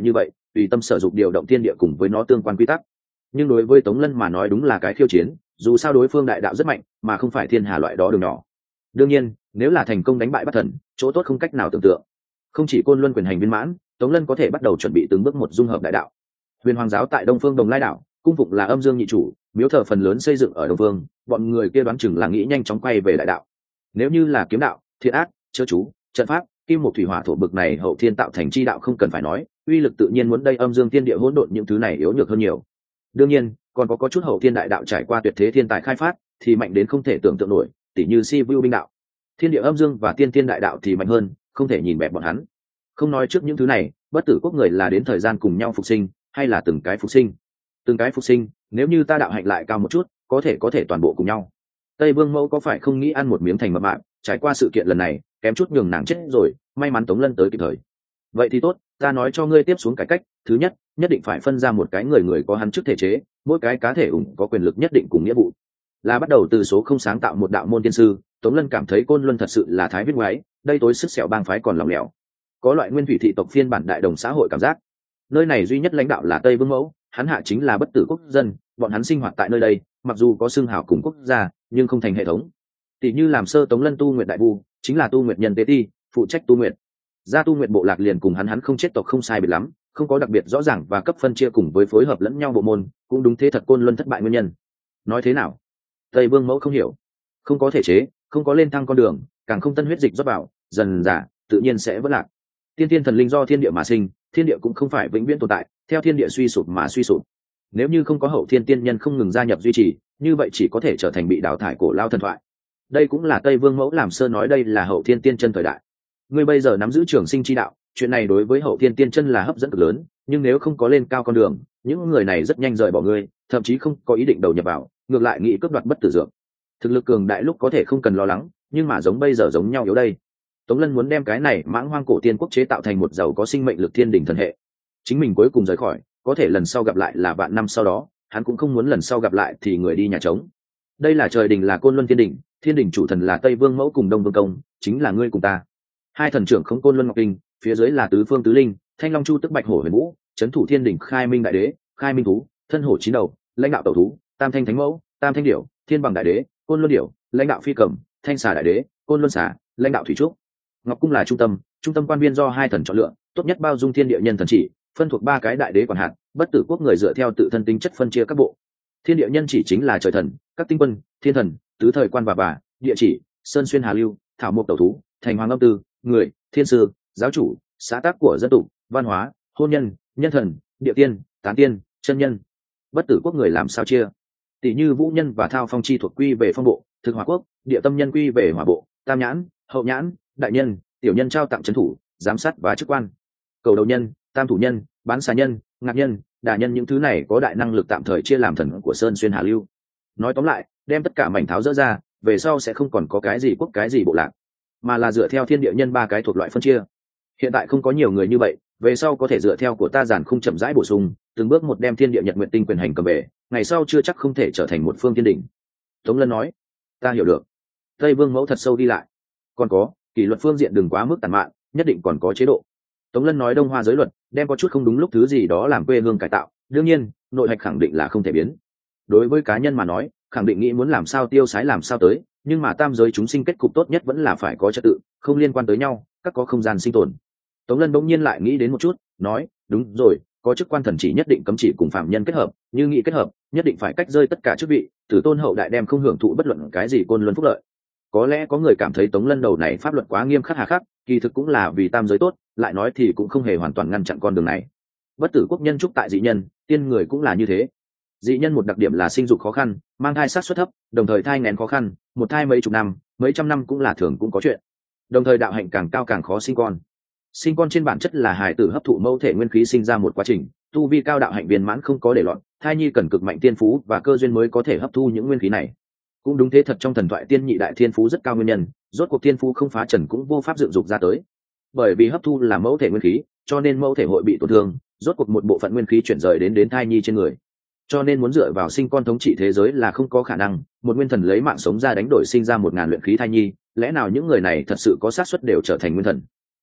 tùy tâm sở dụng điều động thiên địa cùng với nó tương quan quy tắc. Nhưng đối với Tống Lân mà nói đúng là cái khiêu chiến, dù sao đối phương đại đạo rất mạnh mà không phải thiên hà loại đó đường nhỏ. Đương nhiên nếu là thành công đánh bại Bắc Thần, chỗ tốt không cách nào tưởng tượng. Không chỉ Côn Luân quyền hành viên mãn, Tống Lân có thể bắt đầu chuẩn bị từng bước một dung hợp đại đạo. Huyền Hoàng giáo tại Đông Phương Đồng Lai đảo, cung phụng là Âm Dương nhị chủ, miếu thờ phần lớn xây dựng ở Đông Phương, bọn người kia đoán chừng là nghĩ nhanh chóng quay về đại đạo. Nếu như là kiếm đạo, thiện ác, chớ chú, trận pháp, kim một thủy hỏa thổ bực này hậu thiên tạo thành chi đạo không cần phải nói, uy lực tự nhiên muốn đây Âm Dương thiên địa hỗn độn những thứ này yếu nhược hơn nhiều. Đương nhiên còn có có chút hậu thiên đại đạo trải qua tuyệt thế thiên tài khai phát thì mạnh đến không thể tưởng tượng nổi, tỉ như Si Vu binh đạo. Thiên địa âm dương và tiên thiên đại đạo thì mạnh hơn, không thể nhìn bẹp bọn hắn. Không nói trước những thứ này, bất tử quốc người là đến thời gian cùng nhau phục sinh hay là từng cái phục sinh? Từng cái phục sinh, nếu như ta đạo hạnh lại cao một chút, có thể có thể toàn bộ cùng nhau. Tây Vương Mẫu có phải không nghĩ ăn một miếng thành mập mạp, trải qua sự kiện lần này, kém chút nhường nàng chết rồi, may mắn Tống Lân tới kịp thời. Vậy thì tốt, ta nói cho ngươi tiếp xuống cải cách, thứ nhất, nhất định phải phân ra một cái người người có hắn chức thể chế, mỗi cái cá thể ủng có quyền lực nhất định cùng nghĩa vụ. Là bắt đầu từ số không sáng tạo một đạo môn tiên sư, Tống Lân cảm thấy Côn Luân thật sự là thái viết ngoái, đây tối sức sẹo bang phái còn lòng lẻo. Có loại nguyên thủy thị tộc phiên bản đại đồng xã hội cảm giác. Nơi này duy nhất lãnh đạo là Tây Vương Mẫu, hắn hạ chính là bất tử quốc dân, bọn hắn sinh hoạt tại nơi đây, mặc dù có xưng hào cùng quốc gia, nhưng không thành hệ thống. Tỷ như làm sơ Tống Lân tu nguyện đại vu, chính là tu nguyện nhân tế ti, phụ trách tu nguyện. Gia tu nguyện bộ lạc liền cùng hắn hắn không chết tộc không sai biệt lắm, không có đặc biệt rõ ràng và cấp phân chia cùng với phối hợp lẫn nhau bộ môn, cũng đúng thế thật Côn Luân thất bại nguyên nhân. Nói thế nào? Tây Vương Mẫu không hiểu. Không có thể chế, không có lên thăng con đường, càng không tân huyết dịch rót vào, dần dà tự nhiên sẽ vỡ lạc. Tiên tiên thần linh do thiên địa mà sinh, thiên địa cũng không phải vĩnh viễn tồn tại, theo thiên địa suy sụp mà suy sụp. Nếu như không có hậu thiên tiên nhân không ngừng gia nhập duy trì, như vậy chỉ có thể trở thành bị đào thải cổ lao thần thoại. Đây cũng là Tây Vương Mẫu làm sơ nói đây là hậu thiên tiên chân thời đại. Ngươi bây giờ nắm giữ trường sinh chi đạo, chuyện này đối với hậu thiên tiên chân là hấp dẫn cực lớn, nhưng nếu không có lên cao con đường, những người này rất nhanh rời bỏ ngươi, thậm chí không có ý định đầu nhập vào, ngược lại nghĩ cướp đoạt bất tử dược. Thực lực cường đại lúc có thể không cần lo lắng, nhưng mà giống bây giờ giống nhau yếu đây. Tống Lân muốn đem cái này mãng hoang cổ tiên quốc chế tạo thành một giàu có sinh mệnh lực thiên đỉnh thần hệ. Chính mình cuối cùng rời khỏi, có thể lần sau gặp lại là vạn năm sau đó, hắn cũng không muốn lần sau gặp lại thì người đi nhà trống. Đây là trời đình là Côn Luân thiên đỉnh, thiên đỉnh chủ thần là Tây Vương Mẫu cùng Đông Vương Công, chính là ngươi cùng ta. Hai thần trưởng không Côn Luân Ngọc Kinh, phía dưới là tứ phương tứ linh, Thanh Long Chu tức Bạch Hổ Huyền Vũ, trấn thủ thiên đỉnh Khai Minh Đại Đế, Khai Minh Thú, thân hổ chín đầu, lãnh đạo tẩu thú, Tam Thanh Thánh Mẫu, Tam Thanh Điểu, Thiên Bằng Đại Đế, Côn Luân Điểu, lãnh đạo phi cầm, Thanh Xà Đại Đế, Côn Luân Xà, lãnh đạo thủy trúc. Ngọc Cung là trung tâm, trung tâm quan viên do hai thần chọn lựa, tốt nhất bao dung thiên địa nhân thần chỉ, phân thuộc ba cái đại đế quản hạt, bất tử quốc người dựa theo tự thân tính chất phân chia các bộ. Thiên địa nhân chỉ chính là trời thần, các tinh quân, thiên thần, tứ thời quan và bà, địa chỉ, sơn xuyên hà lưu, thảo mộc tẩu thú, thành hoàng âm tư, người, thiên sư, giáo chủ, xã tác của dân tộc, văn hóa, hôn nhân, nhân thần, địa tiên, tán tiên, chân nhân. Bất tử quốc người làm sao chia? Tỷ như vũ nhân và thao phong chi thuộc quy về phong bộ, thực hỏa quốc, địa tâm nhân quy về hỏa bộ, tam nhãn, hậu nhãn, đại nhân, tiểu nhân trao tặng trấn thủ, giám sát và chức quan. Cầu đầu nhân, tam thủ nhân, bán xà nhân, ngạc nhân, đà nhân những thứ này có đại năng lực tạm thời chia làm thần của sơn xuyên hà lưu. Nói tóm lại, đem tất cả mảnh tháo dỡ ra, về sau sẽ không còn có cái gì quốc cái gì bộ lạc, mà là dựa theo thiên địa nhân ba cái thuộc loại phân chia. Hiện tại không có nhiều người như vậy, về sau có thể dựa theo của ta giản không chậm rãi bổ sung, từng bước một đem thiên địa nhật nguyện tinh quyền hành cầm về, ngày sau chưa chắc không thể trở thành một phương thiên đỉnh. Tống Lân nói, ta hiểu được. Tây Vương Mẫu thật sâu đi lại. Còn có, kỷ luật phương diện đừng quá mức tàn mạn, nhất định còn có chế độ. Tống Lân nói Đông Hoa giới luật, đem có chút không đúng lúc thứ gì đó làm quê hương cải tạo, đương nhiên, nội hạch khẳng định là không thể biến. Đối với cá nhân mà nói, khẳng định nghĩ muốn làm sao tiêu sái làm sao tới, nhưng mà tam giới chúng sinh kết cục tốt nhất vẫn là phải có trật tự, không liên quan tới nhau, các có không gian sinh tồn. Tống Lân bỗng nhiên lại nghĩ đến một chút, nói, đúng rồi, có chức quan thần chỉ nhất định cấm chỉ cùng phạm nhân kết hợp, như nghị kết hợp, nhất định phải cách rơi tất cả chức vị, tử tôn hậu đại đem không hưởng thụ bất luận cái gì Côn Luân phúc lợi. Có lẽ có người cảm thấy Tống Lân đầu này pháp luật quá nghiêm khắc hà khắc, kỳ thực cũng là vì tam giới tốt, lại nói thì cũng không hề hoàn toàn ngăn chặn con đường này. Bất tử quốc nhân trúc tại dị nhân, tiên người cũng là như thế. Dị nhân một đặc điểm là sinh dục khó khăn, mang thai sát suất thấp, đồng thời thai nghén khó khăn, một thai mấy chục năm, mấy trăm năm cũng là thường cũng có chuyện. Đồng thời đạo hạnh càng cao càng khó sinh con. Sinh con trên bản chất là hài tử hấp thụ mẫu thể nguyên khí sinh ra một quá trình, tu vi cao đạo hạnh viên mãn không có để loạn, thai nhi cần cực mạnh tiên phú và cơ duyên mới có thể hấp thu những nguyên khí này. Cũng đúng thế thật trong thần thoại tiên nhị đại thiên phú rất cao nguyên nhân, rốt cuộc thiên phú không phá trần cũng vô pháp dựng dục ra tới. Bởi vì hấp thu là mẫu thể nguyên khí, cho nên mẫu thể hội bị tổn thương, rốt cuộc một bộ phận nguyên khí chuyển rời đến đến thai nhi trên người. Cho nên muốn dựa vào sinh con thống trị thế giới là không có khả năng, một nguyên thần lấy mạng sống ra đánh đổi sinh ra một ngàn luyện khí thai nhi, lẽ nào những người này thật sự có xác suất đều trở thành nguyên thần?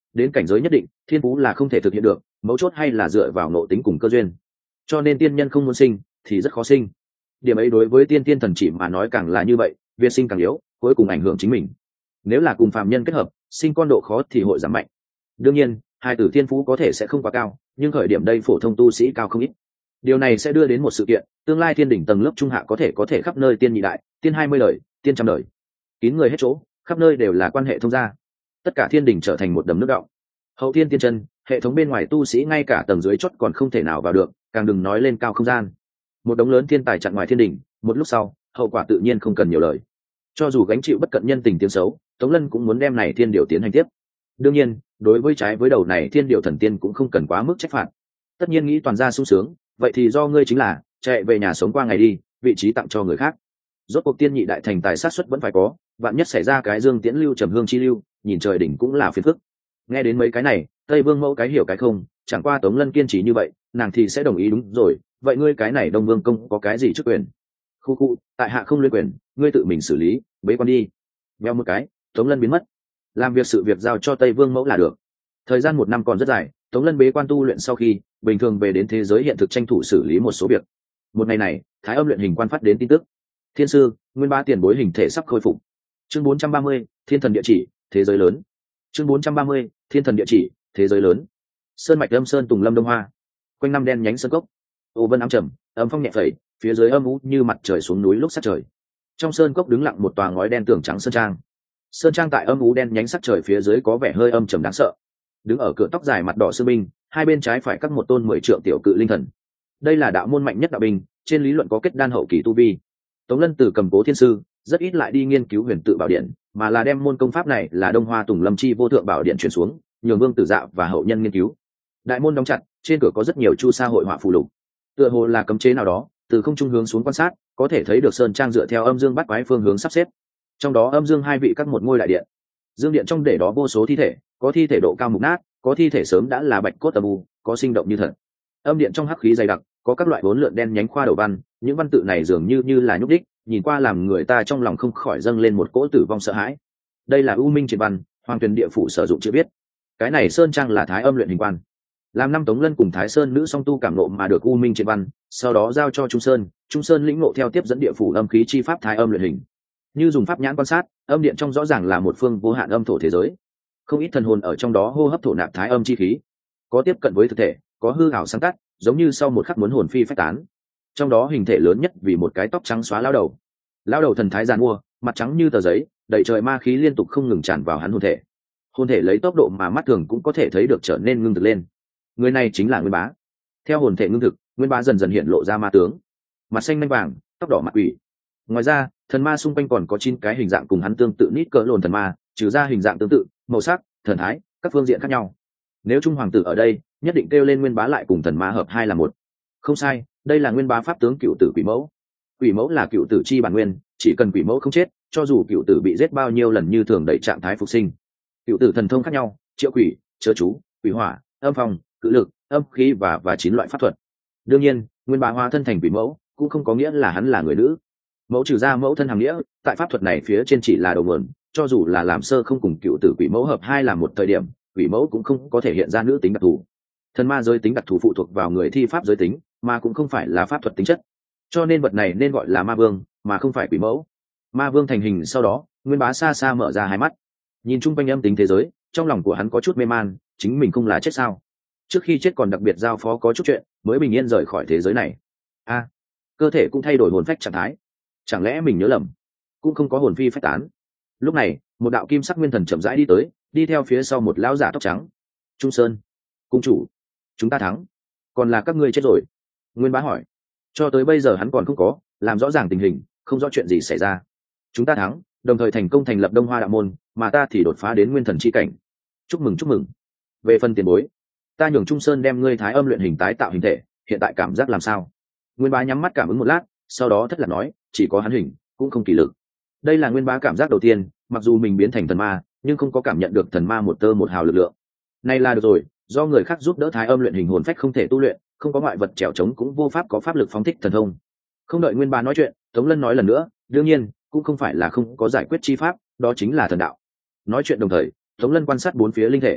đến cảnh giới nhất định thiên phú là không thể thực hiện được, mấu chốt hay là dựa vào ngộ tính cùng cơ duyên. Cho nên tiên nhân không muốn sinh thì rất khó sinh. Điểm ấy đối với tiên tiên thần chỉ mà nói càng là như vậy, việt sinh càng yếu, cuối cùng ảnh hưởng chính mình. Nếu là cùng phàm nhân kết hợp, sinh con độ khó thì hội giảm mạnh. Đương nhiên hai tử thiên phú có thể sẽ không quá cao, nhưng khởi điểm đây phổ thông tu sĩ cao không ít. Điều này sẽ đưa đến một sự kiện, tương lai thiên đỉnh tầng lớp trung hạ có thể có thể khắp nơi tiên nhị đại, tiên hai mươi đời, tiên trăm đời, kín người hết chỗ, khắp nơi đều là quan hệ thông gia, tất cả thiên đỉnh trở thành một đầm nước đọng. Hậu thiên tiên chân, hệ thống bên ngoài tu sĩ ngay cả tầng dưới chót còn không thể nào vào được, càng đừng nói lên cao không gian. Một đống lớn thiên tài chặn ngoài thiên đỉnh, một lúc sau hậu quả tự nhiên không cần nhiều lời. Cho dù gánh chịu bất cận nhân tình tiếng xấu, Tống Lân cũng muốn đem này thiên điều tiến hành tiếp. Đương nhiên đối với trái với đầu này thiên điều thần tiên cũng không cần quá mức trách phạt. Tất nhiên nghĩ toàn gia sung sướng, vậy thì do ngươi chính là chạy về nhà sống qua ngày đi, vị trí tặng cho người khác. Rốt cuộc tiên nhị đại thành tài sát xuất vẫn phải có, vạn nhất xảy ra cái dương tiễn lưu trầm hương chi lưu, nhìn trời đỉnh cũng là phiền phức. Nghe đến mấy cái này, Tây Vương mẫu cái hiểu cái không, chẳng qua Tống Lân kiên trì như vậy, nàng thì sẽ đồng ý. Đúng rồi, vậy ngươi cái này Đông Vương công có cái gì chức quyền? Khu khu, tại hạ không liên quyền, ngươi tự mình xử lý, bế quan đi. Veo một cái, Tống Lân biến mất. Làm việc sự việc giao cho Tây Vương mẫu là được. Thời gian một năm còn rất dài, Tống Lân bế quan tu luyện sau khi bình thường về đến thế giới hiện thực tranh thủ xử lý một số việc. Một ngày này, Thái Âm luyện hình quan phát đến tin tức: thiên sư, nguyên ba tiền bối hình thể sắp khôi phục. Chương bốn trăm ba mươi, thiên thần địa chỉ, thế giới lớn. Chương bốn trăm ba mươi, thiên thần địa chỉ, thế giới lớn. Sơn mạch Âm Sơn Tùng Lâm Đông Hoa, quanh năm đen nhánh sơn cốc, ô vân ám trầm, âm phong nhẹ phẩy, phía dưới âm u như mặt trời xuống núi lúc sát trời. Trong sơn cốc đứng lặng một tòa ngói đen tường trắng sơn trang. Sơn trang tại âm u đen nhánh sắc trời phía dưới có vẻ hơi âm trầm đáng sợ. Đứng ở cửa tóc dài mặt đỏ sư binh, hai bên trái phải các một tôn mười trượng tiểu cự linh thần. Đây là đạo môn mạnh nhất đạo binh, trên lý luận có kết đan hậu kỳ tu vi. Tống Lân từ cầm cố thiên sư rất ít lại đi nghiên cứu huyền tự bảo điện, mà là đem môn công pháp này là Đông Hoa Tùng Lâm chi vô thượng bảo điện truyền xuống, nhường Vương Tử Dạ và hậu nhân nghiên cứu. Đại môn đóng chặt, trên cửa có rất nhiều chu sa hội họa phù lục, tựa hồ là cấm chế nào đó, từ không trung hướng xuống quan sát, có thể thấy được sơn trang dựa theo âm dương bắt quái phương hướng sắp xếp. Trong đó âm dương hai vị các một ngôi đại điện, dương điện trong để đó vô số thi thể, có thi thể độ cao mục nát, có thi thể sớm đã là bạch cốt tầm u, có sinh động như thật. Âm điện trong hắc khí dày đặc, có các loại vốn lượn đen nhánh khoa đầu văn, những văn tự này dường như như là nhúc đích, nhìn qua làm người ta trong lòng không khỏi dâng lên một cỗ tử vong sợ hãi. Đây là u minh triệt văn, Hoàng Tuyền địa phủ sử dụng chưa biết. Cái này sơn trang là Thái Âm luyện hình quan. Làm năm Tống Lân cùng Thái Sơn nữ song tu cảm nộ mà được u minh triệt văn, sau đó giao cho Trung Sơn, Trung Sơn lĩnh ngộ theo tiếp dẫn địa phủ âm khí chi pháp Thái Âm luyện hình. Như dùng pháp nhãn quan sát, âm điện trong rõ ràng là một phương vô hạn âm thổ thế giới. Không ít thần hồn ở trong đó hô hấp thổ nạp thái âm chi khí, có tiếp cận với thực thể, có hư ảo sáng tắt, giống như sau một khắc muốn hồn phi phách tán. Trong đó hình thể lớn nhất vì một cái tóc trắng xóa lão đầu. Lão đầu thần thái giàn mua, mặt trắng như tờ giấy, đầy trời ma khí liên tục không ngừng tràn vào hắn hồn thể. Hồn thể lấy tốc độ mà mắt thường cũng có thể thấy được trở nên ngưng thực lên. Người này chính là Nguyên Bá. Theo hồn thể ngưng thực, Nguyên Bá dần dần hiện lộ ra ma tướng, mặt xanh nanh vàng, tóc đỏ mặt quỷ. Ngoài ra, thần ma xung quanh còn có chín cái hình dạng cùng hắn tương tự nít cỡ lồn thần ma, trừ ra hình dạng tương tự, màu sắc, thần thái, các phương diện khác nhau. Nếu Trung Hoàng tử ở đây, nhất định kêu lên Nguyên Bá lại cùng thần ma hợp hai là một. Không sai, đây là Nguyên Bá pháp tướng cựu tử quỷ mẫu. Quỷ mẫu là cựu tử chi bản nguyên, chỉ cần quỷ mẫu không chết, cho dù cựu tử bị giết bao nhiêu lần như thường đẩy trạng thái phục sinh. Cựu tử thần thông khác nhau, triệu quỷ, chớ chú, quỷ hỏa, âm phong, cự lực, âm khí và và chín loại pháp thuật. Đương nhiên, Nguyên Bá hóa thân thành quỷ mẫu, cũng không có nghĩa là hắn là người nữ. Mẫu trừ ra mẫu thân hàng nghĩa, tại pháp thuật này phía trên chỉ là đầu nguồn, cho dù là làm sơ không cùng cựu tử quỷ mẫu hợp hai là một thời điểm, quỷ mẫu cũng không có thể hiện ra nữ tính đặc thù. Thần ma giới tính đặc thù phụ thuộc vào người thi pháp giới tính, mà cũng không phải là pháp thuật tính chất, cho nên vật này nên gọi là ma vương, mà không phải quỷ mẫu. Ma vương thành hình sau đó, Nguyên Bá xa xa mở ra hai mắt, nhìn chung quanh âm tính thế giới, trong lòng của hắn có chút mê man, chính mình không là chết sao? Trước khi chết còn đặc biệt giao phó có chút chuyện, mới bình yên rời khỏi thế giới này. A, à, cơ thể cũng thay đổi hồn phách trạng thái, chẳng lẽ mình nhớ lầm? Cũng không có hồn phi phách tán. Lúc này, một đạo kim sắc nguyên thần chậm rãi đi tới, đi theo phía sau một lão giả tóc trắng. Trung Sơn, cung chủ, chúng ta thắng, còn là các ngươi chết rồi? Nguyên Bá hỏi. Cho tới bây giờ hắn còn không có làm rõ ràng tình hình, không rõ chuyện gì xảy ra. Chúng ta thắng, đồng thời thành công thành lập Đông Hoa đạo môn, mà ta thì đột phá đến nguyên thần chi cảnh. Chúc mừng chúc mừng. Về phần tiền bối, ta nhường Trung Sơn đem ngươi Thái Âm luyện hình tái tạo hình thể, hiện tại cảm giác làm sao? Nguyên Bá nhắm mắt cảm ứng một lát, sau đó thất lạc nói, chỉ có hắn hình, cũng không kỳ lực. Đây là Nguyên Bá cảm giác đầu tiên, mặc dù mình biến thành thần ma, nhưng không có cảm nhận được thần ma một tơ một hào lực lượng. Này là được rồi, do người khác giúp đỡ Thái Âm luyện hình hồn phách không thể tu luyện, không có ngoại vật trèo trống cũng vô pháp có pháp lực phóng thích thần thông. Không đợi Nguyên Bá nói chuyện, Tống Lân nói lần nữa, đương nhiên, cũng không phải là không có giải quyết chi pháp, đó chính là thần đạo. Nói chuyện đồng thời, Tống Lân quan sát bốn phía linh thể.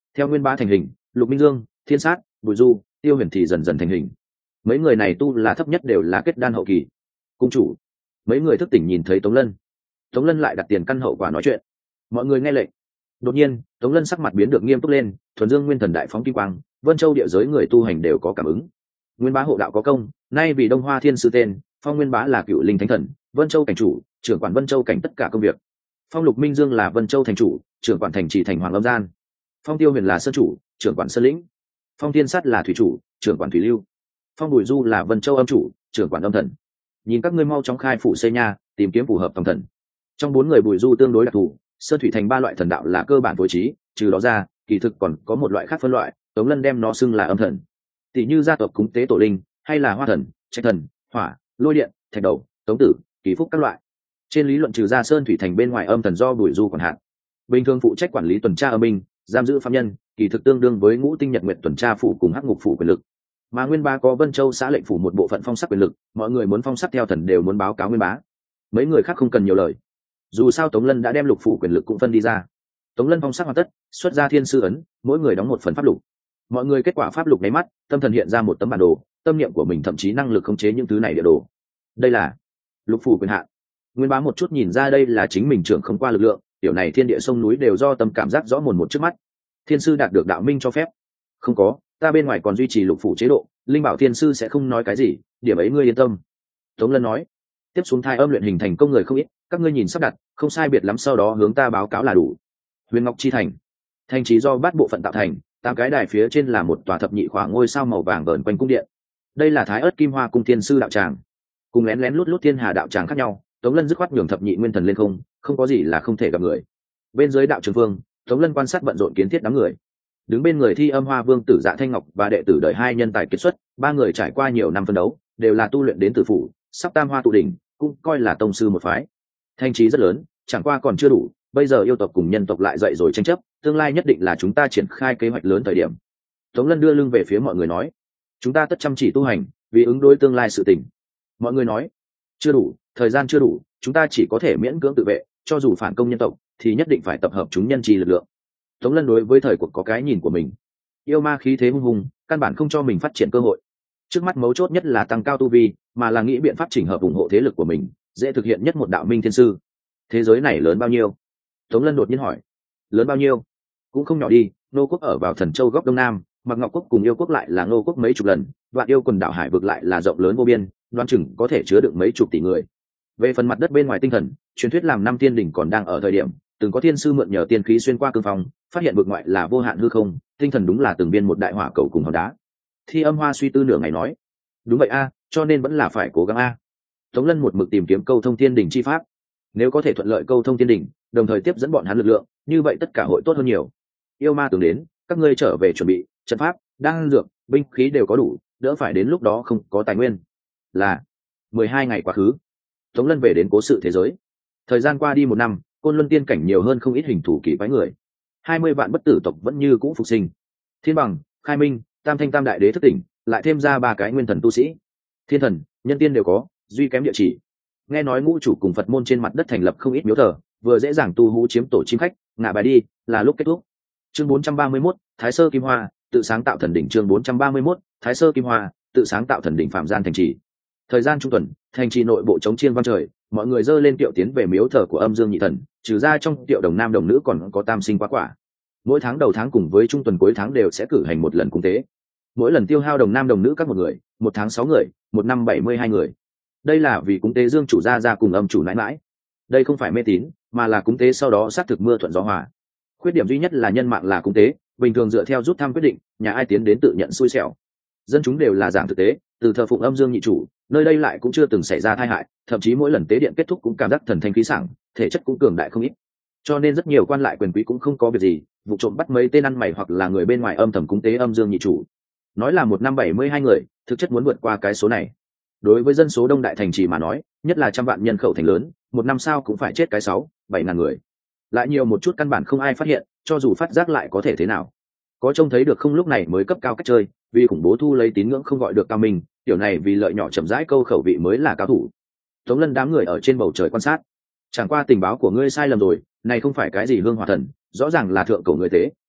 Theo Nguyên Bá thành hình, Lục Minh Dương, Thiên Sát, Bùi Du, Tiêu Huyền thì dần dần thành hình. Mấy người này tu là thấp nhất đều là kết đan hậu kỳ. Cung chủ, mấy người thức tỉnh nhìn thấy Tống Lân. Tống Lân lại đặt tiền căn hậu quả nói chuyện. Mọi người nghe lệnh. Đột nhiên, Tống Lân sắc mặt biến được nghiêm túc lên, thuần dương nguyên thần đại phóng kim quang, Vân Châu địa giới người tu hành đều có cảm ứng. Nguyên Bá hộ đạo có công, nay vì Đông Hoa Thiên sư tên, phong Nguyên Bá là cựu linh thánh thần, Vân Châu cảnh chủ, trưởng quản Vân Châu cảnh tất cả công việc. Phong Lục Minh Dương là Vân Châu thành chủ, trưởng quản thành trì thành Hoàng Lâm Gian. Phong Tiêu Huyền là sơn chủ, trưởng quản sơn lĩnh. Phong Thiên Sát là thủy chủ, trưởng quản thủy lưu. Phong Bùi Du là Vân Châu âm chủ, trưởng quản âm thần. Nhìn các ngươi mau chóng khai phủ xây nha, tìm kiếm phù hợp tổng thần. Trong bốn người Bùi Du tương đối đặc thù, sơn thủy thành ba loại thần đạo là cơ bản phối trí, trừ đó ra, kỳ thực còn có một loại khác phân loại, Tống Lân đem nó xưng là âm thần. Tỷ như gia tộc cúng tế tổ linh, hay là hoa thần, trạch thần, hỏa, lôi điện, thạch đầu, tống tử, kỳ phúc các loại. Trên lý luận trừ ra sơn thủy thành bên ngoài âm thần do Bùi Du quản hạt. Bình thường phụ trách quản lý tuần tra âm binh, giam giữ phạm nhân, kỳ thực tương đương với ngũ tinh nhật nguyện tuần tra phủ cùng hắc ngục phủ quyền lực. Mà Nguyên Bá có Vân Châu xã lệnh phủ một bộ phận phong sắc quyền lực, mọi người muốn phong sắc theo thần đều muốn báo cáo Nguyên Bá. Mấy người khác không cần nhiều lời. Dù sao Tống Lân đã đem lục phủ quyền lực cũng phân đi ra. Tống Lân phong sắc hoàn tất, xuất ra thiên sư ấn, mỗi người đóng một phần pháp lục. Mọi người kết quả pháp lục nháy mắt, tâm thần hiện ra một tấm bản đồ, tâm niệm của mình thậm chí năng lực khống chế những thứ này địa đồ. Đây là lục phủ quyền hạn. Nguyên Bá một chút nhìn ra đây là chính mình trưởng không qua lực lượng, điều này thiên địa sông núi đều do tâm cảm giác rõ mồn một trước mắt. Thiên sư đạt được đạo minh cho phép. Không có, ta bên ngoài còn duy trì lục phủ chế độ, linh bảo thiên sư sẽ không nói cái gì, điểm ấy ngươi yên tâm. Tống Lân nói. Tiếp xuống thai âm luyện hình thành công người không ít, các ngươi nhìn sắp đặt, không sai biệt lắm sau đó hướng ta báo cáo là đủ. Huyền Ngọc Chi thành, thành trì do bát bộ phận tạo thành, tám cái đài phía trên là một tòa thập nhị khỏa ngôi sao màu vàng vờn quanh cung điện. Đây là Thái Ức Kim Hoa cung thiên sư đạo tràng, cùng lén lén lút lút thiên hà đạo tràng khác nhau. Tống Lân dứt khoát nhường thập nhị nguyên thần lên không, không có gì là không thể gặp người. Bên dưới đạo trường vương, Tống Lân quan sát bận rộn kiến thiết đám người. Đứng bên người Thi Âm Hoa Vương tử Dạ Thanh Ngọc và đệ tử đời hai nhân tài kiệt xuất, ba người trải qua nhiều năm phân đấu, đều là tu luyện đến tử phủ, sắp tam hoa tụ đỉnh, cũng coi là tông sư một phái. Thanh trí rất lớn, chẳng qua còn chưa đủ, bây giờ yêu tộc cùng nhân tộc lại dậy rồi tranh chấp, tương lai nhất định là chúng ta triển khai kế hoạch lớn thời điểm. Tống Lân đưa lưng về phía mọi người nói, chúng ta tất chăm chỉ tu hành, vì ứng đối tương lai sự tình. Mọi người nói, chưa đủ, thời gian chưa đủ, chúng ta chỉ có thể miễn cưỡng tự vệ, cho dù phản công nhân tộc thì nhất định phải tập hợp chúng nhân trì lực lượng. Tống Lân đối với thời cuộc có cái nhìn của mình. Yêu ma khí thế hung hùng, căn bản không cho mình phát triển cơ hội. Trước mắt mấu chốt nhất là tăng cao tu vi, mà là nghĩ biện pháp chỉnh hợp ủng hộ thế lực của mình, dễ thực hiện nhất một đạo minh thiên sư. Thế giới này lớn bao nhiêu? Tống Lân đột nhiên hỏi. Lớn bao nhiêu? Cũng không nhỏ đi, nô quốc ở vào Thần Châu góc đông nam, Mặc Ngọc quốc cùng yêu quốc lại là nô quốc mấy chục lần, vạn yêu quần đảo hải vực lại là rộng lớn vô biên, đoán chừng có thể chứa được mấy chục tỷ người. Về phần mặt đất bên ngoài tinh thần, truyền thuyết làm năm tiên đỉnh còn đang ở thời điểm, từng có thiên sư mượn nhờ tiên khí xuyên qua cương phong, phát hiện vực ngoại là vô hạn hư không, tinh thần đúng là từng viên một đại hỏa cầu cùng hòn đá. Thi Âm Hoa suy tư nửa ngày nói, đúng vậy a, cho nên vẫn là phải cố gắng a. Tống Lân một mực tìm kiếm câu thông tiên đỉnh chi pháp, nếu có thể thuận lợi câu thông tiên đỉnh, đồng thời tiếp dẫn bọn hắn lực lượng, như vậy tất cả hội tốt hơn nhiều. Yêu ma tưởng đến, các ngươi trở về chuẩn bị, trận pháp, đan dược, binh khí đều có đủ, đỡ phải đến lúc đó không có tài nguyên. Là mười hai ngày quá khứ, Tống Lân về đến cố sự thế giới. Thời gian qua đi một năm, Côn Luân tiên cảnh nhiều hơn không ít hình thủ kỳ quái người. Hai mươi vạn bất tử tộc vẫn như cũ phục sinh. Thiên Bằng, Khai Minh, Tam Thanh Tam Đại Đế thức tỉnh, lại thêm ra ba cái nguyên thần tu sĩ. Thiên thần, nhân tiên đều có, duy kém địa chỉ. Nghe nói ngũ chủ cùng Phật môn trên mặt đất thành lập không ít miếu thờ, vừa dễ dàng tu hú chiếm tổ chim khách, ngả bài đi, là lúc kết thúc. Chương bốn trăm ba mươi mốt, Thái Sơ Kim Hoa, tự sáng tạo thần đỉnh. Chương bốn trăm ba mươi mốt, Thái Sơ Kim Hoa, tự sáng tạo thần đỉnh phạm gian thành trì. Thời gian trung tuần, thành trì nội bộ chống chiên vang trời, mọi người dơ lên kiệu tiến về miếu thờ của Âm Dương Nhị Thần, trừ ra trong kiệu đồng nam đồng nữ còn có tam sinh quá quả. Mỗi tháng đầu tháng cùng với trung tuần cuối tháng đều sẽ cử hành một lần cúng tế. Mỗi lần tiêu hao đồng nam đồng nữ các một người, một tháng sáu người, một năm bảy mươi hai người. Đây là vì cúng tế Dương chủ gia gia cùng âm chủ nãi mãi. Đây không phải mê tín, mà là cúng tế sau đó xác thực mưa thuận gió hòa. Khuyết điểm duy nhất là nhân mạng là cúng tế, bình thường dựa theo rút thăm quyết định, nhà ai tiến đến tự nhận xui xẻo. Dân chúng đều là giảng thực tế, từ thờ phụng Âm Dương Nhị chủ, nơi đây lại cũng chưa từng xảy ra tai hại, thậm chí mỗi lần tế điện kết thúc cũng cảm giác thần thanh khí sảng, thể chất cũng cường đại không ít. Cho nên rất nhiều quan lại quyền quý cũng không có việc gì, vụ trộm bắt mấy tên ăn mày hoặc là người bên ngoài âm thầm cúng tế Âm Dương Nhị chủ. Nói là một năm bảy mươi hai người, thực chất muốn vượt qua cái số này. Đối với dân số đông đại thành trì mà nói, nhất là trăm vạn nhân khẩu thành lớn, một năm sao cũng phải chết cái sáu, bảy ngàn người. Lại nhiều một chút căn bản không ai phát hiện, cho dù phát giác lại có thể thế nào. Có trông thấy được không, lúc này mới cấp cao cách chơi, vì khủng bố thu lấy tín ngưỡng không gọi được cao minh, tiểu này vì lợi nhỏ chậm rãi câu khẩu vị mới là cao thủ. Tống Lân đám người ở trên bầu trời quan sát. Chẳng qua tình báo của ngươi sai lầm rồi, này không phải cái gì hương hỏa thần, rõ ràng là thượng cổ người tế,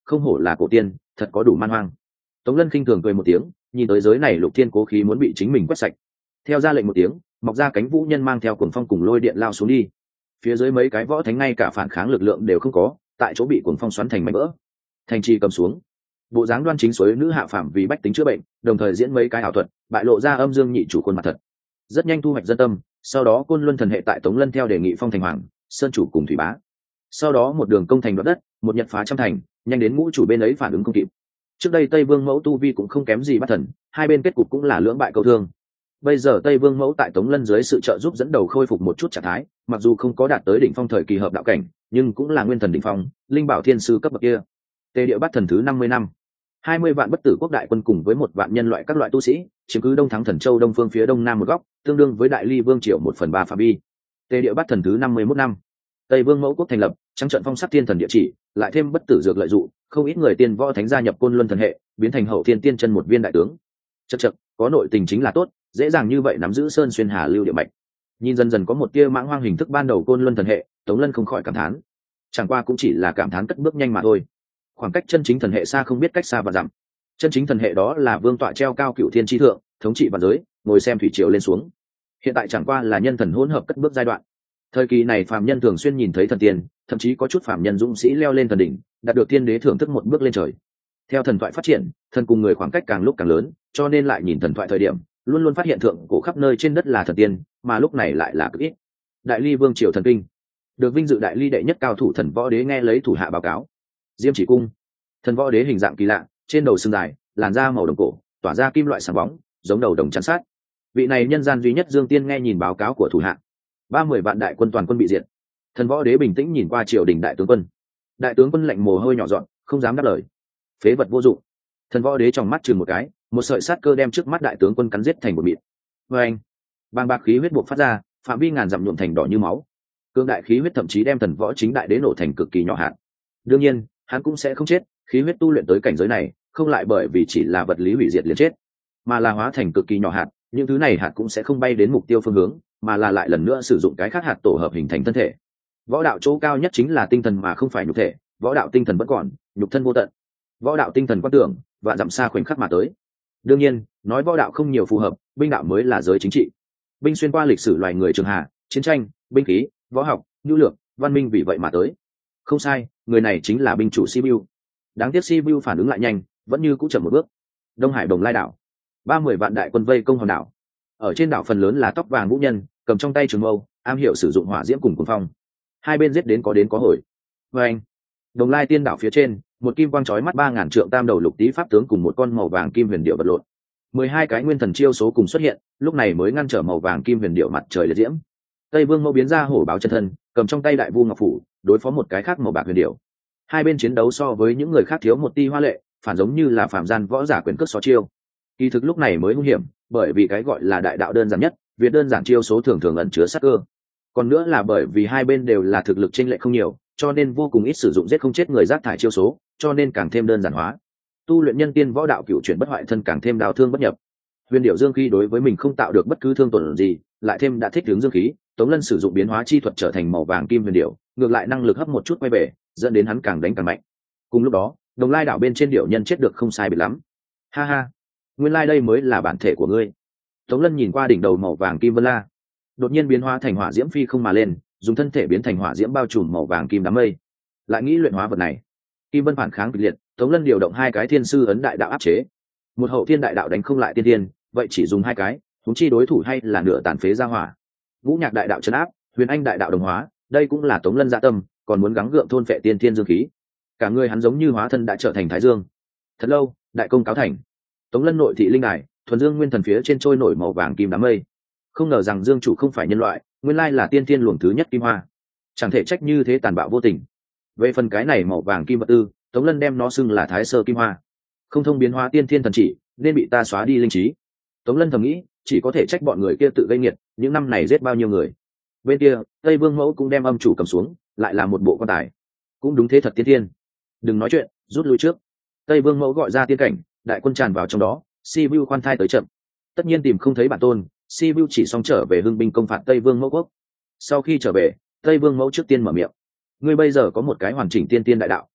không hổ là cổ tiên, thật có đủ man hoang. Tống Lân khinh thường cười một tiếng, nhìn tới giới này lục thiên cố khí muốn bị chính mình quét sạch. Theo ra lệnh một tiếng, mọc ra cánh vũ nhân mang theo cuồng phong cùng lôi điện lao xuống đi. Phía dưới mấy cái võ thánh ngay cả phản kháng lực lượng đều không có, tại chỗ bị cuồng phong xoắn thành mảnh vỡ. Thành trì cầm xuống, bộ dáng đoan chính suối nữ hạ phàm vì bách tính chữa bệnh, đồng thời diễn mấy cái ảo thuật, bại lộ ra âm dương nhị chủ khuôn mặt thật. Rất nhanh thu hoạch dân tâm, sau đó Côn Luân thần hệ tại Tống Lân theo đề nghị phong thành hoàng, sơn chủ cùng thủy bá. Sau đó một đường công thành đoạt đất, một nhật phá trăm thành, nhanh đến ngũ chủ bên ấy phản ứng không kịp. Trước đây Tây Vương Mẫu tu vi cũng không kém gì Bát Thần, hai bên kết cục cũng là lưỡng bại câu thương. Bây giờ Tây Vương Mẫu tại Tống Lân dưới sự trợ giúp dẫn đầu khôi phục một chút trạng thái, mặc dù không có đạt tới đỉnh phong thời kỳ hợp đạo cảnh, nhưng cũng là nguyên thần đỉnh phong, linh bảo thiên sư cấp bậc kia. Tề Địa Bát Thần thứ năm mươi năm, hai mươi vạn bất tử quốc đại quân cùng với một vạn nhân loại các loại tu sĩ, chiếm cứ Đông Thắng Thần Châu đông phương phía đông nam một góc, tương đương với Đại Ly Vương triều một phần ba phạm vi. Tề Địa Bát Thần thứ năm mươi mốt năm, Tây Vương Mẫu quốc thành lập, trắng trận phong sắc thiên thần địa chỉ, lại thêm bất tử dược lợi dụng, không ít người tiên võ thánh gia nhập Côn Luân thần hệ, biến thành hậu thiên tiên chân một viên đại tướng. Chậc chậc, có nội tình chính là tốt, dễ dàng như vậy nắm giữ sơn xuyên hà lưu địa mạch. Nhìn dần dần có một tia mãng hoang hình thức ban đầu Côn Luân thần hệ, Tống Lân không khỏi cảm thán. Chẳng qua cũng chỉ là cảm thán cất bước nhanh mà thôi. Khoảng cách chân chính thần hệ xa không biết cách xa và dặm. Chân chính thần hệ đó là vương tọa treo cao cửu thiên chi thượng, thống trị vạn giới, ngồi xem thủy triều lên xuống. Hiện tại chẳng qua là nhân thần hỗn hợp cất bước giai đoạn. Thời kỳ này phàm nhân thường xuyên nhìn thấy thần tiên, thậm chí có chút phàm nhân dũng sĩ leo lên thần đỉnh, đạt được thiên đế thưởng thức một bước lên trời. Theo thần thoại phát triển, thần cùng người khoảng cách càng lúc càng lớn, cho nên lại nhìn thần thoại thời điểm, luôn luôn phát hiện thượng cổ khắp nơi trên đất là thần tiên, mà lúc này lại là cực ít. Đại Ly Vương triều thần kinh, được vinh dự đại ly đệ nhất cao thủ thần võ đế nghe lấy thủ hạ báo cáo. Diêm Chỉ cung, thần võ đế hình dạng kỳ lạ, trên đầu sừng dài, làn da màu đồng cổ, tỏa ra kim loại sáng bóng, giống đầu đồng chắn sát. Vị này nhân gian duy nhất Dương Tiên nghe nhìn báo cáo của thủ hạ. Ba mươi vạn đại quân toàn quân bị diệt. Thần võ đế bình tĩnh nhìn qua triều đình đại tướng quân. Đại tướng quân lạnh mồ hôi nhỏ giọt, không dám đáp lời. Phế vật vô dụng. Thần võ đế trong mắt chừng một cái, một sợi sát cơ đem trước mắt đại tướng quân cắn giết thành một mịn. Và anh, bàng bạc khí huyết buộc phát ra, phạm vi ngàn dặm nhuộm thành đỏ như máu. Cương đại khí huyết thậm chí đem thần võ chính đại đế nổ thành cực kỳ nhỏ hạn. Đương nhiên, hắn cũng sẽ không chết, khí huyết tu luyện tới cảnh giới này, không lại bởi vì chỉ là vật lý hủy diệt liền chết, mà là hóa thành cực kỳ nhỏ hạt. Những thứ này hạt cũng sẽ không bay đến mục tiêu phương hướng, mà là lại lần nữa sử dụng cái khác hạt tổ hợp hình thành thân thể. Võ đạo chỗ cao nhất chính là tinh thần mà không phải nhục thể, võ đạo tinh thần vẫn còn, nhục thân vô tận. Võ đạo tinh thần quan tưởng, và dặm xa khoảnh khắc mà tới. Đương nhiên, nói võ đạo không nhiều phù hợp, binh đạo mới là giới chính trị. Binh xuyên qua lịch sử loài người trường hạ, chiến tranh, binh khí, võ học, nhu lược, văn minh vì vậy mà tới. Không sai, người này chính là binh chủ Sibiu. Đáng tiếc Sibiu phản ứng lại nhanh, vẫn như cũ chậm một bước. Đông Hải Đồng Lai đảo, ba mươi vạn đại quân vây công hòn đảo. Ở trên đảo phần lớn là tóc vàng vũ nhân, cầm trong tay trường mâu, am hiểu sử dụng hỏa diễm cùng cuồng phong. Hai bên giết đến có đến có hồi. Và anh, Đồng Lai tiên đảo phía trên, một kim quang chói mắt ba ngàn trượng tam đầu lục tý pháp tướng cùng một con màu vàng kim huyền điệu vật lộn. Mười hai cái nguyên thần chiêu số cùng xuất hiện, lúc này mới ngăn trở màu vàng kim huyền điệu mặt trời liệt diễm. Tây Vương Mẫu biến ra hổ báo chân thân, cầm trong tay đại vu ngọc phủ, đối phó một cái khác màu bạc huyền điệu. Hai bên chiến đấu so với những người khác thiếu một ti hoa lệ, phản giống như là phàm gian võ giả quyền cước xó chiêu. Kỳ thực lúc này mới hung hiểm, bởi vì cái gọi là đại đạo đơn giản nhất, việc đơn giản chiêu số thường thường ẩn chứa sát cơ. Còn nữa là bởi vì hai bên đều là thực lực chênh lệch không nhiều, cho nên vô cùng ít sử dụng giết không chết người rác thải chiêu số, cho nên càng thêm đơn giản hóa. Tu luyện nhân tiên võ đạo cửu chuyển bất hoại thân càng thêm đào thương bất nhập. Huyền điệu dương khí đối với mình không tạo được bất cứ thương tổn gì, lại thêm đã thích hướng dương khí, Tống Lân sử dụng biến hóa chi thuật trở thành màu vàng kim huyền điệu, ngược lại năng lực hấp một chút quay về, dẫn đến hắn càng đánh càng mạnh. Cùng lúc đó, Đồng Lai đảo bên trên điệu nhân chết được không sai biệt lắm. Ha ha, nguyên lai đây mới là bản thể của ngươi. Tống Lân nhìn qua đỉnh đầu màu vàng kim vân la, đột nhiên biến hóa thành hỏa diễm phi không mà lên, dùng thân thể biến thành hỏa diễm bao trùm màu vàng kim đám mây. Lại nghĩ luyện hóa vật này. Kim vân phản kháng kịch liệt, Tống Lân điều động hai cái thiên sư ấn đại đạo áp chế. Một hậu thiên đại đạo đánh không lại tiên tiên, vậy chỉ dùng hai cái, chúng chi đối thủ hay là nửa tàn phế ra hỏa. Vũ nhạc đại đạo trấn áp, huyền anh đại đạo đồng hóa, đây cũng là Tống Lân dạ tâm, còn muốn gắng gượng thôn phệ tiên thiên dương khí. Cả người hắn giống như hóa thân đã trở thành thái dương. Thật lâu, đại công cáo thành. Tống Lân nội thị linh đài, thuần dương nguyên thần phía trên trôi nổi màu vàng kim đám mây. Không ngờ rằng dương chủ không phải nhân loại, nguyên lai là tiên thiên luồng thứ nhất kim hoa. Chẳng thể trách như thế tàn bạo vô tình. Về phần cái này màu vàng kim vật tư, Tống Lân đem nó xưng là thái sơ kim hoa. Không thông biến hóa tiên thiên thần chỉ, nên bị ta xóa đi linh trí. Tống Lân thầm nghĩ, chỉ có thể trách bọn người kia tự gây nghiệt, những năm này giết bao nhiêu người. Bên kia, Tây Vương Mẫu cũng đem âm chủ cầm xuống, lại là một bộ quan tài. Cũng đúng thế thật tiên thiên. Đừng nói chuyện, rút lui trước. Tây Vương Mẫu gọi ra tiên cảnh, đại quân tràn vào trong đó, Sibiu khoan thai tới chậm. Tất nhiên tìm không thấy bản tôn, Sibiu chỉ xong trở về hưng binh công phạt Tây Vương Mẫu quốc. Sau khi trở về, Tây Vương Mẫu trước tiên mở miệng: ngươi bây giờ có một cái hoàn chỉnh tiên tiên đại đạo,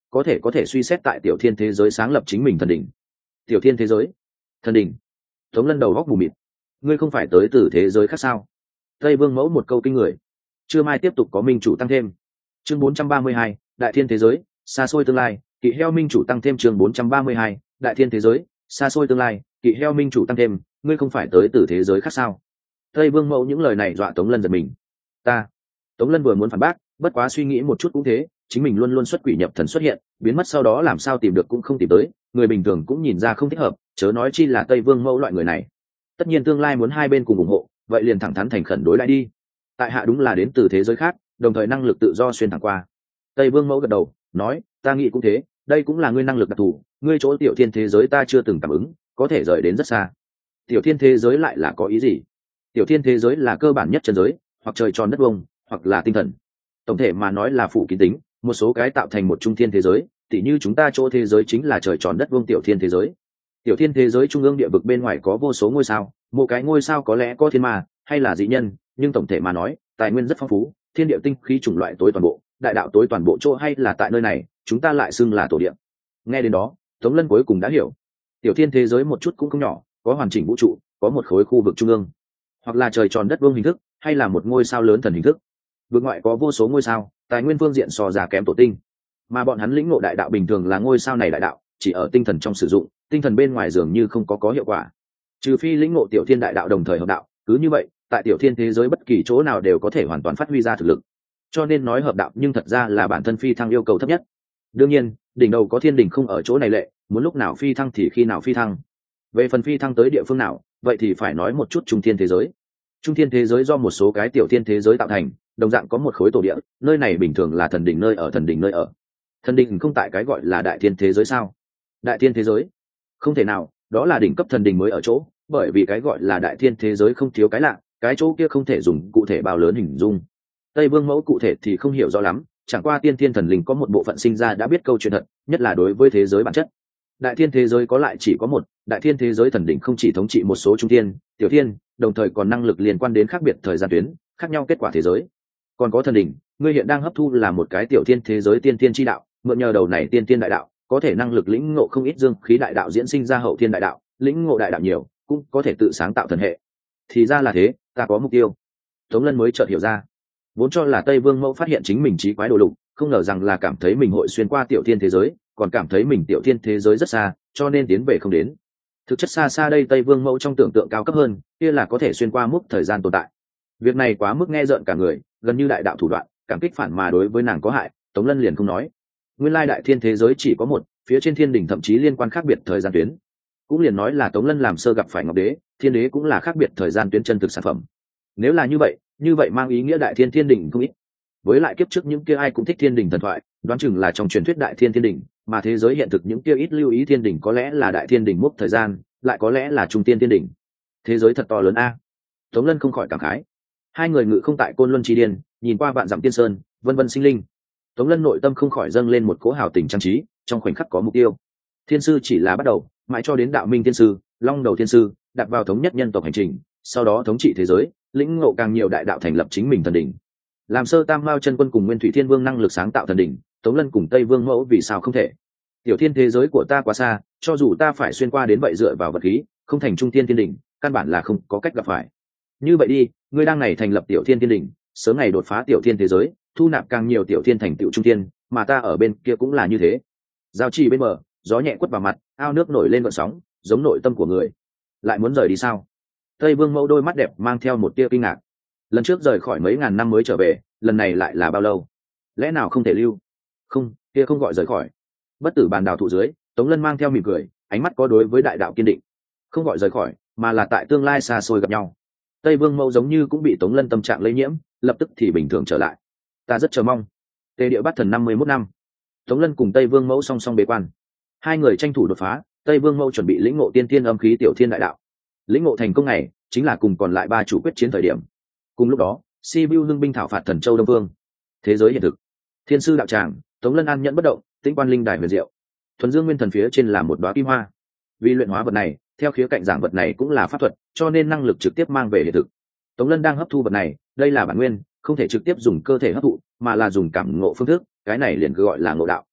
có thể có thể suy xét tại tiểu thiên thế giới sáng lập chính mình thần đỉnh. Tiểu thiên thế giới, thần đỉnh. Tống Lân đầu góc mù mịt. Ngươi không phải tới từ thế giới khác sao? Tây Vương Mẫu một câu kinh người. Chưa mai tiếp tục có minh chủ tăng thêm. Chương bốn trăm ba mươi hai, đại thiên thế giới, xa xôi tương lai, kỵ heo minh chủ tăng thêm. Chương bốn trăm ba mươi hai, đại thiên thế giới, xa xôi tương lai, kỵ heo minh chủ tăng thêm. Ngươi không phải tới từ thế giới khác sao? Tây Vương Mẫu những lời này dọa Tống Lân giật mình. Ta. Tống Lân vừa muốn phản bác, bất quá suy nghĩ một chút cũng thế, chính mình luôn luôn xuất quỷ nhập thần xuất hiện, biến mất sau đó làm sao tìm được cũng không tìm tới, người bình thường cũng nhìn ra không thích hợp, chớ nói chi là Tây Vương Mẫu loại người này. Tất nhiên tương lai muốn hai bên cùng ủng hộ, vậy liền thẳng thắn thành khẩn đối lại đi. Tại hạ đúng là đến từ thế giới khác, đồng thời năng lực tự do xuyên thẳng qua. Tây Vương Mẫu gật đầu, nói, ta nghĩ cũng thế, đây cũng là ngươi năng lực đặc thù, ngươi chỗ tiểu thiên thế giới ta chưa từng cảm ứng, có thể rời đến rất xa. Tiểu thiên thế giới lại là có ý gì? Tiểu thiên thế giới là cơ bản nhất chân giới, hoặc trời tròn đất vuông, hoặc là tinh thần. Tổng thể mà nói là phủ kín tính, một số cái tạo thành một trung thiên thế giới, tỉ như chúng ta chỗ thế giới chính là trời tròn đất vuông tiểu thiên thế giới. Tiểu thiên thế giới trung ương địa vực bên ngoài có vô số ngôi sao, một cái ngôi sao có lẽ có thiên ma hay là dị nhân, nhưng tổng thể mà nói tài nguyên rất phong phú, thiên địa tinh khí chủng loại tối toàn bộ, đại đạo tối toàn bộ chỗ hay là tại nơi này, chúng ta lại xưng là tổ địa. Nghe đến đó, Tống Lân cuối cùng đã hiểu. Tiểu thiên thế giới một chút cũng không nhỏ, có hoàn chỉnh vũ trụ, có một khối khu vực trung ương, hoặc là trời tròn đất vuông hình thức, hay là một ngôi sao lớn thần hình thức. Vực ngoại có vô số ngôi sao, tài nguyên phương diện so ra kém tổ tinh, mà bọn hắn lĩnh ngộ đại đạo bình thường là ngôi sao này đại đạo chỉ ở tinh thần trong sử dụng, tinh thần bên ngoài dường như không có có hiệu quả, trừ phi lĩnh ngộ tiểu thiên đại đạo đồng thời hợp đạo, cứ như vậy tại tiểu thiên thế giới bất kỳ chỗ nào đều có thể hoàn toàn phát huy ra thực lực. Cho nên nói hợp đạo nhưng thật ra là bản thân phi thăng yêu cầu thấp nhất. Đương nhiên đỉnh đầu có thiên đình không ở chỗ này lệ, muốn lúc nào phi thăng thì khi nào phi thăng. Về phần phi thăng tới địa phương nào, vậy thì phải nói một chút trung thiên thế giới. Trung thiên thế giới do một số cái tiểu thiên thế giới tạo thành, đồng dạng có một khối tổ địa, nơi này bình thường là thần đỉnh nơi ở. Thần đỉnh nơi ở thần đỉnh không tại cái gọi là đại thiên thế giới sao? Đại thiên thế giới không thể nào, đó là đỉnh cấp thần đỉnh mới ở chỗ, bởi vì cái gọi là đại thiên thế giới không thiếu cái lạ, cái chỗ kia không thể dùng cụ thể bao lớn hình dung. Tây Vương Mẫu cụ thể thì không hiểu rõ lắm, chẳng qua tiên thiên thần linh có một bộ phận sinh ra đã biết câu chuyện thật, nhất là đối với thế giới bản chất. Đại thiên thế giới có lại chỉ có một, đại thiên thế giới thần đỉnh không chỉ thống trị một số trung thiên, tiểu thiên, đồng thời còn năng lực liên quan đến khác biệt thời gian tuyến, khác nhau kết quả thế giới. Còn có thần đỉnh, ngươi hiện đang hấp thu là một cái tiểu thiên thế giới tiên thiên chi đạo, mượn nhờ đầu này tiên thiên đại đạo, có thể năng lực lĩnh ngộ không ít dương khí đại đạo diễn sinh ra hậu thiên đại đạo, lĩnh ngộ đại đạo nhiều, cũng có thể tự sáng tạo thần hệ. Thì ra là thế, ta có mục tiêu. Tống Lân mới chợt hiểu ra, vốn cho là Tây Vương Mẫu phát hiện chính mình trí quái đồ lục, không ngờ rằng là cảm thấy mình hội xuyên qua tiểu thiên thế giới, còn cảm thấy mình tiểu thiên thế giới rất xa, cho nên tiến về không đến. Thực chất xa xa đây Tây Vương Mẫu trong tưởng tượng cao cấp hơn, kia là có thể xuyên qua mức thời gian tồn tại. Việc này quá mức nghe rợn cả người, gần như đại đạo thủ đoạn, cảm kích phản mà đối với nàng có hại. Tống Lân liền không nói, nguyên lai đại thiên thế giới chỉ có một, phía trên thiên đỉnh thậm chí liên quan khác biệt thời gian tuyến. Cũng liền nói là Tống Lân làm sơ gặp phải Ngọc Đế, Thiên Đế cũng là khác biệt thời gian tuyến chân thực sản phẩm. Nếu là như vậy, như vậy mang ý nghĩa đại thiên thiên đỉnh không ít. Với lại kiếp trước những kia ai cũng thích thiên đỉnh thần thoại, đoán chừng là trong truyền thuyết đại thiên thiên đỉnh, mà thế giới hiện thực những kia ít lưu ý thiên đỉnh có lẽ là đại thiên đỉnh mốc thời gian, lại có lẽ là trung tiên thiên đỉnh. Thế giới thật to lớn a. Tống Lân không khỏi cảm khái. Hai người ngự không tại Côn Luân chi điên, nhìn qua vạn dặm tiên sơn, vân vân sinh linh. Tống Lân nội tâm không khỏi dâng lên một cỗ hào tình trang trí, trong khoảnh khắc có mục tiêu. Thiên sư chỉ là bắt đầu, mãi cho đến đạo minh thiên sư, long đầu thiên sư, đặt vào thống nhất nhân tộc hành trình, sau đó thống trị thế giới, lĩnh ngộ càng nhiều đại đạo thành lập chính mình thần đỉnh. Làm sơ tam mao chân quân cùng nguyên thủy thiên vương năng lực sáng tạo thần đỉnh, Tống Lân cùng Tây Vương Mẫu vì sao không thể? Tiểu thiên thế giới của ta quá xa, cho dù ta phải xuyên qua đến vậy dựa vào vật khí, không thành trung thiên thiên đỉnh, căn bản là không có cách gặp phải. Như vậy đi, ngươi đang này thành lập tiểu thiên thiên đỉnh, sớm ngày đột phá tiểu thiên thế giới, thu nạp càng nhiều tiểu thiên thành tiểu trung thiên, mà ta ở bên kia cũng là như thế. Giao chỉ bên bờ, gió nhẹ quất vào mặt, ao nước nổi lên gợn sóng, giống nội tâm của người. Lại muốn rời đi sao? Tây Vương Mẫu đôi mắt đẹp mang theo một tia kinh ngạc. Lần trước rời khỏi mấy ngàn năm mới trở về, lần này lại là bao lâu? Lẽ nào không thể lưu? Không, kia không gọi rời khỏi. Bất tử bàn đào thụ dưới, Tống Lân mang theo mỉm cười, ánh mắt có đối với đại đạo kiên định. Không gọi rời khỏi, mà là tại tương lai xa xôi gặp nhau. Tây Vương Mẫu giống như cũng bị Tống Lân tâm trạng lây nhiễm, lập tức thì bình thường trở lại. Ta rất chờ mong. Tề Địa Bát Thần năm mươi mốt năm, Tống Lân cùng Tây Vương Mẫu song song bế quan, hai người tranh thủ đột phá. Tây Vương Mẫu chuẩn bị lĩnh ngộ tiên tiên âm khí tiểu thiên đại đạo. Lĩnh ngộ thành công này chính là cùng còn lại ba chủ quyết chiến thời điểm. Cùng lúc đó, Sibiu hưng binh thảo phạt Thần Châu Đông Vương. Thế giới hiện thực, thiên sư đạo tràng, Tống Lân an nhẫn bất động, tĩnh quan linh đài huyền diệu. Thuần Dương Nguyên Thần phía trên là một đóa kim hoa. Vì luyện hóa vật này, theo khía cạnh giảng vật này cũng là pháp thuật, cho nên năng lực trực tiếp mang về hiện thực. Tống Lân đang hấp thu vật này, đây là bản nguyên, không thể trực tiếp dùng cơ thể hấp thụ, mà là dùng cảm ngộ phương thức, cái này liền cứ gọi là ngộ đạo.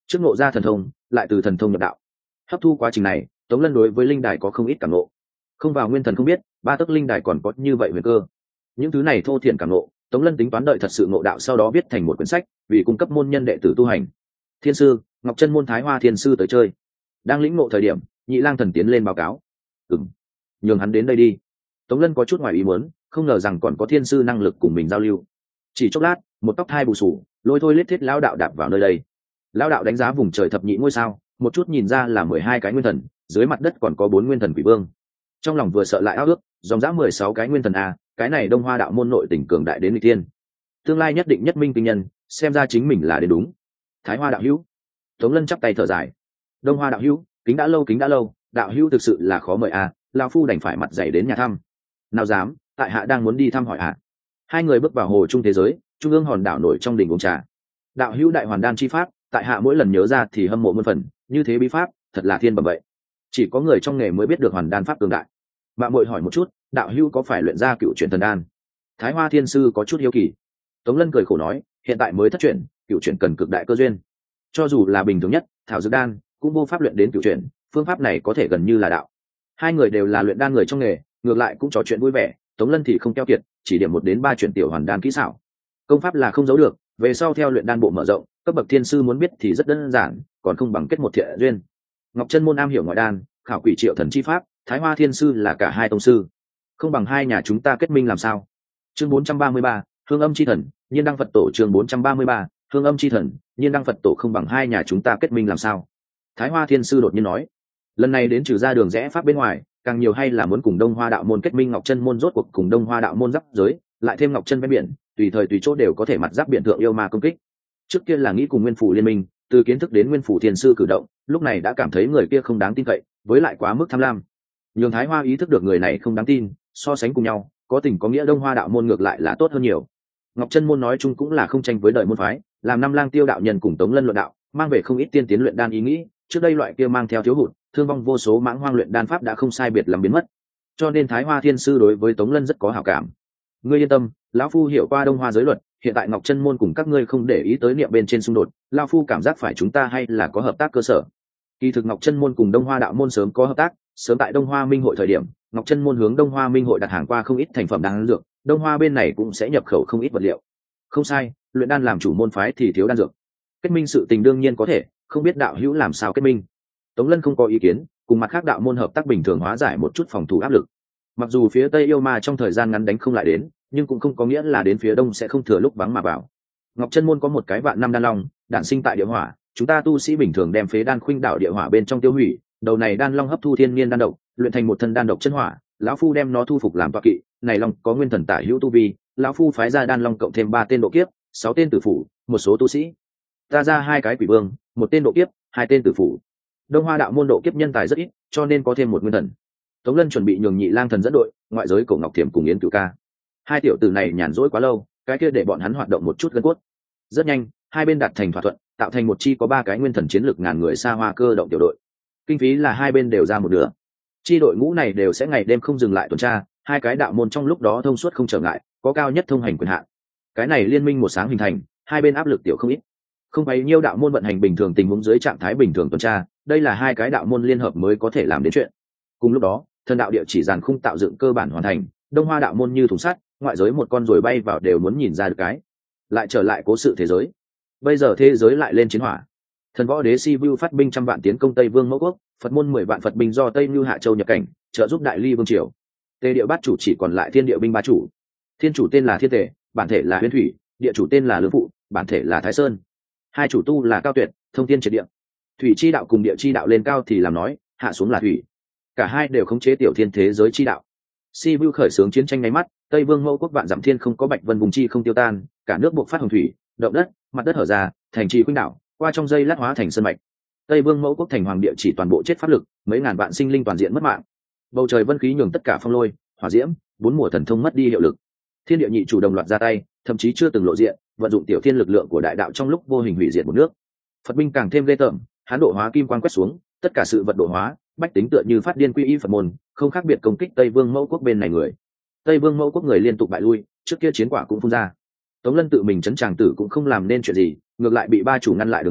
trước ngộ ra thần thông lại từ thần thông nhập đạo. Hấp thu quá trình này, Tống Lân đối với linh đài có không ít cảm ngộ. Không vào nguyên thần không biết ba tấc linh đài còn có như vậy huyền cơ. Những thứ này thô thiển cảm ngộ, Tống Lân tính toán đợi thật sự ngộ đạo sau đó viết thành một quyển sách, vì cung cấp môn nhân đệ tử tu hành. Thiên sư, Ngọc Chân môn Thái Hoa thiên sư tới chơi. Đang lĩnh ngộ thời điểm, Nhị Lang Thần tiến lên báo cáo. "Ừm, nhường hắn đến đây đi." Tống Lân có chút ngoài ý muốn, không ngờ rằng còn có thiên sư năng lực cùng mình giao lưu. Chỉ chốc lát, một tóc hai bù sù, lôi thôi lết thiết lão đạo đạp vào nơi đây. Lão đạo đánh giá vùng trời thập nhị ngôi sao, một chút nhìn ra là mười hai cái nguyên thần, dưới mặt đất còn có bốn nguyên thần quỷ vương. Trong lòng vừa sợ lại ao ước, dòng dã mười sáu cái nguyên thần a, cái này Đông Hoa đạo môn nội tình cường đại đến nghịch thiên. Tương lai nhất định nhất minh kinh nhân, xem ra chính mình là đến đúng. Thái Hoa đạo hữu. Tống Lân chắp tay thở dài. Đông Hoa đạo hữu, kính đã lâu kính đã lâu, đạo hữu thực sự là khó mời a, lão phu đành phải mặt dày đến nhà thăm. Nào dám, tại hạ đang muốn đi thăm hỏi hạ. Hai người bước vào hồ trung thế giới, trung ương hòn đảo nổi trong đỉnh uống trà. Đạo hữu đại hoàn đan chi pháp, tại hạ mỗi lần nhớ ra thì hâm mộ muôn phần, như thế bí pháp, thật là thiên bẩm vậy. Chỉ có người trong nghề mới biết được hoàn đan pháp cường đại. Bạn muội hỏi một chút, đạo hữu có phải luyện ra cựu chuyển thần đan? Thái Hoa thiên sư có chút hiếu kỳ. Tống Lân cười khổ nói, hiện tại mới thất chuyển, cựu chuyển cần cực đại cơ duyên. Cho dù là bình thường nhất, thảo dược đan cũng vô pháp luyện đến cựu chuyển, phương pháp này có thể gần như là đạo. Hai người đều là luyện đan người trong nghề, ngược lại cũng trò chuyện vui vẻ. Tống Lân thì không keo kiệt, chỉ điểm một đến ba chuyển tiểu hoàn đan kỹ xảo. Công pháp là không giấu được, về sau theo luyện đan bộ mở rộng, cấp bậc thiên sư muốn biết thì rất đơn giản, còn không bằng kết một thiện duyên. Ngọc Chân môn am hiểu ngoại đan, khảo quỷ triệu thần chi pháp, Thái Hoa thiên sư là cả hai tông sư, không bằng hai nhà chúng ta kết minh làm sao? Chương bốn trăm ba mươi ba, Hương Âm chi thần, Nhiên Đăng Phật tổ. Chương bốn trăm ba mươi ba, Hương Âm chi thần, Nhiên Đăng Phật tổ. Không bằng hai nhà chúng ta kết minh làm sao? Thái Hoa thiên sư đột nhiên nói. Lần này đến trừ ra đường rẽ pháp bên ngoài, càng nhiều hay là muốn cùng Đông Hoa đạo môn kết minh. Ngọc Chân môn rốt cuộc cùng Đông Hoa đạo môn giáp giới, lại thêm Ngọc Chân ven biển, tùy thời tùy chỗ đều có thể mặt giáp biển thượng yêu ma công kích. Trước kia là nghĩ cùng Nguyên Phủ liên minh, từ kiến thức đến Nguyên Phủ thiên sư cử động, lúc này đã cảm thấy người kia không đáng tin cậy, với lại quá mức tham lam. Nhường Thái Hoa ý thức được người này không đáng tin, so sánh cùng nhau, có tình có nghĩa Đông Hoa đạo môn ngược lại là tốt hơn nhiều. Ngọc Chân môn nói chung cũng là không tranh với đời môn phái, làm năm lang tiêu đạo nhân cùng Tống Lân luận đạo, mang về không ít tiên tiến luyện đan ý nghĩ, trước đây loại kia mang theo thiếu hụt, thương vong vô số mãng hoang luyện đan pháp đã không sai biệt lắm biến mất. Cho nên Thái Hoa thiên sư đối với Tống Lân rất có hảo cảm. Ngươi yên tâm, lão phu hiểu qua Đông Hoa giới luật, hiện tại Ngọc Chân môn cùng các ngươi không để ý tới niệm bên trên xung đột, lão phu cảm giác phải chúng ta hay là có hợp tác cơ sở. Kỳ thực Ngọc Chân môn cùng Đông Hoa đạo môn sớm có hợp tác, sớm tại Đông Hoa Minh hội thời điểm, Ngọc Chân môn hướng Đông Hoa Minh hội đặt hàng qua không ít thành phẩm đan dược, Đông Hoa bên này cũng sẽ nhập khẩu không ít vật liệu. Không sai, luyện đan làm chủ môn phái thì thiếu đan dược. Kết minh sự tình đương nhiên có thể, không biết đạo hữu làm sao kết minh. Tống Lân không có ý kiến, cùng mặt khác đạo môn hợp tác bình thường hóa giải một chút phòng thủ áp lực. Mặc dù phía Tây yêu ma trong thời gian ngắn đánh không lại đến, nhưng cũng không có nghĩa là đến phía Đông sẽ không thừa lúc vắng mà vào. Ngọc Chân môn có một cái vạn năm đan long, đản sinh tại địa hỏa, chúng ta tu sĩ bình thường đem phế đan khuynh đảo địa hỏa bên trong tiêu hủy, đầu này đan long hấp thu thiên nhiên đan độc, luyện thành một thân đan độc chân hỏa, lão phu đem nó thu phục làm tọa kỵ, này long có nguyên thần tả hữu tu vi, lão phu phái ra đan long cộng thêm ba tên độ kiếp, sáu tên tử phủ, một số tu sĩ. Ta ra hai cái quỷ vương, một tên độ kiếp, hai tên tử phủ. Đông Hoa đạo môn độ kiếp nhân tài rất ít, cho nên có thêm một nguyên thần. Tống Lân chuẩn bị nhường Nhị Lang Thần dẫn đội, ngoại giới Cổ Ngọc Thiểm cùng Yến Cửu Ca. Hai tiểu tử này nhàn rỗi quá lâu, cái kia để bọn hắn hoạt động một chút gân cốt. Rất nhanh, hai bên đạt thành thỏa thuận, tạo thành một chi có ba cái nguyên thần chiến lực ngàn người xa hoa cơ động tiểu đội. Kinh phí là hai bên đều ra một nửa. Chi đội ngũ này đều sẽ ngày đêm không dừng lại tuần tra, hai cái đạo môn trong lúc đó thông suốt không trở ngại, có cao nhất thông hành quyền hạn. Cái này liên minh một sáng hình thành, hai bên áp lực tiểu không ít. Không phải nhiêu đạo môn vận hành bình thường tình huống dưới trạng thái bình thường tuần tra, đây là hai cái đạo môn liên hợp mới có thể làm đến chuyện. Cùng lúc đó, thần đạo địa chỉ giàn khung tạo dựng cơ bản hoàn thành, Đông Hoa đạo môn như thùng sắt, ngoại giới một con rồi bay vào đều muốn nhìn ra được cái. Lại trở lại cố sự thế giới. Bây giờ thế giới lại lên chiến hỏa. Thần võ đế Si Vu phát binh trăm vạn tiến công Tây Vương Mẫu quốc, Phật môn mười vạn Phật binh do Tây Nưu Hạ Châu nhập cảnh, trợ giúp Đại Ly vương triều. Tề địa bát chủ chỉ còn lại Thiên địa binh ba chủ. Thiên chủ tên là Thiên Tề, bản thể là Huyền Thủy, địa chủ tên là Lữ Phụ, bản thể là Thái Sơn. Hai chủ tu là Cao Tuyệt, thông thiên triệt địa. Thủy chi đạo cùng địa chi đạo lên cao thì làm nói, hạ xuống là thủy. Cả hai đều khống chế tiểu thiên thế giới chi đạo. Si Vu khởi xướng chiến tranh ngay mắt, Tây Vương Mẫu quốc vạn dặm thiên không có bạch vân vùng chi không tiêu tan, cả nước buộc phát hồng thủy, động đất, mặt đất hở ra, thành trì khuynh đảo, qua trong dây lát hóa thành sơn mạch. Tây Vương Mẫu quốc thành hoàng địa chỉ toàn bộ chết pháp lực, mấy ngàn vạn sinh linh toàn diện mất mạng. Bầu trời vân khí nhường tất cả phong lôi, hỏa diễm, bốn mùa thần thông mất đi hiệu lực. Thiên địa nhị chủ đồng loạt ra tay, thậm chí chưa từng lộ diện, vận dụng tiểu thiên lực lượng của đại đạo trong lúc vô hình hủy diệt một nước. Phật binh càng thêm ghê tởm, hán độ hóa kim quang quét xuống, tất cả sự vật độ hóa, bách tính tựa như phát điên quy y Phật môn, không khác biệt công kích Tây Vương Mẫu quốc bên này người. Tây Vương Mẫu quốc người liên tục bại lui, trước kia chiến quả cũng phun ra. Tống Lân tự mình chấn tràng tử cũng không làm nên chuyện gì, ngược lại bị ba chủ ngăn lại đường đi,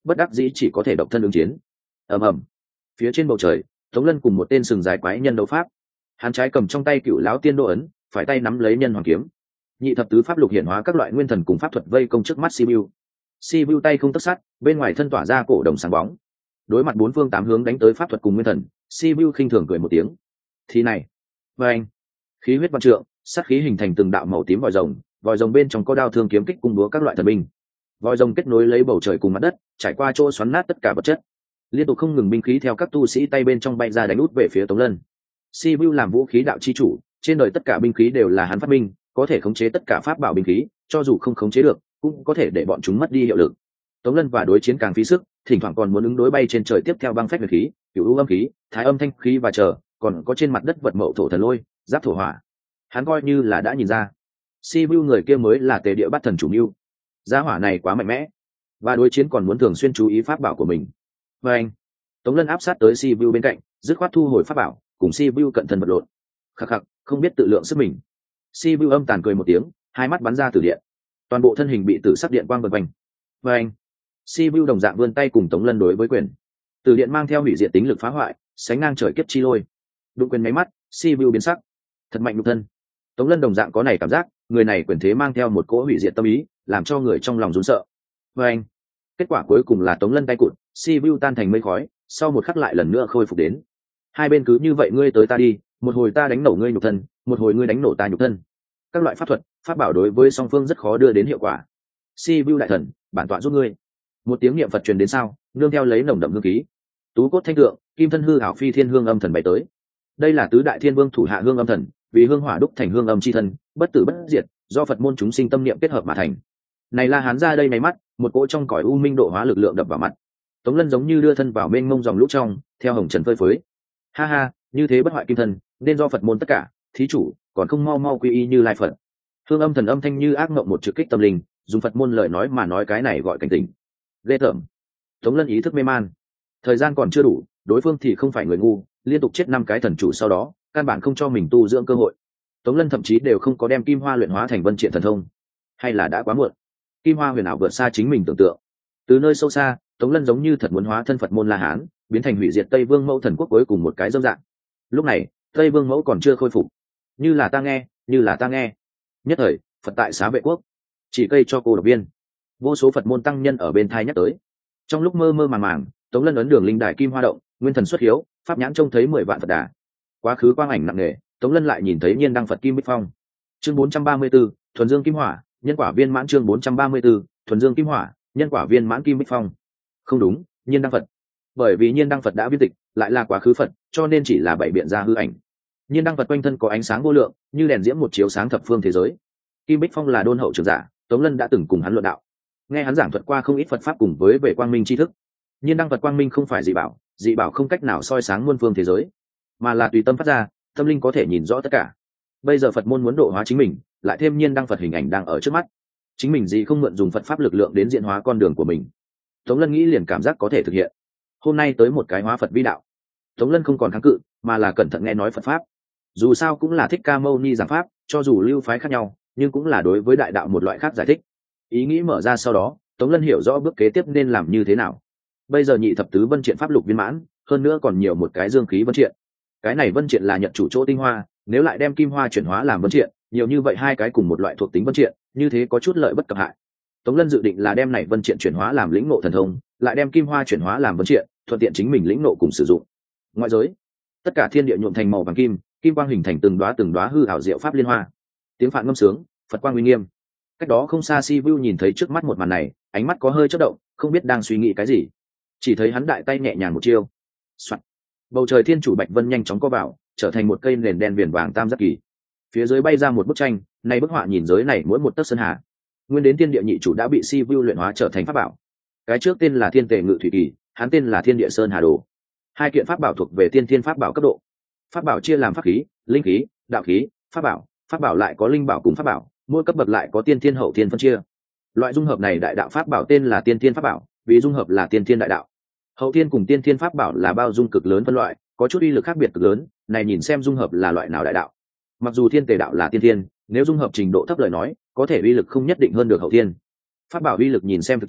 bất đắc dĩ chỉ có thể độc thân ứng chiến. ầm ầm, phía trên bầu trời, Tống Lân cùng một tên sừng dài quái nhân đấu pháp. Hắn trái cầm trong tay cựu lão tiên đô ấn, phải tay nắm lấy nhân hoàng kiếm. Nhị thập tứ pháp lục hiển hóa các loại nguyên thần cùng pháp thuật vây công trước mắt Sibiu. Sibiu tay không tấc sắt, bên ngoài thân tỏa ra cổ đồng sáng bóng. Đối mặt bốn phương tám hướng đánh tới pháp thuật cùng nguyên thần, Sibiu khinh thường cười một tiếng. Thì này, và anh, khí huyết văn trượng, sát khí hình thành từng đạo màu tím vòi rồng, vòi rồng bên trong có đao thương kiếm kích cung búa các loại thần binh. Vòi rồng kết nối lấy bầu trời cùng mặt đất, trải qua chỗ xoắn nát tất cả vật chất. Liên tục không ngừng binh khí theo các tu sĩ tay bên trong bay ra đánh út về phía Tống Lân. Sibiu làm vũ khí đạo chi chủ, trên đời tất cả binh khí đều là hắn phát minh, có thể khống chế tất cả pháp bảo binh khí, cho dù không khống chế được, cũng có thể để bọn chúng mất đi hiệu lực. Tống Lân và đối chiến càng phí sức, thỉnh thoảng còn muốn ứng đối bay trên trời tiếp theo băng phách huyền khí, cửu u âm khí, thái âm thanh khí và chờ, còn có trên mặt đất vật mậu thổ thần lôi, giáp thổ hỏa. Hắn coi như là đã nhìn ra, Sibiu người kia mới là Tề Địa Bát Thần chủ mưu. Gia hỏa này quá mạnh mẽ, và đối chiến còn muốn thường xuyên chú ý pháp bảo của mình. Và anh, Tống Lân áp sát tới Sibiu bên cạnh, dứt khoát thu hồi pháp bảo, cùng Sibiu cận thân vật lộn. Khắc khắc, không biết tự lượng sức mình. Sibiu âm tàn cười một tiếng, hai mắt bắn ra tử điện, toàn bộ thân hình bị tử sắc điện quang vần quanh. Và anh, Sibiu đồng dạng vươn tay cùng Tống Lân đối với quyền. Tử điện mang theo hủy diệt tính lực phá hoại, sánh ngang trời kiếp chi lôi. Đụng quyền máy mắt, Sibiu biến sắc, thật mạnh nhục thân. Tống Lân đồng dạng có này cảm giác, người này quyền thế mang theo một cỗ hủy diệt tâm ý, làm cho người trong lòng run sợ. Và anh, kết quả cuối cùng là Tống Lân tay cụt, Sibiu tan thành mây khói, sau một khắc lại lần nữa khôi phục đến. Hai bên cứ như vậy ngươi tới ta đi, một hồi ta đánh nổ ngươi nhục thân, một hồi ngươi đánh nổ ta nhục thân. Các loại pháp thuật, pháp bảo đối với song phương rất khó đưa đến hiệu quả. Sibiu đại thần, bản tọa giúp ngươi. Một tiếng niệm Phật truyền đến sau, nương theo lấy nồng đậm hương khí. Tú cốt thanh tượng, kim thân hư ảo phi thiên hương âm thần bày tới. Đây là tứ đại thiên vương thủ hạ hương âm thần, vì hương hỏa đúc thành hương âm chi thân, bất tử bất diệt, do Phật môn chúng sinh tâm niệm kết hợp mà thành. Này La Hán ra đây máy mắt, một cỗ trong cõi u minh độ hóa lực lượng đập vào mặt. Tống Lân giống như đưa thân vào mênh mông dòng lũ trong, theo hồng trần phơi phới. Ha ha, như thế bất hoại kim thân, nên do Phật môn tất cả, thí chủ, còn không mau mau quy y Như Lai Phật. Hương âm thần âm thanh như ác mộng một trực kích tâm linh, dùng Phật môn lời nói mà nói cái này gọi cảnh tỉnh. Ghê tởm. Tống Lân ý thức mê man. Thời gian còn chưa đủ, đối phương thì không phải người ngu, liên tục chết năm cái thần chủ sau đó, căn bản không cho mình tu dưỡng cơ hội. Tống Lân thậm chí đều không có đem kim hoa luyện hóa thành vân triện thần thông, hay là đã quá muộn. Kim hoa huyền ảo vượt xa chính mình tưởng tượng. Từ nơi sâu xa, Tống Lân giống như thật muốn hóa thân Phật môn La Hán, biến thành hủy diệt Tây Vương Mẫu thần quốc cuối cùng một cái dâm dạng. Lúc này, Tây Vương Mẫu còn chưa khôi phục. Như là ta nghe, như là ta nghe. Nhất thời, Phật tại Xá Vệ Quốc, chỉ cây cho cô độc viên. Vô số Phật môn tăng nhân ở bên thai nhắc tới. Trong lúc mơ mơ màng màng, Tống Lân ấn đường linh đài kim hoa động, nguyên thần xuất hiếu, pháp nhãn trông thấy mười vạn Phật đà. Quá khứ quang ảnh nặng nề, Tống Lân lại nhìn thấy nhiên đăng Phật kim bích phong. Chương bốn trăm ba mươi 4, thuần dương kim hỏa, nhân quả viên mãn. Chương bốn trăm ba mươi 4, thuần dương kim hỏa, nhân quả viên mãn kim bích phong. Không đúng, nhiên đăng Phật. Bởi vì nhiên đăng Phật đã viên tịch, lại là quá khứ Phật, cho nên chỉ là bảy biện ra hư ảnh. Nhiên đăng Phật quanh thân có ánh sáng vô lượng, như đèn diễm một chiếu sáng thập phương thế giới. Kim bích phong là đôn hậu trưởng giả, Tống Lân đã từng cùng hắn luận đạo, nghe hắn giảng thuật qua không ít Phật pháp cùng với về quang minh tri thức. Nhiên đăng Phật quang minh không phải dị bảo, dị bảo không cách nào soi sáng muôn phương thế giới, mà là tùy tâm phát ra, tâm linh có thể nhìn rõ tất cả. Bây giờ Phật môn muốn độ hóa chính mình, lại thêm nhiên đăng Phật hình ảnh đang ở trước mắt, chính mình gì không mượn dùng Phật pháp lực lượng đến diễn hóa con đường của mình. Tống Lân nghĩ liền cảm giác có thể thực hiện. Hôm nay tới một cái hóa Phật vi đạo, Tống Lân không còn kháng cự, mà là cẩn thận nghe nói Phật pháp. Dù sao cũng là Thích Ca Mâu Ni giảng pháp, cho dù lưu phái khác nhau, nhưng cũng là đối với đại đạo một loại khác giải thích. Ý nghĩ mở ra sau đó, Tống Lân hiểu rõ bước kế tiếp nên làm như thế nào. Bây giờ nhị thập tứ vân triện pháp lục viên mãn, hơn nữa còn nhiều một cái dương khí vân triện. Cái này vân triện là nhận chủ chỗ tinh hoa, nếu lại đem kim hoa chuyển hóa làm vân triện, nhiều như vậy hai cái cùng một loại thuộc tính vân triện, như thế có chút lợi bất cập hại. Tống Lân dự định là đem này vân triện chuyển hóa làm lĩnh ngộ thần thông, lại đem kim hoa chuyển hóa làm vân triện, thuận tiện chính mình lĩnh ngộ cùng sử dụng. Ngoại giới, tất cả thiên địa nhuộm thành màu vàng kim, kim quang hình thành từng đóa từng đóa hư ảo diệu pháp liên hoa. Tiếng phạn ngâm sướng, Phật quang uy nghiêm. Cách đó không xa Sibiu nhìn thấy trước mắt một màn này, ánh mắt có hơi chớp động, không biết đang suy nghĩ cái gì. Chỉ thấy hắn đại tay nhẹ nhàng một chiêu. Soạn. Bầu trời thiên chủ bạch vân nhanh chóng co vào, trở thành một cây nền đen viền vàng tam giác kỳ. Phía dưới bay ra một bức tranh, này bức họa nhìn giới này mỗi một tấc sơn hà. Nguyên đến thiên địa nhị chủ đã bị Sibiu luyện hóa trở thành pháp bảo. Cái trước tên là Thiên Tề Ngự Thủy Kỳ, hắn tên là Thiên Địa Sơn Hà Đồ. Hai kiện pháp bảo thuộc về tiên thiên pháp bảo cấp độ. Pháp bảo chia làm pháp khí, linh khí, đạo khí, pháp bảo, pháp bảo lại có linh bảo cùng pháp bảo, mỗi cấp bậc lại có tiên thiên hậu thiên phân chia. Loại dung hợp này đại đạo pháp bảo tên là tiên thiên pháp bảo, vì dung hợp là tiên thiên đại đạo. Hậu thiên cùng tiên thiên pháp bảo là bao dung cực lớn phân loại, có chút uy lực khác biệt cực lớn, này nhìn xem dung hợp là loại nào đại đạo. Mặc dù thiên tề đạo là tiên thiên, nếu dung hợp trình độ thấp lời nói, có thể uy lực không nhất định hơn được hậu thiên. Pháp bảo uy lực nhìn xem thực chiến,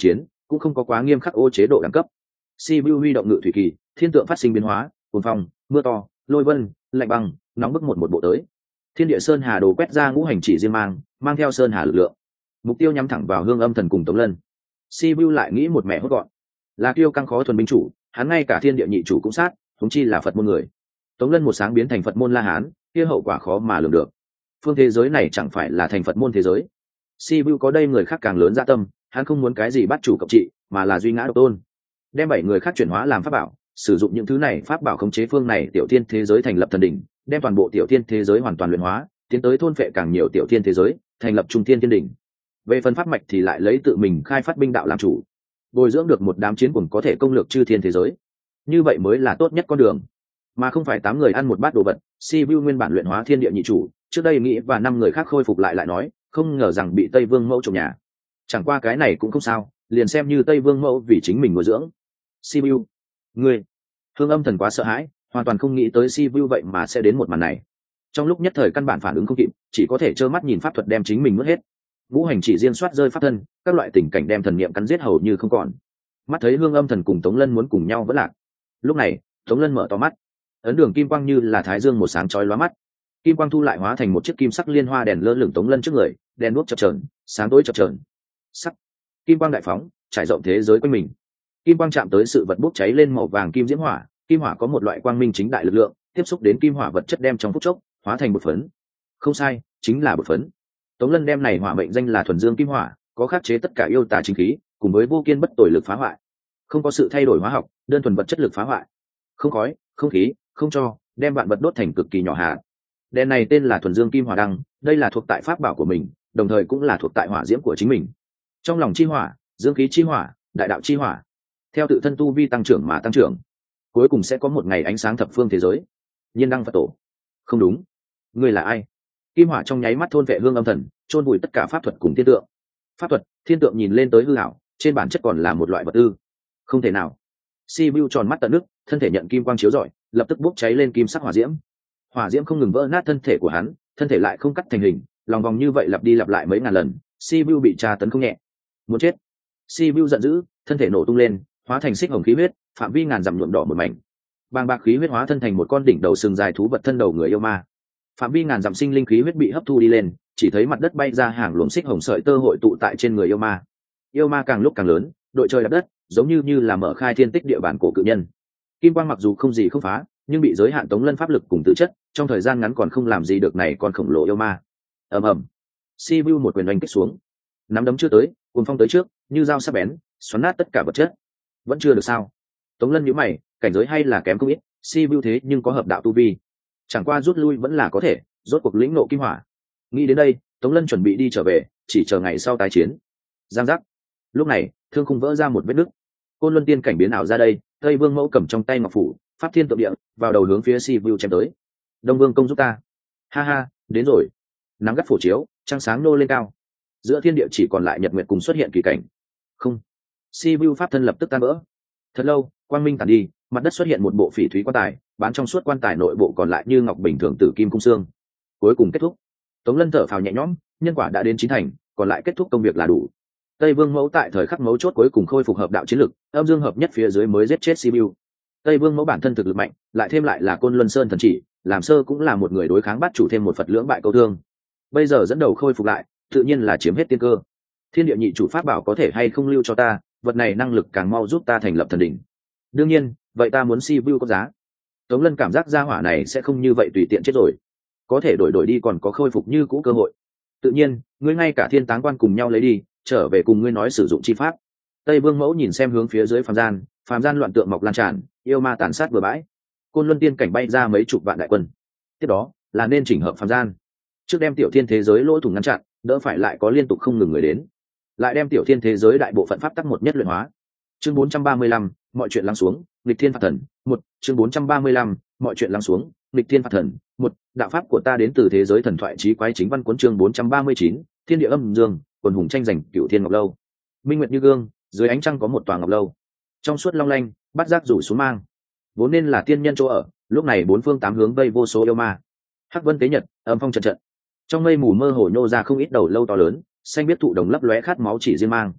cũng không có quá nghiêm khắc ô chế độ đẳng cấp. Sibiu huy động ngự thủy kỳ, thiên tượng phát sinh biến hóa, cuồng phong, mưa to, lôi vân, lạnh băng, nóng bức một một bộ tới. Thiên địa sơn hà đồ quét ra ngũ hành chỉ riêng mang, mang theo sơn hà lực lượng. Mục tiêu nhắm thẳng vào Hương Âm Thần cùng Tống Lân. Sibiu lại nghĩ một mẹ hốt gọn. Là kiêu căng khó thuần binh chủ, hắn ngay cả thiên địa nhị chủ cũng sát, huống chi là Phật môn người. Tống Lân một sáng biến thành Phật môn La Hán, kia hậu quả khó mà lường được. Phương thế giới này chẳng phải là thành Phật môn thế giới. Sibiu có đây người khác càng lớn dạ tâm, hắn không muốn cái gì bắt chủ cộng trị, mà là duy ngã độc tôn. Đem bảy người khác chuyển hóa làm pháp bảo, sử dụng những thứ này pháp bảo khống chế phương này tiểu thiên thế giới thành lập thần đỉnh, đem toàn bộ tiểu thiên thế giới hoàn toàn luyện hóa, tiến tới thôn phệ càng nhiều tiểu thiên thế giới, thành lập trung thiên thiên đỉnh. Về phần pháp mạch thì lại lấy tự mình khai phát binh đạo làm chủ, bồi dưỡng được một đám chiến quân có thể công lược chư thiên thế giới. Như vậy mới là tốt nhất con đường, mà không phải tám người ăn một bát đồ vật. Sibiu nguyên bản luyện hóa thiên địa nhị chủ, trước đây nghĩ và năm người khác khôi phục lại lại nói, không ngờ rằng bị Tây Vương Mẫu trộm nhà. Chẳng qua cái này cũng không sao, liền xem như Tây Vương Mẫu vì chính mình nuôi dưỡng. Sibiu, ngươi. Hương Âm Thần quá sợ hãi, hoàn toàn không nghĩ tới Sibiu vậy mà sẽ đến một màn này. Trong lúc nhất thời căn bản phản ứng không kịp, chỉ có thể trơ mắt nhìn pháp thuật đem chính mình nuốt hết. Ngũ hành chỉ riêng soát rơi pháp thân, các loại tình cảnh đem thần niệm cắn giết hầu như không còn. Mắt thấy Hương Âm Thần cùng Tống Lân muốn cùng nhau vẫn lạc. Lúc này, Tống Lân mở to mắt, ấn đường kim quang như là thái dương một sáng chói lóa mắt. Kim quang thu lại hóa thành một chiếc kim sắc liên hoa đèn lơ lửng Tống Lân trước người, đèn đuốc chập chờn, sáng tối chập chờn. Sắc, kim quang đại phóng, trải rộng thế giới quanh mình. Kim quang chạm tới sự vật bốc cháy lên màu vàng kim diễm hỏa, kim hỏa có một loại quang minh chính đại lực lượng, tiếp xúc đến kim hỏa vật chất đem trong phút chốc hóa thành bột phấn. Không sai, chính là bột phấn. Tống Lân đem này hỏa mệnh danh là thuần dương kim hỏa, có khắc chế tất cả yêu tà chính khí, cùng với vô kiên bất tồi lực phá hoại. Không có sự thay đổi hóa học, đơn thuần vật chất lực phá hoại. Không khói, không khí, không cho, đem vạn vật đốt thành cực kỳ nhỏ hạt. Đèn này tên là thuần dương kim hỏa đăng, đây là thuộc tại pháp bảo của mình, đồng thời cũng là thuộc tại hỏa diễm của chính mình. Trong lòng chi hỏa, dương khí chi hỏa, đại đạo chi hỏa, theo tự thân tu vi tăng trưởng mà tăng trưởng, cuối cùng sẽ có một ngày ánh sáng thập phương thế giới. Nhiên đăng Phật tổ. Không đúng, ngươi là ai? Kim hỏa trong nháy mắt thôn vệ Hương Âm Thần, chôn vùi tất cả pháp thuật cùng thiên tượng. Pháp thuật, thiên tượng nhìn lên tới hư ảo, trên bản chất còn là một loại vật tư. Không thể nào. Sibiu tròn mắt tận nước, thân thể nhận kim quang chiếu rọi, lập tức bốc cháy lên kim sắc hỏa diễm. Hỏa diễm không ngừng vỡ nát thân thể của hắn, thân thể lại không cắt thành hình, lòng vòng như vậy lặp đi lặp lại mấy ngàn lần. Sibiu bị tra tấn không nhẹ, muốn chết. Sibiu giận dữ, thân thể nổ tung lên, hóa thành xích hồng khí huyết, phạm vi ngàn dặm nhuộm đỏ một mảnh. Bàng bạc khí huyết hóa thân thành một con đỉnh đầu sừng dài thú vật thân đầu người yêu ma. Phạm vi ngàn dặm sinh linh khí huyết bị hấp thu đi lên, chỉ thấy mặt đất bay ra hàng luồng xích hồng sợi tơ hội tụ tại trên người yêu ma. Yêu ma càng lúc càng lớn, đội trời đạp đất, giống như như là mở khai thiên tích địa bản cổ cự nhân. Kim quang mặc dù không gì không phá, nhưng bị giới hạn Tống Lân pháp lực cùng tự chất, trong thời gian ngắn còn không làm gì được này còn khổng lồ yêu ma. Ầm ầm. Sibiu một quyền đánh kích xuống, nắm đấm chưa tới, cuồng phong tới trước, như dao sắc bén, xoắn nát tất cả vật chất. Vẫn chưa được sao? Tống Lân nhíu mày, cảnh giới hay là kém không ít, Sibiu thế nhưng có hợp đạo tu vi, chẳng qua rút lui vẫn là có thể, rốt cuộc lĩnh nộ kim hỏa. Nghĩ đến đây, Tống Lân chuẩn bị đi trở về, chỉ chờ ngày sau tái chiến. Giang giác. Lúc này, thương khung vỡ ra một vết nứt. Côn Luân tiên cảnh biến ảo ra đây, Tây Vương Mẫu cầm trong tay ngọc phủ, pháp thiên tượng địa, vào đầu hướng phía Sibiu chém tới. Đông Vương công giúp ta. Ha ha, đến rồi. Nắng gắt phổ chiếu, trăng sáng nô lên cao. Giữa thiên địa chỉ còn lại nhật nguyệt cùng xuất hiện kỳ cảnh. Không. Sibiu pháp thân lập tức tan vỡ. Thật lâu, quang minh tàn đi, mặt đất xuất hiện một bộ phỉ thúy quan tài, bán trong suốt quan tài nội bộ còn lại như ngọc bình thường tử kim cung xương. Cuối cùng kết thúc. Tống Lân thở phào nhẹ nhõm, nhân quả đã đến chín thành, còn lại kết thúc công việc là đủ. Tây Vương Mẫu tại thời khắc mấu chốt cuối cùng khôi phục hợp đạo chiến lực, âm dương hợp nhất phía dưới mới giết chết Sibiu. Tây Vương Mẫu bản thân thực lực mạnh, lại thêm lại là Côn Luân Sơn thần chỉ, làm sơ cũng là một người đối kháng bắt chủ thêm một Phật lưỡng bại câu thương. Bây giờ dẫn đầu khôi phục lại, tự nhiên là chiếm hết tiên cơ. Thiên địa nhị chủ pháp bảo có thể hay không lưu cho ta, vật này năng lực càng mau giúp ta thành lập thần đỉnh. Đương nhiên, vậy ta muốn Sibiu có giá. Tống Lân cảm giác gia hỏa này sẽ không như vậy tùy tiện chết rồi, có thể đổi đổi đi còn có khôi phục như cũ cơ hội. Tự nhiên, ngươi ngay cả thiên táng quan cùng nhau lấy đi, trở về cùng ngươi nói sử dụng chi pháp. Tây Vương Mẫu nhìn xem hướng phía dưới phàm gian, phàm gian loạn tượng mọc lan tràn, yêu ma tàn sát bừa bãi. Côn Luân tiên cảnh bay ra mấy chục vạn đại quân. Tiếp đó là nên chỉnh hợp phàm gian, trước đem tiểu thiên thế giới lỗ thủng ngăn chặn, đỡ phải lại có liên tục không ngừng người đến, lại đem tiểu thiên thế giới đại bộ phận pháp tắc một nhất luyện hóa. Chương bốn trăm ba mươi lăm, mọi chuyện lắng xuống, nghịch thiên phạt thần. Một, chương bốn trăm ba mươi lăm, mọi chuyện lắng xuống, nghịch thiên phạt thần. Một, đạo pháp của ta đến từ thế giới thần thoại chí quái chính văn cuốn chương bốn trăm ba mươi chín, thiên địa âm dương, quần hùng tranh giành cửu thiên ngọc lâu. Minh nguyệt như gương, dưới ánh trăng có một tòa ngọc lâu. Trong suốt long lanh, bát giác rủ xuống mang. Vốn nên là tiên nhân chỗ ở, lúc này bốn phương tám hướng vây vô số yêu ma. Hắc vân tế nhật, âm phong trận trận. Trong mây mù mơ hồ nhô ra không ít đầu lâu to lớn, xanh biết thụ đồng lấp lóe khát máu chỉ riêng mang.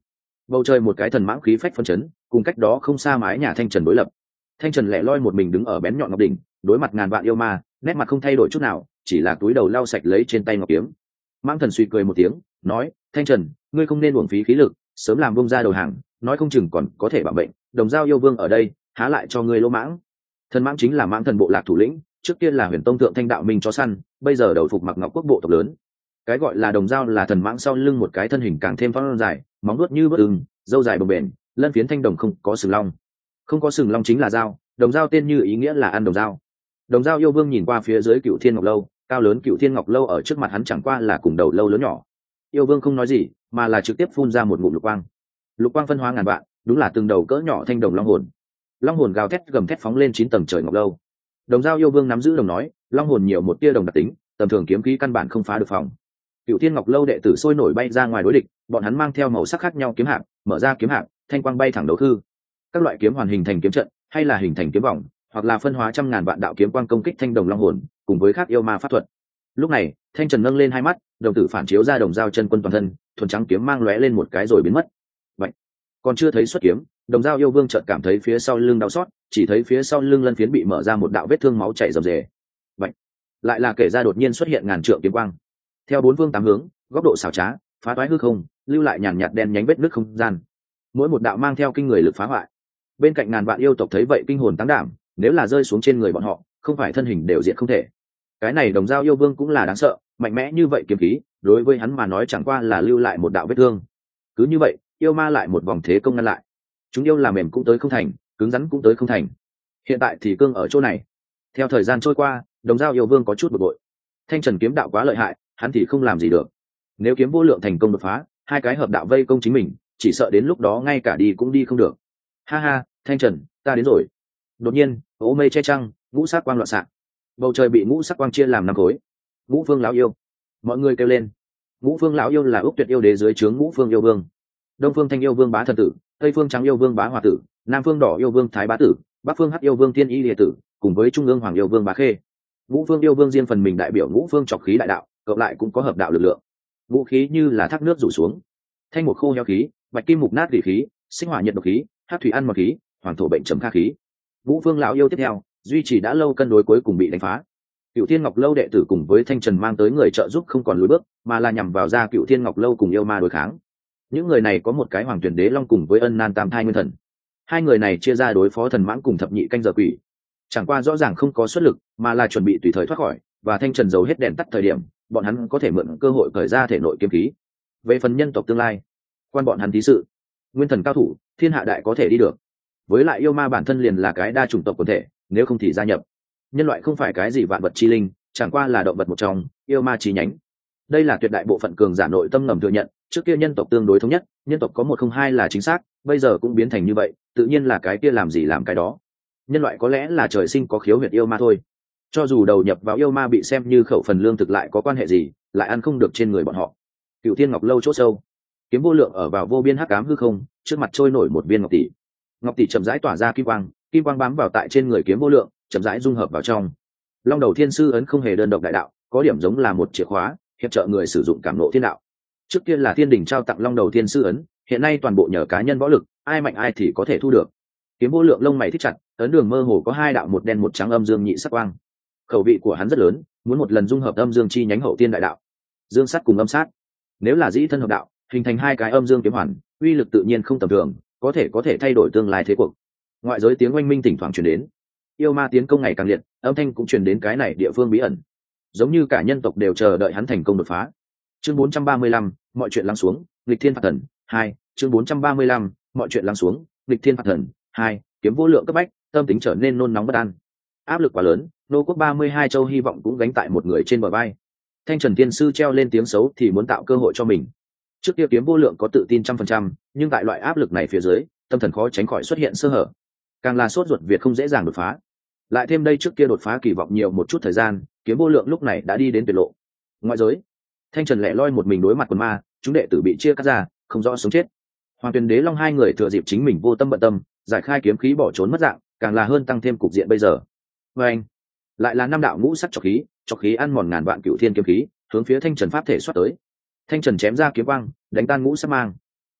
Bầu trời một cái thần mãng khí phách phân chấn, cùng cách đó không xa mái nhà thanh trần đối lập. Thanh trần lẻ loi một mình đứng ở bén nhọn ngọc đỉnh, đối mặt ngàn vạn yêu ma, nét mặt không thay đổi chút nào, chỉ là túi đầu lau sạch lấy trên tay ngọc kiếm. Mãng thần suy cười một tiếng, nói: Thanh trần, ngươi không nên uổng phí khí lực, sớm làm bông ra đầu hàng, nói không chừng còn có thể bảo bệnh. Đồng Giao yêu vương ở đây, há lại cho ngươi lỗ mãng. Thần mãng chính là mãng thần bộ lạc thủ lĩnh, trước kia là huyền tông thượng thanh đạo minh chó săn, bây giờ đầu phục mặc ngọc quốc bộ tộc lớn. Cái gọi là Đồng Giao là thần mãng sau lưng một cái thân hình càng thêm phong dài, móng vuốt như bớt ưng, râu dài bồng bềnh, lân phiến thanh đồng không có sừng long. Không có sừng long chính là dao, đồng dao tên như ý nghĩa là ăn đồng dao. Đồng Giao yêu vương nhìn qua phía dưới Cựu Thiên Ngọc lâu, cao lớn Cựu Thiên Ngọc lâu ở trước mặt hắn chẳng qua là cùng đầu lâu lớn nhỏ. Yêu vương không nói gì, mà là trực tiếp phun ra một ngụm lục quang. Lục quang phân hóa ngàn vạn, đúng là từng đầu cỡ nhỏ thanh đồng long hồn. Long hồn gào thét gầm thét phóng lên chín tầng trời ngọc lâu. Đồng Giao yêu vương nắm giữ đồng nói, long hồn nhiều một tia đồng đặc tính, tầm thường kiếm khí căn bản không phá được phòng. Cựu Thiên Ngọc lâu đệ tử sôi nổi bay ra ngoài đối địch, bọn hắn mang theo màu sắc khác nhau kiếm hạng, mở ra kiếm hạng, thanh quang bay thẳng đấu thư. Các loại kiếm hoàn hình thành kiếm trận, hay là hình thành kiếm vòng, hoặc là phân hóa trăm ngàn vạn đạo kiếm quang công kích thanh đồng long hồn, cùng với các yêu ma pháp thuật. Lúc này, Thanh Trần nâng lên hai mắt, đồng tử phản chiếu ra Đồng Giao chân quân toàn thân, thuần trắng kiếm mang lóe lên một cái rồi biến mất. Vậy, còn chưa thấy xuất kiếm, Đồng Giao yêu vương chợt cảm thấy phía sau lưng đau xót, chỉ thấy phía sau lưng lân phiến bị mở ra một đạo vết thương máu chảy rầm rề. Vậy, lại là kể ra đột nhiên xuất hiện ngàn trượng kiếm quang. Theo bốn phương tám hướng, góc độ xảo trá, phá toái hư không, lưu lại nhàn nhạt đen nhánh vết nứt không gian. Mỗi một đạo mang theo kinh người lực phá hoại. Bên cạnh ngàn vạn yêu tộc thấy vậy kinh hồn táng đảm, nếu là rơi xuống trên người bọn họ, không phải thân hình đều diện không thể. Cái này Đồng Giao yêu vương cũng là đáng sợ, mạnh mẽ như vậy kiếm khí, đối với hắn mà nói chẳng qua là lưu lại một đạo vết thương. Cứ như vậy, yêu ma lại một vòng thế công ngăn lại. Chúng yêu làm mềm cũng tới không thành, cứng rắn cũng tới không thành. Hiện tại thì cương ở chỗ này. Theo thời gian trôi qua, Đồng Giao yêu vương có chút bực bội. Thanh Trần kiếm đạo quá lợi hại, hắn thì không làm gì được. Nếu kiếm vô lượng thành công đột phá, hai cái hợp đạo vây công chính mình, chỉ sợ đến lúc đó ngay cả đi cũng đi không được. Ha ha, Thanh Trần, ta đến rồi. Đột nhiên, ố mây che trăng, ngũ sắc quang loạn xạ. Bầu trời bị ngũ sắc quang chia làm năm khối. Ngũ Phương lão yêu, mọi người kêu lên. Ngũ Phương lão yêu là ước tuyệt yêu đế dưới trướng Ngũ Phương yêu vương. Đông Phương Thanh yêu vương Bá thần tử, Tây Phương Trắng yêu vương Bá hòa tử, Nam Phương Đỏ yêu vương Thái bá tử, Bắc Phương Hắc yêu vương Thiên y liệt tử, cùng với Trung ương Hoàng yêu vương Bá khê. Ngũ Phương yêu vương riêng phần mình đại biểu Ngũ Phương trọc khí đại đạo, cộng lại cũng có hợp đạo lực lượng. Vũ khí như là thác nước rủ xuống. Thanh một khô heo khí, bạch kim mục nát vị khí, sinh hỏa nhiệt độc khí, hắc thủy ăn mật khí, hoàng thổ bệnh trầm kha khí. Vũ Phương lão yêu tiếp theo, duy trì đã lâu cân đối cuối cùng bị đánh phá. Cựu Thiên Ngọc lâu đệ tử cùng với Thanh Trần mang tới người trợ giúp không còn lùi bước, mà là nhằm vào ra Cựu Thiên Ngọc lâu cùng yêu ma đối kháng. Những người này có một cái Hoàng Tuyển Đế Long cùng với Ân Nan Tam Thai Nguyên Thần. Hai người này chia ra đối phó thần mãng cùng thập nhị canh giờ quỷ. Chẳng qua rõ ràng không có xuất lực, mà là chuẩn bị tùy thời thoát khỏi, và Thanh Trần giấu hết đèn tắt thời điểm, bọn hắn có thể mượn cơ hội cởi ra thể nội kiếm khí. Về phần nhân tộc tương lai, quan bọn hắn thí sự. Nguyên thần cao thủ, thiên hạ đại có thể đi được. Với lại yêu ma bản thân liền là cái đa chủng tộc quần thể, nếu không thì gia nhập. Nhân loại không phải cái gì vạn vật chi linh, chẳng qua là động vật một trong, yêu ma chi nhánh. Đây là tuyệt đại bộ phận cường giả nội tâm ngầm thừa nhận, trước kia nhân tộc tương đối thống nhất, nhân tộc có một không hai là chính xác, bây giờ cũng biến thành như vậy, tự nhiên là cái kia làm gì làm cái đó. Nhân loại có lẽ là trời sinh có khiếu huyệt yêu ma thôi. Cho dù đầu nhập vào yêu ma bị xem như khẩu phần lương thực lại có quan hệ gì, lại ăn không được trên người bọn họ. Cựu Thiên Ngọc lâu chỗ sâu, kiếm vô lượng ở vào vô biên hắc ám hư không, trước mặt trôi nổi một viên ngọc tỷ. Ngọc tỷ chậm rãi tỏa ra kim quang, kim quang bám vào tại trên người kiếm vô lượng, chậm rãi dung hợp vào trong. Long đầu thiên sư ấn không hề đơn độc đại đạo, có điểm giống là một chìa khóa, hiệp trợ người sử dụng cảm ngộ thiên đạo. Trước kia là thiên đình trao tặng long đầu thiên sư ấn, hiện nay toàn bộ nhờ cá nhân võ lực, ai mạnh ai thì có thể thu được. Kiếm vô lượng lông mày thích chặt, ấn đường mơ hồ có hai đạo một đen một trắng âm dương nhị sắc quang. Khẩu vị của hắn rất lớn, muốn một lần dung hợp âm dương chi nhánh hậu tiên đại đạo, dương sắt cùng âm sát. Nếu là dĩ thân hợp đạo, hình thành hai cái âm dương kiếm hoàn, uy lực tự nhiên không tầm thường, có thể có thể thay đổi tương lai thế cuộc. Ngoại giới tiếng oanh minh thỉnh thoảng truyền đến, yêu ma tiến công ngày càng liệt, âm thanh cũng truyền đến cái này địa phương bí ẩn, giống như cả nhân tộc đều chờ đợi hắn thành công đột phá. Chương bốn trăm ba mươi lăm, mọi chuyện lắng xuống, nghịch thiên phạt thần hai. Chương bốn trăm ba mươi lăm, mọi chuyện lắng xuống, nghịch thiên phạt thần hai. Kiếm vô lượng cấp bách, tâm tính trở nên nôn nóng bất an. Áp lực quá lớn, nô quốc ba mươi hai châu hy vọng cũng gánh tại một người trên bờ vai. Thanh Trần Tiên sư treo lên tiếng xấu thì muốn tạo cơ hội cho mình. Trước kia kiếm vô lượng có tự tin trăm phần trăm, nhưng tại loại áp lực này phía dưới, tâm thần khó tránh khỏi xuất hiện sơ hở. Càng là sốt ruột việc không dễ dàng đột phá. Lại thêm đây trước kia đột phá kỳ vọng nhiều một chút thời gian, kiếm vô lượng lúc này đã đi đến tuyệt lộ. Ngoại giới, Thanh Trần lẻ loi một mình đối mặt quần ma, chúng đệ tử bị chia cắt ra, không rõ sống chết. Hoàng Tuyền Đế Long hai người thừa dịp chính mình vô tâm bận tâm, giải khai kiếm khí bỏ trốn mất dạng, càng là hơn tăng thêm cục diện bây giờ. Và anh, lại là năm đạo ngũ sắc trọc khí, trọc khí ăn mòn ngàn vạn cựu thiên kiếm khí, hướng phía Thanh Trần pháp thể xoát tới. Thanh Trần chém ra kiếm quang, đánh tan ngũ sắc mang.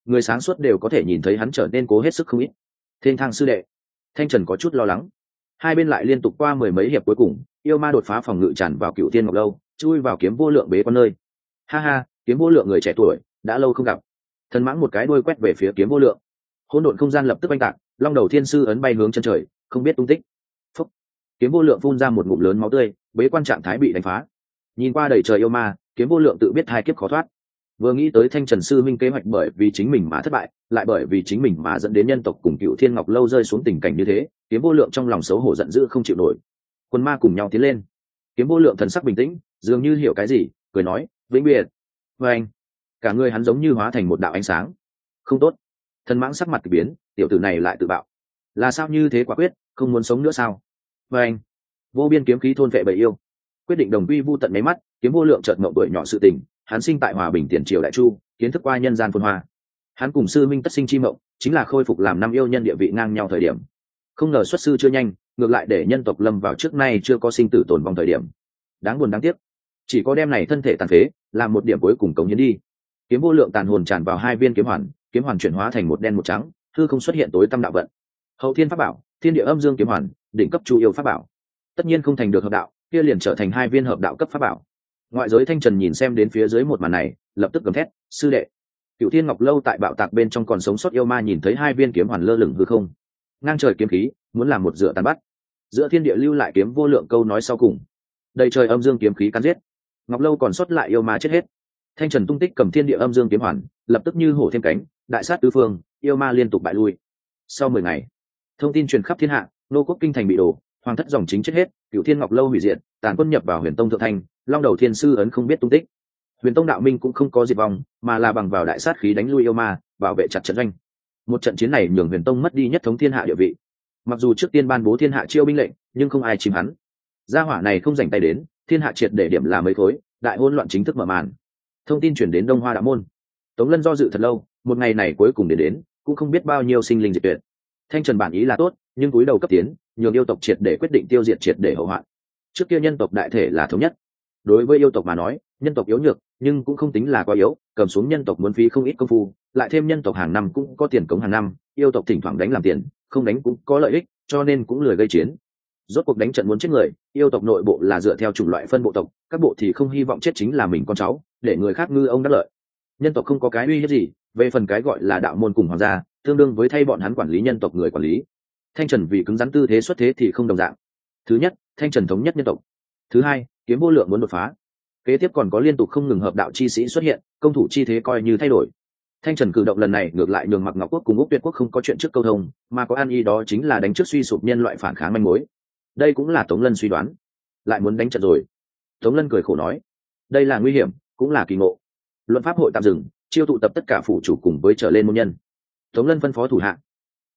người sáng suốt đều có thể nhìn thấy hắn trở nên cố hết sức không ít. Thênh thang sư đệ. Thanh Trần có chút lo lắng. Hai bên lại liên tục qua mười mấy hiệp, cuối cùng yêu ma đột phá phòng ngự tràn vào Cửu Thiên Ngọc Lâu, chui vào Kiếm Vô Lượng bế quan nơi. Ha ha, Kiếm Vô Lượng người trẻ tuổi, đã lâu không gặp. Thần mãng một cái đuôi quét về phía Kiếm Vô Lượng. Hỗn độn không gian lập tức oanh tạc, long đầu thiên sư ấn bay hướng chân trời, không biết tung tích. Phúc. Kiếm Vô Lượng phun ra một ngụm lớn máu tươi, bế quan trạng thái bị đánh phá. Nhìn qua đầy trời yêu ma, Kiếm Vô Lượng tự biết hai kiếp khó thoát. Vừa nghĩ tới Thanh Trần sư minh kế hoạch bởi vì chính mình mà thất bại, lại bởi vì chính mình mà dẫn đến nhân tộc cùng Cửu Thiên Ngọc Lâu rơi xuống tình cảnh như thế, Kiếm Vô Lượng trong lòng xấu hổ giận dữ không chịu nổi. Quân ma cùng nhau tiến lên. Kiếm Vô Lượng thần sắc bình tĩnh, dường như hiểu cái gì, cười nói: "Vĩnh biệt." Và anh, cả người hắn giống như hóa thành một đạo ánh sáng. Không tốt. Thần mãng sắc mặt kỳ biến, tiểu tử này lại tự bạo. Là sao như thế quả quyết, không muốn sống nữa sao? Và anh, vô biên kiếm khí thôn vệ bầy yêu. Quyết định đồng quy vu tận mấy mắt, Kiếm Vô Lượng chợt mộng tuổi nhỏ sự tình, hắn sinh tại hòa bình tiền triều đại chu, kiến thức qua nhân gian phồn hoa. Hắn cùng sư minh tất sinh chi mộng, chính là khôi phục làm năm yêu nhân địa vị ngang nhau thời điểm. Không ngờ xuất sư chưa nhanh, ngược lại để nhân tộc lâm vào trước nay chưa có sinh tử tồn vong thời điểm. Đáng buồn đáng tiếc, chỉ có đem này thân thể tàn phế, làm một điểm cuối cùng cống hiến đi. Kiếm Vô Lượng tàn hồn tràn vào hai viên kiếm hoàn, kiếm hoàn chuyển hóa thành một đen một trắng, hư không xuất hiện tối tâm đạo vận. Hậu thiên pháp bảo, Thiên Địa Âm Dương kiếm hoàn, đỉnh cấp chu yêu pháp bảo. Tất nhiên không thành được hợp đạo, kia liền trở thành hai viên hợp đạo cấp pháp bảo. Ngoại giới Thanh Trần nhìn xem đến phía dưới một màn này, lập tức gầm thét: "Sư đệ!" Cửu Thiên Ngọc Lâu tại bạo tạc bên trong còn sống sót yêu ma nhìn thấy hai viên kiếm hoàn lơ lửng hư không, ngang trời kiếm khí, muốn làm một dựa tàn bắt. Giữa thiên địa lưu lại Kiếm Vô Lượng câu nói sau cùng. Đầy trời âm dương kiếm khí cắn giết. Ngọc Lâu còn sót lại yêu ma chết hết. Thanh Trần tung tích cầm Thiên Địa Âm Dương kiếm hoàn, lập tức như hổ thêm cánh, đại sát tứ phương, yêu ma liên tục bại lui. Sau mười ngày, thông tin truyền khắp thiên hạ, nô quốc kinh thành bị đổ, hoàng thất dòng chính chết hết, Cửu Thiên Ngọc Lâu hủy diệt, tàn quân nhập vào Huyền Tông thượng thành, long đầu thiên sư ấn không biết tung tích. Huyền Tông đạo minh cũng không có diệt vong, mà là bằng vào đại sát khí đánh lui yêu ma, bảo vệ chặt trận doanh. Một trận chiến này nhường Huyền Tông mất đi nhất thống thiên hạ địa vị. Mặc dù trước tiên ban bố thiên hạ chiêu binh lệnh, nhưng không ai chìm hắn. Gia hỏa này không rảnh tay đến, thiên hạ triệt để điểm là mấy khối, đại hỗn loạn chính thức mở màn. Thông tin chuyển đến Đông Hoa Đạo môn. Tống Lân do dự thật lâu, một ngày này cuối cùng đến đến, cũng không biết bao nhiêu sinh linh diệt tuyệt. Thanh Trần bản ý là tốt, nhưng túi đầu cấp tiến, nhường yêu tộc triệt để quyết định tiêu diệt triệt để hậu hoạn. Trước kia nhân tộc đại thể là thống nhất. Đối với yêu tộc mà nói, nhân tộc yếu nhược, nhưng cũng không tính là quá yếu, cầm xuống nhân tộc muốn phí không ít công phu, lại thêm nhân tộc hàng năm cũng có tiền cống hàng năm, yêu tộc thỉnh thoảng đánh làm tiền, không đánh cũng có lợi ích, cho nên cũng lười gây chiến. Rốt cuộc đánh trận muốn chết người, yêu tộc nội bộ là dựa theo chủng loại phân bộ tộc, các bộ thì không hy vọng chết chính là mình con cháu, để người khác ngư ông đắc lợi. Nhân tộc không có cái uy hiếp gì, về phần cái gọi là đạo môn cùng hoàng gia, tương đương với thay bọn hắn quản lý nhân tộc người quản lý. Thanh Trần vì cứng rắn tư thế xuất thế thì không đồng dạng. Thứ nhất, Thanh Trần thống nhất nhân tộc. Thứ hai, Kiếm Vô Lượng muốn đột phá. Kế tiếp còn có liên tục không ngừng hợp đạo chi sĩ xuất hiện, công thủ chi thế coi như thay đổi. Thanh Trần cử động lần này ngược lại nhường Mặc Ngọc quốc cùng Úc Tuyệt quốc không có chuyện trước câu thông, mà có an ý đó chính là đánh trước suy sụp nhân loại phản kháng manh mối. Đây cũng là Tống Lân suy đoán. Lại muốn đánh trận rồi. Tống Lân cười khổ nói, đây là nguy hiểm, cũng là kỳ ngộ. Luận pháp hội tạm dừng, chiêu tụ tập tất cả phủ chủ cùng với trở lên môn nhân. Tống Lân phân phó thủ hạ,